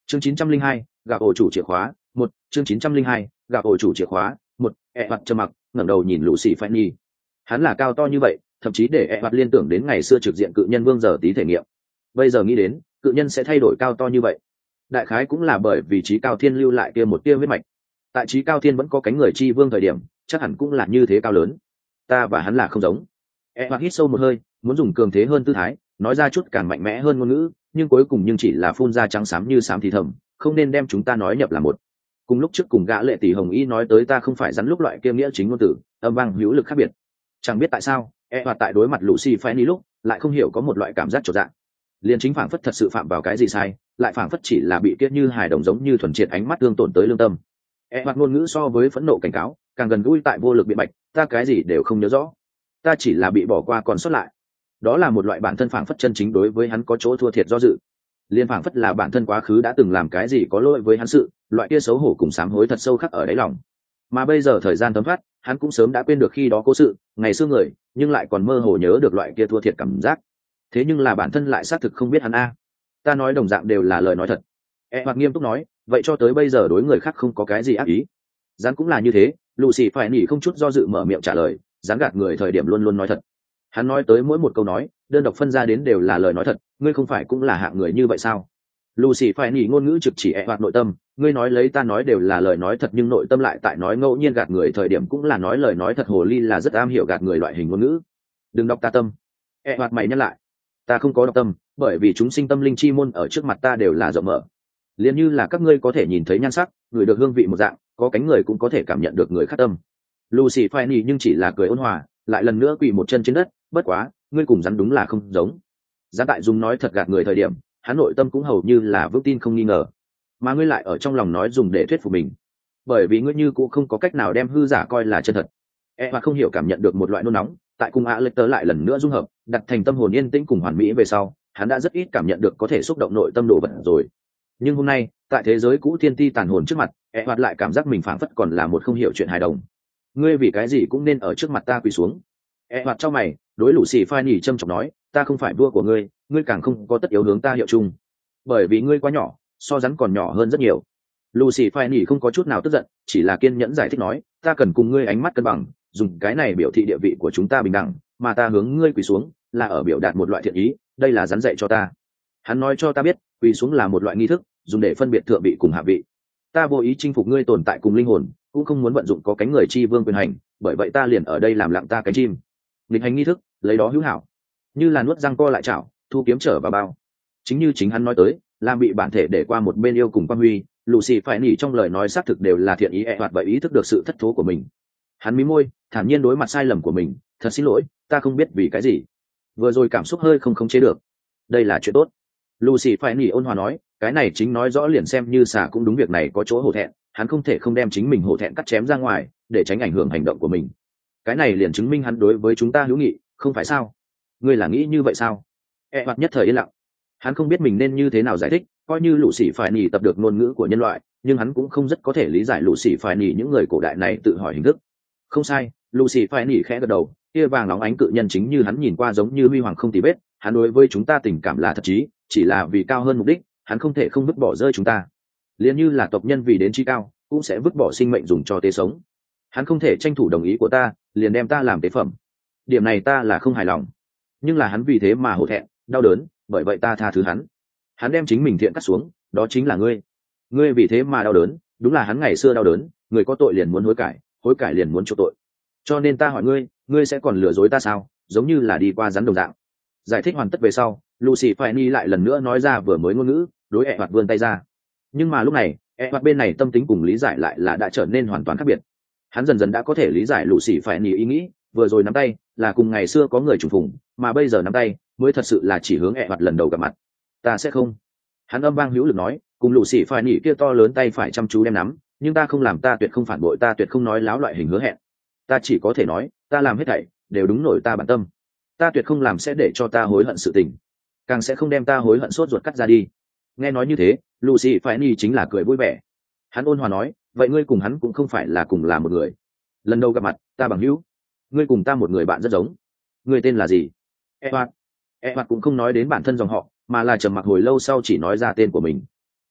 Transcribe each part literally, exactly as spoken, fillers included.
chương chín trăm linh hai, gặp ổ chủ chìa khóa một chương chín trăm linh hai, gặp ổ chủ chìa khóa một. E mặt trầm mặc ngẩng đầu nhìn lũ xì phải nhi. Hắn là cao to như vậy, thậm chí để E mặt liên tưởng đến ngày xưa trực diện cự nhân vương giờ tí thể nghiệm. Bây giờ nghĩ đến cự nhân sẽ thay đổi cao to như vậy, đại khái cũng là bởi vì trí cao thiên lưu lại kia một tia huyết mạch. Tại trí cao thiên vẫn có cánh người chi vương thời điểm, chắc hẳn cũng là như thế cao lớn. Ta và hắn là không giống. E mặt hít sâu một hơi, muốn dùng cường thế hơn tư thái nói ra chút càng mạnh mẽ hơn ngôn ngữ, nhưng cuối cùng nhưng chỉ là phun ra trắng xám như xám thì thầm, không nên đem chúng ta nói nhập là một. Cùng lúc trước cùng gã lệ tỷ hồng y nói tới ta không phải rắn lúc loại kia nghĩa chính ngôn tử, âm vang hữu lực khác biệt. Chẳng biết tại sao E hoạt tại đối mặt Lucy phải ni lúc lại không hiểu có một loại cảm giác chột dạ, liền chính phảng phất thật sự phạm vào cái gì sai, lại phảng phất chỉ là bị kiết như hài đồng giống như thuần triệt ánh mắt thương tổn tới lương tâm. E hoạt ngôn ngữ so với phẫn nộ cảnh cáo càng gần gũi tại vô lực biện bạch, ta cái gì đều không nhớ rõ, ta chỉ là bị bỏ qua còn sót lại. Đó là một loại bản thân phảng phất chân chính đối với hắn có chỗ thua thiệt do dự, liên phảng phất là bản thân quá khứ đã từng làm cái gì có lỗi với hắn sự, loại kia xấu hổ cùng sám hối thật sâu khắc ở đáy lòng. Mà bây giờ thời gian thấm thoát, hắn cũng sớm đã quên được khi đó cố sự ngày xưa người, nhưng lại còn mơ hồ nhớ được loại kia thua thiệt cảm giác. Thế nhưng là bản thân lại xác thực không biết hắn a. Ta nói đồng dạng đều là lời nói thật. E hoặc nghiêm túc nói, vậy cho tới bây giờ đối người khác không có cái gì ác ý. Rắn cũng là như thế. Lucy phải nỉ không chút do dự mở miệng trả lời, rắn gạt người thời điểm luôn luôn nói thật. Hắn nói tới mỗi một câu nói đơn độc phân ra đến đều là lời nói thật, ngươi không phải cũng là hạng người như vậy sao? Lucy phải nỉ ngôn ngữ trực chỉ E hoặc nội tâm, ngươi nói lấy ta nói đều là lời nói thật, nhưng nội tâm lại tại nói ngẫu nhiên gạt người thời điểm cũng là nói lời nói thật. Hồ ly là rất am hiểu gạt người loại hình ngôn ngữ. Đừng đọc ta tâm. E hoặc mày nhắc lại, ta không có đọc tâm, bởi vì chúng sinh tâm linh chi môn ở trước mặt ta đều là rộng mở, liền như là các ngươi có thể nhìn thấy nhan sắc, người được hương vị một dạng, có cánh người cũng có thể cảm nhận được người khác tâm. Lucy phải nỉ nhưng chỉ là cười ôn hòa, lại lần nữa quỳ một chân trên đất. Bất quá ngươi cùng rắn đúng là không giống. Rắn tại dùng nói thật gạt người thời điểm, hắn nội tâm cũng hầu như là vững tin không nghi ngờ, mà ngươi lại ở trong lòng nói dùng để thuyết phục mình, bởi vì ngươi như cũng không có cách nào đem hư giả coi là chân thật. E và không hiểu cảm nhận được một loại nôn nóng tại cùng ạ lệch tớ lại lần nữa dung hợp, đặt thành tâm hồn yên tĩnh cùng hoàn mỹ về sau, hắn đã rất ít cảm nhận được có thể xúc động nội tâm đồ vật rồi. Nhưng hôm nay tại thế giới cũ thiên ti tàn hồn trước mặt, E hoạt lại cảm giác mình phảng phất còn là một không hiểu chuyện hài đồng. Ngươi vì cái gì cũng nên ở trước mặt ta quỳ xuống. E hoạt trong mày đối Lucy phải nỉ trâm trọng nói, ta không phải vua của ngươi, ngươi càng không có tất yếu hướng ta hiệu chung, bởi vì ngươi quá nhỏ, so rắn còn nhỏ hơn rất nhiều. Lucy phải nỉ không có chút nào tức giận, chỉ là kiên nhẫn giải thích nói, ta cần cùng ngươi ánh mắt cân bằng, dùng cái này biểu thị địa vị của chúng ta bình đẳng, mà ta hướng ngươi quỳ xuống là ở biểu đạt một loại thiện ý, đây là rắn dạy cho ta. Hắn nói cho ta biết quỳ xuống là một loại nghi thức, dùng để phân biệt thượng vị cùng hạ vị. Ta vô ý chinh phục ngươi tồn tại cùng linh hồn, cũng không muốn vận dụng có cánh người chi vương quyền hành, bởi vậy ta liền ở đây làm lặng ta cánh chim. Nghịch hành nghi thức, lấy đó hữu hảo, như là nuốt răng co lại chảo, thu kiếm trở vào bao. Chính như chính hắn nói tới, làm bị bản thể để qua một bên yêu cùng quan huy. Lucy phải nỉ trong lời nói xác thực đều là thiện ý. E hoạt vậy ý thức được sự thất thố của mình, hắn mí môi thản nhiên đối mặt sai lầm của mình, thật xin lỗi, ta không biết vì cái gì vừa rồi cảm xúc hơi không khống chế được, đây là chuyện tốt. Lucy phải nỉ ôn hòa nói, cái này chính nói rõ liền xem như xà cũng đúng việc này có chỗ hổ thẹn, hắn không thể không đem chính mình hổ thẹn cắt chém ra ngoài để tránh ảnh hưởng hành động của mình. Cái này liền chứng minh hắn đối với chúng ta hữu nghị, không phải sao? Ngươi là nghĩ như vậy sao? E hoạt nhất thời yên lặng, hắn không biết mình nên như thế nào giải thích. Coi như Lucy phải nỉ tập được ngôn ngữ của nhân loại, nhưng hắn cũng không rất có thể lý giải Lucy phải nỉ những người cổ đại này tự hỏi hình thức. Không sai, Lucy phải nỉ khẽ gật đầu, kia vàng nóng ánh cự nhân chính như hắn nhìn qua giống như huy hoàng không tì vết, hắn đối với chúng ta tình cảm là thật chí, chỉ là vì cao hơn mục đích, hắn không thể không vứt bỏ rơi chúng ta. Liên như là tộc nhân vì đến chí cao, cũng sẽ vứt bỏ sinh mệnh dùng cho tế sống. Hắn không thể tranh thủ đồng ý của ta, liền đem ta làm tế phẩm. Điểm này ta là không hài lòng. Nhưng là hắn vì thế mà hổ thẹn, đau đớn, bởi vậy ta tha thứ hắn. Hắn đem chính mình thiện cắt xuống, đó chính là ngươi. Ngươi vì thế mà đau đớn, đúng là hắn ngày xưa đau đớn, người có tội liền muốn hối cải, hối cải liền muốn chuộc tội. Cho nên ta hỏi ngươi, ngươi sẽ còn lừa dối ta sao? Giống như là đi qua rắn đồng dạng. Giải thích hoàn tất về sau, Lucy phải nỉ lại lần nữa nói ra vừa mới ngôn ngữ, đối E hoạt vươn tay ra. Nhưng mà lúc này, E hoạt bên này tâm tính cùng lý giải lại là đã trở nên hoàn toàn khác biệt. Hắn dần dần đã có thể lý giải Lucy phải nỉ ý nghĩ, vừa rồi nắm tay là cùng ngày xưa có người trùng phùng, mà bây giờ nắm tay mới thật sự là chỉ hướng E hoạt lần đầu gặp mặt. Ta sẽ không. Hắn âm vang hữu lực nói, cùng Lucy phải nỉ kia to lớn tay phải chăm chú đem nắm, nhưng ta không làm, ta tuyệt không phản bội, ta tuyệt không nói láo loại hình hứa hẹn. Ta chỉ có thể nói, ta làm hết thảy đều đúng nổi ta bản tâm. Ta tuyệt không làm sẽ để cho ta hối hận sự tình, càng sẽ không đem ta hối hận sốt ruột cắt ra đi. Nghe nói như thế, Lucy phải nỉ chính là cười vui vẻ. Hắn ôn hòa nói, vậy ngươi cùng hắn cũng không phải là cùng là một người. Lần đầu gặp mặt, ta bằng hữu, ngươi cùng ta một người bạn rất giống. Ngươi tên là gì? Edward. Edward cũng không nói đến bản thân dòng họ, mà là trầm mặc hồi lâu sau chỉ nói ra tên của mình.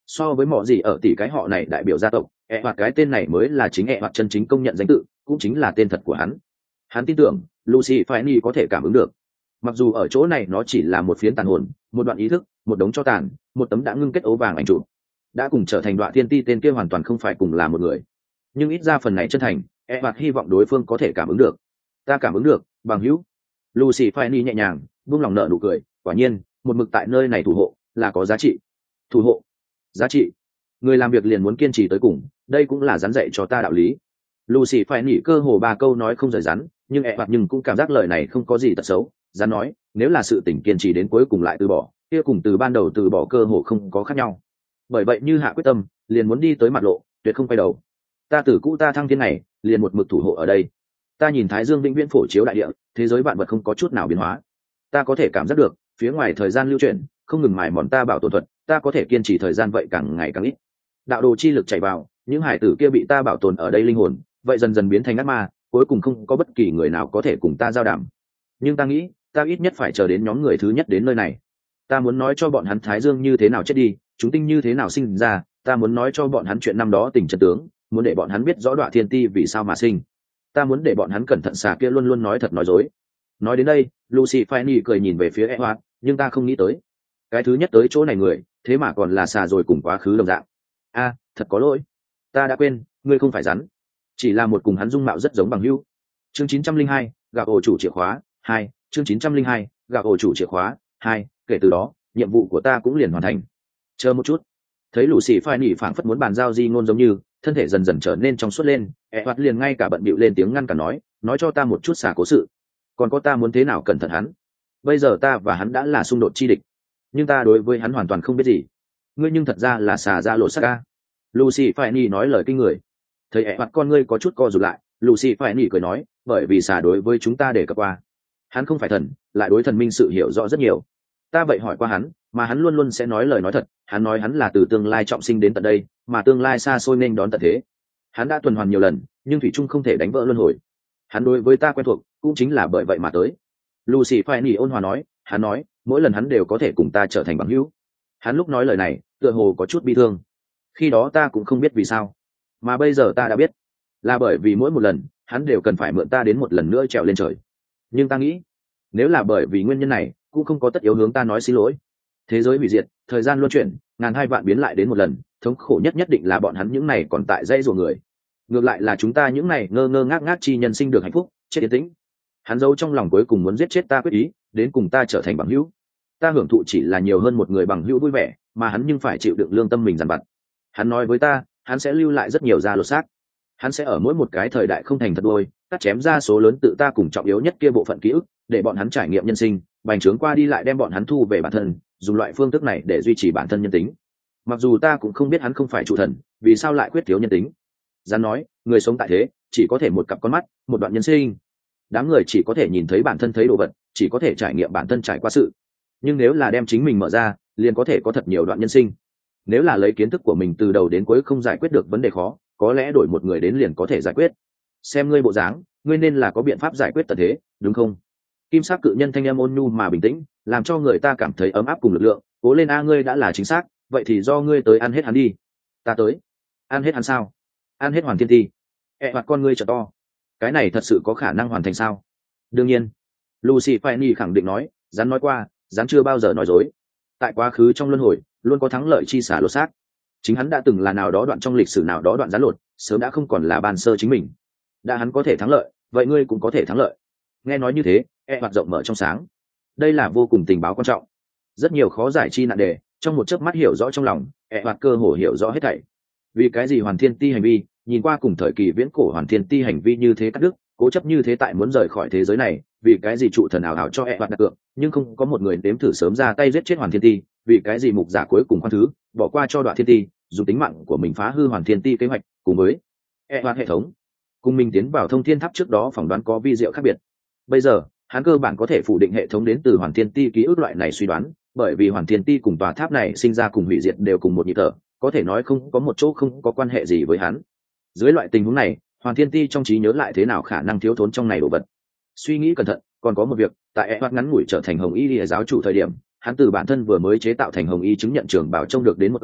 So với mọi gì ở tỷ cái họ này đại biểu gia tộc, ẹ hoặc cái tên này mới là chính ẹ hoặc chân chính công nhận danh tự, cũng chính là tên thật của hắn. Hắn tin tưởng Lucy Fanny có thể cảm ứng được. Mặc dù ở chỗ này nó chỉ là một phiến tàn hồn, một đoạn ý thức, một đống cho tàn, một tấm đã ngưng kết ấu vàng ảnh chụp, đã cùng trở thành đoạn thiên ti tên kia hoàn toàn không phải cùng là một người. Nhưng ít ra phần này chân thành, ẹ hoặc hy vọng đối phương có thể cảm ứng được. Ta cảm ứng được, bằng hữu. Lucy Fanny nhẹ nhàng buông lòng nợ nụ cười, quả nhiên một mực tại nơi này thủ hộ là có giá trị. Thủ hộ, giá trị. Người làm việc liền muốn kiên trì tới cùng, đây cũng là rắn dạy cho ta đạo lý. Lucy phải nỉ cơ hồ ba câu nói không rời rắn, nhưng ẹ hoặc nhưng cũng cảm giác lời này không có gì tật xấu. Rắn nói, nếu là sự tình kiên trì đến cuối cùng lại từ bỏ, kia cùng từ ban đầu từ bỏ cơ hồ không có khác nhau. Bởi vậy như hạ quyết tâm, liền muốn đi tới mặt lộ, tuyệt không quay đầu. Ta từ cũ ta thăng thiên này, liền một mực thủ hộ ở đây. Ta nhìn thái dương vĩnh viễn phổ chiếu đại địa, thế giới vạn vật không có chút nào biến hóa. Ta có thể cảm giác được, phía ngoài thời gian lưu chuyển, không ngừng mài mòn ta bảo tồn thuật, ta có thể kiên trì thời gian vậy càng ngày càng ít. Đạo đồ chi lực chảy vào, những hải tử kia bị ta bảo tồn ở đây linh hồn, vậy dần dần biến thành ác ma, cuối cùng không có bất kỳ người nào có thể cùng ta giao đảm. Nhưng ta nghĩ, ta ít nhất phải chờ đến nhóm người thứ nhất đến nơi này. Ta muốn nói cho bọn hắn thái dương như thế nào chết đi, chúng tinh như thế nào sinh ra, ta muốn nói cho bọn hắn chuyện năm đó tình chân tướng, muốn để bọn hắn biết rõ đoạn thiên ti vì sao mà sinh. Ta muốn để bọn hắn cẩn thận xà kia luôn luôn nói thật nói dối. Nói đến đây, Lucy Fanny cười nhìn về phía Edward, nhưng ta không nghĩ tới, cái thứ nhất tới chỗ này người, thế mà còn là xà rồi cùng quá khứ đồng dạng. A, thật có lỗi, ta đã quên, ngươi không phải rắn, chỉ là một cùng hắn dung mạo rất giống bằng hữu. Chương chín trăm linh hai, gạo ổ chủ chìa khóa hai. Chương chín trăm linh hai, gạo ổ chủ chìa khóa hai. Kể từ đó, nhiệm vụ của ta cũng liền hoàn thành. Chờ một chút. Thấy Lucy Fanny phảng phất muốn bàn giao di ngôn giống như, thân thể dần dần trở nên trong suốt lên, Edward liền ngay cả bận bịu lên tiếng ngăn cả nói, nói cho ta một chút xả cố sự. Còn có ta muốn thế nào cẩn thận hắn. Bây giờ ta và hắn đã là xung đột chi địch, nhưng ta đối với hắn hoàn toàn không biết gì. Ngươi nhưng thật ra là xả ra lộ sắc ca. Lucy Fanny nói lời kinh người. Thấy Edward con ngươi có chút co rụt lại, Lucy Fanny cười nói, bởi vì xả đối với chúng ta để cập qua. Hắn không phải thần, lại đối thần minh sự hiểu rõ rất nhiều. Ta vậy hỏi qua hắn, mà hắn luôn luôn sẽ nói lời nói thật. Hắn nói hắn là từ tương lai trọng sinh đến tận đây, mà tương lai xa xôi nên đón tận thế. Hắn đã tuần hoàn nhiều lần, nhưng thủy trung không thể đánh vỡ luân hồi. Hắn đối với ta quen thuộc, cũng chính là bởi vậy mà tới. Lucy Fanny ôn hòa nói, hắn nói, mỗi lần hắn đều có thể cùng ta trở thành bằng hữu. Hắn lúc nói lời này, tựa hồ có chút bi thương. Khi đó ta cũng không biết vì sao, mà bây giờ ta đã biết, là bởi vì mỗi một lần, hắn đều cần phải mượn ta đến một lần nữa trèo lên trời. Nhưng ta nghĩ, nếu là bởi vì nguyên nhân này, cũng không có tất yếu hướng ta nói xin lỗi. Thế giới hủy diệt, thời gian luân chuyển, ngàn hai vạn biến lại đến một lần, thống khổ nhất nhất định là bọn hắn những này còn tại dây rùa người. Ngược lại là chúng ta những này ngơ ngơ ngác ngác chi nhân sinh được hạnh phúc, chết yên tĩnh. Hắn giấu trong lòng cuối cùng muốn giết chết ta quyết ý, đến cùng ta trở thành bằng hữu. Ta hưởng thụ chỉ là nhiều hơn một người bằng hữu vui vẻ, mà hắn nhưng phải chịu đựng lương tâm mình dằn vặt. Hắn nói với ta, hắn sẽ lưu lại rất nhiều da lột xác. Hắn sẽ ở mỗi một cái thời đại không thành thật đôi, cắt chém ra số lớn tự ta cùng trọng yếu nhất kia bộ phận ký ức, để bọn hắn trải nghiệm nhân sinh, bành trướng qua đi lại đem bọn hắn thu về bản thân, dùng loại phương thức này để duy trì bản thân nhân tính. Mặc dù ta cũng không biết hắn không phải chủ thần, vì sao lại quyết thiếu nhân tính. Gián nói, người sống tại thế, chỉ có thể một cặp con mắt, một đoạn nhân sinh. Đám người chỉ có thể nhìn thấy bản thân thấy đồ vật, chỉ có thể trải nghiệm bản thân trải qua sự. Nhưng nếu là đem chính mình mở ra, liền có thể có thật nhiều đoạn nhân sinh. Nếu là lấy kiến thức của mình từ đầu đến cuối không giải quyết được vấn đề khó, có lẽ đổi một người đến liền có thể giải quyết. Xem ngươi bộ dáng, ngươi nên là có biện pháp giải quyết tận thế, đúng không? Kim sắc cự nhân thanh em ôn nhu mà bình tĩnh, làm cho người ta cảm thấy ấm áp cùng lực lượng. Cố lên a, ngươi đã là chính xác, vậy thì do ngươi tới ăn hết hắn đi. Ta tới. Ăn hết hắn sao? Ăn hết Hoàn Thiên Ti. E hoặc con ngươi trợ to. Cái này thật sự có khả năng hoàn thành sao? Đương nhiên. Lucy Fanny khẳng định nói, rắn nói qua, rắn chưa bao giờ nói dối. Tại quá khứ trong luân hồi, luôn có thắng lợi chi xả lột xác. Chính hắn đã từng là nào đó đoạn trong lịch sử nào đó đoạn rắn lột, sớm đã không còn là ban sơ chính mình. Đã hắn có thể thắng lợi, vậy ngươi cũng có thể thắng lợi. Nghe nói như thế, E hoặc rộng mở trong sáng. Đây là vô cùng tình báo quan trọng. Rất nhiều khó giải chi nạn đề, trong một chớp mắt hiểu rõ trong lòng, E hoặc cơ hồ hiểu rõ hết thảy. Vì cái gì Hoàn Thiên Ti hành vi, nhìn qua cùng thời kỳ viễn cổ Hoàn Thiên Ti hành vi như thế cắt đứt, cố chấp như thế tại muốn rời khỏi thế giới này, vì cái gì trụ thần ảo ảo cho E hoặc đặt cược, nhưng không có một người nếm thử sớm ra tay giết chết Hoàn Thiên Ti, vì cái gì mục giả cuối cùng khoan thứ, bỏ qua cho Đoạn Thiên Ti, dùng tính mạng của mình phá hư Hoàn Thiên Ti kế hoạch, cùng với E hoặc hệ thống, cùng mình tiến vào thông thiên tháp trước đó phỏng đoán có vi diệu khác biệt. Bây giờ, hắn cơ bản có thể phủ định hệ thống đến từ Hoàn Thiên Ti ký ức loại này suy đoán, bởi vì Hoàn Thiên Ti cùng tòa tháp này sinh ra cùng hủy diệt đều cùng một nhịp thở, có thể nói không có một chỗ không có quan hệ gì với hắn. Dưới loại tình huống này, Hoàn Thiên Ti trong trí nhớ lại thế nào khả năng thiếu thốn trong này đồ vật. Suy nghĩ cẩn thận, còn có một việc, tại E hoặc ngắn ngủi trở thành Hồng Y Lìa giáo chủ thời điểm, hắn từ bản thân vừa mới chế tạo thành Hồng Y chứng nhận trường bảo trông được đến một câu,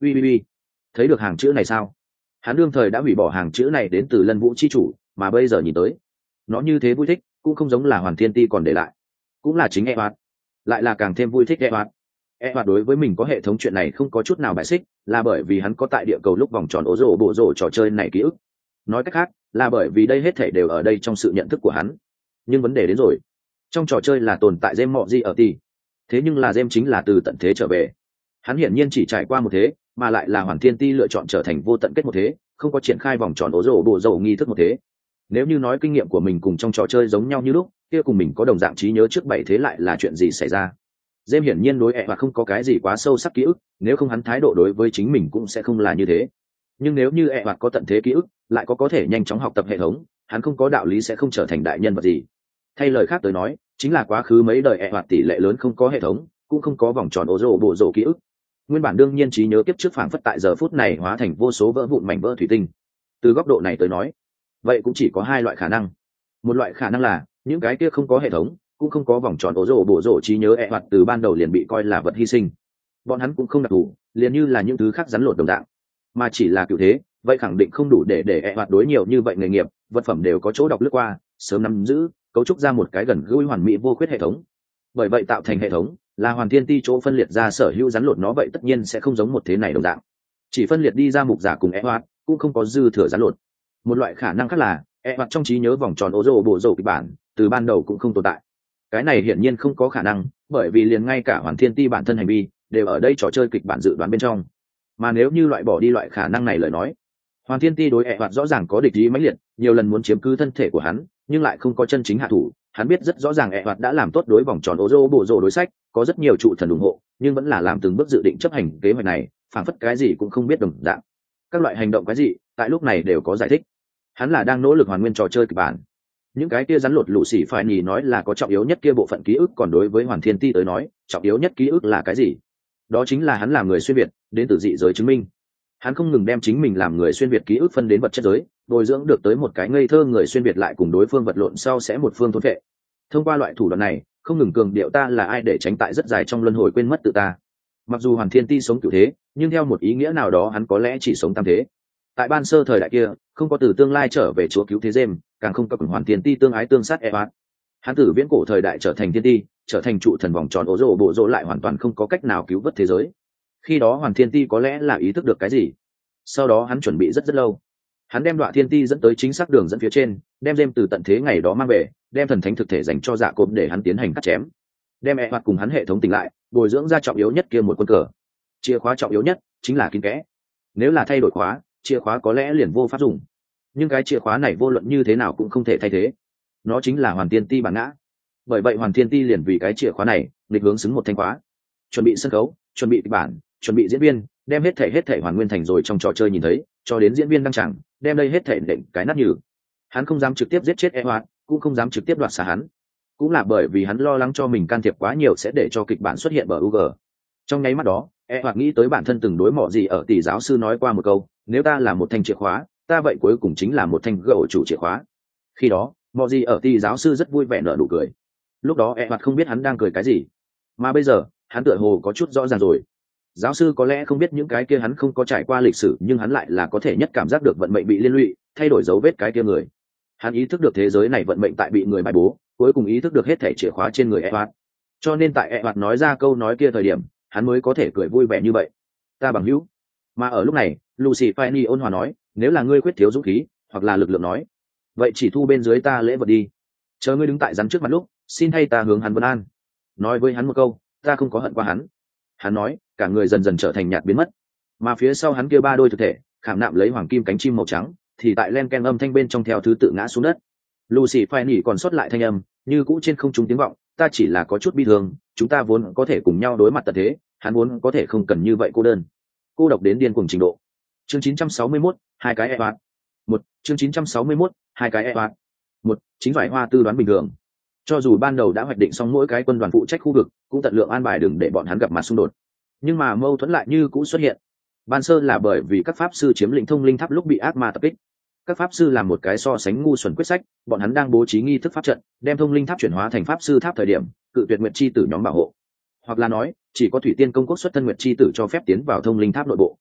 ui ui ui, thấy được hàng chữ này sao? Hắn đương thời đã hủy bỏ hàng chữ này đến từ Lân Vũ chi chủ, mà bây giờ nhìn tới nó như thế vui thích, cũng không giống là Hoàn Thiên Ti còn để lại, cũng là chính Eoat, lại là càng thêm vui thích Eoat. Eoat đối với mình có hệ thống chuyện này không có chút nào bại xích, là bởi vì hắn có tại địa cầu lúc vòng tròn ố rổ bộ rổ trò chơi này ký ức. Nói cách khác, là bởi vì đây hết thảy đều ở đây trong sự nhận thức của hắn. Nhưng vấn đề đến rồi, trong trò chơi là tồn tại Gem Mọ ở Ti, thế nhưng là Gem chính là từ tận thế trở về. Hắn hiển nhiên chỉ trải qua một thế, mà lại là Hoàn Thiên Ti lựa chọn trở thành vô tận kết một thế, không có triển khai vòng tròn ố rổ bộ rổ nghi thức một thế. Nếu như nói kinh nghiệm của mình cùng trong trò chơi giống nhau như lúc, kia cùng mình có đồng dạng trí nhớ trước bảy thế lại là chuyện gì xảy ra? Gem hiển nhiên đối ẹ và không có cái gì quá sâu sắc ký ức, nếu không hắn thái độ đối với chính mình cũng sẽ không là như thế. Nhưng nếu như ẹ và có tận thế ký ức, lại có có thể nhanh chóng học tập hệ thống, hắn không có đạo lý sẽ không trở thành đại nhân vật gì. Thay lời khác tới nói, chính là quá khứ mấy đời ẹ và tỷ lệ lớn không có hệ thống, cũng không có vòng tròn ố rổ bộ rổ ký ức. Nguyên bản đương nhiên trí nhớ kiếp trước phảng phất tại giờ phút này hóa thành vô số vỡ vụn mảnh vỡ thủy tinh. Từ góc độ này tới nói, vậy cũng chỉ có hai loại khả năng. Một loại khả năng là những cái kia không có hệ thống, cũng không có vòng tròn ố rổ bộ rổ trí nhớ ẹ hoạt từ ban đầu liền bị coi là vật hy sinh. Bọn hắn cũng không đặc thù, liền như là những thứ khác rắn lột đồng dạng, mà chỉ là cựu thế, vậy khẳng định không đủ để để ẹ hoạt đối nhiều như vậy nghề nghiệp, vật phẩm đều có chỗ đọc lướt qua, sớm nắm giữ, cấu trúc ra một cái gần gũi hoàn mỹ vô khuyết hệ thống. Bởi vậy tạo thành hệ thống là Hoàn Thiên Ti chỗ phân liệt ra sở hữu rắn lột nó, vậy tất nhiên sẽ không giống một thế này đồng dạng, chỉ phân liệt đi ra mục giả cùng ẹ hoạt, cũng không có dư thừa rắn lột. Một loại khả năng khác là ẹ hoạt trong trí nhớ vòng tròn ố rổ bộ rổ kịch bản từ ban đầu cũng không tồn tại. Cái này hiển nhiên không có khả năng, bởi vì liền ngay cả Hoàn Thiên Ti bản thân hành vi đều ở đây trò chơi kịch bản dự đoán bên trong. Mà nếu như loại bỏ đi loại khả năng này lời nói, Hoàn Thiên Ti đối ẹ hoạt rõ ràng có địch ý mãnh liệt, nhiều lần muốn chiếm cứ thân thể của hắn, nhưng lại không có chân chính hạ thủ. Hắn biết rất rõ ràng ẹ hoạt đã làm tốt đối vòng tròn ố rổ bộ rổ đối sách, có rất nhiều trụ thần ủng hộ, nhưng vẫn là làm từng bước dự định chấp hành kế hoạch này, phảng phất cái gì cũng không biết đồng dạng. Các loại hành động cái gì, tại lúc này đều có giải thích. Hắn là đang nỗ lực hoàn nguyên trò chơi kịch bản. Những cái kia rắn lột lũ xỉ phải nhì nói là có trọng yếu nhất kia bộ phận ký ức, còn đối với Hoàn Thiên Ti tới nói, trọng yếu nhất ký ức là cái gì? Đó chính là hắn là người xuyên việt, đến từ dị giới chứng minh. Hắn không ngừng đem chính mình làm người xuyên việt ký ức phân đến vật chất giới, bồi dưỡng được tới một cái ngây thơ người xuyên việt lại cùng đối phương vật lộn sau sẽ một phương thôn vệ. Thông qua loại thủ đoạn này, không ngừng cường điệu ta là ai để tránh tại rất dài trong luân hồi quên mất tự ta. Mặc dù Hoàn Thiên Ti sống cửu thế, nhưng theo một ý nghĩa nào đó hắn có lẽ chỉ sống tam thế. Tại ban sơ thời đại kia, không có từ tương lai trở về chúa cứu thế Gem, càng không có cùng Hoàn Thiên Ti tương ái tương sát Eoat. Hắn từ viễn cổ thời đại trở thành thiên ti, trở thành trụ thần vòng tròn ố rồ bộ rồ, lại hoàn toàn không có cách nào cứu vớt thế giới. Khi đó Hoàn Thiên Ti có lẽ là ý thức được cái gì. Sau đó hắn chuẩn bị rất rất lâu. Hắn đem Đoạ Thiên Ti dẫn tới chính xác đường dẫn phía trên, đem Gem từ tận thế ngày đó mang về, đem thần thánh thực thể dành cho Dạ Cộp để hắn tiến hành cắt chém, đem Eoat cùng hắn hệ thống tỉnh lại, bồi dưỡng ra trọng yếu nhất kia một quân cờ. Chìa khóa trọng yếu nhất chính là kín kẽ. Nếu là thay đổi khóa, chìa khóa có lẽ liền vô pháp dùng, nhưng cái chìa khóa này vô luận như thế nào cũng không thể thay thế. Nó chính là Hoàn Thiên Ti bản ngã. Bởi vậy Hoàn Thiên Ti liền vì cái chìa khóa này nghịch hướng xứng một thanh khóa, chuẩn bị sân khấu, chuẩn bị kịch bản, chuẩn bị diễn viên, đem hết thể hết thể hoàn nguyên thành rồi trong trò chơi nhìn thấy, cho đến diễn viên đăng chẳng đem đây hết thể đệm cái nát nhừ. Hắn không dám trực tiếp giết chết Eoat, cũng không dám trực tiếp đoạt xá hắn, cũng là bởi vì hắn lo lắng cho mình can thiệp quá nhiều sẽ để cho kịch bản xuất hiện bờ u giê. Trong nháy mắt đó, Eoat nghĩ tới bản thân từng đối mọ gì ở tỷ giáo sư nói qua một câu, nếu ta là một thanh chìa khóa, ta vậy cuối cùng chính là một thanh gỗ chủ chìa khóa. Khi đó mọ gì ở tỷ giáo sư rất vui vẻ nở nụ cười. Lúc đó Eoat không biết hắn đang cười cái gì, mà bây giờ hắn tựa hồ có chút rõ ràng rồi. Giáo sư có lẽ không biết những cái kia hắn không có trải qua lịch sử, nhưng hắn lại là có thể nhất cảm giác được vận mệnh bị liên lụy, thay đổi dấu vết cái kia người. Hắn ý thức được thế giới này vận mệnh tại bị người bài bố, cuối cùng ý thức được hết thảy chìa khóa trên người Eoat. Cho nên tại Eoat nói ra câu nói kia thời điểm, hắn mới có thể cười vui vẻ như vậy. Ta bằng hữu. Mà ở lúc này, Lucy Fanny ôn hòa nói, nếu là ngươi khuyết thiếu dũng khí hoặc là lực lượng nói, vậy chỉ thu bên dưới ta lễ vật đi. Chờ ngươi đứng tại rắn trước mặt lúc, xin thay ta hướng hắn vấn an. Nói với hắn một câu, ta không có hận qua hắn. Hắn nói, cả người dần dần trở thành nhạt biến mất. Mà phía sau hắn kia ba đôi thực thể, khảm nạm lấy hoàng kim cánh chim màu trắng, thì tại len ken âm thanh bên trong theo thứ tự ngã xuống đất. Lucy Fanny còn sót lại thanh âm, như cũ trên không trung tiếng vọng, ta chỉ là có chút bi thương, chúng ta vốn có thể cùng nhau đối mặt tận thế, hắn vốn có thể không cần như vậy cô đơn. Cô độc đến điên cuồng trình độ. Chương chín trăm sáu mươi mốt, hai cái Eoat. Một, chương chín trăm sáu mươi mốt, hai cái Eoat. Một, chính phải Hoa Tư đoán bình thường. Cho dù ban đầu đã hoạch định xong mỗi cái quân đoàn phụ trách khu vực, cũng tận lượng an bài đừng để bọn hắn gặp mặt xung đột. Nhưng mà mâu thuẫn lại như cũ xuất hiện. Ban sơ là bởi vì các pháp sư chiếm lĩnh Thông Linh Tháp lúc bị ác ma tập kích. Các pháp sư làm một cái so sánh ngu xuẩn quyết sách, bọn hắn đang bố trí nghi thức pháp trận, đem Thông Linh Tháp chuyển hóa thành pháp sư tháp thời điểm, cự tuyệt Nguyệt chi tử nhóm bảo hộ. Hoặc là nói, chỉ có Thủy Tiên công quốc xuất thân Nguyệt chi tử cho phép tiến vào Thông Linh Tháp nội bộ.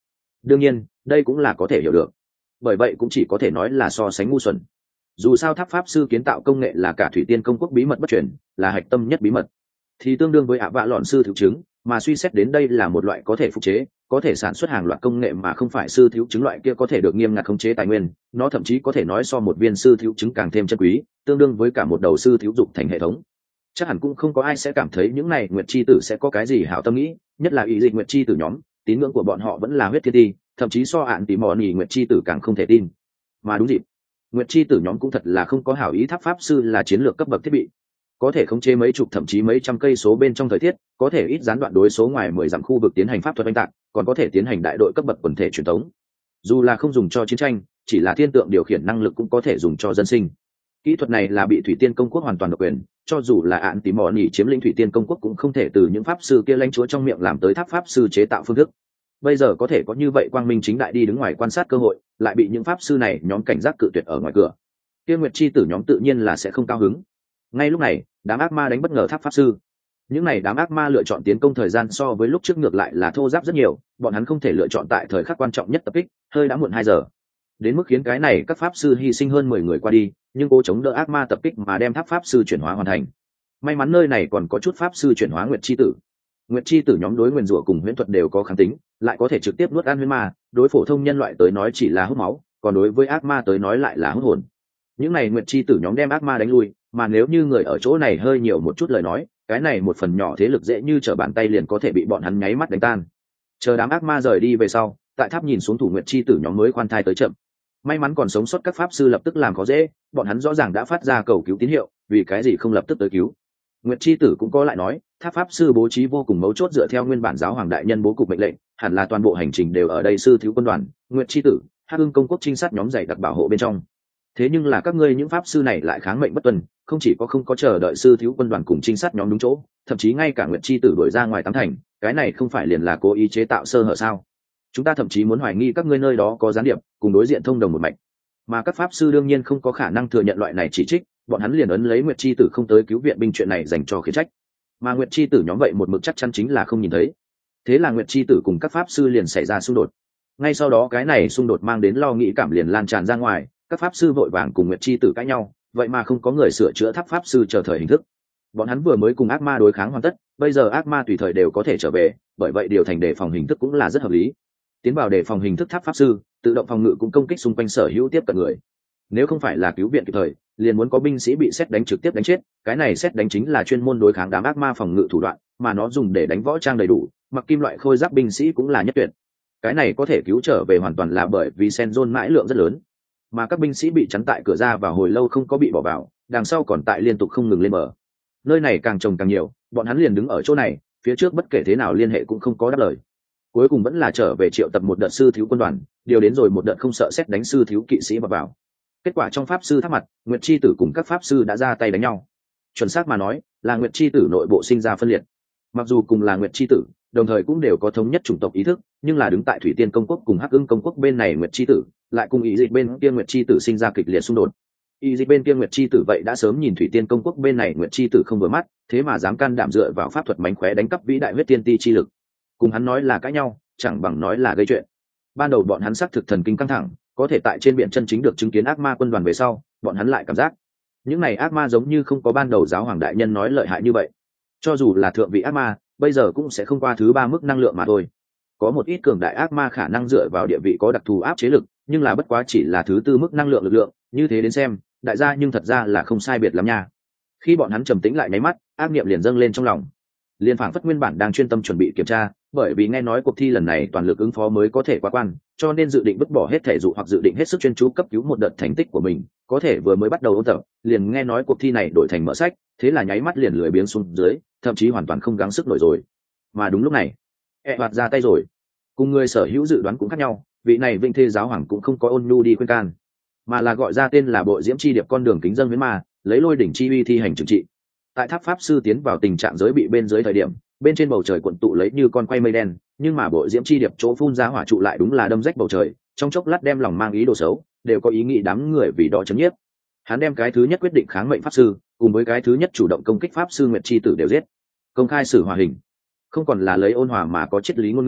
đương nhiên đây cũng là có thể hiểu được, bởi vậy cũng chỉ có thể nói là so sánh ngu xuẩn. Dù sao tháp pháp sư kiến tạo công nghệ là cả thủy tiên công quốc bí mật bất truyền, là hạch tâm nhất bí mật, thì tương đương với ạ vạ lọn sư thiếu chứng, mà suy xét đến đây là một loại có thể phục chế, có thể sản xuất hàng loạt công nghệ mà không phải sư thiếu chứng loại kia có thể được nghiêm ngặt khống chế tài nguyên, nó thậm chí có thể nói so một viên sư thiếu chứng càng thêm chân quý, tương đương với cả một đầu sư thiếu dục thành hệ thống. Chắc hẳn cũng không có ai sẽ cảm thấy những này nguyệt chi tử sẽ có cái gì hảo tâm nghĩ, nhất là ý dịch nguyệt chi tử nhóm, tín ngưỡng của bọn họ vẫn là huyết thiên ti, thậm chí so ạn tỷ mò nỉ nguyệt chi tử càng không thể tin. Mà đúng dịp, nguyệt chi tử nhóm cũng thật là không có hảo ý tháp pháp sư là chiến lược cấp bậc thiết bị, có thể khống chế mấy chục thậm chí mấy trăm cây số bên trong thời tiết, có thể ít gián đoạn đối số ngoài mười dặm khu vực tiến hành pháp thuật oanh tạc, còn có thể tiến hành đại đội cấp bậc quần thể truyền thống. Dù là không dùng cho chiến tranh, chỉ là thiên tượng điều khiển năng lực cũng có thể dùng cho dân sinh. Kỹ thuật này là bị thủy tiên công quốc hoàn toàn độc quyền, cho dù là ạn tí mò nỉ chiếm lĩnh thủy tiên công quốc cũng không thể từ những pháp sư kia lãnh chúa trong miệng làm tới tháp pháp sư chế tạo phương thức. Bây giờ có thể có như vậy quang minh chính đại đi đứng ngoài quan sát cơ hội, lại bị những pháp sư này nhóm cảnh giác cự tuyệt ở ngoài cửa. Kia nguyệt chi tử nhóm tự nhiên là sẽ không cao hứng. Ngay lúc này, đám ác ma đánh bất ngờ tháp pháp sư. Những này đám ác ma lựa chọn tiến công thời gian so với lúc trước ngược lại là thô ráp rất nhiều, bọn hắn không thể lựa chọn tại thời khắc quan trọng nhất tập kích, hơi đã muộn hai giờ. Đến mức khiến cái này các pháp sư hy sinh hơn mười người qua đi, nhưng cố chống đỡ ác ma tập kích mà đem tháp pháp sư chuyển hóa hoàn thành. May mắn nơi này còn có chút pháp sư chuyển hóa nguyệt chi tử. Nguyệt chi tử nhóm đối nguyên rủa cùng huyễn thuật đều có kháng tính, lại có thể trực tiếp nuốt ăn huyễn ma, đối phổ thông nhân loại tới nói chỉ là hút máu, còn đối với ác ma tới nói lại là hút hồn. Những này nguyệt chi tử nhóm đem ác ma đánh lui, mà nếu như người ở chỗ này hơi nhiều một chút lời nói, cái này một phần nhỏ thế lực dễ như trở bàn tay liền có thể bị bọn hắn nháy mắt đánh tan. Chờ đám ác ma rời đi về sau, tại tháp nhìn xuống thủ nguyệt chi tử nhóm mới khoan thai tới chậm. May mắn còn sống sót các pháp sư lập tức làm khó dễ, bọn hắn rõ ràng đã phát ra cầu cứu tín hiệu, vì cái gì không lập tức tới cứu. Nguyệt chi tử cũng có lại nói, tháp pháp sư bố trí vô cùng mấu chốt dựa theo nguyên bản giáo hoàng đại nhân bố cục mệnh lệnh, hẳn là toàn bộ hành trình đều ở đây sư thiếu quân đoàn, Nguyệt chi tử, Hắc Ưng công quốc trinh sát nhóm dày đặc bảo hộ bên trong. Thế nhưng là các ngươi những pháp sư này lại kháng mệnh bất tuân, không chỉ có không có chờ đợi sư thiếu quân đoàn cùng trinh sát nhóm đúng chỗ, thậm chí ngay cả Nguyệt chi tử đuổi ra ngoài tám thành, cái này không phải liền là cố ý chế tạo sơ hở sao? Chúng ta thậm chí muốn hoài nghi các ngươi nơi đó có gián điệp, cùng đối diện thông đồng một mạch. Mà các pháp sư đương nhiên không có khả năng thừa nhận loại này chỉ trích, bọn hắn liền ấn lấy Nguyệt chi tử không tới cứu viện binh chuyện này dành cho khiển trách. Mà Nguyệt chi tử nhóm vậy một mực chắc chắn chính là không nhìn thấy. Thế là Nguyệt chi tử cùng các pháp sư liền xảy ra xung đột. Ngay sau đó cái này xung đột mang đến lo nghĩ cảm liền lan tràn ra ngoài, các pháp sư vội vàng cùng Nguyệt chi tử cãi nhau, vậy mà không có người sửa chữa tháp pháp sư chờ thời hình thức. Bọn hắn vừa mới cùng ác ma đối kháng hoàn tất, bây giờ ác ma tùy thời đều có thể trở về, bởi vậy điều thành đề phòng hình thức cũng là rất hợp lý. Tiến vào đề phòng hình thức tháp pháp sư, tự động phòng ngự cũng công kích xung quanh sở hữu tiếp cận người. Nếu không phải là cứu viện kịp thời, liền muốn có binh sĩ bị sét đánh trực tiếp đánh chết, cái này sét đánh chính là chuyên môn đối kháng đám ác ma phòng ngự thủ đoạn, mà nó dùng để đánh võ trang đầy đủ, mặc kim loại khôi giáp binh sĩ cũng là nhất tuyệt. Cái này có thể cứu trở về hoàn toàn là bởi vì Senzon mãi lượng rất lớn, mà các binh sĩ bị chắn tại cửa ra vào hồi lâu không có bị bỏ vào, đằng sau còn tại liên tục không ngừng lên bờ. Nơi này càng trồng càng nhiều, bọn hắn liền đứng ở chỗ này, phía trước bất kể thế nào liên hệ cũng không có đáp lời. Cuối cùng vẫn là trở về triệu tập một đợt sư thiếu quân đoàn, điều đến rồi một đợt không sợ xét đánh sư thiếu kỵ sĩ vào vào. Kết quả trong pháp sư tháp mặt, Nguyệt chi tử cùng các pháp sư đã ra tay đánh nhau. Chuẩn xác mà nói, là Nguyệt chi tử nội bộ sinh ra phân liệt. Mặc dù cùng là Nguyệt chi tử, đồng thời cũng đều có thống nhất chủng tộc ý thức, nhưng là đứng tại Thủy Tiên công quốc cùng Hắc Ưng công quốc bên này Nguyệt chi tử, lại cùng ý dịch bên kia Nguyệt chi tử sinh ra kịch liệt xung đột. Ý dịch bên kia Nguyệt chi tử vậy đã sớm nhìn Thủy Tiên công quốc bên này Nguyệt chi tử không vừa mắt, thế mà dám can đảm dựa vào pháp thuật mánh khóe đánh cắp vĩ đại huyết tiên ti chi lực. Cùng hắn nói là cãi nhau, chẳng bằng nói là gây chuyện. Ban đầu bọn hắn xác thực thần kinh căng thẳng, có thể tại trên biển chân chính được chứng kiến ác ma quân đoàn về sau, bọn hắn lại cảm giác những này ác ma giống như không có ban đầu giáo hoàng đại nhân nói lợi hại như vậy. Cho dù là thượng vị ác ma, bây giờ cũng sẽ không qua thứ ba mức năng lượng mà thôi. Có một ít cường đại ác ma khả năng dựa vào địa vị có đặc thù áp chế lực, nhưng là bất quá chỉ là thứ tư mức năng lượng lực lượng, như thế đến xem, đại gia nhưng thật ra là không sai biệt lắm nha. Khi bọn hắn trầm tĩnh lại nháy mắt, ác niệm liền dâng lên trong lòng. Liên phảng phất nguyên bản đang chuyên tâm chuẩn bị kiểm tra, bởi vì nghe nói cuộc thi lần này toàn lực ứng phó mới có thể qua quan, cho nên dự định vứt bỏ hết thể dụ hoặc dự định hết sức chuyên chú cấp cứu một đợt thành tích của mình, có thể vừa mới bắt đầu ôn tập, liền nghe nói cuộc thi này đổi thành mở sách, thế là nháy mắt liền lười biếng xuống dưới, thậm chí hoàn toàn không gắng sức nổi rồi. Mà đúng lúc này, e hoạt ra tay rồi. Cùng người sở hữu dự đoán cũng khác nhau, vị này vinh thê giáo hoàng cũng không có ôn nhu đi khuyên can, mà là gọi ra tên là Bội Diễm chi điệp con đường kính dân huyễn ma, lấy lôi đỉnh chi uy thi hành trừng trị. Tại tháp pháp sư tiến vào tình trạng giới bị bên dưới thời điểm, bên trên bầu trời cuộn tụ lấy như con quay mây đen, nhưng mà Bội Diễm chi điệp chỗ phun ra hỏa trụ lại đúng là đâm rách bầu trời, trong chốc lát đem lòng mang ý đồ xấu, đều có ý nghĩ đám người vì đó chấm nhiếp. Hắn đem cái thứ nhất quyết định kháng mệnh pháp sư, cùng với cái thứ nhất chủ động công kích pháp sư Nguyệt chi tử đều giết, công khai xử hòa hình. Không còn là lấy ôn hòa mà có triết lý ngôn ngữ,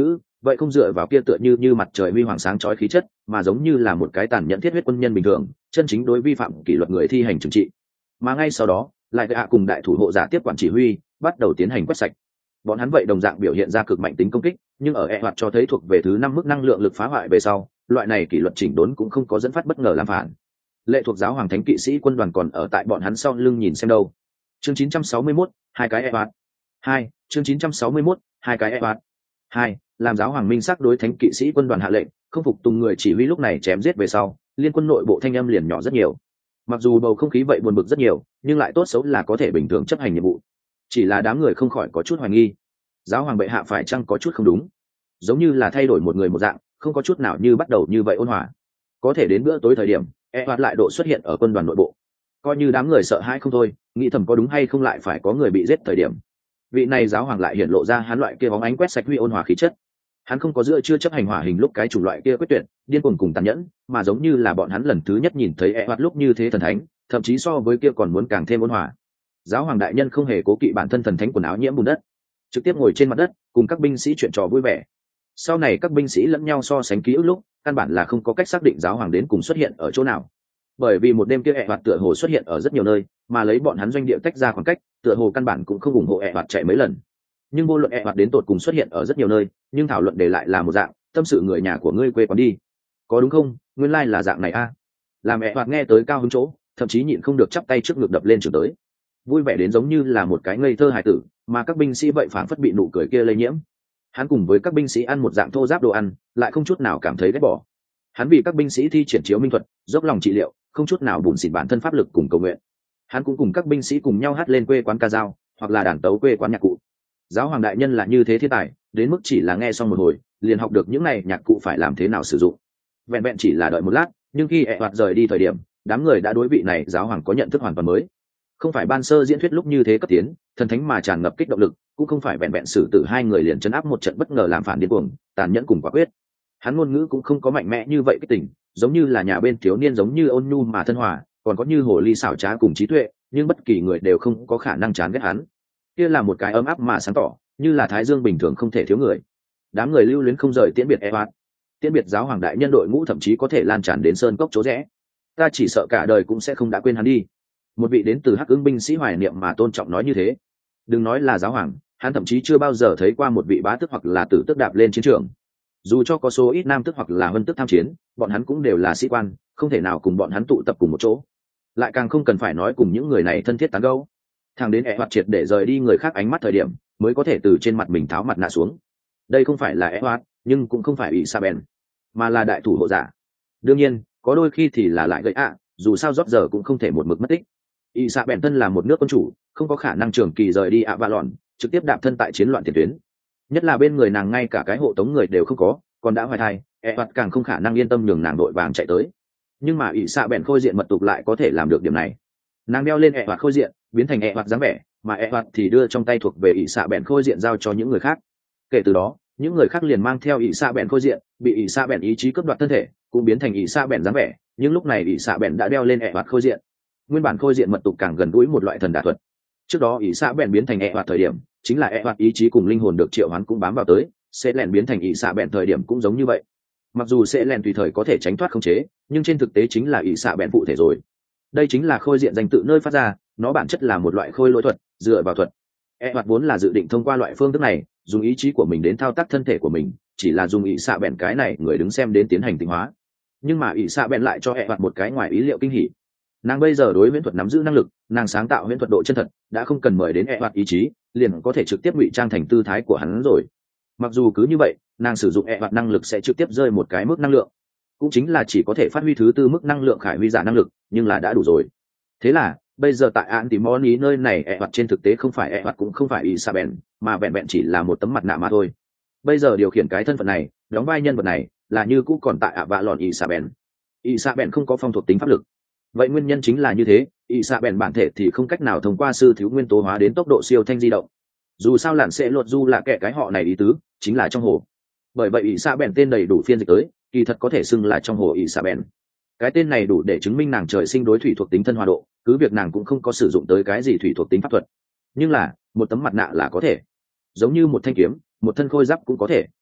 vậy không dựa vào kia tựa như như mặt trời huy hoàng sáng chói khí chất, mà giống như là một cái tàn nhẫn thiết huyết quân nhân bình thường, chân chính đối vi phạm kỷ luật người thi hành trừng trị. Mà ngay sau đó, lại gạ cùng đại thủ hộ giả tiếp quản chỉ huy, bắt đầu tiến hành quét sạch. Bọn hắn vậy đồng dạng biểu hiện ra cực mạnh tính công kích, nhưng ở e hoạt cho thấy thuộc về thứ năm mức năng lượng lực phá hoại về sau, loại này kỷ luật chỉnh đốn cũng không có dẫn phát bất ngờ làm phản. Lệ thuộc giáo hoàng thánh kỵ sĩ quân đoàn còn ở tại bọn hắn sau lưng nhìn xem đâu. Chương chín trăm sáu mươi mốt, hai cái e hoạt. Hai, chương chín trăm sáu mươi mốt, hai cái e hoạt. Hai, làm giáo hoàng minh xác đối thánh kỵ sĩ quân đoàn hạ lệnh, không phục tùng người chỉ huy lúc này chém giết về sau, liên quân nội bộ thanh âm liền nhỏ rất nhiều. Mặc dù bầu không khí vậy buồn bực rất nhiều, nhưng lại tốt xấu là có thể bình thường chấp hành nhiệm vụ. Chỉ là đám người không khỏi có chút hoài nghi, giáo hoàng bệ hạ phải chăng có chút không đúng, giống như là thay đổi một người một dạng, không có chút nào như bắt đầu như vậy ôn hòa. Có thể đến bữa tối thời điểm, e hoạt lại độ xuất hiện ở quân đoàn nội bộ, coi như đám người sợ hãi không thôi, nghĩ thầm có đúng hay không lại phải có người bị giết thời điểm. Vị này giáo hoàng lại hiện lộ ra hắn loại kia bóng ánh quét sạch huy ôn hòa khí chất. Hắn không có giữa chưa chấp hành hỏa hình lúc cái chủng loại kia quyết tuyệt, điên cuồng cùng tàn nhẫn, mà giống như là bọn hắn lần thứ nhất nhìn thấy e hoạt lúc như thế thần thánh, thậm chí so với kia còn muốn càng thêm ôn hòa. Giáo hoàng đại nhân không hề cố kỵ bản thân thần thánh quần áo nhiễm bùn đất, trực tiếp ngồi trên mặt đất cùng các binh sĩ chuyện trò vui vẻ. Sau này các binh sĩ lẫn nhau so sánh ký ức lúc, căn bản là không có cách xác định giáo hoàng đến cùng xuất hiện ở chỗ nào, bởi vì một đêm kia e hoạt tựa hồ xuất hiện ở rất nhiều nơi, mà lấy bọn hắn doanh địa tách ra khoảng cách, tựa hồ căn bản cũng không ủng hộ e hoạt chạy mấy lần. Nhưng vô luận e hoạt đến tột cùng xuất hiện ở rất nhiều nơi, nhưng thảo luận để lại là một dạng, tâm sự người nhà của ngươi quê quán đi, có đúng không, nguyên lai là dạng này a. Làm e hoạt nghe tới cao hứng chỗ, thậm chí nhịn không được chắp tay trước ngực đập lên trường tới, vui vẻ đến giống như là một cái ngây thơ hài tử, mà các binh sĩ vậy phản phất bị nụ cười kia lây nhiễm. Hắn cùng với các binh sĩ ăn một dạng thô giáp đồ ăn, lại không chút nào cảm thấy ghét bỏ. Hắn vì các binh sĩ thi triển chiếu minh thuật, dốc lòng trị liệu, không chút nào bùn xỉn bản thân pháp lực cùng cầu nguyện. Hắn cũng cùng các binh sĩ cùng nhau hát lên quê quán ca dao, hoặc là đàn tấu quê quán nhạc cụ. Giáo hoàng đại nhân là như thế thiên tài, đến mức chỉ là nghe xong một hồi, liền học được những này nhạc cụ phải làm thế nào sử dụng. Vẹn vẹn chỉ là đợi một lát, nhưng khi e hoạt rời đi thời điểm, đám người đã đối vị này giáo hoàng có nhận thức hoàn toàn mới. Không phải ban sơ diễn thuyết lúc như thế cấp tiến, thần thánh mà tràn ngập kích động lực, cũng không phải vẹn vẹn xử tử hai người liền chấn áp một trận bất ngờ làm phản điên cuồng, tàn nhẫn cùng quả quyết. Hắn ngôn ngữ cũng không có mạnh mẽ như vậy cái tình, giống như là nhà bên thiếu niên giống như ôn nhu mà thân hòa, còn có như hồ ly xảo trá cùng trí tuệ, nhưng bất kỳ người đều không có khả năng chán ghét hắn. Kia là một cái ấm áp mà sáng tỏ, như là thái dương bình thường không thể thiếu người. Đám người lưu luyến không rời tiễn biệt Eoat, tiễn biệt giáo hoàng đại nhân đội ngũ thậm chí có thể lan tràn đến sơn cốc chỗ rẽ. Ta chỉ sợ cả đời cũng sẽ không đã quên hắn đi. Một vị đến từ Hắc Ứng binh sĩ hoài niệm mà tôn trọng nói như thế. Đừng nói là giáo hoàng, hắn thậm chí chưa bao giờ thấy qua một vị bá tước hoặc là tử tước đạp lên chiến trường. Dù cho có số ít nam tước hoặc là vân tước tham chiến, bọn hắn cũng đều là sĩ quan, không thể nào cùng bọn hắn tụ tập cùng một chỗ. Lại càng không cần phải nói cùng những người này thân thiết tán gẫu. Thằng đến Eoat triệt để rời đi người khác ánh mắt thời điểm, mới có thể từ trên mặt mình tháo mặt nạ xuống. Đây không phải là Eoat, nhưng cũng không phải Isaben, mà là đại thủ hộ giả. Đương nhiên, có đôi khi thì là lại gậy ạ, à, dù sao rót giờ cũng không thể một mực mất tích. Isaben thân là một nước quân chủ, không có khả năng trường kỳ rời đi ạ và lọn, trực tiếp đạp thân tại chiến loạn tiền tuyến. Nhất là bên người nàng ngay cả cái hộ tống người đều không có, còn đã hoài thai, Eoat càng không khả năng yên tâm nhường nàng đội vàng chạy tới. Nhưng mà Isaben khôi diện mật tục lại có thể làm được điểm này. Nàng đeo lên Eoat khôi diện, biến thành Eoat dáng vẻ, mà Eoat thì đưa trong tay thuộc về Isaben khôi diện giao cho những người khác. Kể từ đó, những người khác liền mang theo Isaben khôi diện, bị Isaben ý chí cướp đoạt thân thể, cũng biến thành Isaben dáng vẻ, nhưng lúc này Isaben đã đeo lên Eoat khôi diện. Nguyên bản khôi diện mật tục càng gần gũi một loại thần đả thuật. Trước đó Isaben biến thành Eoat thời điểm, chính là Eoat ý chí cùng linh hồn được triệu hoán cũng bám vào tới, Selen biến thành Isaben thời điểm cũng giống như vậy. Mặc dù Selen tùy thời có thể tránh thoát khống chế, nhưng trên thực tế chính là Isaben phụ thể rồi. Đây chính là khôi diện danh tự nơi phát ra, nó bản chất là một loại khôi lỗi thuật, dựa vào thuật. Eoat vốn là dự định thông qua loại phương thức này, dùng ý chí của mình đến thao tác thân thể của mình, chỉ là dùng Isaben cái này người đứng xem đến tiến hành tinh hóa. Nhưng mà Isaben lại cho Eoat một cái ngoài ý liệu kinh hỉ. Nàng bây giờ đối huyễn thuật nắm giữ năng lực, nàng sáng tạo huyễn thuật độ chân thật, đã không cần mời đến Eoat ý chí, liền có thể trực tiếp ngụy trang thành tư thái của hắn rồi. Mặc dù cứ như vậy, nàng sử dụng Eoat năng lực sẽ trực tiếp rơi một cái mức năng lượng, cũng chính là chỉ có thể phát huy thứ tư mức năng lượng khải huy giả năng lực, nhưng là đã đủ rồi. Thế là bây giờ tại án tìm món ý nơi này Eoat trên thực tế không phải Eoat cũng không phải Isaben, mà vẹn vẹn chỉ là một tấm mặt nạ mà thôi. Bây giờ điều khiển cái thân phận này, đóng vai nhân vật này, là như cũ còn tại ạ vạ lọn Isaben. Isaben không có phong thuộc tính pháp lực. Vậy nguyên nhân chính là như thế, Isaben bản thể thì không cách nào thông qua sư thiếu nguyên tố hóa đến tốc độ siêu thanh di động. Dù sao lặn sẽ lột du là kẻ cái họ này ý tứ, chính là trong hồ. Bởi vậy Isaben tên đầy đủ phiên dịch tới, kỳ thật có thể xưng là trong hồ Isaben. Cái tên này đủ để chứng minh nàng trời sinh đối thủy thuộc tính thân hòa độ, cứ việc nàng cũng không có sử dụng tới cái gì thủy thuộc tính pháp thuật. Nhưng là, một tấm mặt nạ là có thể. Giống như một thanh kiếm, một thân khôi giáp cũng có thể.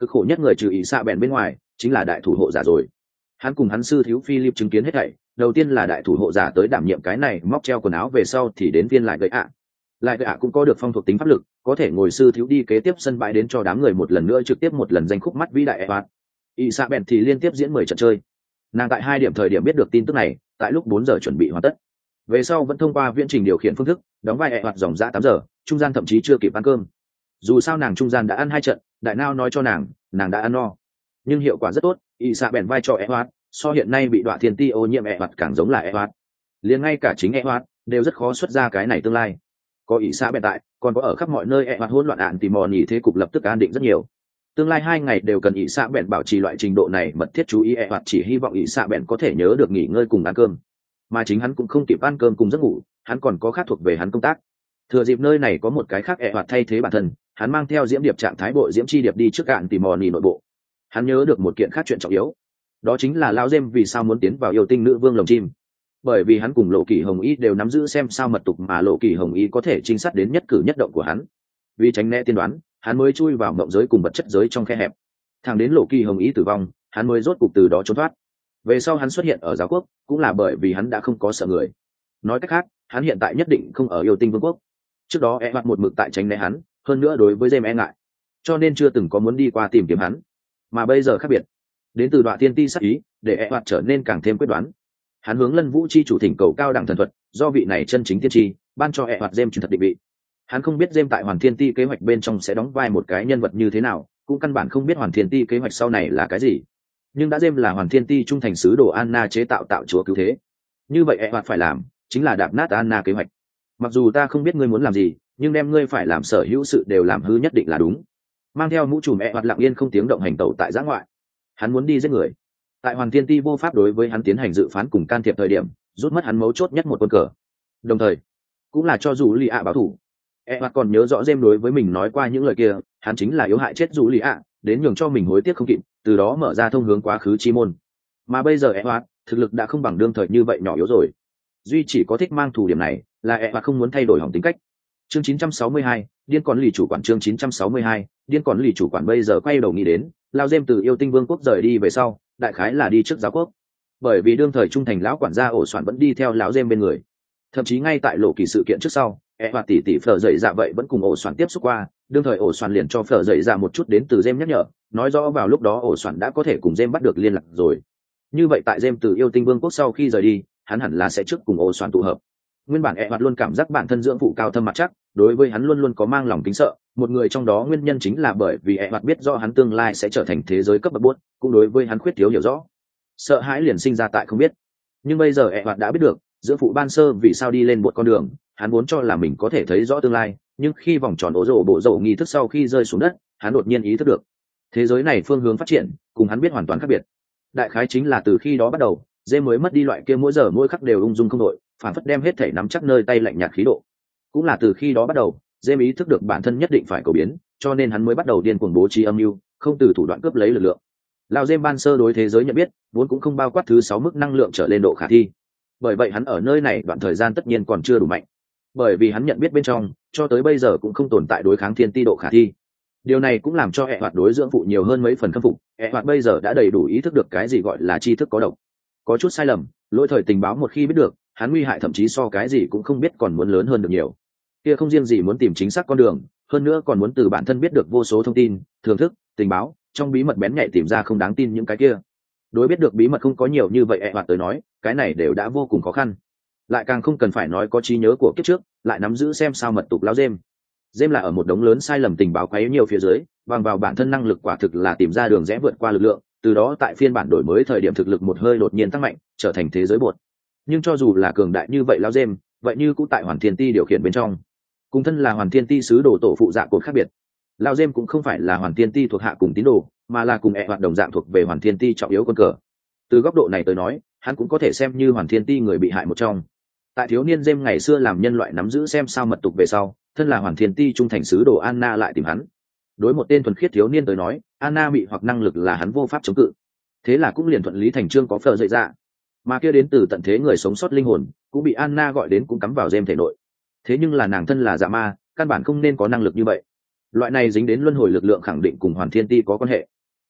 cực khổ nhất người trừ ỷ xạ bèn bên ngoài chính là đại thủ hộ giả rồi. Hắn cùng hắn sư thiếu Philip chứng kiến hết thảy, đầu tiên là đại thủ hộ giả tới đảm nhiệm cái này móc treo quần áo, về sau thì đến viên lại gậy ạ. Lại gậy ạ cũng có được phong thuộc tính pháp lực, có thể ngồi sư thiếu đi kế tiếp sân bãi đến cho đám người một lần nữa trực tiếp một lần danh khúc mắt vĩ đại Edward. ỷ xạ bèn thì liên tiếp diễn mười trận chơi. Nàng tại hai điểm thời điểm biết được tin tức này, tại lúc bốn giờ chuẩn bị hoàn tất. Về sau vẫn thông qua viễn trình điều khiển phương thức đóng vai Edward dòng dã tám giờ, trung gian thậm chí chưa kịp ăn cơm. Dù sao nàng trung gian đã ăn hai trận, đại nao nói cho nàng nàng đã ăn no, nhưng hiệu quả rất tốt. ỷ xạ bèn vai cho Edward so hiện nay bị đọa thiên ti ô nhiễm Edward càng giống là Edward. Liền ngay cả chính Edward đều rất khó xuất ra cái này tương lai. Có ỷ xạ bèn tại, còn có ở khắp mọi nơi Edward hỗn loạn ạn tìm mò nhỉ thế cục lập tức an định rất nhiều. Tương lai hai ngày đều cần ỷ xạ bèn bảo trì loại trình độ này mật thiết chú ý Edward chỉ hy vọng ỷ xạ bèn có thể nhớ được nghỉ ngơi cùng ăn cơm, mà chính hắn cũng không kịp ăn cơm cùng giấc ngủ, hắn còn có khác thuộc về hắn công tác. Thừa dịp nơi này có một cái khác Edward thay thế bản thân, hắn mang theo diễm điệp trạng thái bộ diễm chi điệp đi trước cạn tìm mò nhỉ nội bộ. Hắn nhớ được một kiện khác chuyện trọng yếu, đó chính là lão James vì sao muốn tiến vào yêu tinh nữ vương lồng chim. Bởi vì hắn cùng Lộ Kỳ Hồng Y đều nắm giữ xem sao mật tục mà Lộ Kỳ Hồng Y có thể trinh sát đến nhất cử nhất động của hắn. Vì tránh né tiên đoán, hắn mới chui vào mộng giới cùng vật chất giới trong khe hẹp. Thẳng đến Lộ Kỳ Hồng Y tử vong, hắn mới rốt cục từ đó trốn thoát. Về sau hắn xuất hiện ở giáo quốc, cũng là bởi vì hắn đã không có sợ người. Nói cách khác, hắn hiện tại nhất định không ở yêu tinh vương quốc. Trước đó e mặt một mực tại tránh né hắn, hơn nữa đối với James e ngại, cho nên chưa từng có muốn đi qua tìm kiếm hắn. Mà bây giờ khác biệt, đến từ đoạn thiên ti sắc ý, để e mặt trở nên càng thêm quyết đoán. Hắn hướng Lân Vũ chi chủ thỉnh cầu cao đẳng thần thuật, do vị này chân chính tiên tri ban cho e mặt James truyền thật định vị. Hắn không biết James tại Hoàn Thiên Ti kế hoạch bên trong sẽ đóng vai một cái nhân vật như thế nào, cũng căn bản không biết Hoàn Thiên Ti kế hoạch sau này là cái gì. Nhưng đã James là Hoàn Thiên Ti trung thành sứ đồ Anna chế tạo tạo chúa cứu thế, như vậy e mặt phải làm chính là đạp nát Anna kế hoạch. Mặc dù ta không biết ngươi muốn làm gì, nhưng đem ngươi phải làm sở hữu sự đều làm hư nhất định là đúng. Mang theo mũ trùm e mặt lặng yên không tiếng động hành tẩu tại giã ngoại. Hắn muốn đi giết người. Tại Hoàn Thiên Ti vô pháp đối với hắn tiến hành dự phán cùng can thiệp thời điểm, rút mất hắn mấu chốt nhất một quân cờ. Đồng thời, cũng là cho dù lì ạ báo thủ. E mặt còn nhớ rõ James đối với mình nói qua những lời kia, hắn chính là yếu hại chết dù lì ạ, đến nhường cho mình hối tiếc không kịp, từ đó mở ra thông hướng quá khứ chi môn. Mà bây giờ E mặt thực lực đã không bằng đương thời như vậy nhỏ yếu rồi. Duy chỉ có thích mang thủ điểm này, là E mặt không muốn thay đổi hỏng tính cách. Chương chín trăm sáu mươi hai, điên còn lì chủ quản. Chương chín trăm sáu mươi hai, điên còn lì chủ quản bây giờ quay đầu nghĩ đến, lao James từ yêu tinh vương quốc rời đi về sau, đại khái là đi trước giáo quốc. Bởi vì đương thời trung thành lão quản gia ổ soạn vẫn đi theo lão James bên người. Thậm chí ngay tại lộ kỳ sự kiện trước sau, E và tỷ tỷ phở dậy dạ vậy vẫn cùng ổ soạn tiếp xúc qua, đương thời ổ soạn liền cho phở dậy dạ một chút đến từ James nhắc nhở, nói rõ vào lúc đó ổ soạn đã có thể cùng James bắt được liên lạc rồi. Như vậy tại James từ yêu tinh vương quốc sau khi rời đi, hắn hẳn là sẽ trước cùng ổ soạn tụ hợp. Nguyên bản E luôn cảm giác bản thân dưỡng phụ cao thâm mặt chắc, đối với hắn luôn luôn có mang lòng kính sợ, một người trong đó nguyên nhân chính là bởi vì E biết rõ hắn tương lai sẽ trở thành thế giới cấp bậc buốt, cũng đối với hắn khuyết thiếu hiểu rõ. Sợ hãi liền sinh ra tại không biết. Nhưng bây giờ E đã biết được, dưỡng phụ ban sơ vì sao đi lên một con đường, hắn vốn cho là mình có thể thấy rõ tương lai, nhưng khi vòng tròn ố rổ bộ rổ nghi thức sau khi rơi xuống đất, hắn đột nhiên ý thức được, thế giới này phương hướng phát triển, cùng hắn biết hoàn toàn khác biệt. Đại khái chính là từ khi đó bắt đầu, Dê mới mất đi loại kia mỗi giờ mỗi khắc đều ung dung không đội, phản phất đem hết thể nắm chắc nơi tay lạnh nhạt khí độ. Cũng là từ khi đó bắt đầu, Dê ý thức được bản thân nhất định phải cầu biến, cho nên hắn mới bắt đầu điên cuồng bố trí âm mưu, không từ thủ đoạn cướp lấy lực lượng. Lão Dê ban sơ đối thế giới nhận biết, vốn cũng không bao quát thứ sáu mức năng lượng trở lên độ khả thi. Bởi vậy hắn ở nơi này đoạn thời gian tất nhiên còn chưa đủ mạnh. Bởi vì hắn nhận biết bên trong, cho tới bây giờ cũng không tồn tại đối kháng thiên ti độ khả thi. Điều này cũng làm cho hệ hoạt đối dưỡng phụ nhiều hơn mấy phần khâm phục. Hệ hoạt bây giờ đã đầy đủ ý thức được cái gì gọi là tri thức có độc. Có chút sai lầm, lỗi thời tình báo một khi biết được, hắn nguy hại thậm chí so cái gì cũng không biết còn muốn lớn hơn được nhiều. Kia không riêng gì muốn tìm chính xác con đường, hơn nữa còn muốn từ bản thân biết được vô số thông tin, thưởng thức, tình báo, trong bí mật bén nhạy tìm ra không đáng tin những cái kia. Đối biết được bí mật không có nhiều như vậy hệ hoạt tới nói, cái này đều đã vô cùng khó khăn. Lại càng không cần phải nói có trí nhớ của kiếp trước, lại nắm giữ xem sao mật tục lão James. James là ở một đống lớn sai lầm tình báo quấy nhiều phía dưới, bằng vào bản thân năng lực quả thực là tìm ra đường rẽ vượt qua lực lượng, từ đó tại phiên bản đổi mới thời điểm thực lực một hơi đột nhiên tăng mạnh, trở thành thế giới bột. Nhưng cho dù là cường đại như vậy lão James, vậy như cũng tại Hoàn Thiên Ti điều khiển bên trong. Cùng thân là Hoàn Thiên Ti sứ đồ tổ phụ dạ cột khác biệt. Lão James cũng không phải là Hoàn Thiên Ti thuộc hạ cùng tín đồ, mà là cùng hệ hoạt đồng dạng thuộc về Hoàn Thiên Ti trọng yếu quân cờ. Từ góc độ này tới nói, hắn cũng có thể xem như Hoàn Thiên Ti người bị hại một trong. Tại thiếu niên James ngày xưa làm nhân loại nắm giữ xem sao mật tục về sau, thân là Hoàn Thiên Ti trung thành sứ đồ Anna lại tìm hắn. Đối một tên thuần khiết thiếu niên tới nói, Anna bị hoặc năng lực là hắn vô pháp chống cự. Thế là cũng liền thuận lý thành chương có phở dậy ra. Mà kia đến từ tận thế người sống sót linh hồn, cũng bị Anna gọi đến cũng cắm vào James thể nội. Thế nhưng là nàng thân là dạ ma, căn bản không nên có năng lực như vậy. Loại này dính đến luân hồi lực lượng khẳng định cùng Hoàn Thiên Ti có quan hệ.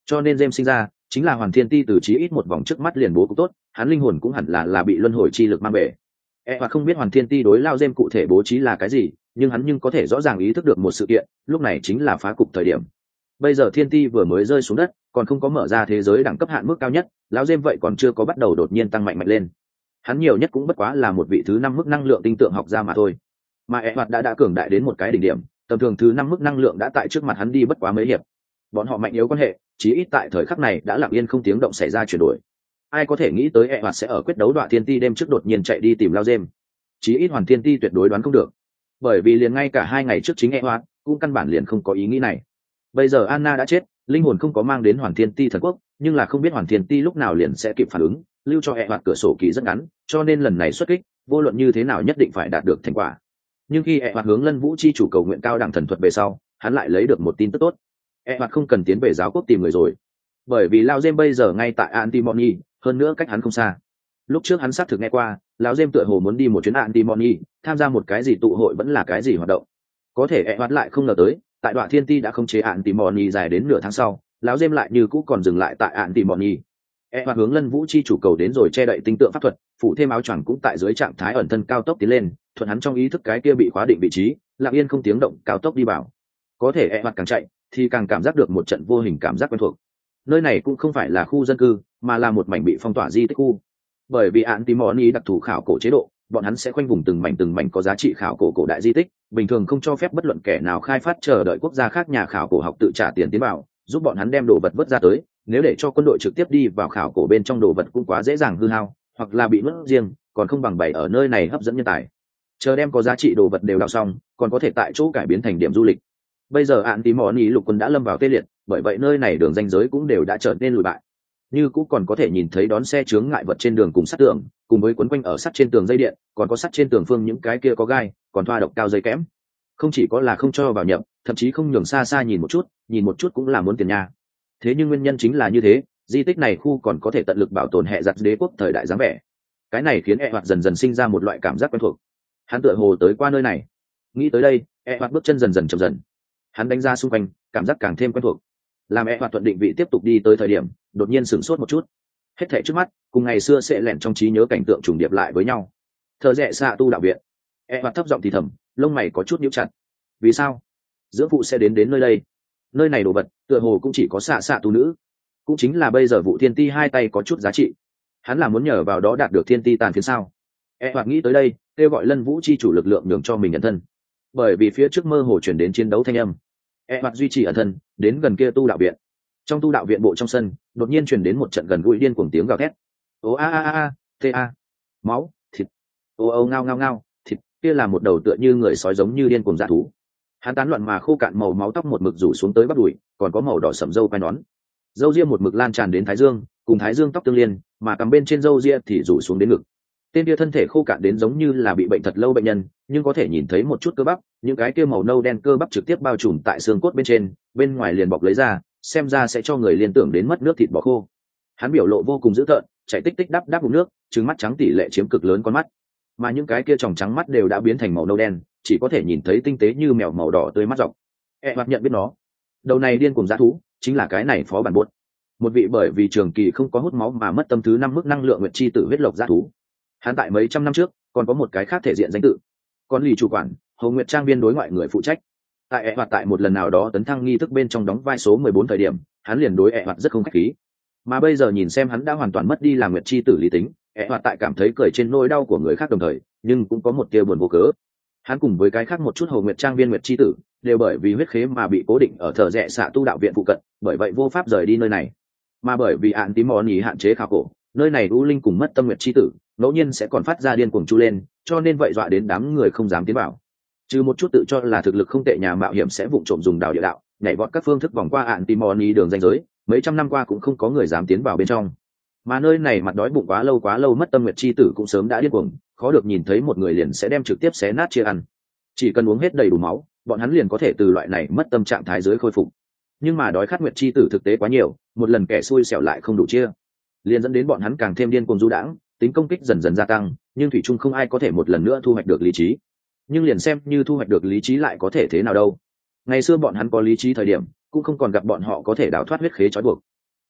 cho nên James sinh ra chính là Hoàn Thiên Ti từ chí ít một vòng trước mắt liền bố cũng tốt, hắn linh hồn cũng hẳn là là bị luân hồi chi lực mang bể. E hoặc không biết Hoàn Thiên Ti đối lao James cụ thể bố trí là cái gì, nhưng hắn nhưng có thể rõ ràng ý thức được một sự kiện, lúc này chính là phá cục thời điểm. Bây giờ Thiên Ti vừa mới rơi xuống đất, còn không có mở ra thế giới đẳng cấp hạn mức cao nhất, lão James vậy còn chưa có bắt đầu đột nhiên tăng mạnh mạnh lên. Hắn nhiều nhất cũng bất quá là một vị thứ năm mức năng lượng tinh tượng học ra mà thôi. Mà E hoặc đã đã cường đại đến một cái đỉnh điểm, tầm thường thứ năm mức năng lượng đã tại trước mặt hắn đi bất quá mấy hiệp. Bọn họ mạnh yếu quan hệ, chí ít tại thời khắc này đã lặng yên không tiếng động xảy ra chuyển đổi. Ai có thể nghĩ tới E hoặc sẽ ở quyết đấu đoạn Thiên Ti đêm trước đột nhiên chạy đi tìm lao James. Chí ít Hoàn Thiên Ti tuyệt đối đoán không được, bởi vì liền ngay cả hai ngày trước chính E hoặc cũng căn bản liền không có ý nghĩ này. Bây giờ Anna đã chết, linh hồn không có mang đến Hoàn Thiên Ti thần quốc, nhưng là không biết Hoàn Thiên Ti lúc nào liền sẽ kịp phản ứng, lưu cho E hoặc cửa sổ kỳ rất ngắn, cho nên lần này xuất kích, vô luận như thế nào nhất định phải đạt được thành quả. Nhưng khi E hoặc hướng Lân Vũ chi chủ cầu nguyện cao đẳng thần thuật về sau, hắn lại lấy được một tin tức tốt. E hoặc không cần tiến về giáo quốc tìm người rồi, bởi vì lao James bây giờ ngay tại Antimony, hơn nữa cách hắn không xa. Lúc trước hắn xác thực nghe qua, lão James tựa hồ muốn đi một chuyến Antimony, tham gia một cái gì tụ hội vẫn là cái gì hoạt động. Có thể E hoặc lại không ngờ tới, tại đoạn Thiên Ti đã không chế Antimony dài đến nửa tháng sau, lão James lại như cũ còn dừng lại tại Antimony. E hoặc hướng Lân Vũ chi chủ cầu đến rồi che đậy tinh tượng pháp thuật, phụ thêm áo choàng cũng tại dưới trạng thái ẩn thân cao tốc tiến lên, thuận hắn trong ý thức cái kia bị khóa định vị trí, lặng yên không tiếng động cao tốc đi vào. Có thể E hoặc càng chạy, thì càng cảm giác được một trận vô hình cảm giác quen thuộc. Nơi này cũng không phải là khu dân cư, mà là một mảnh bị phong tỏa di tích khu. Bởi vì Antimony đặc thù khảo cổ chế độ, bọn hắn sẽ khoanh vùng từng mảnh từng mảnh có giá trị khảo cổ cổ đại di tích, bình thường không cho phép bất luận kẻ nào khai phát, chờ đợi quốc gia khác nhà khảo cổ học tự trả tiền tiến vào, giúp bọn hắn đem đồ vật vớt ra tới. Nếu để cho quân đội trực tiếp đi vào khảo cổ bên trong, đồ vật cũng quá dễ dàng hư hao, hoặc là bị mất riêng, còn không bằng bày ở nơi này hấp dẫn nhân tài. Chờ đem có giá trị đồ vật đều đào xong, còn có thể tại chỗ cải biến thành điểm du lịch. Bây giờ Antimony lục quân đã lâm vào tê liệt, bởi vậy nơi này đường ranh giới cũng đều đã trở nên lùi bại. Như cũng còn có thể nhìn thấy đón xe chướng ngại vật trên đường cùng sắt tường, cùng với quấn quanh ở sắt trên tường dây điện, còn có sắt trên tường phương những cái kia có gai, còn thoa độc cao dây kẽm. Không chỉ có là không cho vào nhập, thậm chí không nhường xa xa nhìn một chút, nhìn một chút cũng là muốn tiền nhà. Thế nhưng nguyên nhân chính là như thế, di tích này khu còn có thể tận lực bảo tồn hệ giặc đế quốc thời đại dáng vẻ. Cái này khiến E hoặc dần dần sinh ra một loại cảm giác quen thuộc. Hắn tựa hồ tới qua nơi này. Nghĩ tới đây, E hoặc bước chân dần dần chậm dần. Hắn đánh ra xung quanh, cảm giác càng thêm quen thuộc. Làm E hoặc thuận định vị tiếp tục đi tới thời điểm, đột nhiên sửng sốt một chút. Hết thảy trước mắt cùng ngày xưa sẽ lẻn trong trí nhớ cảnh tượng trùng điệp lại với nhau. Thờ rẽ xạ tu đạo viện. E hoặc thấp giọng thì thầm, lông mày có chút nhíu chặt. Vì sao dưỡng phụ sẽ đến đến nơi đây? Nơi này đồ vật tựa hồ cũng chỉ có xạ xạ tu nữ, cũng chính là bây giờ vụ Thiên Ti hai tay có chút giá trị. Hắn là muốn nhờ vào đó đạt được Thiên Ti tàn phiến sao? E hoặc nghĩ tới đây, kêu gọi Lân Vũ chi chủ lực lượng nhường cho mình ẩn thân, bởi vì phía trước mơ hồ chuyển đến chiến đấu thanh âm. E hoặc duy trì ẩn thân, đến gần kia tu đạo viện. Trong tu đạo viện bộ trong sân, đột nhiên truyền đến một trận gần gũi điên cuồng tiếng gào thét. Ô a a a a, t a, máu, thịt. Ô ô ngao ngao ngao, thịt. Kia là một đầu tựa như người sói giống như điên cuồng dã thú. Hắn tán loạn mà khô cạn màu máu tóc một mực rủ xuống tới bắp đùi, còn có màu đỏ sẫm râu quai nón. Râu ria một mực lan tràn đến thái dương, cùng thái dương tóc tương liên, mà cằm bên trên râu ria thì rủ xuống đến ngực. Tên kia thân thể khô cạn đến giống như là bị bệnh thật lâu bệnh nhân, nhưng có thể nhìn thấy một chút cơ bắp, những cái kia màu nâu đen cơ bắp trực tiếp bao trùm tại xương cốt bên trên, bên ngoài liền bọc lấy ra, xem ra sẽ cho người liên tưởng đến mất nước thịt bò khô. Hắn biểu lộ vô cùng dữ tợn, chạy tích tích đắp đắp bụng nước, trừng mắt trắng tỷ lệ chiếm cực lớn con mắt, mà những cái kia tròng trắng mắt đều đã biến thành màu nâu đen, chỉ có thể nhìn thấy tinh tế như mèo màu đỏ tươi mắt dọc. E hoặc nhận biết nó, đầu này điên cuồng dã thú chính là cái này phó bản buốt, một vị bởi vì trường kỳ không có hút máu mà mất tâm thứ năm mức năng lượng nguyệt chi tử huyết lộc dã thú. Hắn tại mấy trăm năm trước còn có một cái khác thể diện danh tự, còn lì chủ quản Hồ Nguyệt Trang viên đối ngoại người phụ trách. Tại E hoặc tại một lần nào đó tấn thăng nghi thức bên trong đóng vai số mười bốn thời điểm, hắn liền đối E hoặc rất không khách khí, mà bây giờ nhìn xem hắn đã hoàn toàn mất đi làm nguyệt chi tử lý tính, E hoặc tại cảm thấy cười trên nỗi đau của người khác đồng thời, nhưng cũng có một tia buồn vô cớ. Hắn cùng với cái khác một chút Hồ Nguyệt Trang viên nguyệt chi tử đều bởi vì huyết khế mà bị cố định ở thờ rẽ xạ tu đạo viện phụ cận, bởi vậy vô pháp rời đi nơi này. Mà bởi vì án tím mòn ý hạn chế khảo cổ, nơi này u linh cùng mất tâm nguyệt chi tử ngẫu nhiên sẽ còn phát ra điên cuồng chu lên, cho nên vậy dọa đến đám người không dám tiến vào. Trừ một chút tự cho là thực lực không tệ nhà mạo hiểm sẽ vụng trộm dùng đào địa đạo, nhảy vọt các phương thức vòng qua án tím mòn ý đường ranh giới, mấy trăm năm qua cũng không có người dám tiến vào bên trong. Mà nơi này mặt đói bụng quá lâu quá lâu mất tâm nguyệt chi tử cũng sớm đã điên cuồng, khó được nhìn thấy một người liền sẽ đem trực tiếp xé nát chia ăn. Chỉ cần uống hết đầy đủ máu, bọn hắn liền có thể từ loại này mất tâm trạng thái dưới khôi phục. Nhưng mà đói khát nguyệt chi tử thực tế quá nhiều, một lần kẻ xui xẻo lại không đủ chia, liền dẫn đến bọn hắn càng thêm điên cuồng du đãng, tính công kích dần dần gia tăng, nhưng thủy chung không ai có thể một lần nữa thu hoạch được lý trí. Nhưng liền xem như thu hoạch được lý trí lại có thể thế nào đâu? Ngày xưa bọn hắn có lý trí thời điểm, cũng không còn gặp bọn họ có thể đào thoát huyết khế trói buộc.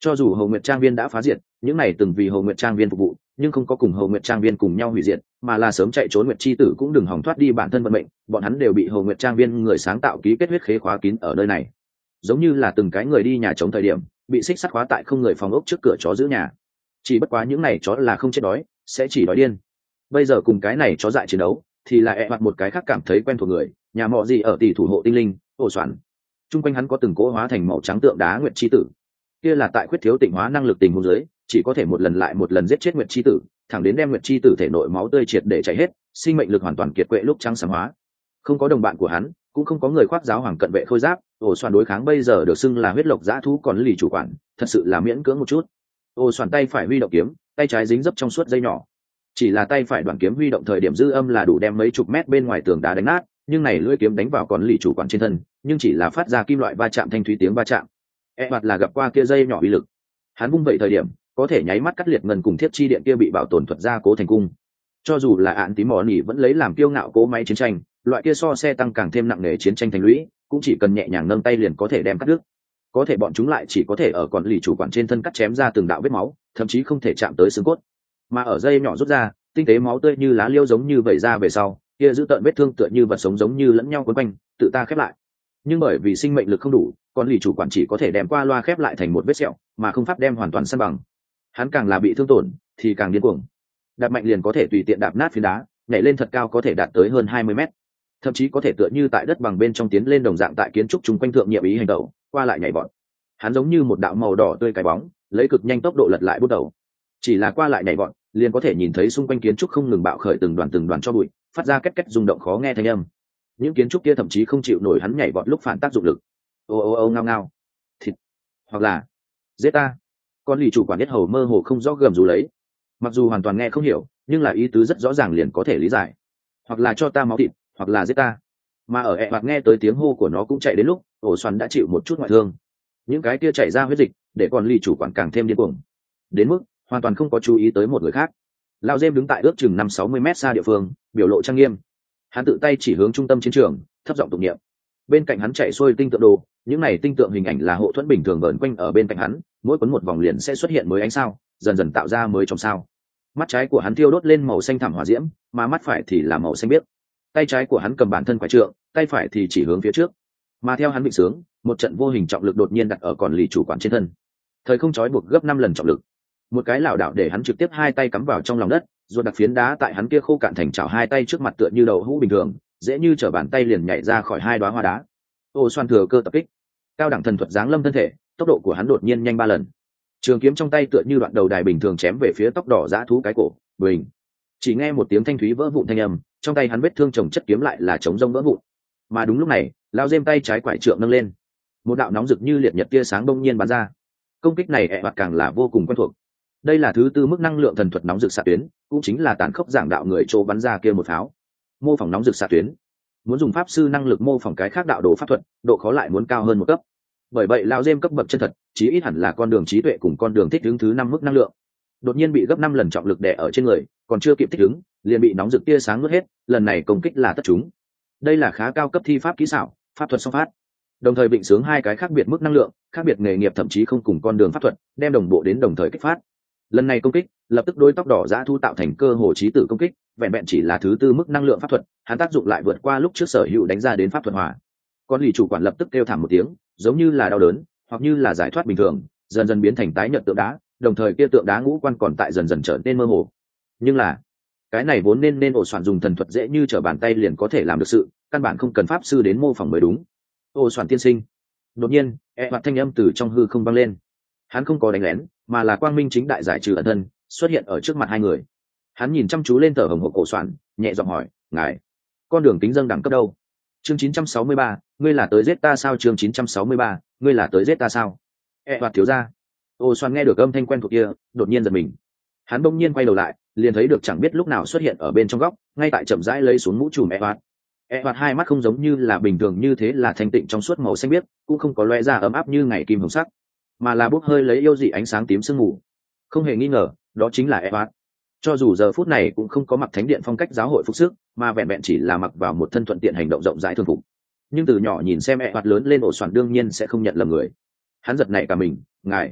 Cho dù Hồ Nguyệt Trang viên đã phá diệt, những này từng vì Hồ Nguyệt Trang viên phục vụ, nhưng không có cùng Hồ Nguyệt Trang viên cùng nhau hủy diệt, mà là sớm chạy trốn Nguyệt chi tử cũng đừng hòng thoát đi bản thân vận mệnh, bọn hắn đều bị Hồ Nguyệt Trang viên người sáng tạo ký kết huyết khế khóa kín ở nơi này. Giống như là từng cái người đi nhà chống thời điểm, bị xích sắt khóa tại không người phòng ốc trước cửa chó giữ nhà. Chỉ bất quá những này chó là không chết đói, sẽ chỉ đói điên. Bây giờ cùng cái này chó dại chiến đấu, thì là e mặt một cái khác cảm thấy quen thuộc người, nhà mọ gì ở tỷ thủ hộ tinh linh, Ổ Xoàn. Trung quanh hắn có từng cỗ hóa thành màu trắng tượng đá Nguyệt chi tử. Kia là tại khuyết thiếu tịnh hóa năng lực tình huống dưới, chỉ có thể một lần lại một lần giết chết Nguyệt chi tử, thẳng đến đem Nguyệt chi tử thể nội máu tươi triệt để chảy hết, sinh mệnh lực hoàn toàn kiệt quệ lúc trắng sáng hóa. Không có đồng bạn của hắn, cũng không có người khoác giáo hoàng cận vệ khôi giáp, Ổ Xoàn đối kháng bây giờ được xưng là huyết lộc dã thú còn lì chủ quản, thật sự là miễn cưỡng một chút. Ổ Xoàn tay phải huy động kiếm, tay trái dính dấp trong suốt dây nhỏ. Chỉ là tay phải đoạn kiếm huy động thời điểm dư âm là đủ đem mấy chục mét bên ngoài tường đá đánh nát, nhưng này lưỡi kiếm đánh vào còn lì chủ quản trên thân, nhưng chỉ là phát ra kim loại va chạm thanh thúy tiếng va chạm. E mặt là gặp qua kia dây nhỏ uy lực. Hắn vung vậy thời điểm, có thể nháy mắt cắt liệt ngân cùng thiết chi điện kia bị bảo tồn thuật ra cố thành cung. Cho dù là ạn tí mỏ nỉ vẫn lấy làm kiêu ngạo cố máy chiến tranh, loại kia so xe tăng càng thêm nặng nề chiến tranh thành lũy, cũng chỉ cần nhẹ nhàng nâng tay liền có thể đem cắt đứt. Có thể bọn chúng lại chỉ có thể ở còn lì chủ quản trên thân cắt chém ra từng đạo vết máu, thậm chí không thể chạm tới xương cốt. Mà ở dây nhỏ rút ra, tinh tế máu tươi như lá liêu giống như vẩy ra về sau, kia giữ tợn vết thương tựa như vật sống giống như lẫn nhau quấn quanh, tự ta khép lại. Nhưng bởi vì sinh mệnh lực không đủ, con lì chủ quản chỉ có thể đem qua loa khép lại thành một vết sẹo, mà không pháp đem hoàn toàn san bằng. Hắn càng là bị thương tổn thì càng điên cuồng, đạp mạnh liền có thể tùy tiện đạp nát phiến đá, nhảy lên thật cao có thể đạt tới hơn hai mươi mét, thậm chí có thể tựa như tại đất bằng bên trong tiến lên đồng dạng tại kiến trúc chung quanh thượng nhiệm ý hành động, qua lại nhảy vọt. Hắn giống như một đạo màu đỏ tươi cái bóng, lấy cực nhanh tốc độ lật lại bút đầu. Chỉ là qua lại nhảy vọt, liền có thể nhìn thấy xung quanh kiến trúc không ngừng bạo khởi từng đoàn từng đoàn cho bụi, phát ra két két rung động khó nghe thanh âm. Những kiến trúc kia thậm chí không chịu nổi hắn nhảy vọt lúc phản tác dụng lực. Ô ô ô ngao ngao, thịt, hoặc là giết ta. Con lì chủ quản biết hầu mơ hồ không rõ gầm rú lấy, mặc dù hoàn toàn nghe không hiểu, nhưng là ý tứ rất rõ ràng liền có thể lý giải. Hoặc là cho ta máu thịt, hoặc là giết ta. Mà ở ẹ hoặc nghe tới tiếng hô của nó cũng chạy đến lúc Ổ Xoàn đã chịu một chút ngoại thương, những cái kia chảy ra huyết dịch để con lì chủ quản càng thêm điên cuồng, đến mức hoàn toàn không có chú ý tới một người khác. Lão Dêm đứng tại ước chừng năm sáu mươi mét xa địa phương, biểu lộ trang nghiêm. Hắn tự tay chỉ hướng trung tâm chiến trường, thấp giọng tụng niệm. Bên cạnh hắn chạy xuôi tinh tượng đồ, những này tinh tượng hình ảnh là hộ thuẫn bình thường vờn quanh ở bên cạnh hắn, mỗi cuốn một vòng liền sẽ xuất hiện mới ánh sao, dần dần tạo ra mới trong sao. Mắt trái của hắn thiêu đốt lên màu xanh thẳm hỏa diễm, mà mắt phải thì là màu xanh biếc. Tay trái của hắn cầm bản thân quả trượng, tay phải thì chỉ hướng phía trước. Mà theo hắn định sướng, một trận vô hình trọng lực đột nhiên đặt ở còn lì chủ quản trên thân. Thời không trói buộc gấp năm lần trọng lực. Một cái lảo đảo để hắn trực tiếp hai tay cắm vào trong lòng đất, rồi đặt phiến đá tại hắn kia khô cạn thành chảo hai tay trước mặt tựa như đầu hũ bình thường, dễ như trở bàn tay liền nhảy ra khỏi hai đóa hoa đá. Ô Xoan thừa cơ tập kích, cao đẳng thần thuật giáng lâm thân thể, tốc độ của hắn đột nhiên nhanh ba lần. Trường kiếm trong tay tựa như đoạn đầu đài bình thường chém về phía tóc đỏ dã thú cái cổ, bình. Chỉ nghe một tiếng thanh thúy vỡ vụn thanh âm, trong tay hắn vết thương chồng chất kiếm lại là chống rông vỡ vụn. Mà đúng lúc này, Lão Dêm tay trái quải trượng nâng lên, một đạo nóng rực như liệt nhật tia sáng bỗng nhiên bắn ra. Công kích này ẹ bạt càng là vô cùng quen thuộc. Đây là thứ tư mức năng lượng thần thuật nóng rực xạ tuyến, cũng chính là tàn khốc giảng đạo người chỗ bắn ra kia một pháo. Mô phỏng nóng rực xạ tuyến, muốn dùng pháp sư năng lực mô phỏng cái khác đạo đồ pháp thuật, độ khó lại muốn cao hơn một cấp. Bởi vậy Lão Dêm cấp bậc chân thật, chí ít hẳn là con đường trí tuệ cùng con đường thích ứng thứ năm mức năng lượng. Đột nhiên bị gấp năm lần trọng lực đè ở trên người, còn chưa kịp thích ứng, liền bị nóng rực tia sáng nuốt hết, lần này công kích là tất chúng. Đây là khá cao cấp thi pháp kỹ xảo, pháp thuật song phát. Đồng thời định sướng hai cái khác biệt mức năng lượng, khác biệt nghề nghiệp thậm chí không cùng con đường pháp thuật, đem đồng bộ đến đồng thời kích phát. Lần này công kích, lập tức đối tóc đỏ dã thu tạo thành cơ hồ chí tử công kích, vẹn vẹn chỉ là thứ tư mức năng lượng pháp thuật, hắn tác dụng lại vượt qua lúc trước sở hữu đánh ra đến pháp thuật hỏa. Con lì chủ quản lập tức kêu thảm một tiếng, giống như là đau đớn, hoặc như là giải thoát bình thường, dần dần biến thành tái nhợt tượng đá, đồng thời kia tượng đá ngũ quan còn tại dần dần trở nên mơ hồ. Nhưng là, cái này vốn nên nên Ổ Xoàn dùng thần thuật dễ như trở bàn tay liền có thể làm được sự, căn bản không cần pháp sư đến mô phỏng mới đúng. Ổ Xoàn tiên sinh. Đột nhiên, e hoạt thanh âm từ trong hư không vang lên. Hắn không có đánh lén, mà là quang minh chính đại giải trừ ẩn thân, xuất hiện ở trước mặt hai người. Hắn nhìn chăm chú lên thở hồng hộc Ổ Xoàn, nhẹ giọng hỏi, ngài, con đường tính dâng đẳng cấp đâu? Chương chín trăm sáu mươi ba, ngươi là tới giết ta sao? Chương chín trăm sáu mươi ba, ngươi là tới giết ta sao? E hoạt thiếu gia. Ổ Xoàn nghe được âm thanh quen thuộc kia, đột nhiên giật mình. Hắn bỗng nhiên quay đầu lại, liền thấy được chẳng biết lúc nào xuất hiện ở bên trong góc, ngay tại chậm rãi lấy xuống mũ trùm e hoạt. E hoạt hai mắt không giống như là bình thường như thế là thanh tịnh trong suốt màu xanh biếc, cũng không có loe ra ấm áp như ngày kim hồng sắc, mà là bốc hơi lấy yêu dị ánh sáng tím sương mù. Không hề nghi ngờ, đó chính là e hoạt. Cho dù giờ phút này cũng không có mặc thánh điện phong cách giáo hội phục sức, mà vẹn vẹn chỉ là mặc vào một thân thuận tiện hành động rộng rãi thường phục, nhưng từ nhỏ nhìn xem e hoạt lớn lên Ổ Xoàn đương nhiên sẽ không nhận lầm người. Hắn giật nảy cả mình, ngài,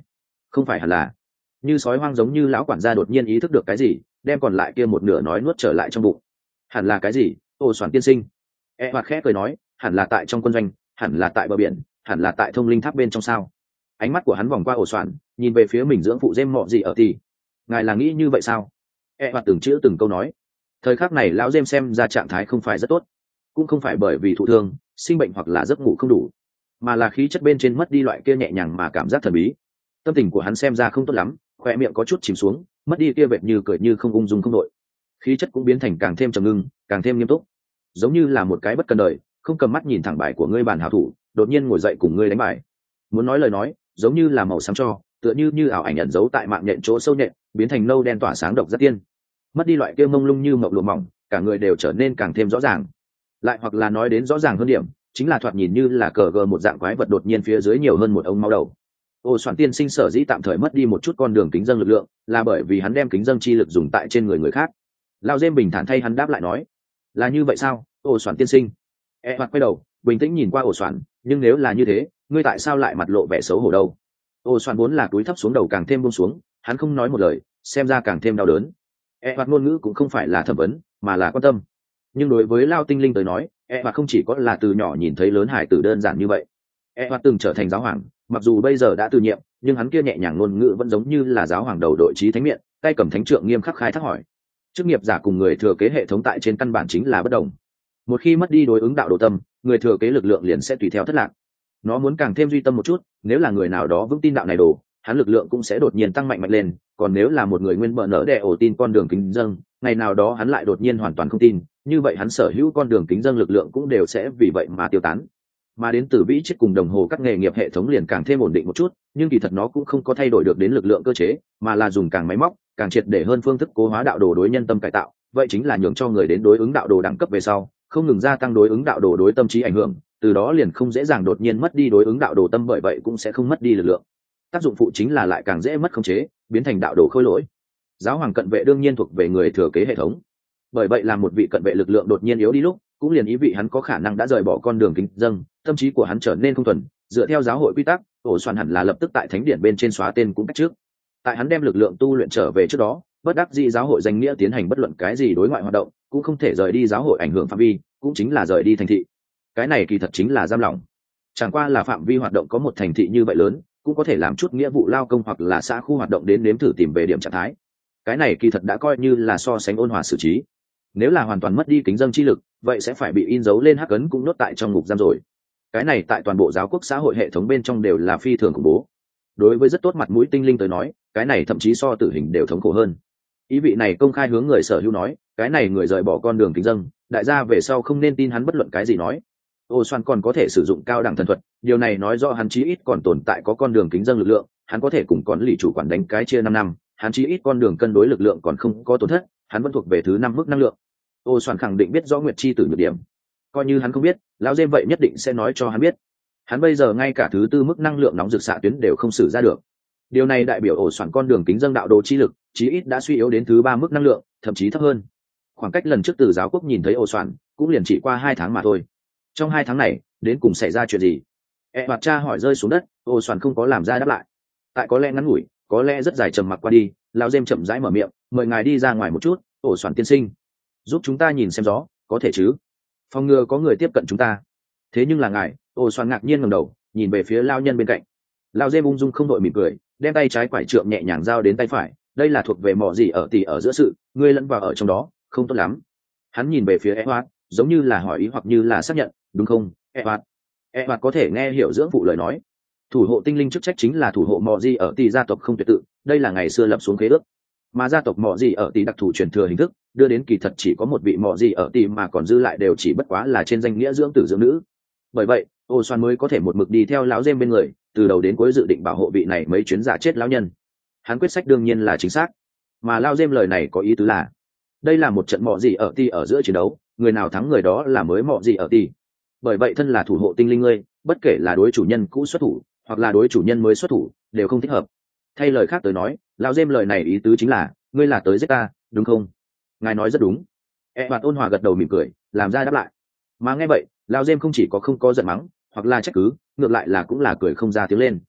không phải hẳn là như sói hoang, giống như lão quản gia đột nhiên ý thức được cái gì, đem còn lại kia một nửa nói nuốt trở lại trong bụng. Hẳn là cái gì? Ô Soản tiên sinh. E hoạt khẽ cười nói, hẳn là tại trong quân doanh, hẳn là tại bờ biển, hẳn là tại thông linh tháp bên trong sao. Ánh mắt của hắn vòng qua Ổ Soản, nhìn về phía mình dưỡng phụ Gem mọ gì ở thì. Ngài là nghĩ như vậy sao? E hoạt từng chữ từng câu nói. Thời khắc này lão Gem xem ra trạng thái không phải rất tốt, cũng không phải bởi vì thụ thương, sinh bệnh hoặc là giấc ngủ không đủ, mà là khí chất bên trên mất đi loại kia nhẹ nhàng mà cảm giác thần bí. Tâm tình của hắn xem ra không tốt lắm, khoe miệng có chút chìm xuống, mất đi kia vệt như cười như không, ung dung không đội. Khí chất cũng biến thành càng thêm trầm ngưng, càng thêm nghiêm túc, giống như là một cái bất cần đời, không cầm mắt nhìn thẳng bài của ngươi bàn hảo thủ, đột nhiên ngồi dậy cùng ngươi đánh bài. Muốn nói lời nói, giống như là màu xám cho, tựa như như ảo ảnh ẩn giấu tại mạng nhện chỗ sâu nhện, biến thành nâu đen tỏa sáng độc giác tiên. Mất đi loại kia mông lung như mộng lụa mỏng, cả người đều trở nên càng thêm rõ ràng. Lại hoặc là nói đến rõ ràng hơn điểm, chính là thoạt nhìn như là cờ gờ một dạng quái vật đột nhiên phía dưới nhiều hơn một ống máu đầu. Ô Soản tiên sinh sở dĩ tạm thời mất đi một chút con đường kính dâng lực lượng, là bởi vì hắn đem kính dâng chi lực dùng tại trên người người khác. Lao Dêm bình thản thay hắn đáp lại nói, là như vậy sao? Ô Soản tiên sinh. E hoạt quay đầu, bình tĩnh nhìn qua Ô Soản, nhưng nếu là như thế, ngươi tại sao lại mặt lộ vẻ xấu hổ đâu? Ô Soản vốn là túi thấp xuống đầu càng thêm buông xuống, hắn không nói một lời, xem ra càng thêm đau đớn. E hoạt ngôn ngữ cũng không phải là thẩm vấn, mà là quan tâm. Nhưng đối với Lao tinh linh tới nói, E hoạt không chỉ có là từ nhỏ nhìn thấy lớn hải tử đơn giản như vậy. E hoạt từng trở thành giáo hoàng, mặc dù bây giờ đã từ nhiệm, nhưng hắn kia nhẹ nhàng ngôn ngữ vẫn giống như là giáo hoàng đầu đội trí thánh miệng, tay cầm thánh trượng nghiêm khắc khai thác hỏi. Chức nghiệp giả cùng người thừa kế hệ thống tại trên căn bản chính là bất đồng. Một khi mất đi đối ứng đạo đồ tâm, người thừa kế lực lượng liền sẽ tùy theo thất lạc. Nó muốn càng thêm duy tâm một chút, nếu là người nào đó vững tin đạo này đồ, hắn lực lượng cũng sẽ đột nhiên tăng mạnh mạnh lên, còn nếu là một người nguyên bợ nở đẻ ổ tin con đường kính dâng, ngày nào đó hắn lại đột nhiên hoàn toàn không tin, như vậy hắn sở hữu con đường kính dâng lực lượng cũng đều sẽ vì vậy mà tiêu tán. Mà đến từ vĩ chết cùng đồng hồ các nghề nghiệp hệ thống liền càng thêm ổn định một chút, nhưng kỳ thật nó cũng không có thay đổi được đến lực lượng cơ chế, mà là dùng càng máy móc, càng triệt để hơn phương thức cố hóa đạo đồ đối nhân tâm cải tạo, vậy chính là nhường cho người đến đối ứng đạo đồ đẳng cấp về sau, không ngừng gia tăng đối ứng đạo đồ đối tâm trí ảnh hưởng, từ đó liền không dễ dàng đột nhiên mất đi đối ứng đạo đồ tâm, bởi vậy cũng sẽ không mất đi lực lượng. Tác dụng phụ chính là lại càng dễ mất khống chế, biến thành đạo đồ khôi lỗi. Giáo hoàng cận vệ đương nhiên thuộc về người thừa kế hệ thống, bởi vậy là một vị cận vệ lực lượng đột nhiên yếu đi lúc, cũng liền ý vị hắn có khả năng đã rời bỏ con đường kính dâng, tâm trí của hắn trở nên không thuần, dựa theo giáo hội quy tắc, Ổ Soản hẳn là lập tức tại thánh điện bên trên xóa tên cũng cách trước. Tại hắn đem lực lượng tu luyện trở về trước đó, bất đắc dĩ giáo hội danh nghĩa tiến hành bất luận cái gì đối ngoại hoạt động, cũng không thể rời đi giáo hội ảnh hưởng phạm vi, cũng chính là rời đi thành thị. Cái này kỳ thật chính là giam lỏng. Chẳng qua là phạm vi hoạt động có một thành thị như vậy lớn, cũng có thể làm chút nghĩa vụ lao công hoặc là xã khu hoạt động đến nếm thử tìm về điểm trạng thái. Cái này kỳ thật đã coi như là so sánh ôn hòa xử trí. Nếu là hoàn toàn mất đi kính dâng chi lực, vậy sẽ phải bị in dấu lên hắc ấn cũng nhốt tại trong ngục giam rồi. Cái này tại toàn bộ giáo quốc xã hội hệ thống bên trong đều là phi thường khủng bố. Đối với rất tốt mặt mũi tinh linh tới nói, cái này thậm chí so tử hình đều thống khổ hơn. Ý vị này công khai hướng người sở hữu nói, cái này người rời bỏ con đường kính dâng, đại gia về sau không nên tin hắn bất luận cái gì nói. Ô Soản còn có thể sử dụng cao đẳng thần thuật, điều này nói rõ hắn chí ít còn tồn tại có con đường kính dâng lực lượng, hắn có thể cùng con lì chủ quản đánh cái chia năm năm, hắn chí ít con đường cân đối lực lượng còn không có tổn thất, hắn vẫn thuộc về thứ năm mức năng lượng. Ô Soản khẳng định biết rõ Nguyệt chi tử nhược điểm, coi như hắn không biết, lão Dêm vậy nhất định sẽ nói cho hắn biết. Hắn bây giờ ngay cả thứ tư mức năng lượng nóng rực xạ tuyến đều không sử ra được. Điều này đại biểu Ổ Soản con đường kính dâng đạo đồ chi lực, chí ít đã suy yếu đến thứ ba mức năng lượng, thậm chí thấp hơn. Khoảng cách lần trước từ giáo quốc nhìn thấy Ổ Soản, cũng liền chỉ qua hai tháng mà thôi. Trong hai tháng này, đến cùng xảy ra chuyện gì? E hoạt cha hỏi rơi xuống đất, Ổ Soản không có làm ra đáp lại. Tại có lẽ ngắn ngủi, có lẽ rất dài trầm mặc qua đi, lão Dêm chậm rãi mở miệng, mời ngài đi ra ngoài một chút, Ổ Soản tiên sinh, giúp chúng ta nhìn xem gió, có thể chứ? Phòng ngừa có người tiếp cận chúng ta. Thế nhưng là ngài, Ổ Soản ngạc nhiên ngẩng đầu, nhìn về phía lão nhân bên cạnh. Lão Dêm ung dung không đội mỉm cười, đem tay trái quải trượng nhẹ nhàng giao đến tay phải, đây là thuộc về mỏ gì ở tỷ ở giữa sự, ngươi lẫn vào ở trong đó, không tốt lắm. Hắn nhìn về phía Edward, giống như là hỏi ý hoặc như là xác nhận, đúng không, Edward? Edward có thể nghe hiểu dưỡng phụ lời nói. Thủ hộ tinh linh chức trách chính là thủ hộ mỏ gì ở tỷ gia tộc không tuyệt tự, đây là ngày xưa lập xuống khế ước. Mà gia tộc mỏ gì ở tỷ đặc thù truyền thừa hình thức, đưa đến kỳ thật chỉ có một vị mỏ gì ở tỷ mà còn dư lại đều chỉ bất quá là trên danh nghĩa dưỡng tử dưỡng nữ. Bởi vậy, Ô Soản mới có thể một mực đi theo lão Dêm bên người, từ đầu đến cuối dự định bảo hộ vị này mấy chuyến giả chết lão nhân. Hắn quyết sách đương nhiên là chính xác, mà lão Dêm lời này có ý tứ là, đây là một trận mỏ gì ở tỷ ở giữa chiến đấu, người nào thắng người đó là mới mỏ gì ở tỷ. Bởi vậy thân là thủ hộ tinh linh ngươi, bất kể là đối chủ nhân cũ xuất thủ, hoặc là đối chủ nhân mới xuất thủ, đều không thích hợp. Thay lời khác tới nói, lão Dêm lời này ý tứ chính là, ngươi là tới giết ta, đúng không? Ngài nói rất đúng. E hoạt ôn hòa gật đầu mỉm cười, làm ra đáp lại. Mà nghe vậy, lão Dêm không chỉ có không có giận mắng, hoặc là trách cứ, ngược lại là cũng là cười không ra tiếng lên.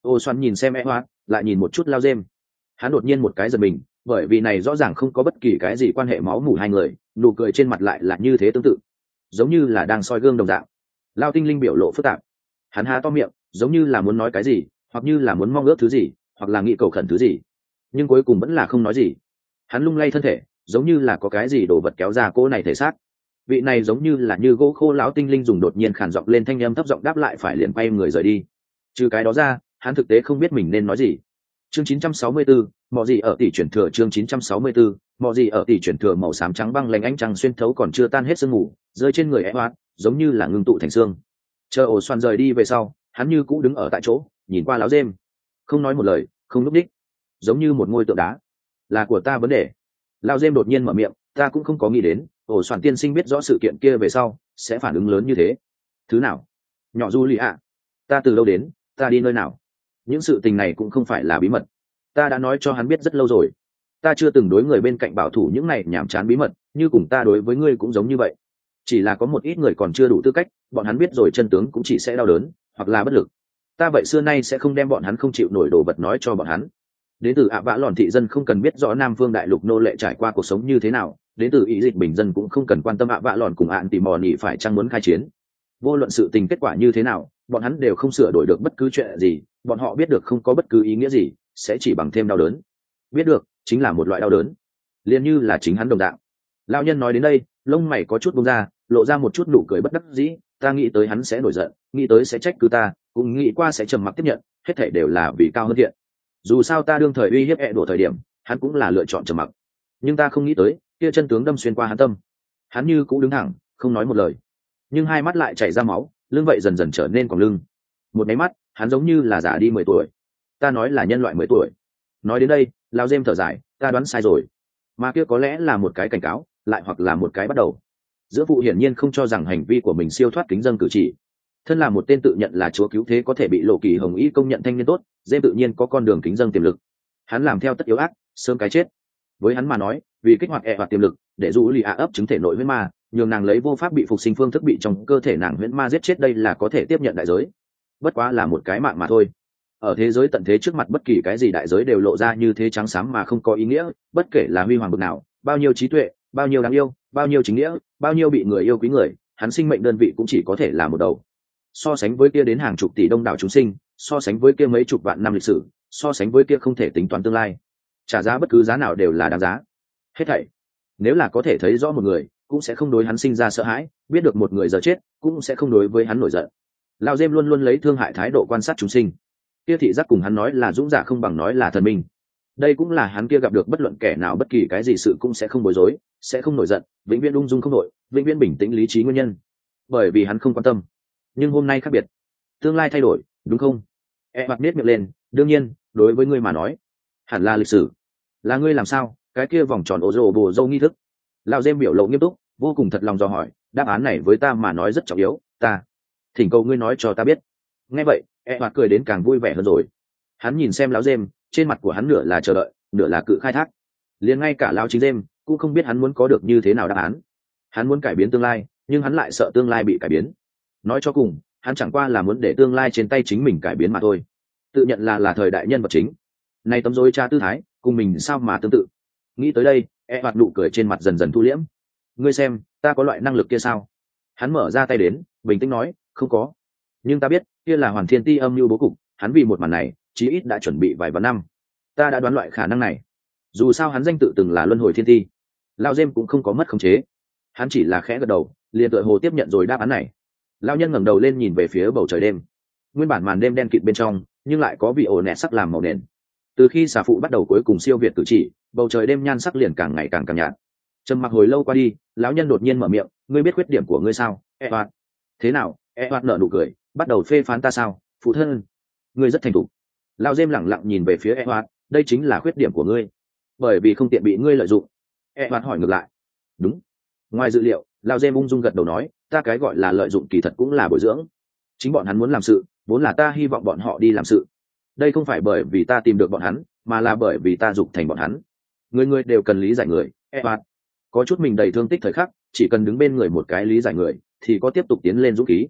Ô xoắn nhìn xem e hoạt, lại nhìn một chút lao dêm. Hắn đột nhiên một cái giật mình, bởi vì này rõ ràng không có bất kỳ cái gì quan hệ máu mủ hai người, nụ cười trên mặt lại là như thế tương tự, giống như là đang soi gương đồng dạng. Lao tinh linh biểu lộ phức tạp, hắn há to miệng, giống như là muốn nói cái gì, hoặc như là muốn mong ước thứ gì, hoặc là nghĩ cầu khẩn thứ gì, nhưng cuối cùng vẫn là không nói gì. Hắn lung lay thân thể, giống như là có cái gì đồ vật kéo ra cô này thể xác. Vị này giống như là như gỗ khô lão tinh linh dùng đột nhiên khàn giọng lên thanh âm thấp giọng đáp lại, phải liền quay người rời đi. Trừ cái đó ra, hắn thực tế không biết mình nên nói gì. Chương chín trăm sáu mươi tư, mọ gì ở tỷ chuyển thừa. Chương chín trăm sáu mươi tư, mọ gì ở tỷ chuyển thừa. Màu xám trắng băng lạnh ánh trăng xuyên thấu còn chưa tan hết sương mù, rơi trên người Edward, giống như là ngưng tụ thành xương. Chờ ổ xoan rời đi về sau, hắn như cũ đứng ở tại chỗ, nhìn qua lão dêm, không nói một lời, không lúc đích, giống như một ngôi tượng đá. Là của ta vấn đề. Lão dêm đột nhiên mở miệng, ta cũng không có nghĩ đến, ổ xoan tiên sinh biết rõ sự kiện kia về sau, sẽ phản ứng lớn như thế. Thứ nào? Nhỏ Du Lì ạ, ta từ đâu đến, ta đi nơi nào? Những sự tình này cũng không phải là bí mật, ta đã nói cho hắn biết rất lâu rồi. Ta chưa từng đối người bên cạnh bảo thủ những này nhảm chán bí mật, như cùng ta đối với ngươi cũng giống như vậy. Chỉ là có một ít người còn chưa đủ tư cách, bọn hắn biết rồi chân tướng cũng chỉ sẽ đau đớn hoặc là bất lực. Ta vậy xưa nay sẽ không đem bọn hắn không chịu nổi đồ vật nói cho bọn hắn. Đến từ ạ vã lòn thị dân không cần biết rõ Nam Phương Đại Lục nô lệ trải qua cuộc sống như thế nào, đến từ ý dịch bình dân cũng không cần quan tâm ạ vã lòn cùng ạn tìm mò nỉ phải chăng muốn khai chiến. Vô luận sự tình kết quả như thế nào, bọn hắn đều không sửa đổi được bất cứ chuyện gì, bọn họ biết được không có bất cứ ý nghĩa gì, sẽ chỉ bằng thêm đau đớn. Biết được chính là một loại đau đớn, liền như là chính hắn đồng dạng. Lão nhân nói đến đây, lông mày có chút buông ra, lộ ra một chút nụ cười bất đắc dĩ. Ta nghĩ tới hắn sẽ nổi giận, nghĩ tới sẽ trách cứ ta, cũng nghĩ qua sẽ trầm mặc tiếp nhận, hết thảy đều là vì cao hơn thiện. Dù sao ta đương thời uy hiếp ẹ đổ thời điểm, hắn cũng là lựa chọn trầm mặc, nhưng ta không nghĩ tới kia chân tướng đâm xuyên qua hắn tâm. Hắn như cũng đứng thẳng, không nói một lời, nhưng hai mắt lại chảy ra máu, lưng vậy dần dần trở nên còng lưng. Một máy mắt, hắn giống như là già đi mười tuổi. Ta nói là nhân loại mười tuổi. Nói đến đây, lao dêm thở dài, ta đoán sai rồi. Mà kia có lẽ là một cái cảnh cáo, lại hoặc là một cái bắt đầu. Giữa phụ hiển nhiên không cho rằng hành vi của mình siêu thoát kính dâng cử chỉ. Thân là một tên tự nhận là chúa cứu thế có thể bị lộ kỳ hồng y công nhận thanh niên tốt, dêm tự nhiên có con đường kính dâng tiềm lực. Hắn làm theo tất yếu ác, sớm cái chết. Với hắn mà nói, vì kích hoạt ẹ hoạt tiềm lực, để dụ lì ạ ấp chứng thể nội huyễn ma, nhường nàng lấy vô pháp bị phục sinh phương thức bị trong cơ thể nàng huyễn ma giết chết, đây là có thể tiếp nhận đại giới. Bất quá là một cái mạng mà thôi. Ở thế giới tận thế trước mặt, bất kỳ cái gì đại giới đều lộ ra như thế trắng xám mà không có ý nghĩa, bất kể là huy hoàng bực nào, bao nhiêu trí tuệ, bao nhiêu đáng yêu, bao nhiêu chính nghĩa, bao nhiêu bị người yêu quý người, hắn sinh mệnh đơn vị cũng chỉ có thể là một đầu. So sánh với kia đến hàng chục tỷ đông đảo chúng sinh, so sánh với kia mấy chục vạn năm lịch sử, so sánh với kia không thể tính toán tương lai, trả giá bất cứ giá nào đều là đáng giá. Hết thảy, nếu là có thể thấy rõ một người, cũng sẽ không đối hắn sinh ra sợ hãi, biết được một người giờ chết, cũng sẽ không đối với hắn nổi giận. Lão Dêm luôn luôn lấy thương hại thái độ quan sát chúng sinh. Kia thị giác cùng hắn nói là dũng giả không bằng nói là thần minh. Đây cũng là hắn kia gặp được bất luận kẻ nào bất kỳ cái gì sự cũng sẽ không bối rối, sẽ không nổi giận, vĩnh viễn ung dung không nổi, vĩnh viễn bình tĩnh lý trí nguyên nhân. Bởi vì hắn không quan tâm. Nhưng hôm nay khác biệt, tương lai thay đổi, đúng không? E mặt nết miệng lên, đương nhiên, đối với ngươi mà nói, hẳn là lịch sử. Là ngươi làm sao? Cái kia vòng tròn ổ rồ bồ dâu nghi thức. Lão Dêm biểu lộ nghiêm túc, vô cùng thật lòng dò hỏi, đáp án này với ta mà nói rất trọng yếu, ta thỉnh cầu ngươi nói cho ta biết. Nghe vậy, E hoạt cười đến càng vui vẻ hơn rồi. Hắn nhìn xem lão Dêm, trên mặt của hắn nửa là chờ đợi, nửa là cự khai thác. Liền ngay cả lão chính Dêm cũng không biết hắn muốn có được như thế nào đáp án. Hắn muốn cải biến tương lai, nhưng hắn lại sợ tương lai bị cải biến. Nói cho cùng, hắn chẳng qua là muốn để tương lai trên tay chính mình cải biến mà thôi. Tự nhận là là thời đại nhân vật chính. Này tấm dối cha tư thái, cùng mình sao mà tương tự. Nghĩ tới đây, E hoạt nụ cười trên mặt dần dần thu liễm. Ngươi xem, ta có loại năng lực kia sao? Hắn mở ra tay đến, bình tĩnh nói, không có. Nhưng ta biết, kia là Hoàn Thiên Ti âm mưu bố cục, hắn vì một màn này, chí ít đã chuẩn bị vài vạn năm. Ta đã đoán loại khả năng này. Dù sao hắn danh tự từng là Luân Hồi Thiên Ti. Lão Dêm cũng không có mất khống chế. Hắn chỉ là khẽ gật đầu, liền tựa hồ tiếp nhận rồi đáp án này. Lão nhân ngẩng đầu lên nhìn về phía bầu trời đêm. Nguyên bản màn đêm đen kịt bên trong, nhưng lại có vị ổ nẹt sắc làm màu nền. Từ khi xà phụ bắt đầu cuối cùng siêu việt cử chỉ, bầu trời đêm nhan sắc liền càng ngày càng càng nhạt. Trầm mặc hồi lâu qua đi, lão nhân đột nhiên mở miệng, ngươi biết khuyết điểm của ngươi sao? E hoạt. Thế nào? E hoạt nở nụ cười, bắt đầu phê phán ta sao? Phụ thân, ngươi rất thành thục. Lão Dêm lẳng lặng nhìn về phía E hoạt, đây chính là khuyết điểm của ngươi, bởi vì không tiện bị ngươi lợi dụng. E hoạt hỏi ngược lại. Đúng. Ngoài dự liệu, lão Dêm ung dung gật đầu nói, ta cái gọi là lợi dụng kỳ thật cũng là bồi dưỡng. Chính bọn hắn muốn làm sự, vốn là ta hy vọng bọn họ đi làm sự. Đây không phải bởi vì ta tìm được bọn hắn, mà là bởi vì ta dục thành bọn hắn. Người người đều cần lý giải người. E hoạt. Có chút mình đầy thương tích thời khắc, chỉ cần đứng bên người một cái lý giải người, thì có tiếp tục tiến lên dũng khí.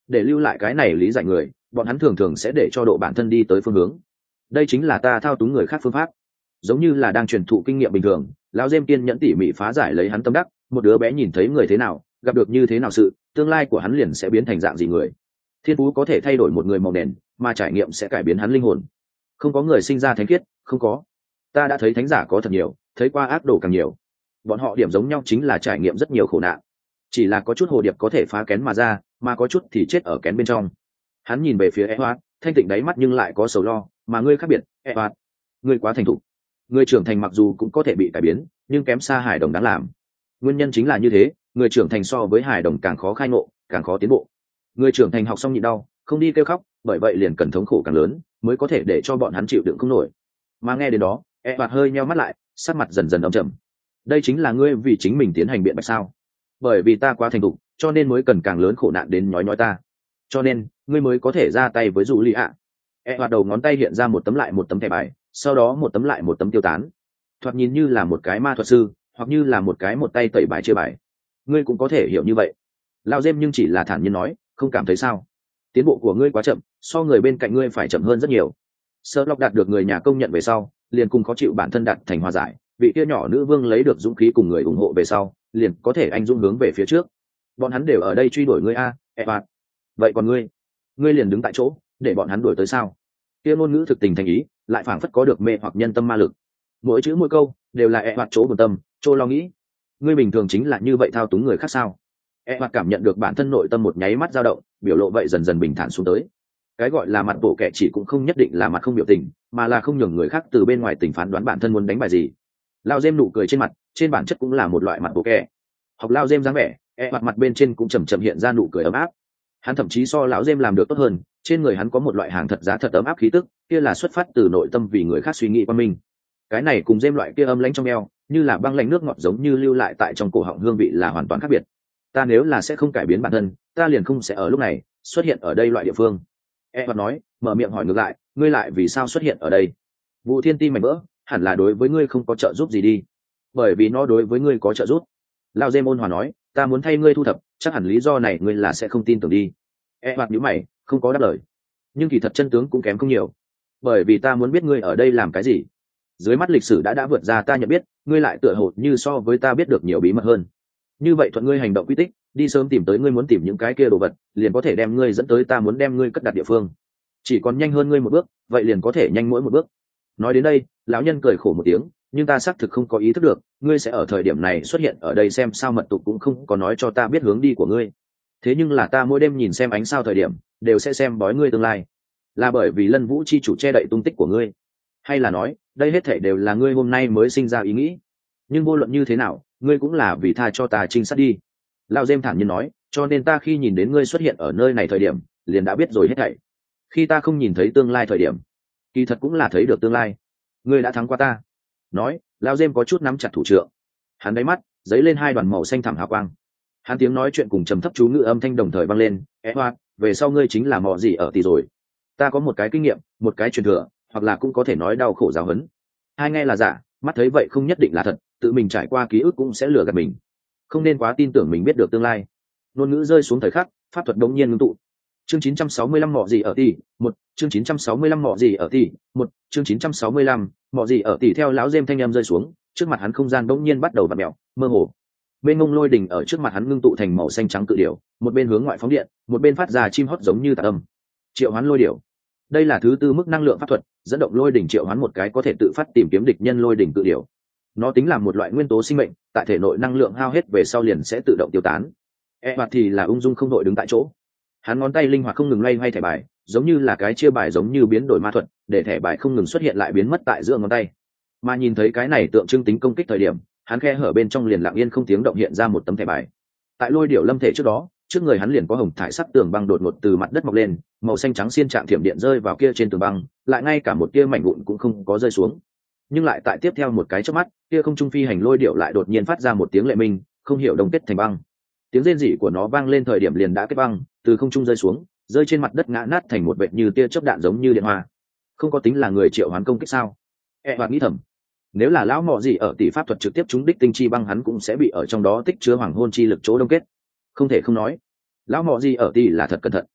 để lưu lại cái này lý giải người, bọn hắn thường thường sẽ để cho độ bản thân đi tới phương hướng. Đây chính là ta thao túng người khác phương pháp, giống như là đang truyền thụ kinh nghiệm bình thường. Lão Dêm kiên nhẫn tỉ mỉ phá giải lấy hắn tâm đắc. Một đứa bé nhìn thấy người thế nào, gặp được như thế nào sự, tương lai của hắn liền sẽ biến thành dạng gì người. Thiên phú có thể thay đổi một người màu nền, mà trải nghiệm sẽ cải biến hắn linh hồn. Không có người sinh ra thánh khiết, không có. Ta đã thấy thánh giả có thật nhiều, thấy qua ác đồ càng nhiều. Bọn họ điểm giống nhau chính là trải nghiệm rất nhiều khổ nạn. Chỉ là có chút hồ điệp có thể phá kén mà ra, mà có chút thì chết ở kén bên trong. Hắn nhìn về phía Edward, thanh tịnh đáy mắt nhưng lại có sầu lo, mà ngươi khác biệt, Edward. Ngươi quá thành thục. Người trưởng thành mặc dù cũng có thể bị cải biến, nhưng kém xa hài đồng đáng làm. Nguyên nhân chính là như thế, người trưởng thành so với hài đồng càng khó khai ngộ, càng khó tiến bộ. Người trưởng thành học xong nhịn đau, không đi kêu khóc, bởi vậy liền cần thống khổ càng lớn, mới có thể để cho bọn hắn chịu đựng không nổi. Mà nghe đến đó, Edward hơi nheo mắt lại, sắc mặt dần dần âm trầm. Đây chính là ngươi vì chính mình tiến hành biện bạch sao? Bởi vì ta quá thành thục, cho nên mới cần càng lớn khổ nạn đến nhói nhói ta. Cho nên, ngươi mới có thể ra tay với dụ lì ạ. Edward đầu ngón tay hiện ra một tấm lại một tấm thẻ bài, sau đó một tấm lại một tấm tiêu tán. Thoạt nhìn như là một cái ma thuật sư, hoặc như là một cái một tay tẩy bài chia bài. Ngươi cũng có thể hiểu như vậy. Lao Dêm nhưng chỉ là thản nhiên nói, không cảm thấy sao? Tiến bộ của ngươi quá chậm, so người bên cạnh ngươi phải chậm hơn rất nhiều. Sơ Lộc đạt được người nhà công nhận về sau, liền cùng khó chịu bản thân đạt thành hòa giải. Vị kia nhỏ nữ vương lấy được dũng khí cùng người ủng hộ về sau, liền có thể anh dũng hướng về phía trước. Bọn hắn đều ở đây truy đuổi ngươi a, Edward. Vậy còn ngươi, ngươi liền đứng tại chỗ, để bọn hắn đuổi tới sao? Kia ngôn ngữ thực tình thành ý, lại phảng phất có được mê hoặc nhân tâm ma lực. Mỗi chữ mỗi câu đều là Edward chỗ buồn tâm, chỗ lo nghĩ. Ngươi bình thường chính là như vậy thao túng người khác sao? Edward cảm nhận được bản thân nội tâm một nháy mắt dao động, biểu lộ vậy dần dần bình thản xuống tới. Cái gọi là mặt bộ kẻ chỉ cũng không nhất định là mặt không biểu tình, mà là không nhường người khác từ bên ngoài tình phán đoán bản thân muốn đánh bài gì. Lao Dêm nụ cười trên mặt, trên bản chất cũng là một loại mặt bộ kẻ. Học Lao Dêm dáng vẻ, Edward mặt bên trên cũng chậm chậm hiện ra nụ cười ấm áp. Hắn thậm chí so lão Dêm làm được tốt hơn, trên người hắn có một loại hàng thật giá thật ấm áp khí tức, kia là xuất phát từ nội tâm vì người khác suy nghĩ qua mình. Cái này cùng Dêm loại kia âm lãnh trong eo, như là băng lạnh nước ngọt giống như lưu lại tại trong cổ họng hương vị là hoàn toàn khác biệt. Ta nếu là sẽ không cải biến bản thân, ta liền không sẽ ở lúc này xuất hiện ở đây loại địa phương. Edward nói, mở miệng hỏi ngược lại, ngươi lại vì sao xuất hiện ở đây? Vụ Thiên Ti mảnh vỡ, hẳn là đối với ngươi không có trợ giúp gì đi. Bởi vì nó đối với ngươi có trợ giúp. Lao Dêm ôn hòa nói, ta muốn thay ngươi thu thập, chắc hẳn lý do này ngươi là sẽ không tin tưởng đi. Edward nhíu mày, không có đáp lời. Nhưng kỳ thật chân tướng cũng kém không nhiều. Bởi vì ta muốn biết ngươi ở đây làm cái gì. Dưới mắt lịch sử đã đã vượt ra ta nhận biết, ngươi lại tựa hồ như so với ta biết được nhiều bí mật hơn. Như vậy thuận ngươi hành động quy tích, đi sớm tìm tới ngươi muốn tìm những cái kia đồ vật, liền có thể đem ngươi dẫn tới ta muốn đem ngươi cất đặt địa phương. Chỉ còn nhanh hơn ngươi một bước, vậy liền có thể nhanh mỗi một bước. Nói đến đây, lão nhân cười khổ một tiếng, nhưng ta xác thực không có ý thức được, ngươi sẽ ở thời điểm này xuất hiện ở đây, xem sao mật tục cũng không có nói cho ta biết hướng đi của ngươi. Thế nhưng là ta mỗi đêm nhìn xem ánh sao thời điểm, đều sẽ xem bói ngươi tương lai. Là bởi vì Lân Vũ chi chủ che đậy tung tích của ngươi, hay là nói, đây hết thảy đều là ngươi hôm nay mới sinh ra ý nghĩ? Nhưng vô luận như thế nào, ngươi cũng là vì tha cho ta trinh sát đi. Lão Dêm thản nhiên nói, cho nên ta khi nhìn đến ngươi xuất hiện ở nơi này thời điểm, liền đã biết rồi hết thảy. Khi ta không nhìn thấy tương lai thời điểm, kỳ thật cũng là thấy được tương lai. Ngươi đã thắng qua ta. Nói, Lão Dêm có chút nắm chặt thủ trượng. Hắn đáy mắt dấy lên hai đoàn màu xanh thẳm hào quang. Hắn tiếng nói chuyện cùng trầm thấp chú ngữ âm thanh đồng thời vang lên, Edward, về sau ngươi chính là mọ gì ở tỷ rồi. Ta có một cái kinh nghiệm, một cái truyền thừa, hoặc là cũng có thể nói đau khổ giáo huấn. Hai nghe là giả, mắt thấy vậy không nhất định là thật, tự mình trải qua ký ức cũng sẽ lừa gạt mình. Không nên quá tin tưởng mình biết được tương lai. Ngôn ngữ rơi xuống thời khắc, pháp thuật đống nhiên ngưng tụ. Chương chín trăm sáu mươi lăm mọ gì ở tỷ, một, chương chín trăm sáu mươi lăm mọ gì ở tỷ, một, chương chín trăm sáu mươi lăm, mọ gì ở tỷ theo lão Dêm thanh âm rơi xuống, trước mặt hắn không gian đống nhiên bắt đầu vặn mèo, mơ hồ. Bên ngông lôi đỉnh ở trước mặt hắn ngưng tụ thành màu xanh trắng cự điểu, một bên hướng ngoại phóng điện, một bên phát ra chim hót giống như tạc âm. Triệu hoán lôi điểu. Đây là thứ tư mức năng lượng pháp thuật, dẫn động lôi đỉnh triệu hoán một cái có thể tự phát tìm kiếm địch nhân lôi đỉnh cự điểu. Nó tính là một loại nguyên tố sinh mệnh, tại thể nội năng lượng hao hết về sau liền sẽ tự động tiêu tán. Edward thì là ung dung không đội đứng tại chỗ. Hắn ngón tay linh hoạt không ngừng loay hoay thẻ bài, giống như là cái chia bài giống như biến đổi ma thuật, để thẻ bài không ngừng xuất hiện lại biến mất tại giữa ngón tay. Mà nhìn thấy cái này tượng trưng tính công kích thời điểm, hắn khe hở bên trong liền lặng yên không tiếng động hiện ra một tấm thẻ bài. Tại lôi điểu lâm thể trước đó, trước người hắn liền có hồng thải sắc tường băng đột ngột từ mặt đất mọc lên, màu xanh trắng xiên trạng thiểm điện rơi vào kia trên tường băng, lại ngay cả một tia mảnh vụn cũng không có rơi xuống. Nhưng lại tại tiếp theo một cái chớp mắt, kia không trung phi hành lôi điểu lại đột nhiên phát ra một tiếng lệ minh, không hiểu đông kết thành băng. Tiếng rên rỉ của nó vang lên thời điểm liền đã kết băng, từ không trung rơi xuống, rơi trên mặt đất ngã nát thành một vệt như tia chớp đạn giống như điện hoa. Không có tính là người triệu hoán công kích sao? E hoạt nghĩ thầm. Nếu là lão mọ gì ở tỷ pháp thuật trực tiếp trúng đích tinh chi băng, hắn cũng sẽ bị ở trong đó tích chứa hoàng hôn chi lực chỗ đông kết. Không thể không nói, lão mọ gì ở tỷ là thật cẩn thận.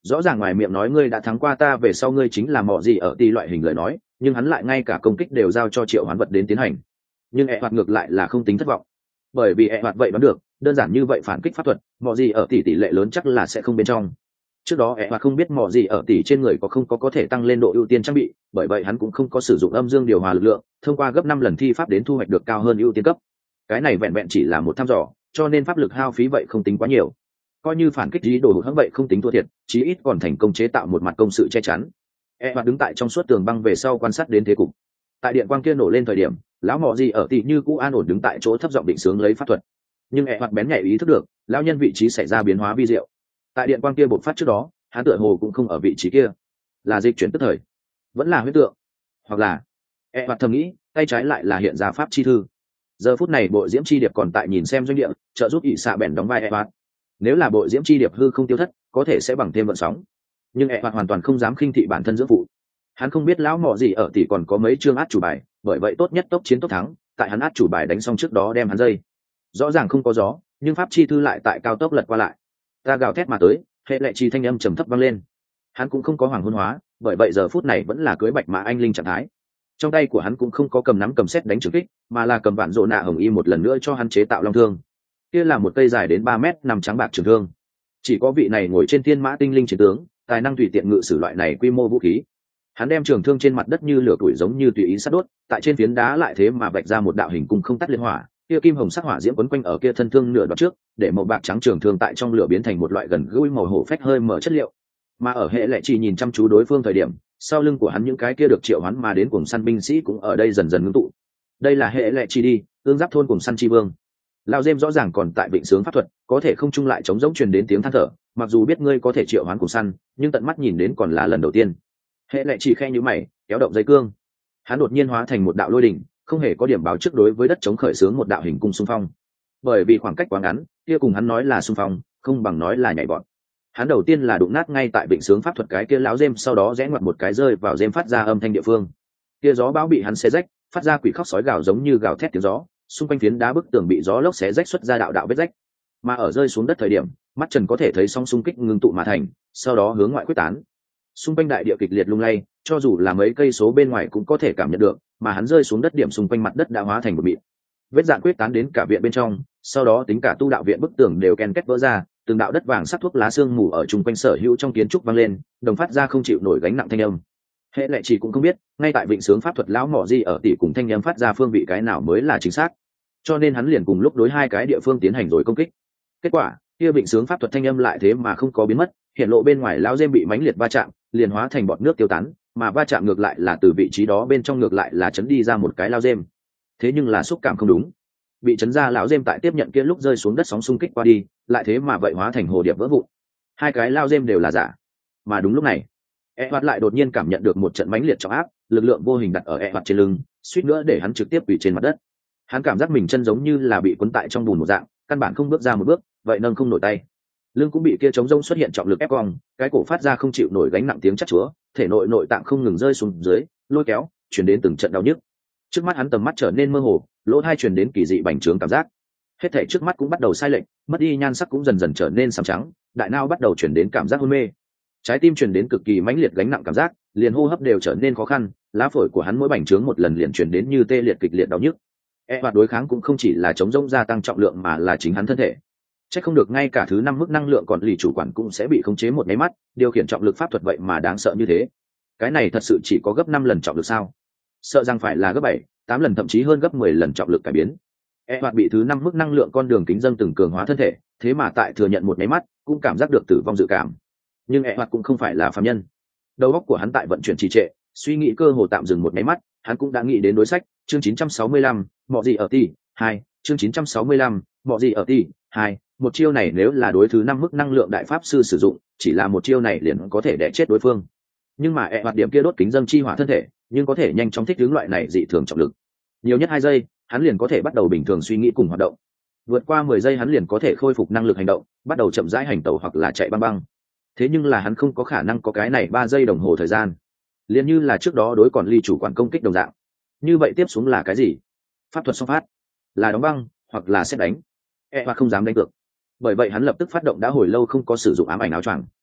rõ ràng ngoài miệng nói ngươi đã thắng qua ta về sau ngươi chính là mọ gì ở tỷ loại hình lời nói, nhưng hắn lại ngay cả công kích đều giao cho triệu hoán vật đến tiến hành. Nhưng ẹ hoạt ngược lại là không tính thất vọng, bởi vì ẹ hoạt vậy đoán được đơn giản như vậy phản kích pháp thuật mọ gì ở tỷ tỷ lệ lớn chắc là sẽ không bên trong. Trước đó ẹ hoạt không biết mọ gì ở tỷ trên người có không có có thể tăng lên độ ưu tiên trang bị, bởi vậy hắn cũng không có sử dụng âm dương điều hòa lực lượng thông qua gấp năm lần thi pháp đến thu hoạch được cao hơn ưu tiên cấp. Cái này vẹn vẹn chỉ là một thăm dò, cho nên pháp lực hao phí vậy không tính quá nhiều, coi như phản kích ý đồ hụt hẫng vậy không tính thua thiệt, chí ít còn thành công chế tạo một mặt công sự che chắn. E hoạt đứng tại trong suốt tường băng về sau quan sát đến thế cục. Tại điện quang kia nổ lên thời điểm, lão mọ gì ở tỷ như cũ an ổn đứng tại chỗ thấp giọng định sướng lấy pháp thuật. Nhưng E hoạt bén nhạy ý thức được lão nhân vị trí xảy ra biến hóa vi diệu. Tại điện quang kia bộc phát trước đó, hắn tựa hồ cũng không ở vị trí kia, là dịch chuyển tức thời, vẫn là huyết tượng, hoặc là E hoạt thầm nghĩ, tay trái lại là hiện ra pháp chi thư. Giờ phút này bộ diễm chi điệp còn tại nhìn xem doanh địa, trợ giúp ỷ xạ bèn đóng vai E hoạt. Nếu là bộ diễm chi điệp hư không tiêu thất, có thể sẽ bằng thêm vận sóng, nhưng E hoạt hoàn toàn không dám khinh thị bản thân dưỡng phụ. Hắn không biết lão mọ gì ở tỷ còn có mấy chương át chủ bài, bởi vậy tốt nhất tốc chiến tốc thắng, tại hắn át chủ bài đánh xong trước đó đem hắn dây. Rõ ràng không có gió, nhưng pháp chi thư lại tại cao tốc lật qua lại. Ta gào thét mà tới, hệ lệ chi thanh âm trầm thấp vang lên. Hắn cũng không có hoàng hôn hóa, bởi vậy giờ phút này vẫn là cưới bạch mã anh linh trạng thái. Trong tay của hắn cũng không có cầm nắm cầm xét đánh trực kích, mà là cầm vạn rộ nạ hồng y một lần nữa cho hắn chế tạo long thương. Kia là một cây dài đến ba mét nằm trắng bạc trường thương. Chỉ có vị này ngồi trên thiên mã tinh linh chiến tướng, tài năng tùy tiện ngự sử loại này quy mô vũ khí. Hắn đem trường thương trên mặt đất như lửa củi giống như tùy ý sát đốt, tại trên phiến đá lại thế mà vạch ra một đạo hình cung không tắt liên hỏa, kia kim hồng sắc hỏa diễm quấn quanh ở kia thân thương nửa đoạn trước, để màu bạc trắng trường thương tại trong lửa biến thành một loại gần gũi màu hổ phách hơi mở chất liệu. Mà ở hệ lệ chỉ nhìn chăm chú đối phương thời điểm, sau lưng của hắn những cái kia được triệu hoán mà đến cuồng săn binh sĩ cũng ở đây dần dần ngưng tụ. Đây là hệ lệ chỉ đi, ương giáp thôn cuồng săn chi vương. Lão Dêm rõ ràng còn tại vịnh sướng pháp thuật, có thể không trung lại chống giống truyền đến tiếng than thở, mặc dù biết ngươi có thể triệu hoán cuồng săn, nhưng tận mắt nhìn đến còn là lần đầu tiên. Hệ lệ chỉ khe như mày, kéo động dây cương. Hắn đột nhiên hóa thành một đạo lôi đỉnh, không hề có điểm báo trước đối với đất chống khởi xướng một đạo hình cung xung phong. Bởi vì khoảng cách quá ngắn, kia cùng hắn nói là xung phong, không bằng nói là nhảy vọt. Hắn đầu tiên là đụng nát ngay tại vịnh sướng pháp thuật cái kia lão Dêm, sau đó rẽ ngoặt một cái rơi vào Dêm phát ra âm thanh địa phương. Kia gió bão bị hắn xé rách, phát ra quỷ khóc sói gào giống như gào thét tiếng gió, xung quanh phiến đá bức tường bị gió lốc xé rách xuất ra đạo đạo vết rách. Mà ở rơi xuống đất thời điểm, mắt Trần có thể thấy sóng xung kích ngưng tụ mà thành, sau đó hướng ngoại quyết tán. Xung quanh đại địa kịch liệt lung lay, cho dù là mấy cây số bên ngoài cũng có thể cảm nhận được, mà hắn rơi xuống đất điểm xung quanh mặt đất đã hóa thành một mịn. Vết dạn quyết tán đến cả viện bên trong, sau đó tính cả tu đạo viện bức tường đều ken két vỡ ra, từng đạo đất vàng sắc thuốc lá xương mù ở chung quanh sở hữu trong kiến trúc vang lên, đồng phát ra không chịu nổi gánh nặng thanh âm. Hệ lệ chỉ cũng không biết, ngay tại vịnh sướng pháp thuật lão mỏ gì ở tỷ cùng thanh âm phát ra phương vị cái nào mới là chính xác, cho nên hắn liền cùng lúc đối hai cái địa phương tiến hành rồi công kích. Kết quả, kia vịnh sướng pháp thuật thanh âm lại thế mà không có biến mất, hiện lộ bên ngoài lão Dêm bị mãnh liệt va chạm, liền hóa thành bọt nước tiêu tán, mà va chạm ngược lại là từ vị trí đó bên trong ngược lại là chấn đi ra một cái lão Dêm. Thế nhưng là xúc cảm không đúng, bị chấn ra lão Dêm tại tiếp nhận kia lúc rơi xuống đất sóng xung kích qua đi, lại thế mà vậy hóa thành hồ điệp vỡ vụn. Hai cái lão Dêm đều là giả. Mà đúng lúc này, E Hoạt lại đột nhiên cảm nhận được một trận mãnh liệt trọng áp, lực lượng vô hình đặt ở E Hoạt trên lưng, suýt nữa để hắn trực tiếp quỳ trên mặt đất. Hắn cảm giác mình chân giống như là bị cuốn tại trong bùn một dạng, căn bản không bước ra một bước, vậy nâng không nổi tay. Lưng cũng bị kia trống rông xuất hiện trọng lực ép cong, cái cổ phát ra không chịu nổi gánh nặng tiếng chát chúa, thể nội nội tạng không ngừng rơi xuống dưới, lôi kéo, truyền đến từng trận đau nhức. Trước mắt hắn tầm mắt trở nên mơ hồ, lỗ tai truyền đến kỳ dị bành trướng cảm giác. Hết thảy trước mắt cũng bắt đầu sai lệch, mất đi nhan sắc cũng dần dần trở nên sẫm trắng, đại não bắt đầu truyền đến cảm giác hôn mê. Trái tim truyền đến cực kỳ mãnh liệt gánh nặng cảm giác, liền hô hấp đều trở nên khó khăn, lá phổi của hắn mỗi bành trướng một lần liền truyền đến như tê liệt kịch liệt đau nhức. E hoạt đối kháng cũng không chỉ là chống rông gia tăng trọng lượng mà là chính hắn thân thể. Chắc không được ngay cả thứ năm mức năng lượng còn lì chủ quản cũng sẽ bị khống chế một máy mắt, điều khiển trọng lực pháp thuật vậy mà đáng sợ như thế. Cái này thật sự chỉ có gấp năm lần trọng lực sao? Sợ rằng phải là gấp bảy, tám lần thậm chí hơn gấp mười lần trọng lực cải biến. E hoạt bị thứ năm mức năng lượng con đường kính dâng từng cường hóa thân thể, thế mà tại thừa nhận một máy mắt, cũng cảm giác được tử vong dự cảm. Nhưng E hoạt cũng không phải là phàm nhân. Đầu óc của hắn tại vận chuyển trì trệ, suy nghĩ cơ hồ tạm dừng một máy mắt, hắn cũng đã nghĩ đến đối sách, chương chín trăm sáu mươi lăm, mọ gì ở ti, hai, chương chín trăm sáu mươi lăm, mọ gì ở ti, hai, một chiêu này nếu là đối thứ năm mức năng lượng đại pháp sư sử dụng, chỉ là một chiêu này liền có thể đè chết đối phương. Nhưng mà E hoạt điểm kia đốt kính dâng chi hỏa thân thể, nhưng có thể nhanh chóng thích ứng loại này dị thường trọng lực. Nhiều nhất hai giây, hắn liền có thể bắt đầu bình thường suy nghĩ cùng hoạt động. Vượt qua mười giây hắn liền có thể khôi phục năng lực hành động, bắt đầu chậm rãi hành tẩu hoặc là chạy băng băng. Thế nhưng là hắn không có khả năng có cái này ba giây đồng hồ thời gian, liền như là trước đó đối còn ly chủ quản công kích đồng dạng. Như vậy tiếp xuống là cái gì? Pháp thuật song phát, là đóng băng hoặc là xét đánh. E hoặc không dám đánh cược, bởi vậy hắn lập tức phát động đã hồi lâu không có sử dụng ám ảnh áo choàng.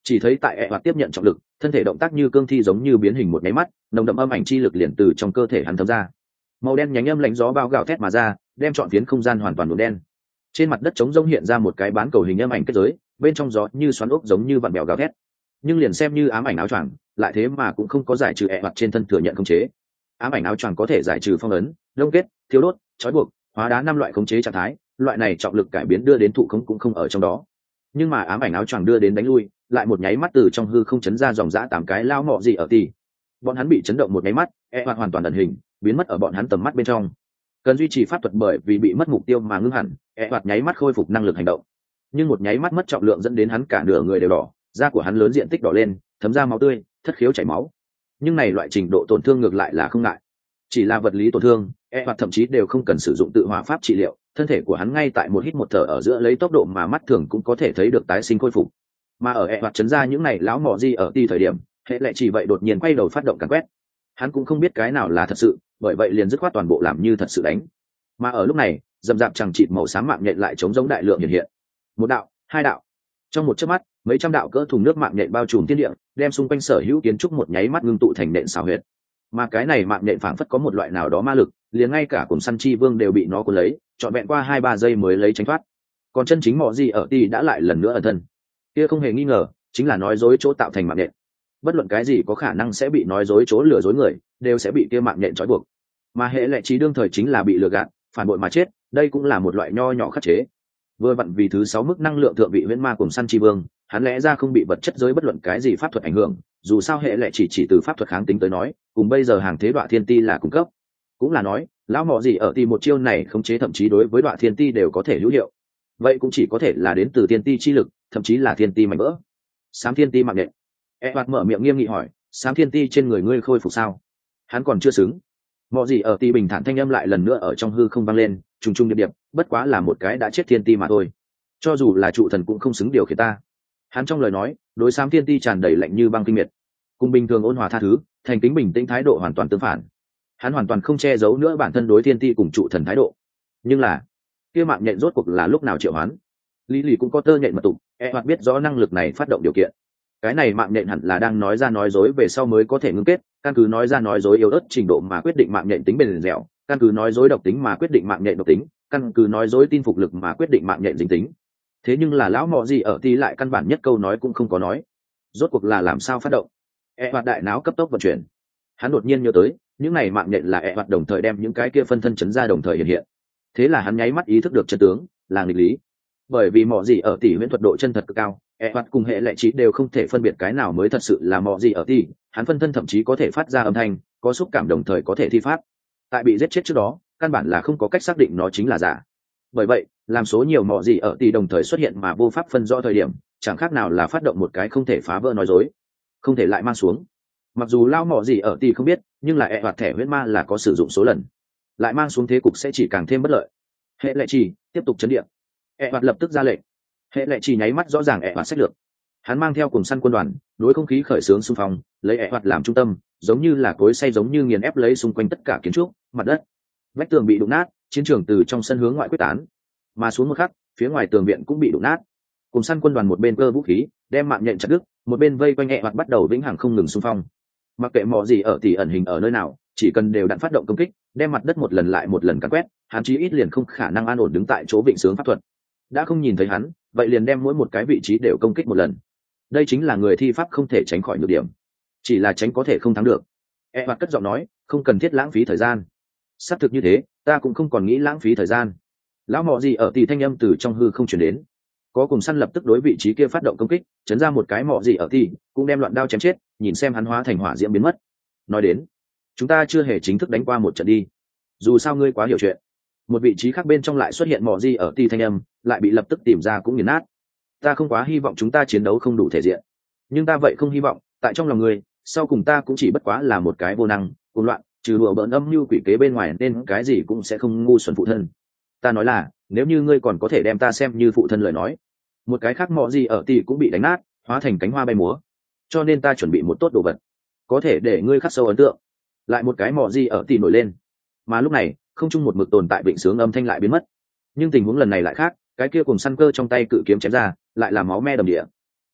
Chỉ thấy tại ẹ hoạt tiếp nhận trọng lực, thân thể động tác như cương thi giống như biến hình một nháy mắt, nồng đậm âm ảnh chi lực liền từ trong cơ thể hắn thấm ra. Màu đen nhánh âm lạnh gió bao gào thét mà ra, đem trọn phiến không gian hoàn toàn nhuộm đen. Trên mặt đất trống rỗng hiện ra một cái bán cầu hình âm ảnh kết giới, bên trong gió như xoắn ốc giống như vặn bèo gào thét. Nhưng liền xem như ám ảnh áo choàng, lại thế mà cũng không có giải trừ ẹ hoạt trên thân thừa nhận khống chế. Ám ảnh áo choàng có thể giải trừ phong ấn, đông kết, thiếu đốt, trói buộc, hóa đá năm loại khống chế trạng thái, loại này trọng lực cải biến đưa đến thụ khống cũng không ở trong đó. Nhưng mà ám ảnh áo choàng đưa đến đánh lui, lại một nháy mắt từ trong hư không chấn ra dòng dã tám cái lao mọ gì ở tì. Bọn hắn bị chấn động một nháy mắt, e hoạt hoàn toàn ẩn hình, biến mất ở bọn hắn tầm mắt bên trong. Cần duy trì pháp thuật bởi vì bị mất mục tiêu mà ngưng hẳn, e hoạt nháy mắt khôi phục năng lực hành động. Nhưng một nháy mắt mất trọng lượng dẫn đến hắn cả nửa người đều đỏ, da của hắn lớn diện tích đỏ lên, thấm ra máu tươi, thất khiếu chảy máu. Nhưng này loại trình độ tổn thương ngược lại là không ngại. Chỉ là vật lý tổn thương, e hoạt thậm chí đều không cần sử dụng tự hỏa pháp trị liệu, thân thể của hắn ngay tại một hít một thở ở giữa lấy tốc độ mà mắt thường cũng có thể thấy được tái sinh khôi phục. Mà ở e hoạt chấn ra những này lão mọ gì ở ti thời điểm, hệ lệ chỉ vậy đột nhiên quay đầu phát động càn quét. Hắn cũng không biết cái nào là thật sự, bởi vậy liền dứt khoát toàn bộ làm như thật sự đánh. Mà ở lúc này, dầm dạp chẳng chịt màu xám mạng nhện lại chống giống đại lượng hiện hiện. Một đạo, hai đạo. Trong một chớp mắt, mấy trăm đạo cỡ thùng nước mạng nhện bao trùm thiên địa, đem xung quanh sở hữu kiến trúc một nháy mắt ngưng tụ thành nện xào huyệt. Mà cái này mạng nhện phảng phất có một loại nào đó ma lực, liền ngay cả cùng săn chi vương đều bị nó cuốn lấy, trọn vẹn qua hai ba giây mới lấy tránh thoát. Còn chân chính mọ gì ở ti đã lại lần nữa ẩn thân. Kia không hề nghi ngờ, chính là nói dối chỗ tạo thành mạng nhện. Bất luận cái gì có khả năng sẽ bị nói dối chỗ lừa dối người, đều sẽ bị kia mạng nhện trói buộc. Mà hệ lệ trí đương thời chính là bị lừa gạt, phản bội mà chết, đây cũng là một loại nho nhỏ khắc chế. Vừa vặn vì thứ sáu mức năng lượng thượng vị huyễn ma cùng săn chi vương, hắn lẽ ra không bị vật chất giới bất luận cái gì pháp thuật ảnh hưởng, dù sao hệ lệ chỉ chỉ từ pháp thuật kháng tính tới nói, cùng bây giờ hàng thế đoạn thiên ti là cung cấp. Cũng là nói, lão mọ gì ở ti một chiêu này khống chế thậm chí đối với đoạn thiên ti đều có thể hữu hiệu. Vậy cũng chỉ có thể là đến từ thiên ti chi lực, thậm chí là thiên ti mảnh vỡ. Sám thiên ti mạng nhện. E hoạt mở miệng nghiêm nghị hỏi, sám thiên ti trên người ngươi khôi phục sao? Hắn còn chưa xứng. Mọ gì ở ti bình thản thanh âm lại lần nữa ở trong hư không vang lên, trùng trùng điệp điệp, bất quá là một cái đã chết thiên ti mà thôi. Cho dù là trụ thần cũng không xứng điều khiển ta. Hắn trong lời nói, đối sám thiên ti tràn đầy lạnh như băng kinh miệt, cùng bình thường ôn hòa tha thứ, thành kính bình tĩnh thái độ hoàn toàn tương phản. Hắn hoàn toàn không che giấu nữa bản thân đối thiên ti cùng trụ thần thái độ. Nhưng là, kia mạng nhện rốt cuộc là lúc nào triệu hoán? Lý Lì cũng có tơ nhện mật tụng, e hoặc biết rõ năng lực này phát động điều kiện. Cái này mạng nhện hẳn là đang nói ra nói dối về sau mới có thể ngưng kết, căn cứ nói ra nói dối yếu ớt trình độ mà quyết định mạng nhện tính bền dẻo, căn cứ nói dối độc tính mà quyết định mạng nhện độc tính, căn cứ nói dối tin phục lực mà quyết định mạng nhện dính tính. Thế nhưng là lão mọ gì ở ti lại căn bản nhất câu nói cũng không có nói. Rốt cuộc là làm sao phát động? E hoạt đại não cấp tốc vận chuyển. Hắn đột nhiên nhớ tới, những này mạng nhện là e hoạt đồng thời đem những cái kia phân thân chấn ra đồng thời hiện hiện. Thế là hắn nháy mắt ý thức được chân tướng, là nghịch lý. Bởi vì mọ gì ở tỷ huyễn thuật độ chân thật cực cao, e hoạt cùng hệ lệ trí đều không thể phân biệt cái nào mới thật sự là mọ gì ở tỷ. Hắn phân thân thậm chí có thể phát ra âm thanh, có xúc cảm đồng thời có thể thi pháp. Tại bị giết chết trước đó, căn bản là không có cách xác định nó chính là giả. Bởi vậy, làm số nhiều mọ gì ở tỷ đồng thời xuất hiện mà vô pháp phân rõ thời điểm, chẳng khác nào là phát động một cái không thể phá vỡ nói dối, không thể lại mang xuống. Mặc dù lao mọ gì ở tỷ không biết, nhưng là e hoạt thẻ huyễn ma là có sử dụng số lần, lại mang xuống thế cục sẽ chỉ càng thêm bất lợi. Hệ lệ chỉ tiếp tục chấn điện. E hoạt lập tức ra lệnh. Hệ lệ chỉ nháy mắt rõ ràng e hoạt sách lược. Hắn mang theo cùng săn quân đoàn, đối không khí khởi xướng xung phong, lấy e hoạt làm trung tâm, giống như là cối xay giống như nghiền ép lấy xung quanh tất cả kiến trúc, mặt đất, vách tường bị đụng nát, chiến trường từ trong sân hướng ngoại quyết tán, mà xuống một khắc, phía ngoài tường viện cũng bị đụng nát. Cùng săn quân đoàn một bên cơ vũ khí, đem mạng nhện chặt đứt, một bên vây quanh e hoạt bắt đầu vĩnh hằng không ngừng xung phong. Mặc kệ mọ gì ở tỷ ẩn hình ở nơi nào, chỉ cần đều đặn phát động công kích, đem mặt đất một lần lại một lần cắn quét, hắn chí ít liền không khả năng an ổn đứng tại chỗ vịnh sướng pháp thuật. Đã không nhìn thấy hắn, vậy liền đem mỗi một cái vị trí đều công kích một lần. Đây chính là người thi pháp không thể tránh khỏi nhược điểm, chỉ là tránh có thể không thắng được. E hoạt cất giọng nói, không cần thiết lãng phí thời gian. Xác thực như thế, ta cũng không còn nghĩ lãng phí thời gian. Lão mọ gì ở tỷ thanh âm từ trong hư không truyền đến. Có cùng săn lập tức đối vị trí kia phát động công kích, chấn ra một cái mọ gì ở tỷ, cũng đem loạn đao chém chết, nhìn xem hắn hóa thành hỏa diễm biến mất. Nói đến, chúng ta chưa hề chính thức đánh qua một trận đi. Dù sao ngươi quá hiểu chuyện. Một vị trí khác bên trong lại xuất hiện mọ gì ở tỷ thanh âm, lại bị lập tức tìm ra cũng nghiền nát. Ta không quá hy vọng chúng ta chiến đấu không đủ thể diện, nhưng ta vậy không hy vọng, tại trong lòng ngươi, sau cùng ta cũng chỉ bất quá là một cái vô năng, cuồng loạn, trừ đùa bỡn âm mưu quỷ kế bên ngoài nên cái gì cũng sẽ không ngu xuẩn phụ thân. Ta nói là, nếu như ngươi còn có thể đem ta xem như phụ thân lời nói. Một cái khác mọ gì ở tỷ cũng bị đánh nát, hóa thành cánh hoa bay múa. Cho nên ta chuẩn bị một tốt đồ vật, có thể để ngươi khắc sâu ấn tượng. Lại một cái mọ gì ở tỷ nổi lên. Mà lúc này, không chung một mực tồn tại vịnh sướng âm thanh lại biến mất. Nhưng tình huống lần này lại khác, cái kia cùng săn cơ trong tay cự kiếm chém ra, lại là máu me đầm địa.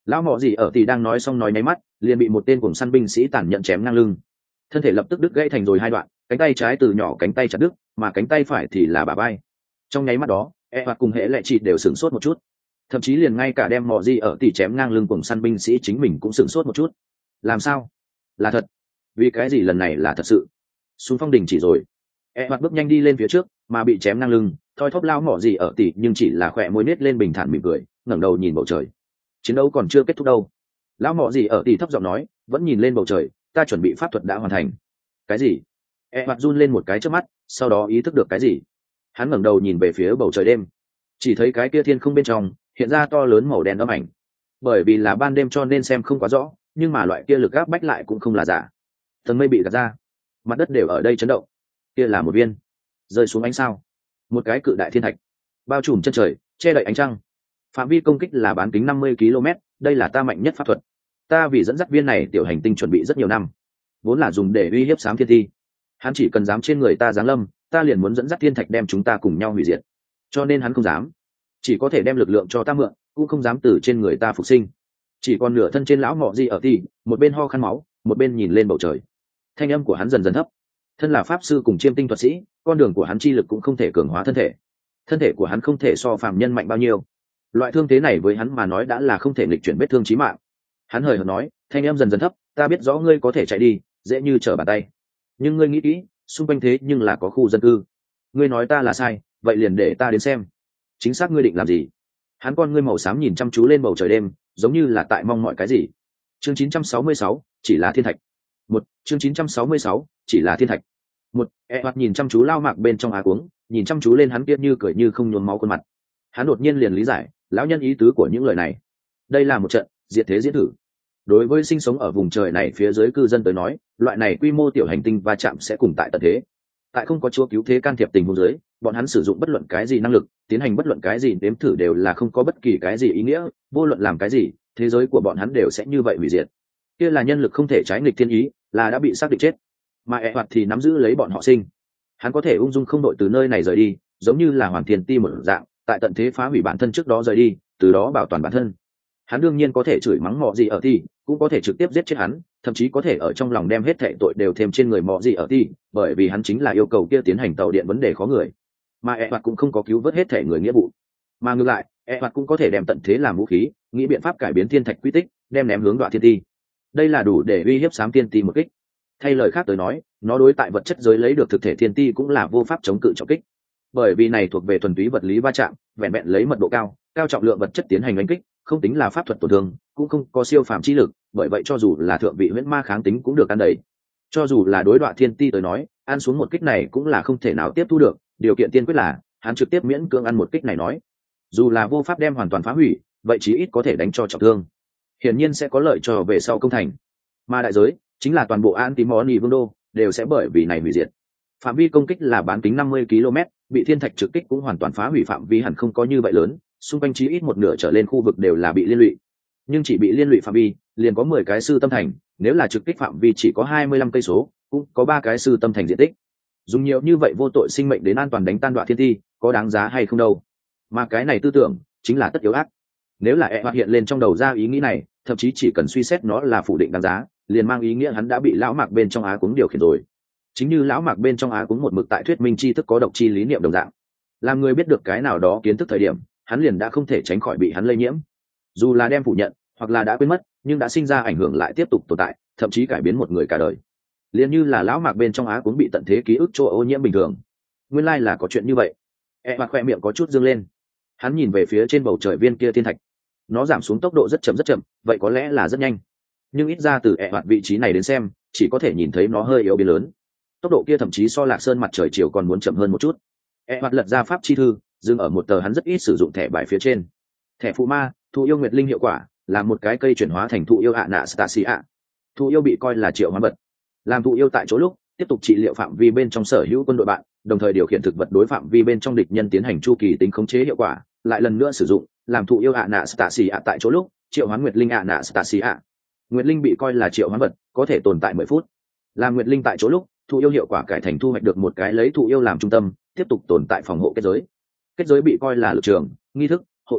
Lão mọ gì ở tỷ đang nói xong nói nháy mắt liền bị một tên cùng săn binh sĩ tàn nhẫn chém ngang lưng, thân thể lập tức đứt gãy thành rồi hai đoạn, cánh tay trái từ nhỏ cánh tay chặt đứt, mà cánh tay phải thì là bả vai. Trong nháy mắt đó e hoặc cùng hệ lệ chị đều sửng sốt một chút, thậm chí liền ngay cả đem mọ gì ở tỷ chém ngang lưng cùng săn binh sĩ chính mình cũng sửng sốt một chút. Làm sao? Là thật? Vì cái gì lần này là thật sự? Xung phong đình chỉ rồi. E hoặc bước nhanh đi lên phía trước, mà bị chém ngang lưng thoi thóp lao mỏ gì ở tỷ nhưng chỉ là khỏe môi nết lên bình thản mỉm cười, ngẩng đầu nhìn bầu trời. Chiến đấu còn chưa kết thúc đâu. Lão mỏ gì ở tỷ thấp giọng nói, vẫn nhìn lên bầu trời, ta chuẩn bị pháp thuật đã hoàn thành. Cái gì? E hoặc run lên một cái trước mắt, sau đó ý thức được cái gì. Hắn ngẩng đầu nhìn về phía bầu trời đêm, chỉ thấy cái kia thiên không bên trong hiện ra to lớn màu đen âm ảnh. Bởi vì là ban đêm cho nên xem không quá rõ, nhưng mà loại kia lực áp bách lại cũng không là giả. Tầng mây bị gạt ra, mặt đất đều ở đây chấn động. Kia là một viên rơi xuống ánh sao, một cái cự đại thiên thạch bao trùm chân trời, che đậy ánh trăng. Phạm vi công kích là bán kính năm mươi ki lô mét, đây là ta mạnh nhất pháp thuật. Ta vì dẫn dắt viên này tiểu hành tinh chuẩn bị rất nhiều năm, vốn là dùng để uy hiếp xám thiên thi. Hắn chỉ cần dám trên người ta giáng lâm, ta liền muốn dẫn dắt thiên thạch đem chúng ta cùng nhau hủy diệt. Cho nên hắn không dám, chỉ có thể đem lực lượng cho ta mượn, cũng không dám từ trên người ta phục sinh. Chỉ còn nửa thân trên lão mọ gì ở thì một bên ho khăn máu, một bên nhìn lên bầu trời. Thanh âm của hắn dần dần thấp. Thân là pháp sư cùng chiêm tinh thuật sĩ, con đường của hắn chi lực cũng không thể cường hóa thân thể. Thân thể của hắn không thể so phàm nhân mạnh bao nhiêu. Loại thương thế này với hắn mà nói đã là không thể nghịch chuyển vết thương chí mạng. Hắn hời hợt nói, thanh âm dần dần thấp, ta biết rõ ngươi có thể chạy đi, dễ như trở bàn tay. Nhưng ngươi nghĩ kỹ, xung quanh thế nhưng là có khu dân cư. Ngươi nói ta là sai, vậy liền để ta đến xem. Chính xác ngươi định làm gì? Hắn con ngươi màu xám nhìn chăm chú lên bầu trời đêm, giống như là tại mong mọi cái gì. Chương chín trăm sáu mươi sáu, chỉ là thiên thạch. Một, chương chín trăm sáu mươi sáu, chỉ là thiên thạch. Một, e hoạt nhìn chăm chú lao mạc bên trong á cuống, nhìn chăm chú lên hắn kia như cười như không nhuốm máu khuôn mặt. Hắn đột nhiên liền lý giải lão nhân ý tứ của những lời này. Đây là một trận diệt thế diễn thử. Đối với sinh sống ở vùng trời này phía dưới cư dân tới nói, loại này quy mô tiểu hành tinh va chạm sẽ cùng tại tận thế. Tại không có chúa cứu thế can thiệp tình huống dưới, bọn hắn sử dụng bất luận cái gì năng lực, tiến hành bất luận cái gì đếm thử đều là không có bất kỳ cái gì ý nghĩa, vô luận làm cái gì, thế giới của bọn hắn đều sẽ như vậy hủy diệt. Kia là nhân lực không thể trái nghịch thiên ý, là đã bị xác định chết. Mà e hoạt thì nắm giữ lấy bọn họ sinh. Hắn có thể ung dung không đội từ nơi này rời đi, giống như là hoàn thiền ti một dạng, tại tận thế phá hủy bản thân trước đó rời đi, từ đó bảo toàn bản thân. Hắn đương nhiên có thể chửi mắng mọ gì ở ti, cũng có thể trực tiếp giết chết hắn, thậm chí có thể ở trong lòng đem hết thệ tội đều thêm trên người mọ gì ở ti, bởi vì hắn chính là yêu cầu kia tiến hành tàu điện vấn đề khó người. Mà e hoạt cũng không có cứu vớt hết thệ người nghĩa vụ, mà ngược lại e hoạt cũng có thể đem tận thế làm vũ khí, nghĩ biện pháp cải biến thiên thạch quy tích, đem ném hướng đoạn thiên ti. Đây là đủ để uy hiếp xám thiên ti một kích. Thay lời khác tới nói, nó đối tại vật chất giới lấy được thực thể thiên ti cũng là vô pháp chống cự trọng kích, bởi vì này thuộc về thuần túy vật lý va chạm, vẹn vẹn lấy mật độ cao cao trọng lượng vật chất tiến hành đánh kích, không tính là pháp thuật tổn thương, cũng không có siêu phàm chi lực, bởi vậy cho dù là thượng vị huyễn ma kháng tính cũng được ăn đầy. Cho dù là đối đoạn thiên ti tới nói, ăn xuống một kích này cũng là không thể nào tiếp thu được, điều kiện tiên quyết là hắn trực tiếp miễn cưỡng ăn một kích này nói, dù là vô pháp đem hoàn toàn phá hủy, vậy chí ít có thể đánh cho trọng thương, hiển nhiên sẽ có lợi cho về sau công thành. Mà đại giới chính là toàn bộ Antimony vương đô đều sẽ bởi vì này hủy diệt. Phạm vi công kích là bán kính năm mươi ki lô mét, bị thiên thạch trực kích cũng hoàn toàn phá hủy phạm vi hẳn không có như vậy lớn, xung quanh chí ít một nửa trở lên khu vực đều là bị liên lụy. Nhưng chỉ bị liên lụy phạm vi, liền có mười cái sư tâm thành, nếu là trực kích phạm vi chỉ có hai mươi lăm cây số, cũng có ba cái sư tâm thành diện tích. Dùng nhiều như vậy vô tội sinh mệnh đến an toàn đánh tan đoạn thiên ti, có đáng giá hay không đâu. Mà cái này tư tưởng chính là tất yếu ác. Nếu là e hoạt hiện lên trong đầu ra ý nghĩ này, thậm chí chỉ cần suy xét nó là phủ định đáng giá, liền mang ý nghĩa hắn đã bị lão mạc bên trong á cuống điều khiển rồi. Chính như lão mạc bên trong á cuống một mực tại thuyết minh tri thức có độc chi lý niệm đồng dạng, làm người biết được cái nào đó kiến thức thời điểm, hắn liền đã không thể tránh khỏi bị hắn lây nhiễm. Dù là đem phủ nhận hoặc là đã quên mất, nhưng đã sinh ra ảnh hưởng lại tiếp tục tồn tại, thậm chí cải biến một người cả đời. Liền như là lão mạc bên trong á cuống bị tận thế ký ức chỗ ô nhiễm bình thường. Nguyên lai là có chuyện như vậy. E hoặc khoe miệng có chút dương lên. Hắn nhìn về phía trên bầu trời viên kia thiên thạch. Nó giảm xuống tốc độ rất chậm rất chậm, vậy có lẽ là rất nhanh. Nhưng ít ra từ E hoặc vị trí này đến xem, chỉ có thể nhìn thấy nó hơi yếu biến lớn. Tốc độ kia thậm chí so Lạc Sơn mặt trời chiều còn muốn chậm hơn một chút. E hoặc lật ra pháp chi thư, dừng ở một tờ hắn rất ít sử dụng thẻ bài phía trên. Thẻ phụ ma, thụ yêu nguyệt linh hiệu quả, là một cái cây chuyển hóa thành thụ yêu ạ nạ stasia. Thụ yêu bị coi là triệu hoán vật. Làm thụ yêu tại chỗ lúc, tiếp tục trị liệu phạm vi bên trong sở hữu quân đội bạn, đồng thời điều khiển thực vật đối phạm vi bên trong địch nhân tiến hành chu kỳ tính khống chế hiệu quả, lại lần nữa sử dụng, làm thụ yêu ạ nạ stasia tại chỗ lúc, triệu hoán nguyệt linh ạ nạ stasia. Nguyệt linh bị coi là triệu hoán vật, có thể tồn tại mười phút. Làm nguyệt linh tại chỗ lúc, thụ yêu hiệu quả cải thành thu hoạch được một cái lấy thụ yêu làm trung tâm, tiếp tục tồn tại phòng hộ kết giới. Kết giới bị coi là lực trường, nghi thức, hậu thuẫn,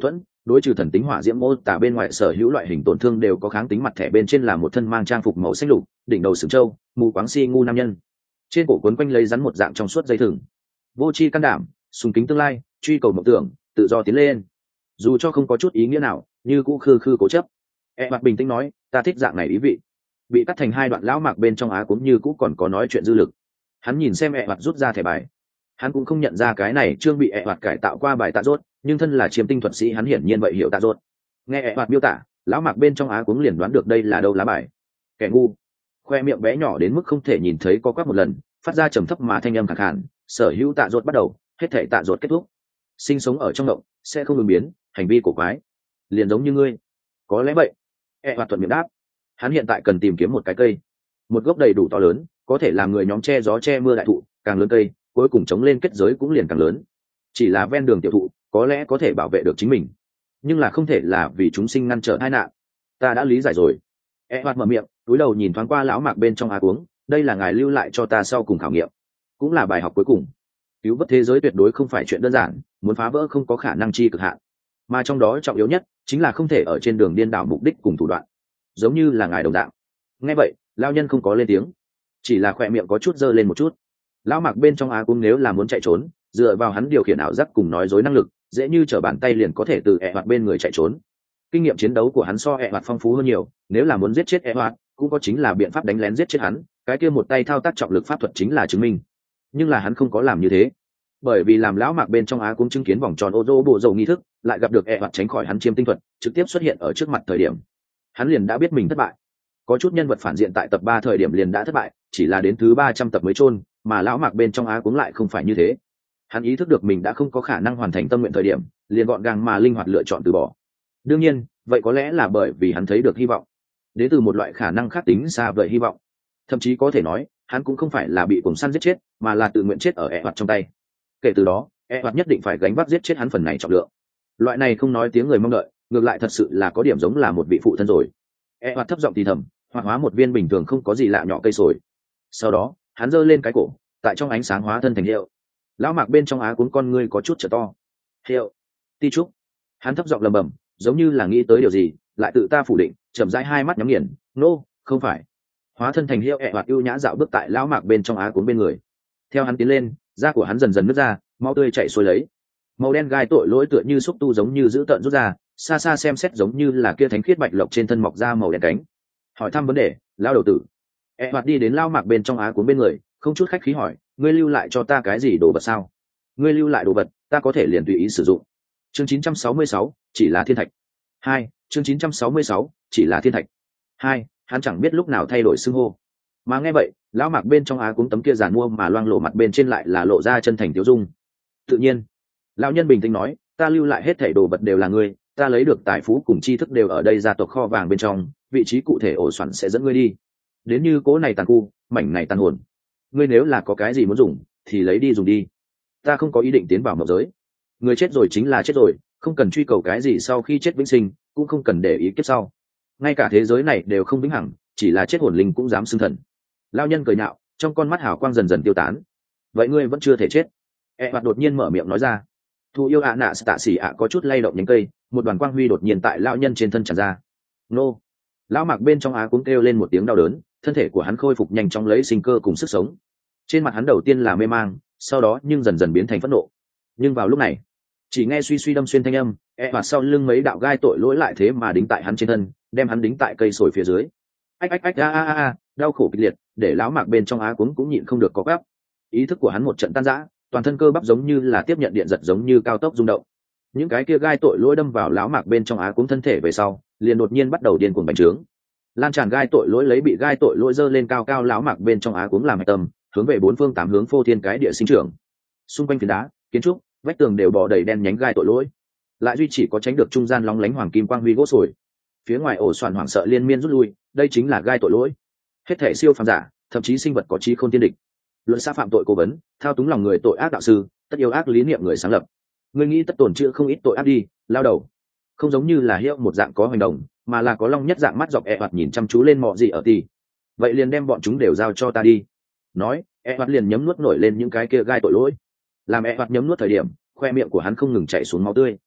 đối trừ thần tính hỏa diễm mô tả bên ngoài sở hữu loại hình tổn thương đều có kháng tính. Mặt thẻ bên trên là một thân mang trang phục màu xanh lục, đỉnh đầu sừng trâu, mù quáng si ngu nam nhân, trên cổ quấn quanh lấy rắn một dạng trong suốt dây thừng. Vô tri can đảm, sùng kính tương lai, truy cầu mộng tưởng, tự do tiến lên. Dù cho không có chút ý nghĩa nào, như cũ khư khư cố chấp. E mặt bình tĩnh nói, ta thích dạng này ý vị. Bị cắt thành hai đoạn lão mạc bên trong á cũng như cũ còn có nói chuyện dư lực. Hắn nhìn xem E mặt rút ra thẻ bài. Hắn cũng không nhận ra cái này trương bị E mặt cải tạo qua bài tạ rốt, nhưng thân là chiếm tinh thuật sĩ hắn hiển nhiên vậy hiểu tạ rốt. Nghe E mặt miêu tả, lão mạc bên trong á cũng liền đoán được đây là đâu lá bài. Kẻ ngu. Khoe miệng bé nhỏ đến mức không thể nhìn thấy có quắc một lần, phát ra trầm thấp mà thanh âm khàn khàn. Sở hữu tạ rốt bắt đầu, hết thể tạ rốt kết thúc. Sinh sống ở trong động sẽ không ứng biến, hành vi cổ quái liền giống như ngươi. Có lẽ vậy. E hoạt thuận miệng đáp. Hắn hiện tại cần tìm kiếm một cái cây, một gốc đầy đủ to lớn, có thể làm người nhóm che gió che mưa đại thụ. Càng lớn cây, cuối cùng chống lên kết giới cũng liền càng lớn. Chỉ là ven đường tiểu thụ có lẽ có thể bảo vệ được chính mình, nhưng là không thể là vì chúng sinh ngăn trở tai nạn. Ta đã lý giải rồi. E hoạt mở miệng, cúi đầu nhìn thoáng qua lão mạc bên trong á cuống. Đây là ngài lưu lại cho ta sau cùng khảo nghiệm, cũng là bài học cuối cùng. Cứu vớt thế giới tuyệt đối không phải chuyện đơn giản, muốn phá vỡ không có khả năng chi cực hạn, mà trong đó trọng yếu nhất chính là không thể ở trên đường điên đảo mục đích cùng thủ đoạn, giống như là ngài đồng dạng. Nghe vậy, lão nhân không có lên tiếng, chỉ là khỏe miệng có chút dơ lên một chút. Lão mạc bên trong á cũng nếu là muốn chạy trốn, dựa vào hắn điều khiển ảo giác cùng nói dối năng lực, dễ như trở bàn tay liền có thể từ ẹ hoạt bên người chạy trốn. Kinh nghiệm chiến đấu của hắn so ẹ hoạt phong phú hơn nhiều, nếu là muốn giết chết ẹ hoạt, cũng có chính là biện pháp đánh lén giết chết hắn, cái kia một tay thao tác trọng lực pháp thuật chính là chứng minh. Nhưng là hắn không có làm như thế, bởi vì làm lão mạc bên trong á cũng chứng kiến vòng tròn ô tô bộ dầu nghi thức, lại gặp được ẹ hoạt tránh khỏi hắn chiêm tinh thuật trực tiếp xuất hiện ở trước mặt thời điểm, hắn liền đã biết mình thất bại. Có chút nhân vật phản diện tại tập ba thời điểm liền đã thất bại, chỉ là đến thứ ba trăm tập mới chôn, mà lão mạc bên trong á cũng lại không phải như thế. Hắn ý thức được mình đã không có khả năng hoàn thành tâm nguyện thời điểm, liền gọn gàng mà linh hoạt lựa chọn từ bỏ. Đương nhiên, vậy có lẽ là bởi vì hắn thấy được hy vọng, đến từ một loại khả năng khác tính xa vời hy vọng. Thậm chí có thể nói, hắn cũng không phải là bị cuồng săn giết chết, mà là tự nguyện chết ở ẹ hoạt trong tay. Kể từ đó, ẹ hoạt nhất định phải gánh vác giết chết hắn phần này trọng lượng. Loại này không nói tiếng người mong đợi, ngược lại thật sự là có điểm giống là một vị phụ thân rồi. ẹ hoạt thấp giọng thì thầm, hoạt hóa một viên bình thường không có gì lạ nhỏ cây sồi. Sau đó, hắn giơ lên cái cổ, tại trong ánh sáng hóa thân thành hiệu. Lão mạc bên trong á cuốn con ngươi có chút trở to. Hiệu, ti trúc. Hắn thấp giọng lầm bầm, giống như là nghĩ tới điều gì, lại tự ta phủ định, chậm rãi hai mắt nhắm nghiền. Nô, no, không phải. Hóa thân thành hiệu ẹ hoạt ưu nhã dạo bước tại lão mạc bên trong á cuốn bên người. Theo hắn tiến lên, da của hắn dần dần nứt ra, máu tươi chảy xuôi lấy. Màu đen gai tội lỗi tựa như xúc tu giống như giữ tợn rút ra, xa xa xem xét giống như là kia thánh khiết bạch lộc trên thân mọc ra màu đen cánh. Hỏi thăm vấn đề, lão đầu tử. ẹ hoạt đi đến lão mạc bên trong á cuốn bên người, không chút khách khí hỏi, ngươi lưu lại cho ta cái gì đồ vật sao? Ngươi lưu lại đồ vật, ta có thể liền tùy ý sử dụng. Chương chín trăm sáu mươi sáu, chỉ là thiên thạch. Hai, chương chín trăm sáu mươi sáu, chỉ là thiên thạch. Hai, hắn chẳng biết lúc nào thay đổi xưng hô. Mà nghe vậy, lão mạc bên trong á cuống tấm kia giàn mua mà loang lổ mặt bên trên lại là lộ ra chân thành tiêu dung. Tự nhiên, lão nhân bình tĩnh nói, ta lưu lại hết thảy đồ vật đều là ngươi, ta lấy được tài phú cùng tri thức đều ở đây gia tộc kho vàng bên trong, vị trí cụ thể ổ xoắn sẽ dẫn ngươi đi. Đến như cố này tàn khu, mảnh này tàn hồn. Ngươi nếu là có cái gì muốn dùng, thì lấy đi dùng đi. Ta không có ý định tiến vào mộng giới. Người chết rồi chính là chết rồi, không cần truy cầu cái gì sau khi chết vĩnh sinh, cũng không cần để ý kiếp sau. Ngay cả thế giới này đều không vĩnh hằng, chỉ là chết hồn linh cũng dám xưng thần. Lao nhân cười nhạo, trong con mắt hào quang dần dần tiêu tán. Vậy ngươi vẫn chưa thể chết. E hoạt đột nhiên mở miệng nói ra. Thu yêu ạ nạ tạ xỉ ạ có chút lay động nhánh cây, một đoàn quang huy đột nhiên tại lão nhân trên thân tràn ra. Nô. Lão mạc bên trong á cũng kêu lên một tiếng đau đớn, thân thể của hắn khôi phục nhanh chóng lấy sinh cơ cùng sức sống. Trên mặt hắn đầu tiên là mê mang, sau đó nhưng dần dần biến thành phẫn nộ. Nhưng vào lúc này, chỉ nghe suy suy đâm xuyên thanh âm, e và sau lưng mấy đạo gai tội lỗi lại thế mà đính tại hắn trên thân, đem hắn đính tại cây sồi phía dưới. Ách ách ách a a a, đau khổ kịch liệt, để lão mạc bên trong á cuống cũng nhịn không được có gấp. Ý thức của hắn một trận tan rã, toàn thân cơ bắp giống như là tiếp nhận điện giật giống như cao tốc rung động. Những cái kia gai tội lỗi đâm vào lão mạc bên trong á cuống thân thể về sau, liền đột nhiên bắt đầu điên cuồng bành trướng. Lan tràn gai tội lỗi lấy bị gai tội lỗi dơ lên cao cao lão mạc bên trong á cuống làm hạch tâm, hướng về bốn phương tám hướng phô thiên cái địa sinh trưởng. Xung quanh phiến đá, kiến trúc, vách tường đều bò đầy đen nhánh gai tội lỗi, lại duy chỉ có tránh được trung gian lóng lánh hoàng kim quang huy gỗ sồi. Phía ngoài ổ xoàn hoảng sợ liên miên rút lui, đây chính là gai tội lỗi. Hết thể siêu phàm giả, thậm chí sinh vật có trí khôn tiên địch, luận xa phạm tội cố vấn, thao túng lòng người tội ác đạo sư, tất yêu ác lý niệm người sáng lập. Người nghĩ tất tổn chữa không ít tội ác đi, lao đầu. Không giống như là hiệu một dạng có hành động, mà là có long nhất dạng mắt dọc e hoạt nhìn chăm chú lên mọ gì ở tì. Vậy liền đem bọn chúng đều giao cho ta đi. Nói, e hoạt liền nhấm nuốt nổi lên những cái kia gai tội lỗi. Làm e hoạt nhấm nuốt thời điểm, khoe miệng của hắn không ngừng chảy xuống máu tươi.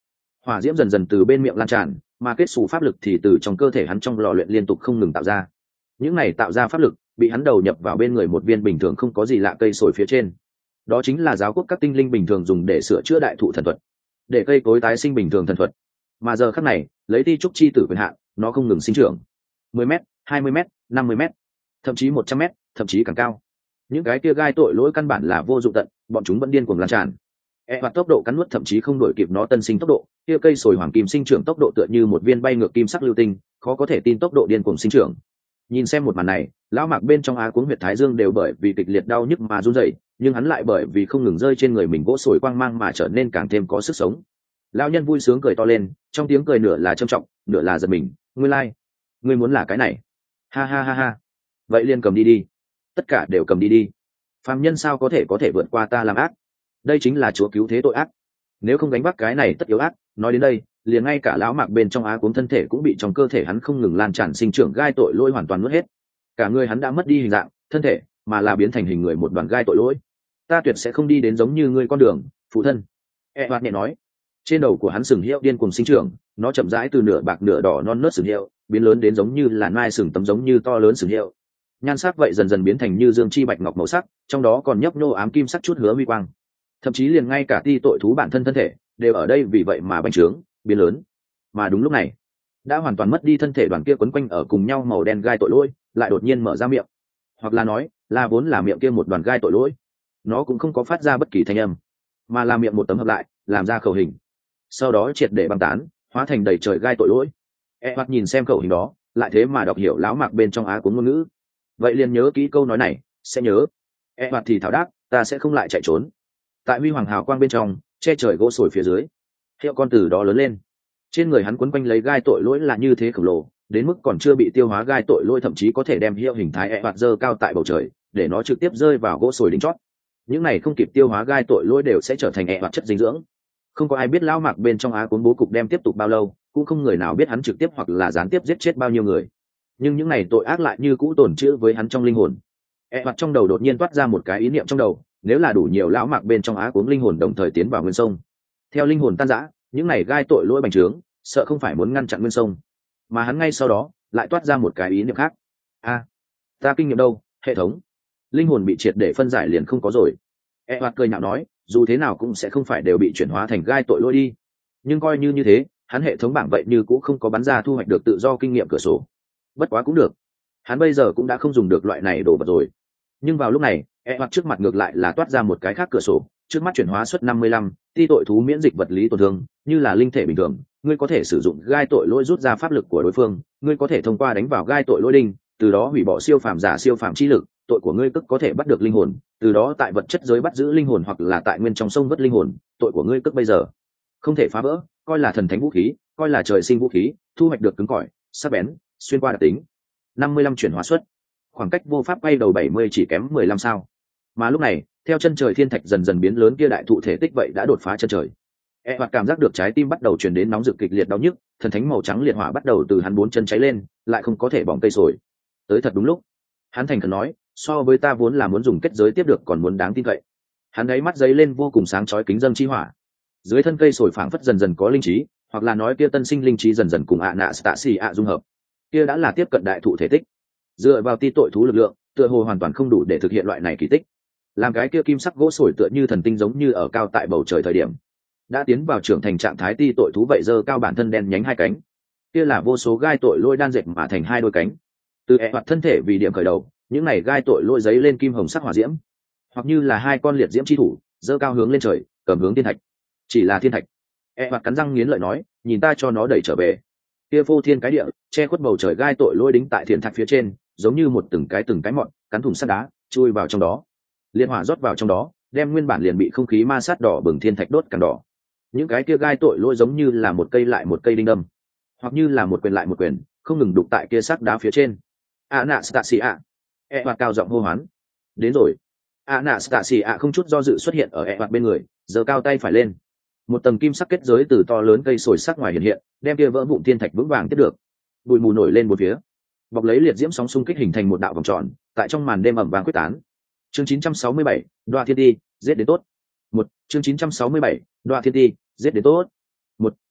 hỏa diễm dần dần từ bên miệng lan tràn, mà kết xù pháp lực thì từ trong cơ thể hắn trong lò luyện liên tục không ngừng tạo ra. Những này tạo ra pháp lực bị hắn đầu nhập vào bên người một viên bình thường không có gì lạ cây sồi phía trên. Đó chính là giáo quốc các tinh linh bình thường dùng để sửa chữa đại thụ thần thuật, để cây cối tái sinh bình thường thần thuật. Mà giờ khắc này, lấy ti trúc chi tử quyền hạn, nó không ngừng sinh trưởng. mười mét, hai mươi mét, năm mươi mét, thậm chí một trăm mét, thậm chí càng cao. Những cái kia gai tội lỗi căn bản là vô dụng tận, bọn chúng vẫn điên cuồng lan tràn. E hoạt tốc độ cắn nuốt thậm chí không đổi kịp nó tân sinh tốc độ, kia cây sồi hoàng kim sinh trưởng tốc độ tựa như một viên bay ngược kim sắc lưu tinh, khó có thể tin tốc độ điên cuồng sinh trưởng. Nhìn xem một màn này, lão Mạc bên trong á cuống huyệt thái dương đều bởi vì kịch liệt đau nhức mà run rẩy, nhưng hắn lại bởi vì không ngừng rơi trên người mình gỗ sồi quang mang mà trở nên càng thêm có sức sống. Lão nhân vui sướng cười to lên, trong tiếng cười nửa là trầm trọng, nửa là giật mình. Ngươi lai, like. Ngươi muốn là cái này? Ha ha ha ha. Vậy liền cầm đi đi, tất cả đều cầm đi đi. Phàm nhân sao có thể có thể vượt qua ta làm ác? Đây chính là chúa cứu thế tội ác. Nếu không gánh vác cái này tất yếu ác. Nói đến đây, liền ngay cả lão Mạc bên trong á cuống thân thể cũng bị trong cơ thể hắn không ngừng lan tràn sinh trưởng gai tội lỗi hoàn toàn nuốt hết. Cả người hắn đã mất đi hình dạng, thân thể, mà là biến thành hình người một đoàn gai tội lỗi. Ta tuyệt sẽ không đi đến giống như ngươi con đường, phụ thân. E hoạt nhẹ nói. Trên đầu của hắn sừng hiệu điên cuồng sinh trưởng, nó chậm rãi từ nửa bạc nửa đỏ non nớt sừng hiệu biến lớn đến giống như là nai sừng tấm giống như to lớn sừng hiệu. Nhan sắc vậy dần dần biến thành như dương chi bạch ngọc màu sắc, trong đó còn nhấp nhô ám kim sắc chút hứa huy quang. Thậm chí liền ngay cả ti tội thú bản thân thân thể đều ở đây vì vậy mà bành trướng, biến lớn. Mà đúng lúc này, đã hoàn toàn mất đi thân thể đoàn kia quấn quanh ở cùng nhau màu đen gai tội lỗi lại đột nhiên mở ra miệng, hoặc là nói là vốn là miệng kia một đoàn gai tội lỗi, nó cũng không có phát ra bất kỳ thanh âm, mà là miệng một tấm hợp lại làm ra khẩu hình, sau đó triệt để băng tán, hóa thành đầy trời gai tội lỗi. E hoặc nhìn xem khẩu hình đó, lại thế mà đọc hiểu lão Mạc bên trong á cuống ngôn ngữ. Vậy liền nhớ kỹ câu nói này, sẽ nhớ. E hoặc thì thảo đáp, ta sẽ không lại chạy trốn. Tại huy hoàng hào quang bên trong, che trời gỗ sồi phía dưới, hiệu con từ đó lớn lên. Trên người hắn quấn quanh lấy gai tội lỗi là như thế khổng lồ, đến mức còn chưa bị tiêu hóa gai tội lỗi thậm chí có thể đem hiệu hình thái E hoặc dơ cao tại bầu trời, để nó trực tiếp rơi vào gỗ sồi đính chót. Những này không kịp tiêu hóa gai tội lỗi đều sẽ trở thành E hoặc chất dinh dưỡng. Không có ai biết lão Mạc bên trong á cuốn bố cục đem tiếp tục bao lâu, cũng không người nào biết hắn trực tiếp hoặc là gián tiếp giết chết bao nhiêu người. Nhưng những này tội ác lại như cũ tồn trữ với hắn trong linh hồn. E hoặc trong đầu đột nhiên toát ra một cái ý niệm trong đầu, nếu là đủ nhiều lão Mạc bên trong á cuốn linh hồn đồng thời tiến vào nguyên sông, theo linh hồn tan rã, những này gai tội lỗi bành trướng, sợ không phải muốn ngăn chặn nguyên sông, mà hắn ngay sau đó lại toát ra một cái ý niệm khác. A, à, ta kinh nghiệm đâu, hệ thống linh hồn bị triệt để phân giải liền không có rồi. E hoặc cười nhạo nói, dù thế nào cũng sẽ không phải đều bị chuyển hóa thành gai tội lỗi đi. Nhưng coi như như thế, hắn hệ thống bảng vậy như cũng không có bắn ra thu hoạch được tự do kinh nghiệm cửa sổ. Bất quá cũng được, hắn bây giờ cũng đã không dùng được loại này đồ vật rồi. Nhưng vào lúc này, E hoặc trước mặt ngược lại là toát ra một cái khác cửa sổ, trước mắt chuyển hóa suất năm mươi lăm, ti tội thú miễn dịch vật lý tổn thương, như là linh thể bình thường, ngươi có thể sử dụng gai tội lỗi rút ra pháp lực của đối phương, ngươi có thể thông qua đánh vào gai tội lỗi đinh, từ đó hủy bỏ siêu phàm giả siêu phàm chi lực, tội của ngươi tức có thể bắt được linh hồn, từ đó tại vật chất giới bắt giữ linh hồn hoặc là tại nguyên trong sông vớt linh hồn, tội của ngươi tức bây giờ không thể phá vỡ, coi là thần thánh vũ khí, coi là trời sinh vũ khí, thu hoạch được cứng cỏi, sắc bén, xuyên qua đặc tính. năm mươi lăm chuyển hóa suất, khoảng cách vô pháp quay đầu bảy mươi chỉ kém mười lăm sao. Mà lúc này, theo chân trời thiên thạch dần dần biến lớn kia đại thụ thể tích vậy đã đột phá chân trời. E hoặc cảm giác được trái tim bắt đầu truyền đến nóng rực kịch liệt đau nhức, thần thánh màu trắng liệt hỏa bắt đầu từ hắn bốn chân cháy lên, lại không có thể bỏng cây sồi. Tới thật đúng lúc, hắn thành khẩn nói, so với ta vốn là muốn dùng kết giới tiếp được còn muốn đáng tin cậy. Hắn ấy mắt giấy lên vô cùng sáng chói kính dâng chi hỏa. Dưới thân cây sồi phảng phất dần dần có linh trí, hoặc là nói kia tân sinh linh trí dần dần cùng ạ nạ tạ xì ạ dung hợp. Kia đã là tiếp cận đại thụ thể tích. Dựa vào ti tội thú lực lượng, tựa hồ hoàn toàn không đủ để thực hiện loại này kỳ tích. Làm cái kia kim sắc gỗ sồi tựa như thần tinh giống như ở cao tại bầu trời thời điểm, đã tiến vào trưởng thành trạng thái ti tội thú vậy dơ cao bản thân đen nhánh hai cánh, kia là vô số gai tội lôi đan dệt mà thành hai đôi cánh. Từ E hoặc thân thể vì điểm khởi đầu, những này gai tội lôi giấy lên kim hồng sắc hỏa diễm, hoặc như là hai con liệt diễm chi thủ dơ cao hướng lên trời, cầm hướng thiên thạch. Chỉ là thiên thạch. E hoặc cắn răng nghiến lợi nói, nhìn ta cho nó đẩy trở về. Kia phô thiên cái địa, che khuất bầu trời gai tội lôi đính tại thiên thạch phía trên, giống như một từng cái từng cái mọn cắn thủng sắt đá, chui vào trong đó. Liên hỏa rót vào trong đó, đem nguyên bản liền bị không khí ma sát đỏ bừng thiên thạch đốt càng đỏ. Những cái kia gai tội lôi giống như là một cây lại một cây đinh đâm, hoặc như là một quyền lại một quyền, không ngừng đục tại kia sắt đá phía trên. Anastasia, E hoặc cao giọng hô hoán, đến rồi. Anastasia không chút do dự xuất hiện ở E hoặc bên người, giơ cao tay phải lên. Một tầng kim sắc kết giới từ to lớn cây sồi sắc ngoài hiện hiện, đem kia vỡ vụn thiên thạch vững vàng tiếp được. Bụi mù nổi lên một phía, bọc lấy liệt diễm sóng xung kích hình thành một đạo vòng tròn, tại trong màn đêm ẩm vàng quyết tán. Chương chín trăm sáu mươi bảy, Đoạ Thiên Ti, giết đến tốt. Một, chương chín trăm sáu mươi bảy, Đoạ Thiên Ti, giết đến tốt. Một,